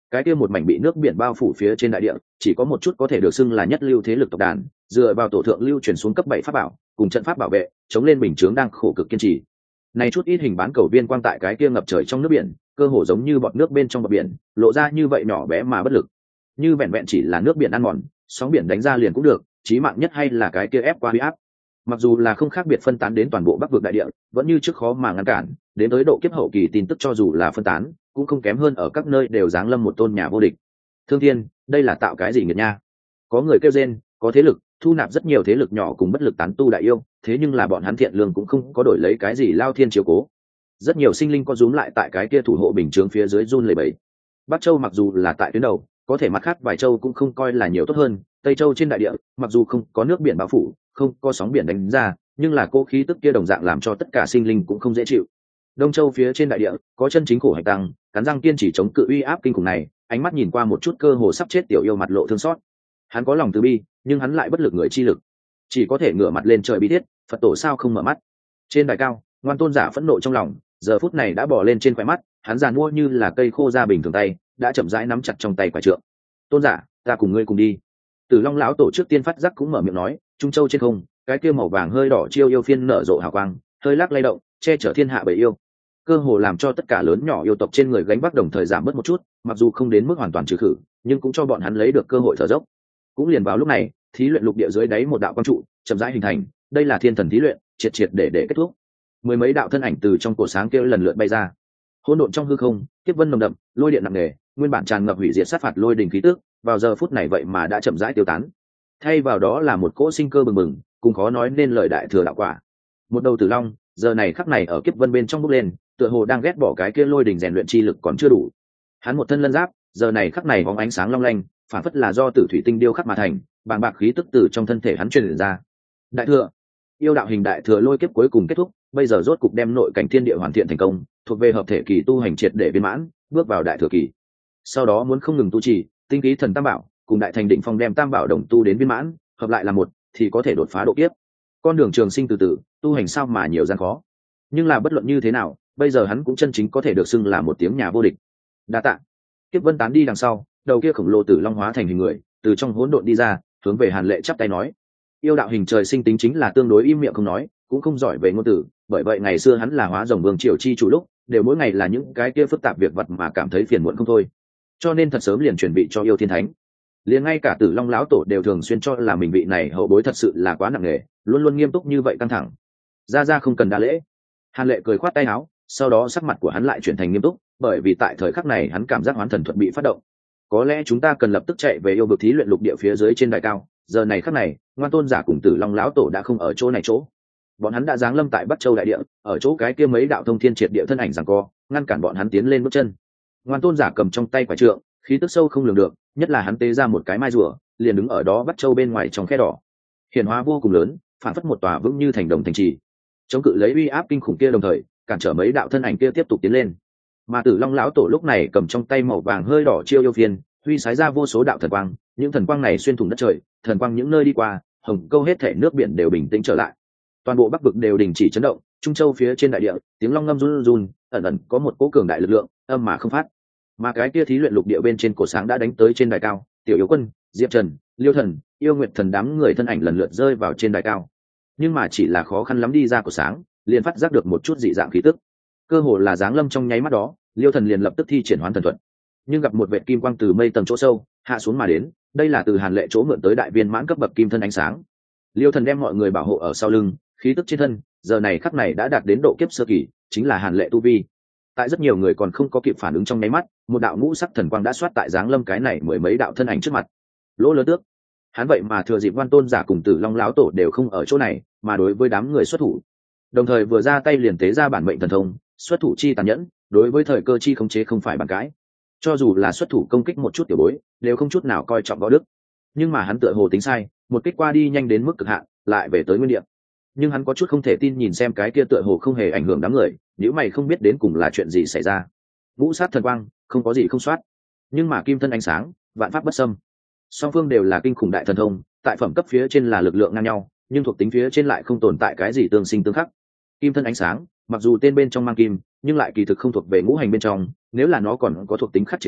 cái kia một mảnh bị nước biển bao phủ phía trên đại địa chỉ có một chút có thể được xưng là nhất lưu thế lực tộc đàn, dựa vào tổ thượng lưu chuyển xuống cấp 7 pháp bảo cùng trận pháp bảo vệ chống lên bình chướng đang khổ cực kiên trì. Này chút ít hình bán cầu viên quang tại cái kia ngập trời trong nước biển, cơ hồ giống như bọt nước bên trong bọt biển, lộ ra như vậy nhỏ bé mà bất lực. Như vẹn vẹn chỉ là nước biển ăn mòn, sóng biển đánh ra liền cũng được, chí mạng nhất hay là cái kia ép qua huy áp. Mặc dù là không khác biệt phân tán đến toàn bộ Bắc vực đại địa, vẫn như trước khó mà ngăn cản, đến tới độ kiếp hậu kỳ tin tức cho dù là phân tán, cũng không kém hơn ở các nơi đều giáng lâm một tôn nhà vô địch. Thương Thiên, đây là tạo cái gì nghiệt nha? Có người kêu rên, có thế lực thu nạp rất nhiều thế lực nhỏ cùng bất lực tán tu đại yêu, thế nhưng là bọn hắn thiện lương cũng không có đổi lấy cái gì lao thiên chiếu cố. Rất nhiều sinh linh có rúm lại tại cái kia thủ hộ bình chướng phía dưới run lẩy bẩy. Bắc Châu mặc dù là tại tuyến đầu, có thể mặt khác vài châu cũng không coi là nhiều tốt hơn. Tây Châu trên đại địa, mặc dù không có nước biển bao phủ, không có sóng biển đánh ra, nhưng là cô khí tức kia đồng dạng làm cho tất cả sinh linh cũng không dễ chịu. Đông Châu phía trên đại địa, có chân chính khổ hạnh tăng, cắn răng kiên trì chống cự uy áp kinh khủng này, ánh mắt nhìn qua một chút cơ hồ sắp chết tiểu yêu mặt lộ thương xót. Hắn có lòng từ bi, nhưng hắn lại bất lực người chi lực, chỉ có thể ngửa mặt lên trời bi thiết, Phật tổ sao không mở mắt. Trên đài cao, Ngoan Tôn giả phẫn nộ trong lòng, giờ phút này đã bò lên trên khóe mắt, hắn giàn mua như là cây khô ra bình thường tay, đã chậm rãi nắm chặt trong tay quả trượng. Tôn giả, ta cùng ngươi cùng đi. Tử Long lão tổ trước tiên phát giác cũng mở miệng nói, Trung Châu trên không, cái kia màu vàng hơi đỏ chiêu yêu phiên nở rộ hào quang, hơi lắc lay động, che chở thiên hạ bầy yêu, cơ hồ làm cho tất cả lớn nhỏ yêu tộc trên người gánh vác đồng thời giảm bớt một chút, mặc dù không đến mức hoàn toàn trừ khử, nhưng cũng cho bọn hắn lấy được cơ hội thở dốc. Cũng liền vào lúc này, thí luyện lục địa dưới đáy một đạo quang trụ chậm rãi hình thành, đây là thiên thần thí luyện, triệt triệt để kết thúc. Mười mấy đạo thân ảnh từ trong cổ sáng kia lần lượt bay ra, hỗn độn trong hư không, kiếp vân nồng đậm, lôi điện nặng nề, nguyên bản tràn ngập hủy diệt sát phạt lôi đình khí tức, vào giờ phút này vậy mà đã chậm rãi tiêu tán. Thay vào đó là một cỗ sinh cơ bừng bừng, cùng khó nói nên lời đại thừa đạo quả. Một đầu tử long, giờ này khắc này ở kiếp vân bên trong bốc lên, tựa hồ đang ghét bỏ cái kia lôi đình rèn luyện chi lực còn chưa đủ. Hắn một thân lân giáp, giờ này khắc này bóng ánh sáng long lanh, phản phất là do tử thủy tinh điêu khắc mà thành, bàng bạc khí tức từ trong thân thể hắn truyền ra. Đại thừa, yêu đạo hình đại thừa lôi kiếp cuối cùng kết thúc, bây giờ rốt cục đem nội cảnh thiên địa hoàn thiện thành công, thuộc về hợp thể kỳ tu hành triệt để viên mãn, bước vào đại thừa kỳ. Sau đó muốn không ngừng tu trì, tinh khí thần tam bảo, cùng đại thành định phong đem tam bảo đồng tu đến viên mãn, hợp lại là một, thì có thể đột phá độ kiếp. Con đường trường sinh từ từ, tu hành sao mà nhiều gian khó. Nhưng là bất luận như thế nào, bây giờ hắn cũng chân chính có thể được xưng là một tiếng nhà vô địch. Đa tạ. Kiếp vân tán đi đằng sau, đầu kia khổng lồ tử long hóa thành hình người, từ trong hỗn độn đi ra, hướng về Hàn Lệ chắp tay nói: yêu đạo hình trời sinh tính chính là tương đối im miệng không nói, cũng không giỏi về ngôn từ, bởi vậy ngày xưa hắn là hóa rồng vương triều chi chủ lúc, đều mỗi ngày là những cái kia phức tạp việc vật mà cảm thấy phiền muộn không thôi, cho nên thật sớm liền chuẩn bị cho yêu thiên thánh. Liền ngay cả Tử Long lão tổ đều thường xuyên cho là mình vị này hậu bối thật sự là quá nặng nề, luôn luôn nghiêm túc như vậy căng thẳng. Ra không cần đa lễ. Hàn Lệ cười khoát tay áo, sau đó sắc mặt của hắn lại chuyển thành nghiêm túc, bởi vì tại thời khắc này hắn cảm giác hoán thần thuật bị phát động. Có lẽ chúng ta cần lập tức chạy về yêu vực thí luyện lục địa phía dưới trên đài cao. Giờ này khắc này, Ngoan Tôn giả cùng Tử Long lão tổ đã không ở chỗ này chỗ. Bọn hắn đã giáng lâm tại Bắc Châu đại địa, ở chỗ cái kia mấy đạo thông thiên triệt địa thân ảnh giằng co, ngăn cản bọn hắn tiến lên bước chân. Ngoan Tôn giả cầm trong tay quả trượng, khí tức sâu không lường được, nhất là hắn tế ra một cái mai rùa, liền đứng ở đó Bắc Châu bên ngoài trong khe đỏ. Hiển hóa vô cùng lớn, phản phất một tòa vững như thành đồng thành trì, chống cự lấy uy áp kinh khủng kia, đồng thời cản trở mấy đạo thân ảnh kia tiếp tục tiến lên. Mà Tử Long lão tổ lúc này cầm trong tay màu vàng hơi đỏ chiêu yêu phiên, huy sái ra vô số đạo thần quang, những thần quang này xuyên thủng đất trời, thần quang những nơi đi qua, hồng câu hết thể nước biển đều bình tĩnh trở lại. Toàn bộ Bắc vực đều đình chỉ chấn động, Trung Châu phía trên đại địa, tiếng long ngâm run run, ẩn ẩn có một cỗ cường đại lực lượng, âm mà không phát. Mà cái kia thí luyện lục địa bên trên cổ sáng đã đánh tới trên đài cao, Tiểu Yêu Quân, Diệp Trần, Liêu Thần, Yêu Nguyệt Thần đám người thân ảnh lần lượt rơi vào trên đài cao. Nhưng mà chỉ là khó khăn lắm đi ra cổ sáng, liền phát giác được một chút dị dạng khí tức. Cơ hồ là giáng lâm trong nháy mắt đó, Liêu Thần liền lập tức thi triển hoán thần thuật. Nhưng gặp một vệt kim quang từ mây tầng chỗ sâu hạ xuống mà đến, đây là từ Hàn Lệ chỗ mượn tới đại viên mãn cấp bậc kim thân ánh sáng. Liêu Thần đem mọi người bảo hộ ở sau lưng, khí tức trên thân giờ này khắc này đã đạt đến độ kiếp sơ kỳ, chính là Hàn Lệ tu vi. Tại rất nhiều người còn không có kịp phản ứng trong nháy mắt, một đạo ngũ sắc thần quang đã xoát tại giáng lâm cái này mười mấy đạo thân ảnh trước mặt. Lỗ lớn tước, hắn vậy mà thừa dịp Ngoan Tôn giả cùng Tử Long lão tổ đều không ở chỗ này, mà đối với đám người xuất thủ, đồng thời vừa ra tay liền tế ra bản mệnh thần thông, xuất thủ chi tàn nhẫn, đối với thời cơ chi khống chế không phải bàn cãi. Cho dù là xuất thủ công kích một chút tiểu bối, đều không chút nào coi trọng võ đức. Nhưng mà hắn tựa hồ tính sai, một kích qua đi nhanh đến mức cực hạn, lại về tới nguyên địa. Nhưng hắn có chút không thể tin nhìn xem cái kia tựa hồ không hề ảnh hưởng đám người, nếu mày không biết đến cùng là chuyện gì xảy ra. Vũ sát thần quang, không có gì không soát, nhưng mà kim thân ánh sáng, vạn pháp bất xâm. Song phương đều là kinh khủng đại thần thông, tại phẩm cấp phía trên là lực lượng ngang nhau, nhưng thuộc tính phía trên lại không tồn tại cái gì tương sinh tương khắc. Kim thân ánh sáng, mặc dù tên bên trong mang kim, nhưng lại kỳ thực không thuộc về ngũ hành bên trong, nếu là nó còn có thuộc tính khắc chế nói,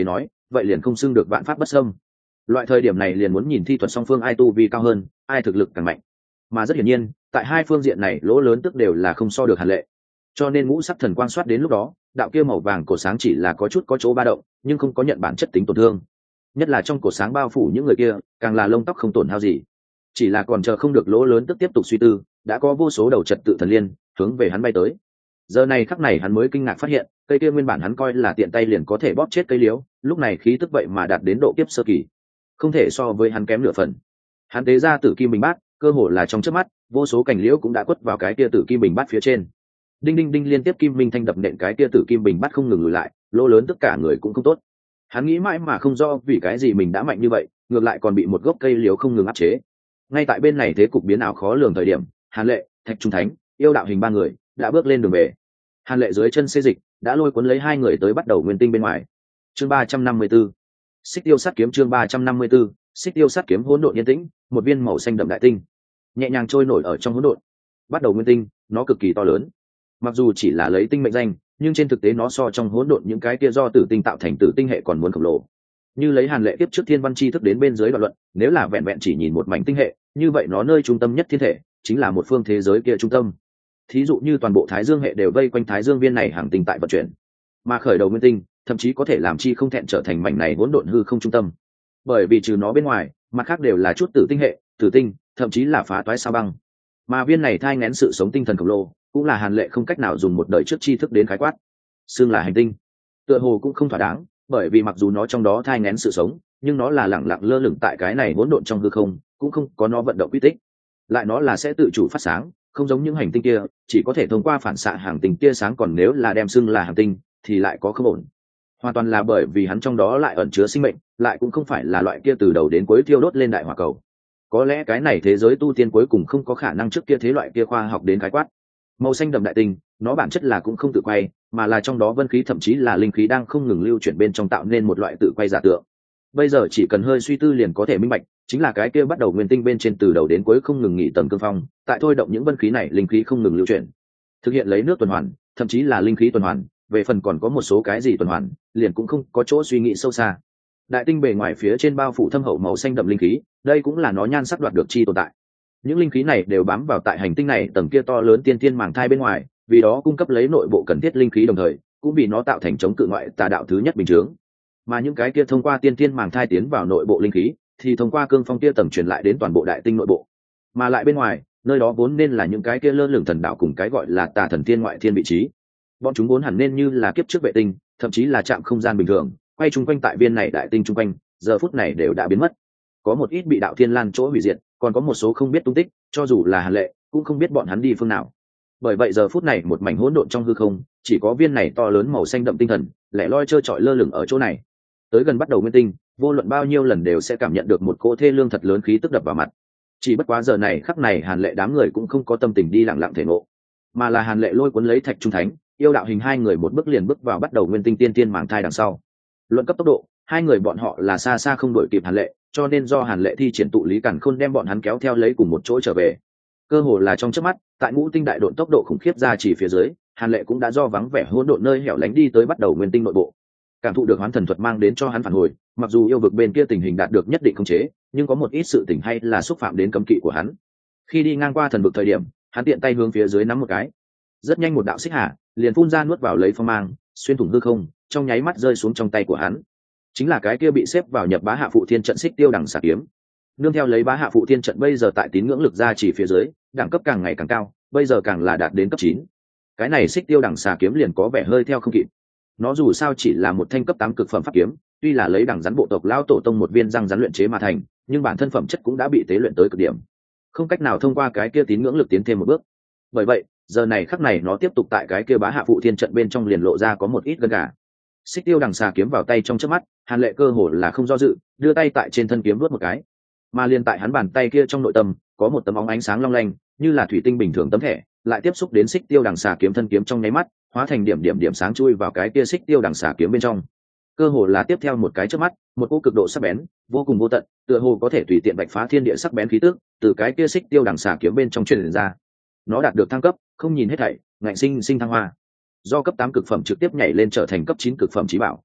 vậy liền không xưng được vạn pháp bất xâm. Loại thời điểm này liền muốn nhìn thi thuật song phương ai tu vi cao hơn, ai thực lực càng mạnh. Mà rất hiển nhiên, tại hai phương diện này lỗ lớn tức đều là không so được Hàn Lệ. Cho nên ngũ sắc thần quang soát đến lúc đó, đạo kia màu vàng cổ sáng chỉ là có chút có chỗ ba động, nhưng không có nhận bản chất tính tổn thương. Nhất là trong cổ sáng bao phủ những người kia, càng là lông tóc không tổn hao gì. Chỉ là còn chờ không được lỗ lớn tức tiếp tục suy tư, đã có vô số đầu trật tự thần liên hướng về hắn bay tới. Giờ này khắc này hắn mới kinh ngạc phát hiện, cây kia nguyên bản hắn coi là tiện tay liền có thể bóp chết cây liễu, lúc này khí tức vậy mà đạt đến độ kiếp sơ kỳ, không thể so với hắn kém nửa phần. Hắn tế ra tử kim bình bát, cơ hồ là trong chớp mắt, vô số cành liễu cũng đã quất vào cái kia tử kim bình bát phía trên. Đinh đinh đinh liên tiếp kim minh thanh đập nện cái kia tử kim bình bát không ngừng lùi lại, lỗ lớn tất cả người cũng không tốt. Hắn nghĩ mãi mà không rõ vì cái gì mình đã mạnh như vậy, ngược lại còn bị một gốc cây liễu không ngừng áp chế. Ngay tại bên này thế cục biến ảo khó lường thời điểm, Hàn Lệ, Thạch Trung Thánh, yêu đạo hình ba người đã bước lên đường về. Hàn Lệ dưới chân xê dịch đã lôi cuốn lấy hai người tới bắt đầu nguyên tinh bên ngoài. Chương 354, xích tiêu sát kiếm. Chương 354, xích tiêu sát kiếm. Hỗn độn yên tĩnh, một viên màu xanh đậm đại tinh nhẹ nhàng trôi nổi ở trong hỗn độn. Bắt đầu nguyên tinh, nó cực kỳ to lớn. Mặc dù chỉ là lấy tinh mệnh danh, nhưng trên thực tế nó so trong hỗn độn những cái kia do tử tinh tạo thành tử tinh hệ còn muốn khổng lồ. Như lấy Hàn Lệ tiếp trước thiên văn chi thức đến bên dưới đoạn luận, nếu là vẹn vẹn chỉ nhìn một mảnh tinh hệ, như vậy nó nơi trung tâm nhất thiên thể chính là một phương thế giới kia trung tâm. Thí dụ như toàn bộ Thái Dương hệ đều vây quanh Thái Dương viên này hàng tinh tại vận chuyển, mà khởi đầu nguyên tinh thậm chí có thể làm chi không thẹn trở thành mảnh này hỗn độn hư không trung tâm. Bởi vì trừ nó bên ngoài, mặt khác đều là chút tử tinh hệ, tử tinh, thậm chí là phá toái sao băng. Mà viên này thai nghén sự sống tinh thần khổng lồ, cũng là Hàn Lệ không cách nào dùng một đời trước tri thức đến khái quát. Xương là hành tinh, tựa hồ cũng không thỏa đáng, bởi vì mặc dù nó trong đó thai nghén sự sống, nhưng nó là lẳng lặng lơ lửng tại cái này hỗn độn trong hư không, cũng không có nó vận động quy tích. Lại nó là sẽ tự chủ phát sáng, không giống những hành tinh kia, chỉ có thể thông qua phản xạ hàng tinh tia sáng, còn nếu là đem xưng là hành tinh thì lại có không ổn. Hoàn toàn là bởi vì hắn trong đó lại ẩn chứa sinh mệnh, lại cũng không phải là loại kia từ đầu đến cuối thiêu đốt lên đại hỏa cầu. Có lẽ cái này thế giới tu tiên cuối cùng không có khả năng trước kia thế loại kia khoa học đến khái quát. Màu xanh đậm đại tinh, nó bản chất là cũng không tự quay, mà là trong đó vân khí thậm chí là linh khí đang không ngừng lưu chuyển bên trong tạo nên một loại tự quay giả tượng. Bây giờ chỉ cần hơi suy tư liền có thể minh bạch, chính là cái kia bắt đầu nguyên tinh bên trên từ đầu đến cuối không ngừng nghỉ tầng cương phong, tại thôi động những vân khí này linh khí không ngừng lưu chuyển, thực hiện lấy nước tuần hoàn, thậm chí là linh khí tuần hoàn, về phần còn có một số cái gì tuần hoàn, liền cũng không có chỗ suy nghĩ sâu xa. Đại tinh bề ngoài phía trên bao phủ thâm hậu màu xanh đậm linh khí, đây cũng là nó nhan sắc đoạt được chi tồn tại. Những linh khí này đều bám vào tại hành tinh này tầng kia to lớn tiên tiên màng thai bên ngoài, vì đó cung cấp lấy nội bộ cần thiết linh khí, đồng thời cũng vì nó tạo thành chống cự ngoại tà đạo thứ nhất bình chướng. Mà những cái kia thông qua tiên tiên màng thai tiến vào nội bộ linh khí, thì thông qua cương phong kia tầng truyền lại đến toàn bộ đại tinh nội bộ. Mà lại bên ngoài, nơi đó vốn nên là những cái kia lơ lửng thần đạo cùng cái gọi là tà thần tiên ngoại thiên vị trí. Bọn chúng vốn hẳn nên như là kiếp trước vệ tinh, thậm chí là trạm không gian bình thường, quay chung quanh tại viên này đại tinh chung quanh, giờ phút này đều đã biến mất. Có một ít bị đạo thiên lan chỗ hủy diệt, còn có một số không biết tung tích, cho dù là Hàn Lệ cũng không biết bọn hắn đi phương nào. Bởi vậy giờ phút này một mảnh hỗn độn trong hư không, chỉ có viên này to lớn màu xanh đậm tinh thần lẻ loi trơ trọi lơ lửng ở chỗ này. Tới gần bắt đầu nguyên tinh, vô luận bao nhiêu lần đều sẽ cảm nhận được một cỗ thê lương thật lớn khí tức đập vào mặt. Chỉ bất quá giờ này khắc này Hàn Lệ đám người cũng không có tâm tình đi lặng lặng thể ngộ, mà là Hàn Lệ lôi cuốn lấy Thạch Trung Thánh, yêu đạo hình hai người một bước liền bước vào bắt đầu nguyên tinh tiên tiên màng thai đằng sau. Luận cấp tốc độ, hai người bọn họ là xa xa không đuổi kịp Hàn Lệ, cho nên do Hàn Lệ thi triển tụ lý càn khôn đem bọn hắn kéo theo lấy cùng một chỗ trở về. Cơ hồ là trong chớp mắt, tại ngũ tinh đại độn tốc độ khủng khiếp ra chỉ phía dưới, Hàn Lệ cũng đã do vắng vẻ hỗn độn nơi hẻo lánh đi tới bắt đầu nguyên tinh nội bộ. Cảm thụ được hoán thần thuật mang đến cho hắn phản hồi, mặc dù yêu vực bên kia tình hình đạt được nhất định khống chế, nhưng có một ít sự tình hay là xúc phạm đến cấm kỵ của hắn. Khi đi ngang qua thần vực thời điểm, hắn tiện tay hướng phía dưới nắm một cái, rất nhanh một đạo xích hà liền phun ra nuốt vào lấy phong mang, xuyên thủng hư không, trong nháy mắt rơi xuống trong tay của hắn. Chính là cái kia bị xếp vào nhập bá hạ phụ thiên trận xích tiêu đằng xà kiếm. Nương theo lấy bá hạ phụ thiên trận bây giờ tại tín ngưỡng lực ra chỉ phía dưới, đẳng cấp càng ngày càng cao, bây giờ càng là đạt đến cấp 9. Cái này xích tiêu đằng xà kiếm liền có vẻ hơi theo không kịp. Nó dù sao chỉ là một thanh cấp 8 cực phẩm pháp kiếm, tuy là lấy đằng rắn bộ tộc lão tổ tông một viên răng rắn luyện chế mà thành, nhưng bản thân phẩm chất cũng đã bị tế luyện tới cực điểm, không cách nào thông qua cái kia tín ngưỡng lực tiến thêm một bước. Bởi vậy, giờ này khắc này nó tiếp tục tại cái kia bá hạ phụ thiên trận bên trong liền lộ ra có một ít gân gà. Xích tiêu đằng xà kiếm vào tay trong chớp mắt, Hàn Lệ cơ hồ là không do dự, đưa tay tại trên thân kiếm vuốt một cái, mà liền tại hắn bàn tay kia trong nội tâm có một tấm óng ánh sáng long lanh, như là thủy tinh bình thường tấm thẻ, lại tiếp xúc đến xích tiêu đằng xà kiếm thân kiếm trong nháy mắt, hóa thành điểm điểm điểm sáng chui vào cái kia xích tiêu đằng xà kiếm bên trong. Cơ hồ là tiếp theo một cái chớp mắt, một cỗ cực độ sắc bén, vô cùng vô tận, tựa hồ có thể tùy tiện vạch phá thiên địa sắc bén khí tức, từ cái kia xích tiêu đằng xà kiếm bên trong truyền ra. Nó đạt được thăng cấp, không nhìn hết thảy, ngạnh sinh sinh thăng hoa. Do cấp 8 cực phẩm trực tiếp nhảy lên trở thành cấp 9 cực phẩm chí bảo.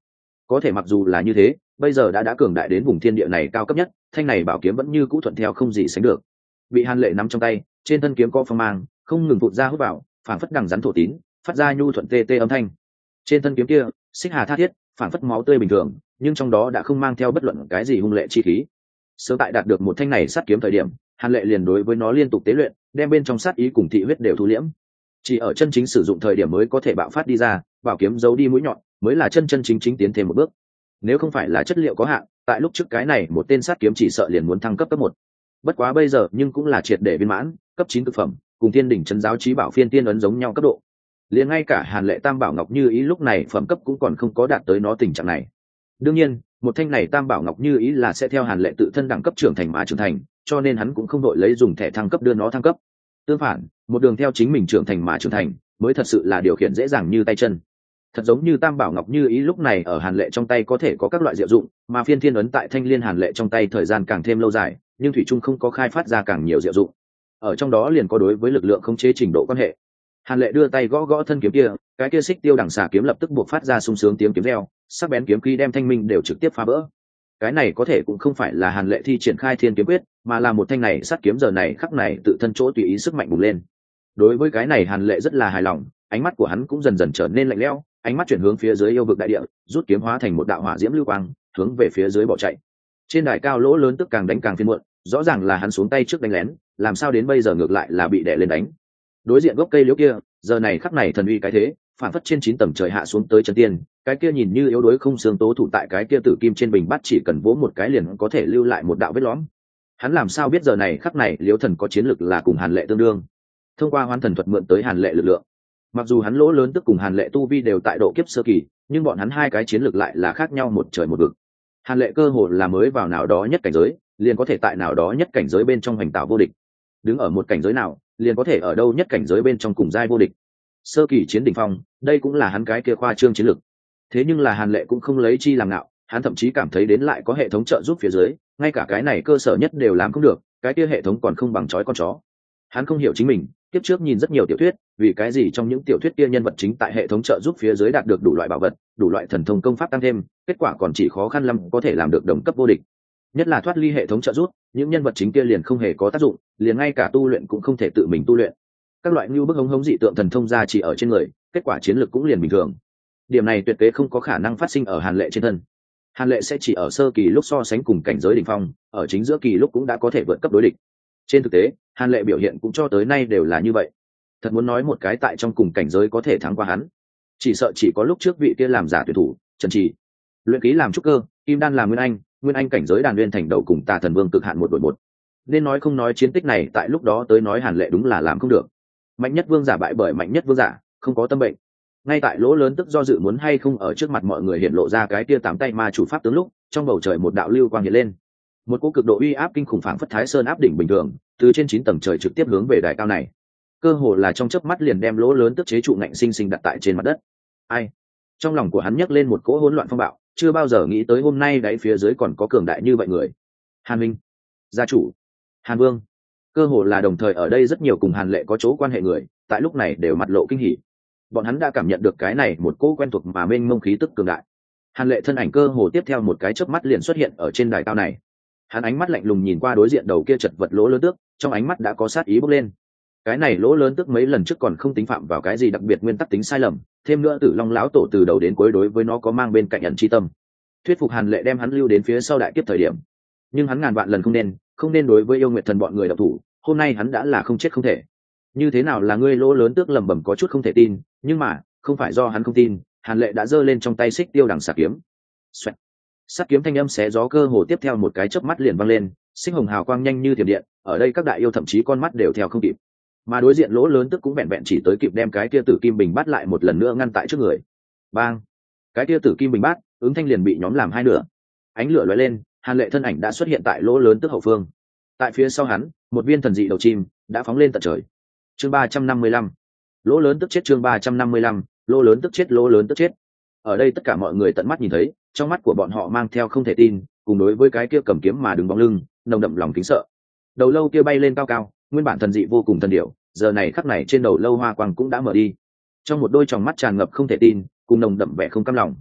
có thể mặc dù là như thế, bây giờ đã cường đại đến vùng thiên địa này cao cấp nhất, thanh này bảo kiếm vẫn như cũ thuận theo không gì sánh được. Bị Hàn Lệ nắm trong tay, trên thân kiếm có phong mang không ngừng phụt ra hút vào, phảng phất đằng rắn thổ tín, phát ra nhu thuận tê tê âm thanh. Trên thân kiếm kia xích hà tha thiết, phảng phất máu tươi bình thường, nhưng trong đó đã không mang theo bất luận cái gì hung lệ chi khí. Sớm tại đạt được một thanh này sát kiếm thời điểm, Hàn Lệ liền đối với nó liên tục tế luyện, đem bên trong sát ý cùng thị huyết đều thu liễm. Chỉ ở chân chính sử dụng thời điểm mới có thể bạo phát đi ra, bảo kiếm giấu đi mũi nhọn, mới là chân chính tiến thêm một bước. Nếu không phải là chất liệu có hạn, tại lúc trước cái này một tên sát kiếm chỉ sợ liền muốn thăng cấp 1. Bất quá bây giờ nhưng cũng là triệt để viên mãn, cấp 9 cực phẩm, cùng Thiên đỉnh trấn giáo chí bảo phiên tiên ấn giống nhau cấp độ. Liền ngay cả Hàn Lệ Tam Bảo Ngọc Như Ý lúc này phẩm cấp cũng còn không có đạt tới nó tình trạng này. Đương nhiên, một thanh này Tam Bảo Ngọc Như Ý là sẽ theo Hàn Lệ tự thân đẳng cấp trưởng thành mà trưởng thành, cho nên hắn cũng không đội lấy dùng thẻ thăng cấp đưa nó thăng cấp. Tương phản, một đường theo chính mình trưởng thành mà trưởng thành, mới thật sự là điều khiển dễ dàng như tay chân. Thật giống như Tam Bảo Ngọc Như Ý lúc này ở Hàn Lệ trong tay có thể có các loại diệu dụng, mà phiên thiên ấn tại thanh liên Hàn Lệ trong tay thời gian càng thêm lâu dài, nhưng thủy trung không có khai phát ra càng nhiều diệu dụng. Ở trong đó liền có đối với lực lượng khống chế trình độ quan hệ. Hàn Lệ đưa tay gõ gõ thân kiếm kia, cái kia xích tiêu đằng xà kiếm lập tức buộc phát ra sung sướng tiếng kiếm reo, sắc bén kiếm khí đem thanh minh đều trực tiếp phá vỡ. Cái này có thể cũng không phải là Hàn Lệ thi triển khai thiên kiếm quyết, mà là một thanh này sát kiếm giờ này khắc này tự thân chỗ tùy ý sức mạnh bùng lên. Đối với cái này Hàn Lệ rất là hài lòng, ánh mắt của hắn cũng dần dần trở nên lạnh lẽo, ánh mắt chuyển hướng phía dưới yêu vực đại địa, rút kiếm hóa thành một đạo hỏa diễm lưu quang, hướng về phía dưới bỏ chạy. Trên đài cao lỗ lớn tức càng đánh càng phiền muộn, rõ ràng là hắn xuống tay trước đánh lén, làm sao đến bây giờ ngược lại là bị đè lên đánh. Đối diện gốc cây liễu kia, giờ này khắc này thần uy cái thế, phản phất trên 9 tầng trời hạ xuống tới chân tiên, cái kia nhìn như yếu đuối không xương tố thủ tại cái kia tử kim trên bình bát chỉ cần vỗ một cái liền có thể lưu lại một đạo vết lõm. Hắn làm sao biết giờ này khắc này liễu thần có chiến lực là cùng Hàn Lệ tương đương. Thông qua hoán thần thuật mượn tới Hàn Lệ lực lượng. Mặc dù hắn lỗ lớn tức cùng Hàn Lệ tu vi đều tại độ kiếp sơ kỳ, nhưng bọn hắn hai cái chiến lược lại là khác nhau một trời một vực. Hàn Lệ cơ hồ là mới vào nào đó nhất cảnh giới, liền có thể tại nào đó nhất cảnh giới bên trong hành tạo vô địch. Đứng ở một cảnh giới nào, liền có thể ở đâu nhất cảnh giới bên trong cùng giai vô địch. Sơ kỳ chiến đỉnh phong, đây cũng là hắn cái kia khoa trương chiến lược. Thế nhưng là Hàn Lệ cũng không lấy chi làm ngạo, hắn thậm chí cảm thấy đến lại có hệ thống trợ giúp phía dưới, ngay cả cái này cơ sở nhất đều làm không được, cái kia hệ thống còn không bằng chói con chó. Hắn không hiểu chính mình, tiếp trước nhìn rất nhiều tiểu thuyết, vì cái gì trong những tiểu thuyết kia nhân vật chính tại hệ thống trợ giúp phía dưới đạt được đủ loại bảo vật, đủ loại thần thông công pháp tăng thêm, kết quả còn chỉ khó khăn lắm có thể làm được đồng cấp vô địch. Nhất là thoát ly hệ thống trợ giúp, những nhân vật chính kia liền không hề có tác dụng, liền ngay cả tu luyện cũng không thể tự mình tu luyện. Các loại như bức hống hống dị tượng thần thông ra chỉ ở trên người, kết quả chiến lược cũng liền bình thường. Điểm này tuyệt tế không có khả năng phát sinh ở Hàn Lệ trên thân. Hàn Lệ sẽ chỉ ở sơ kỳ lúc so sánh cùng cảnh giới đỉnh phong, ở chính giữa kỳ lúc cũng đã có thể vượt cấp đối địch. Trên thực tế, Hàn Lệ biểu hiện cũng cho tới nay đều là như vậy. Thật muốn nói một cái tại trong cùng cảnh giới có thể thắng qua hắn, chỉ sợ chỉ có lúc trước vị kia làm giả tuyển thủ Trần Trì, luyện ký làm trúc cơ, kim đan làm nguyên anh cảnh giới đàn nguyên thành đầu cùng Tà Thần Vương cực hạn 1/1. Nên nói không nói chiến tích này tại lúc đó tới nói Hàn Lệ đúng là làm không được. Mạnh nhất vương giả bại bởi mạnh nhất vương giả, không có tâm bệnh. Ngay tại lỗ lớn tức do dự muốn hay không ở trước mặt mọi người hiện lộ ra cái tia 8 tay ma chủ pháp tướng lúc, trong bầu trời một đạo lưu quang hiện lên. Một cỗ cực độ uy áp kinh khủng phảng phất Thái Sơn áp đỉnh bình thường, từ trên 9 tầng trời trực tiếp hướng về đài cao này. Cơ hồ là trong chớp mắt liền đem lỗ lớn tức chế trụ ngạnh sinh sinh đặt tại trên mặt đất. Ai? Trong lòng của hắn nhấc lên một cỗ hỗn loạn phong bạo, chưa bao giờ nghĩ tới hôm nay đáy phía dưới còn có cường đại như vậy người. Hàn Minh, gia chủ, Hàn Vương, cơ hồ là đồng thời ở đây rất nhiều cùng Hàn Lệ có chỗ quan hệ người, tại lúc này đều mặt lộ kinh hỉ. Bọn hắn đã cảm nhận được cái này một cỗ quen thuộc mà mênh mông khí tức cường đại. Hàn Lệ thân ảnh cơ hồ tiếp theo một cái chớp mắt liền xuất hiện ở trên đài cao này. Hắn ánh mắt lạnh lùng nhìn qua đối diện đầu kia chật vật lỗ lớn tước, trong ánh mắt đã có sát ý bốc lên. Cái này lỗ lớn tước mấy lần trước còn không tính phạm vào cái gì đặc biệt nguyên tắc tính sai lầm, thêm nữa Tử Long lão tổ từ đầu đến cuối đối với nó có mang bên cạnh ẩn chi tâm, thuyết phục Hàn Lệ đem hắn lưu đến phía sau đại kiếp thời điểm. Nhưng hắn ngàn vạn lần không nên đối với yêu nguyệt thần bọn người độc thủ, hôm nay hắn đã là không chết không thể. Như thế nào là ngươi lỗ lớn tước lẩm bẩm có chút không thể tin, nhưng mà không phải do hắn không tin, Hàn Lệ đã giơ lên trong tay xích tiêu đằng xà kiếm. Xoẹt. Sát kiếm thanh âm xé gió cơ hồ tiếp theo một cái chớp mắt liền văng lên, sinh hồng hào quang nhanh như thiểm điện, ở đây các đại yêu thậm chí con mắt đều theo không kịp. Mà đối diện lỗ lớn tức cũng vẹn vẹn chỉ tới kịp đem cái kia tử kim bình bát lại một lần nữa ngăn tại trước người. Bang! Cái kia tử kim bình bát, ứng thanh liền bị nhóm làm hai nửa. Ánh lửa lóe lên, Hàn Lệ thân ảnh đã xuất hiện tại lỗ lớn tức hậu phương. Tại phía sau hắn, một viên thần dị đầu chim đã phóng lên tận trời. Chương 355. Lỗ lớn tức chết chương 355, lỗ lớn tức chết lỗ lớn tức chết. Ở đây tất cả mọi người tận mắt nhìn thấy, trong mắt của bọn họ mang theo không thể tin, cùng đối với cái kia cầm kiếm mà đứng bóng lưng, nồng đậm lòng kính sợ. Đầu lâu kia bay lên cao cao, nguyên bản thần dị vô cùng thần điệu, giờ này khắc này trên đầu lâu hoa quang cũng đã mở đi. Trong một đôi tròng mắt tràn ngập không thể tin, cùng nồng đậm vẻ không cam lòng.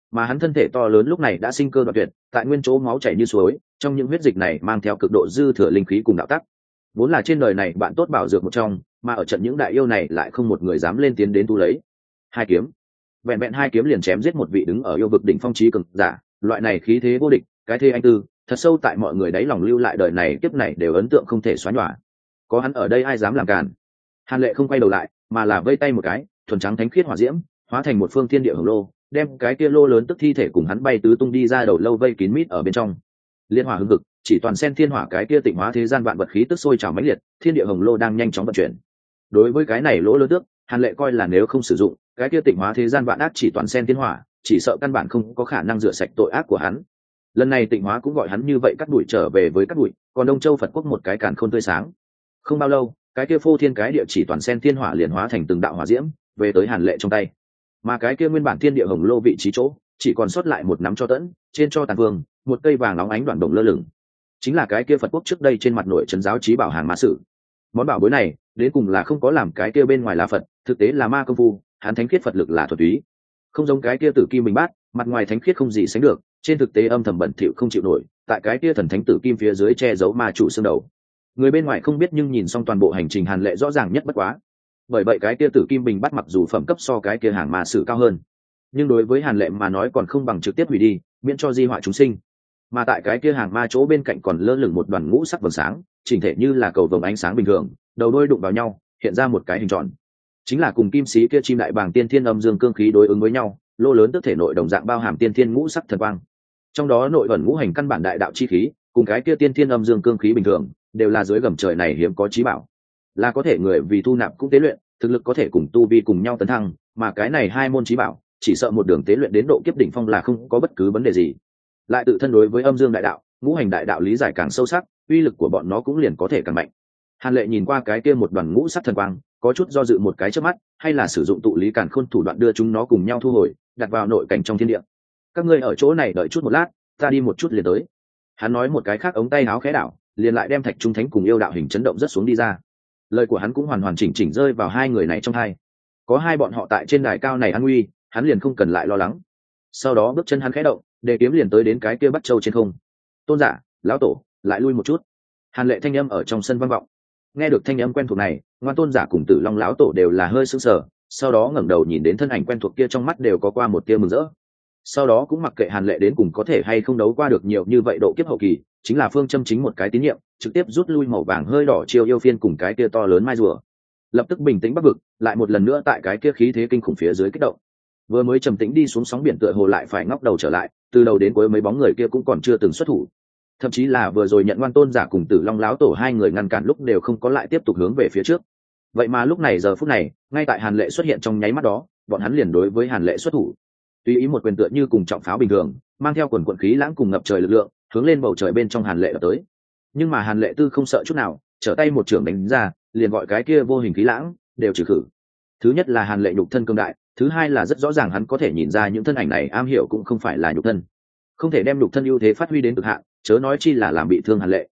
mà hắn thân thể to lớn lúc này đã sinh cơ đoạn tuyệt, tại nguyên chỗ máu chảy như suối, trong những huyết dịch này mang theo cực độ dư thừa linh khí cùng đạo tắc. Vốn là trên đời này bạn tốt bảo dược một trong, mà ở trận những đại yêu này lại không một người dám lên tiến đến tu lấy. Hai kiếm, vẹn vẹn hai kiếm liền chém giết một vị đứng ở yêu vực đỉnh phong chí cường giả, loại này khí thế vô địch, cái thế anh tư, thật sâu tại mọi người đáy lòng lưu lại đời này kiếp này đều ấn tượng không thể xóa nhòa. Có hắn ở đây ai dám làm cản? Hàn Lệ không quay đầu lại, mà là vây tay một cái, thuần trắng thánh khiết hỏa diễm, hóa thành một phương thiên địa hồng lô, đem cái kia lô lớn tức thi thể cùng hắn bay tứ tung đi ra đầu lâu vây kín mít ở bên trong. Liên hỏa hưng cực, chỉ toàn sen thiên hỏa cái kia tịnh hóa thế gian vạn vật khí tức sôi trào mãnh liệt, thiên địa hồng lô đang nhanh chóng vận chuyển. Đối với cái này lỗ lớn tước, Hàn Lệ coi là nếu không sử dụng, cái kia tịnh hóa thế gian vạn ác chỉ toàn sen thiên hỏa, chỉ sợ căn bản không có khả năng rửa sạch tội ác của hắn. Lần này tịnh hóa cũng gọi hắn như vậy cắt đuổi trở về với cắt đuổi, còn Đông Châu Phật quốc một cái càn khôn tươi sáng. Không bao lâu, cái kia phô thiên cái địa chỉ toàn sen thiên hỏa liền hóa thành từng đạo hỏa diễm, về tới Hàn Lệ trong tay. Mà cái kia nguyên bản thiên địa hồng lô vị trí chỗ, chỉ còn sót lại một nắm cho tẫn, trên cho tàn vương, một cây vàng óng ánh đoạn đồng lơ lửng. Chính là cái kia Phật quốc trước đây trên mặt nội trấn giáo chí bảo hàng ma sử. Món bảo bối này, đến cùng là không có làm cái kia bên ngoài là Phật, thực tế là ma công phu, hắn thánh khiết Phật lực là thuật túy. Không giống cái kia Tử Kim Bình Bát, mặt ngoài thánh khiết không gì sánh được, trên thực tế âm thầm bẩn thỉu không chịu nổi, tại cái kia thần thánh Tử Kim phía dưới che giấu ma chủ xương đầu. Người bên ngoài không biết nhưng nhìn xong toàn bộ hành trình Hàn Lệ rõ ràng nhất bất quá. Bởi vậy cái kia Tử Kim Bình Bát mặc dù phẩm cấp so cái kia hàng ma sử cao hơn, nhưng đối với Hàn Lệ mà nói còn không bằng trực tiếp hủy đi, miễn cho di họa chúng sinh. Mà tại cái kia hàng ma chỗ bên cạnh còn lơ lửng một đoàn ngũ sắc vầng sáng, chỉnh thể như là cầu vồng ánh sáng bình thường, đầu đôi đụng vào nhau, hiện ra một cái hình tròn. Chính là cùng kim sĩ kia chim đại bàng tiên thiên âm dương cương khí đối ứng với nhau, lô lớn tức thể nội đồng dạng bao hàm tiên thiên ngũ sắc thần quang. Trong đó nội ẩn ngũ hành căn bản đại đạo chi khí, cùng cái kia tiên thiên âm dương cương khí bình thường, đều là dưới gầm trời này hiếm có chí bảo. Là có thể người vì thu nạp cũng tế luyện, thực lực có thể cùng tu vi cùng nhau tấn thăng, mà cái này hai môn chí bảo, chỉ sợ một đường tế luyện đến độ kiếp đỉnh phong là không có bất cứ vấn đề gì. Lại tự thân đối với âm dương đại đạo, ngũ hành đại đạo lý giải càng sâu sắc, uy lực của bọn nó cũng liền có thể càng mạnh. Hàn Lệ nhìn qua cái kia một đoàn ngũ sắc thần quang, có chút do dự một cái chớp mắt, hay là sử dụng tụ lý càn khôn thủ đoạn đưa chúng nó cùng nhau thu hồi, đặt vào nội cảnh trong thiên địa. Các ngươi ở chỗ này đợi chút một lát, ta đi một chút liền tới. Hắn nói một cái khác ống tay áo khẽ đảo, liền lại đem thạch trung thánh cùng yêu đạo hình chấn động rất xuống đi ra. Lời của hắn cũng hoàn hoàn chỉnh chỉnh rơi vào hai người này trong tai. Có hai bọn họ tại trên đài cao này an nguy, hắn liền không cần lại lo lắng. Sau đó bước chân hắn khẽ động, đề kiếm liền tới đến cái kia Bắc Châu trên không. Tôn giả, lão tổ, lại lui một chút. Hàn Lệ thanh âm ở trong sân vang vọng. Nghe được thanh âm quen thuộc này, Ngoan Tôn giả cùng Tử Long lão tổ đều là hơi sững sờ, sau đó ngẩng đầu nhìn đến thân ảnh quen thuộc kia, trong mắt đều có qua một tia mừng rỡ. Sau đó cũng mặc kệ Hàn Lệ đến cùng có thể hay không đấu qua được nhiều như vậy độ kiếp hậu kỳ, chính là phương châm chính một cái tín nhiệm, trực tiếp rút lui màu vàng hơi đỏ chiêu yêu phiên cùng cái kia to lớn mai rùa. Lập tức bình tĩnh bắc vực, lại một lần nữa tại cái kia khí thế kinh khủng phía dưới kích động. Vừa mới trầm tĩnh đi xuống sóng biển tựa hồ lại phải ngóc đầu trở lại, từ đầu đến cuối mấy bóng người kia cũng còn chưa từng xuất thủ. Thậm chí là vừa rồi nhận Ngoan Tôn giả cùng Tử Long lão tổ hai người ngăn cản lúc đều không có lại tiếp tục hướng về phía trước. Vậy mà lúc này giờ phút này, ngay tại Hàn Lệ xuất hiện trong nháy mắt đó, bọn hắn liền đối với Hàn Lệ xuất thủ. Tùy ý một quyền tựa như cùng trọng pháo bình thường, mang theo quần quần khí lãng cùng ngập trời lực lượng, hướng lên bầu trời bên trong Hàn Lệ đập tới. Nhưng mà Hàn Lệ tư không sợ chút nào, trở tay một chưởng đánh ra, liền gọi cái kia vô hình khí lãng đều trừ khử. Thứ nhất là Hàn Lệ nhục thân cương đại, thứ hai là rất rõ ràng hắn có thể nhìn ra những thân ảnh này am hiểu cũng không phải là nhục thân, không thể đem nhục thân ưu thế phát huy đến cực hạn, chớ nói chi là làm bị thương Hàn Lệ.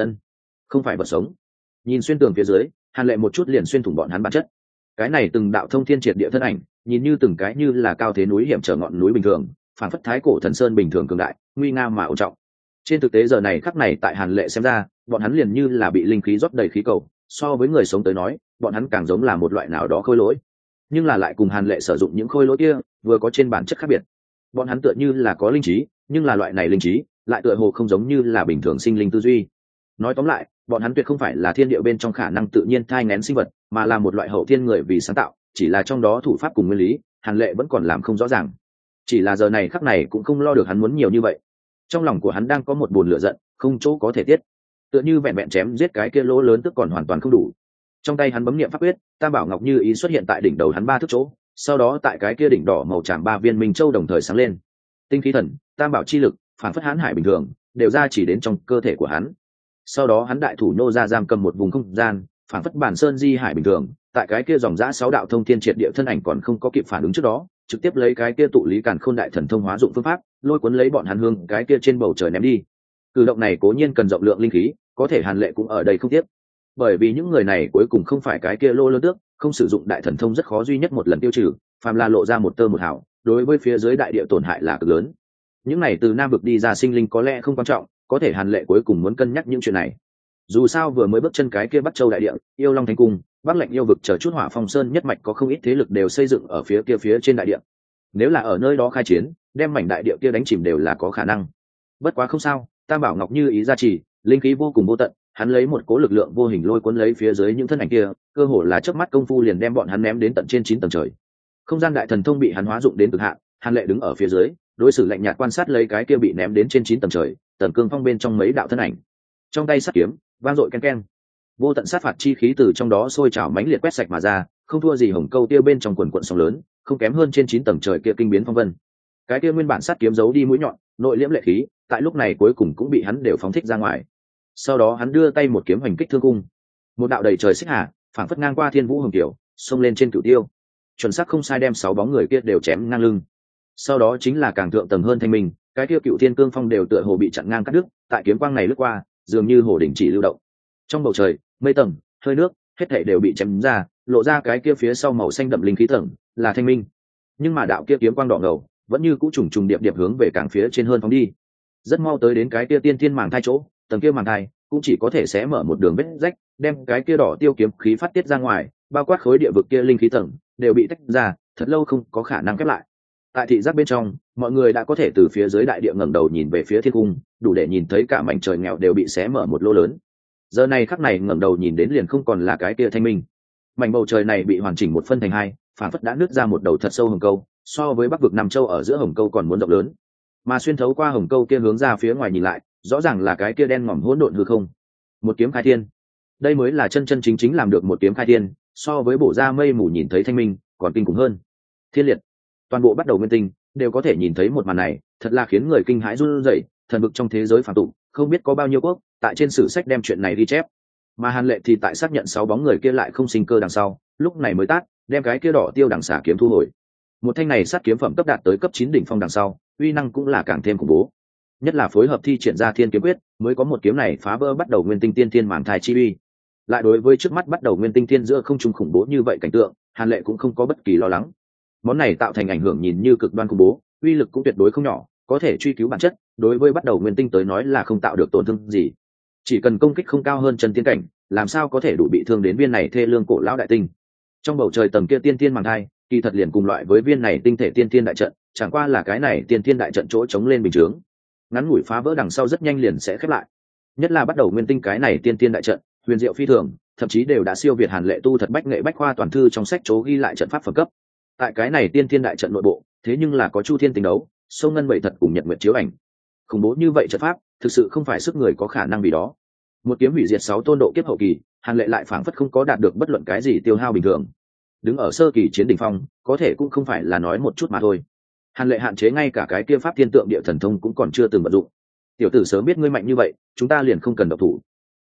Không phải vật sống. Nhìn xuyên tường phía dưới, Hàn Lệ một chút liền xuyên thủng bọn hắn bản chất. Cái này từng đạo thông thiên triệt địa thân ảnh, nhìn như từng cái như là cao thế núi hiểm trở ngọn núi bình thường, phản phất thái cổ thần sơn bình thường cường đại, nguy nga mà ổn trọng. Trên thực tế giờ này khắc này tại Hàn Lệ xem ra, bọn hắn liền như là bị linh khí rót đầy khí cầu, so với người sống tới nói, bọn hắn càng giống là một loại nào đó khôi lỗi. Nhưng là lại cùng Hàn Lệ sử dụng những khôi lỗi kia, vừa có trên bản chất khác biệt. Bọn hắn tựa như là có linh trí, nhưng là loại này linh trí, lại tựa hồ không giống như là bình thường sinh linh tư duy. Nói tóm lại, bọn hắn tuyệt không phải là thiên địa bên trong khả năng tự nhiên thai nghén sinh vật, mà là một loại hậu thiên người vì sáng tạo, chỉ là trong đó thủ pháp cùng nguyên lý, Hàn Lệ vẫn còn làm không rõ ràng. Chỉ là giờ này khắc này cũng không lo được hắn muốn nhiều như vậy. Trong lòng của hắn đang có một buồn lửa giận, không chỗ có thể tiết. Tựa như vẹn vẹn chém giết cái kia lỗ lớn tức còn hoàn toàn không đủ. Trong tay hắn bấm niệm pháp quyết, Tam Bảo Ngọc Như ý xuất hiện tại đỉnh đầu hắn 3 thước chỗ, sau đó tại cái kia đỉnh đỏ màu tràm 3 viên minh châu đồng thời sáng lên. Tinh khí thần, Tam Bảo chi lực, phản phất hãn hải bình thường, đều ra chỉ đến trong cơ thể của hắn. Sau đó hắn đại thủ nô ra giam cầm một vùng không gian, phản phất bản sơn di hải bình thường, tại cái kia dòng dã 6 đạo thông thiên triệt địa thân ảnh còn không có kịp phản ứng trước đó, trực tiếp lấy cái kia tụ lý càn khôn đại thần thông hóa dụng phương pháp, lôi cuốn lấy bọn hắn hương cái kia trên bầu trời ném đi. Cử động này cố nhiên cần rộng lượng linh khí, có thể Hàn Lệ cũng ở đây không tiếp, bởi vì những người này cuối cùng không phải cái kia lô lớn tước, không sử dụng đại thần thông rất khó duy nhất một lần tiêu trừ, phàm là lộ ra một tơ một hào, đối với phía dưới đại địa tổn hại là cực lớn. Những này từ Nam vực đi ra sinh linh có lẽ không quan trọng, có thể Hàn Lệ cuối cùng muốn cân nhắc những chuyện này. Dù sao vừa mới bước chân cái kia Bắc Châu đại địa, Yêu Long Thánh Cung, Bắc Lệnh Yêu vực chờ chút Hỏa Phong Sơn nhất mạch có không ít thế lực đều xây dựng ở phía kia phía trên đại địa. Nếu là ở nơi đó khai chiến, đem mảnh đại địa kia đánh chìm đều là có khả năng. Bất quá không sao, Tam Bảo Ngọc Như ý gia trì, linh khí vô cùng vô tận, hắn lấy một cố lực lượng vô hình lôi cuốn lấy phía dưới những thân ảnh kia, cơ hồ là chớp mắt công phu liền đem bọn hắn ném đến tận trên 9 tầng trời. Không gian đại thần thông bị hắn hóa dụng đến cực hạn, Hàn Lệ đứng ở phía dưới, đối xử lạnh nhạt quan sát lấy cái kia bị ném đến trên 9 tầng trời, Tần Cương Phong bên trong mấy đạo thân ảnh. Trong tay sắt kiếm, vang dội ken ken. Vô tận sát phạt chi khí từ trong đó sôi trào mãnh liệt quét sạch mà ra, không thua gì hồng câu tiêu bên trong quần quần sóng lớn, không kém hơn trên 9 tầng trời kia kinh biến phong vân. Cái kia nguyên bản sắt kiếm giấu đi mũi nhọn, nội liễm lệ khí, tại lúc này cuối cùng cũng bị hắn đều phóng thích ra ngoài. Sau đó hắn đưa tay một kiếm hoành kích thương cung, một đạo đầy trời xích hà, phảng phất ngang qua thiên vũ hồng tiểu, xông lên trên cửu tiêu, chuẩn xác không sai đem 6 bóng người kia đều chém ngang lưng. Sau đó chính là càng thượng tầng hơn thanh minh, cái kia cựu thiên cương phong đều tựa hồ bị chặn ngang cắt đứt, tại kiếm quang này lướt qua, dường như hồ đỉnh chỉ lưu động. Trong bầu trời, mây tầng, hơi nước, hết thảy đều bị chém ra, lộ ra cái kia phía sau màu xanh đậm linh khí tầng, là thanh minh. Nhưng mà đạo kia kiếm quang đỏ ngầu, vẫn như cũ trùng trùng điệp điệp hướng về càng phía trên hơn phóng đi. Rất mau tới đến cái kia tiên thiên màng thai chỗ, tầng kia màng thai cũng chỉ có thể xé mở một đường vết rách, đem cái kia đỏ tiêu kiếm khí phát tiết ra ngoài, bao quát khối địa vực kia linh khí tầng đều bị tách ra, thật lâu không có khả năng khép lại. Tại thị giác bên trong, mọi người đã có thể từ phía dưới đại địa ngẩng đầu nhìn về phía thiên cung, đủ để nhìn thấy cả mảnh trời nghèo đều bị xé mở một lỗ lớn. Giờ này khắc này ngẩng đầu nhìn đến liền không còn là cái kia thanh minh. Mảnh bầu trời này bị hoàn chỉnh một phân thành hai, phản phất đã nứt ra một đầu thật sâu hồng câu, so với Bắc vực Nam Châu ở giữa hồng câu còn muốn rộng lớn. Mà xuyên thấu qua hồng câu kia hướng ra phía ngoài nhìn lại, rõ ràng là cái kia đen ngòm hỗn độn hư không. Một kiếm khai thiên. Đây mới là chân chân chính chính làm được một kiếm khai thiên, so với bổ ra mây mù nhìn thấy thanh minh, còn kinh khủng hơn. Thiên liệt. Toàn bộ bắt đầu nguyên tinh đều có thể nhìn thấy một màn này, thật là khiến người kinh hãi run rẩy. Thần vực trong thế giới phàm tục, không biết có bao nhiêu quốc tại trên sử sách đem chuyện này ghi chép. Mà Hàn Lệ thì tại xác nhận 6 bóng người kia lại không sinh cơ đằng sau, lúc này mới tát, đem cái kia đỏ tiêu đằng xả kiếm thu hồi. Một thanh này sát kiếm phẩm cấp đạt tới cấp 9 đỉnh phong đằng sau, uy năng cũng là càng thêm khủng bố. Nhất là phối hợp thi triển ra thiên kiếm quyết, mới có một kiếm này phá vỡ bắt đầu nguyên tinh tiên thiên màn thai chi uy. Lại đối với trước mắt bắt đầu nguyên tinh tiên giữa không trung khủng bố như vậy cảnh tượng, Hàn Lệ cũng không có bất kỳ lo lắng. Món này tạo thành ảnh hưởng nhìn như cực đoan khủng bố, uy lực cũng tuyệt đối không nhỏ, có thể truy cứu bản chất, đối với bắt đầu nguyên tinh tới nói là không tạo được tổn thương gì. Chỉ cần công kích không cao hơn chân tiên cảnh, làm sao có thể đủ bị thương đến viên này thê lương cổ lão đại tinh. Trong bầu trời tầng kia tiên thiên màn thai, kỳ thật liền cùng loại với viên này tinh thể tiên thiên đại trận, chẳng qua là cái này tiên thiên đại trận chỗ chống lên bình chướng, ngắn ngủi phá vỡ đằng sau rất nhanh liền sẽ khép lại. Nhất là bắt đầu nguyên tinh cái này tiên thiên đại trận, huyền diệu phi thường, thậm chí đều đã siêu việt Hàn Lệ tu thật bách nghệ bách khoa toàn thư trong sách chỗ ghi lại trận pháp phẩm cấp. Tại cái này tiên thiên đại trận nội bộ, thế nhưng là có chu thiên tình đấu, sông ngân bảy thật cùng nhật nguyệt chiếu ảnh. Khủng bố như vậy trận pháp, thực sự không phải sức người có khả năng vì đó. Một kiếm hủy diệt 6 tôn độ kiếp hậu kỳ, Hàn Lệ lại phảng phất không có đạt được bất luận cái gì tiêu hao bình thường. Đứng ở sơ kỳ chiến đỉnh phong, có thể cũng không phải là nói một chút mà thôi. Hàn Lệ hạn chế ngay cả cái kia pháp thiên tượng địa thần thông cũng còn chưa từng vận dụng. Tiểu tử sớm biết ngươi mạnh như vậy, chúng ta liền không cần động thủ,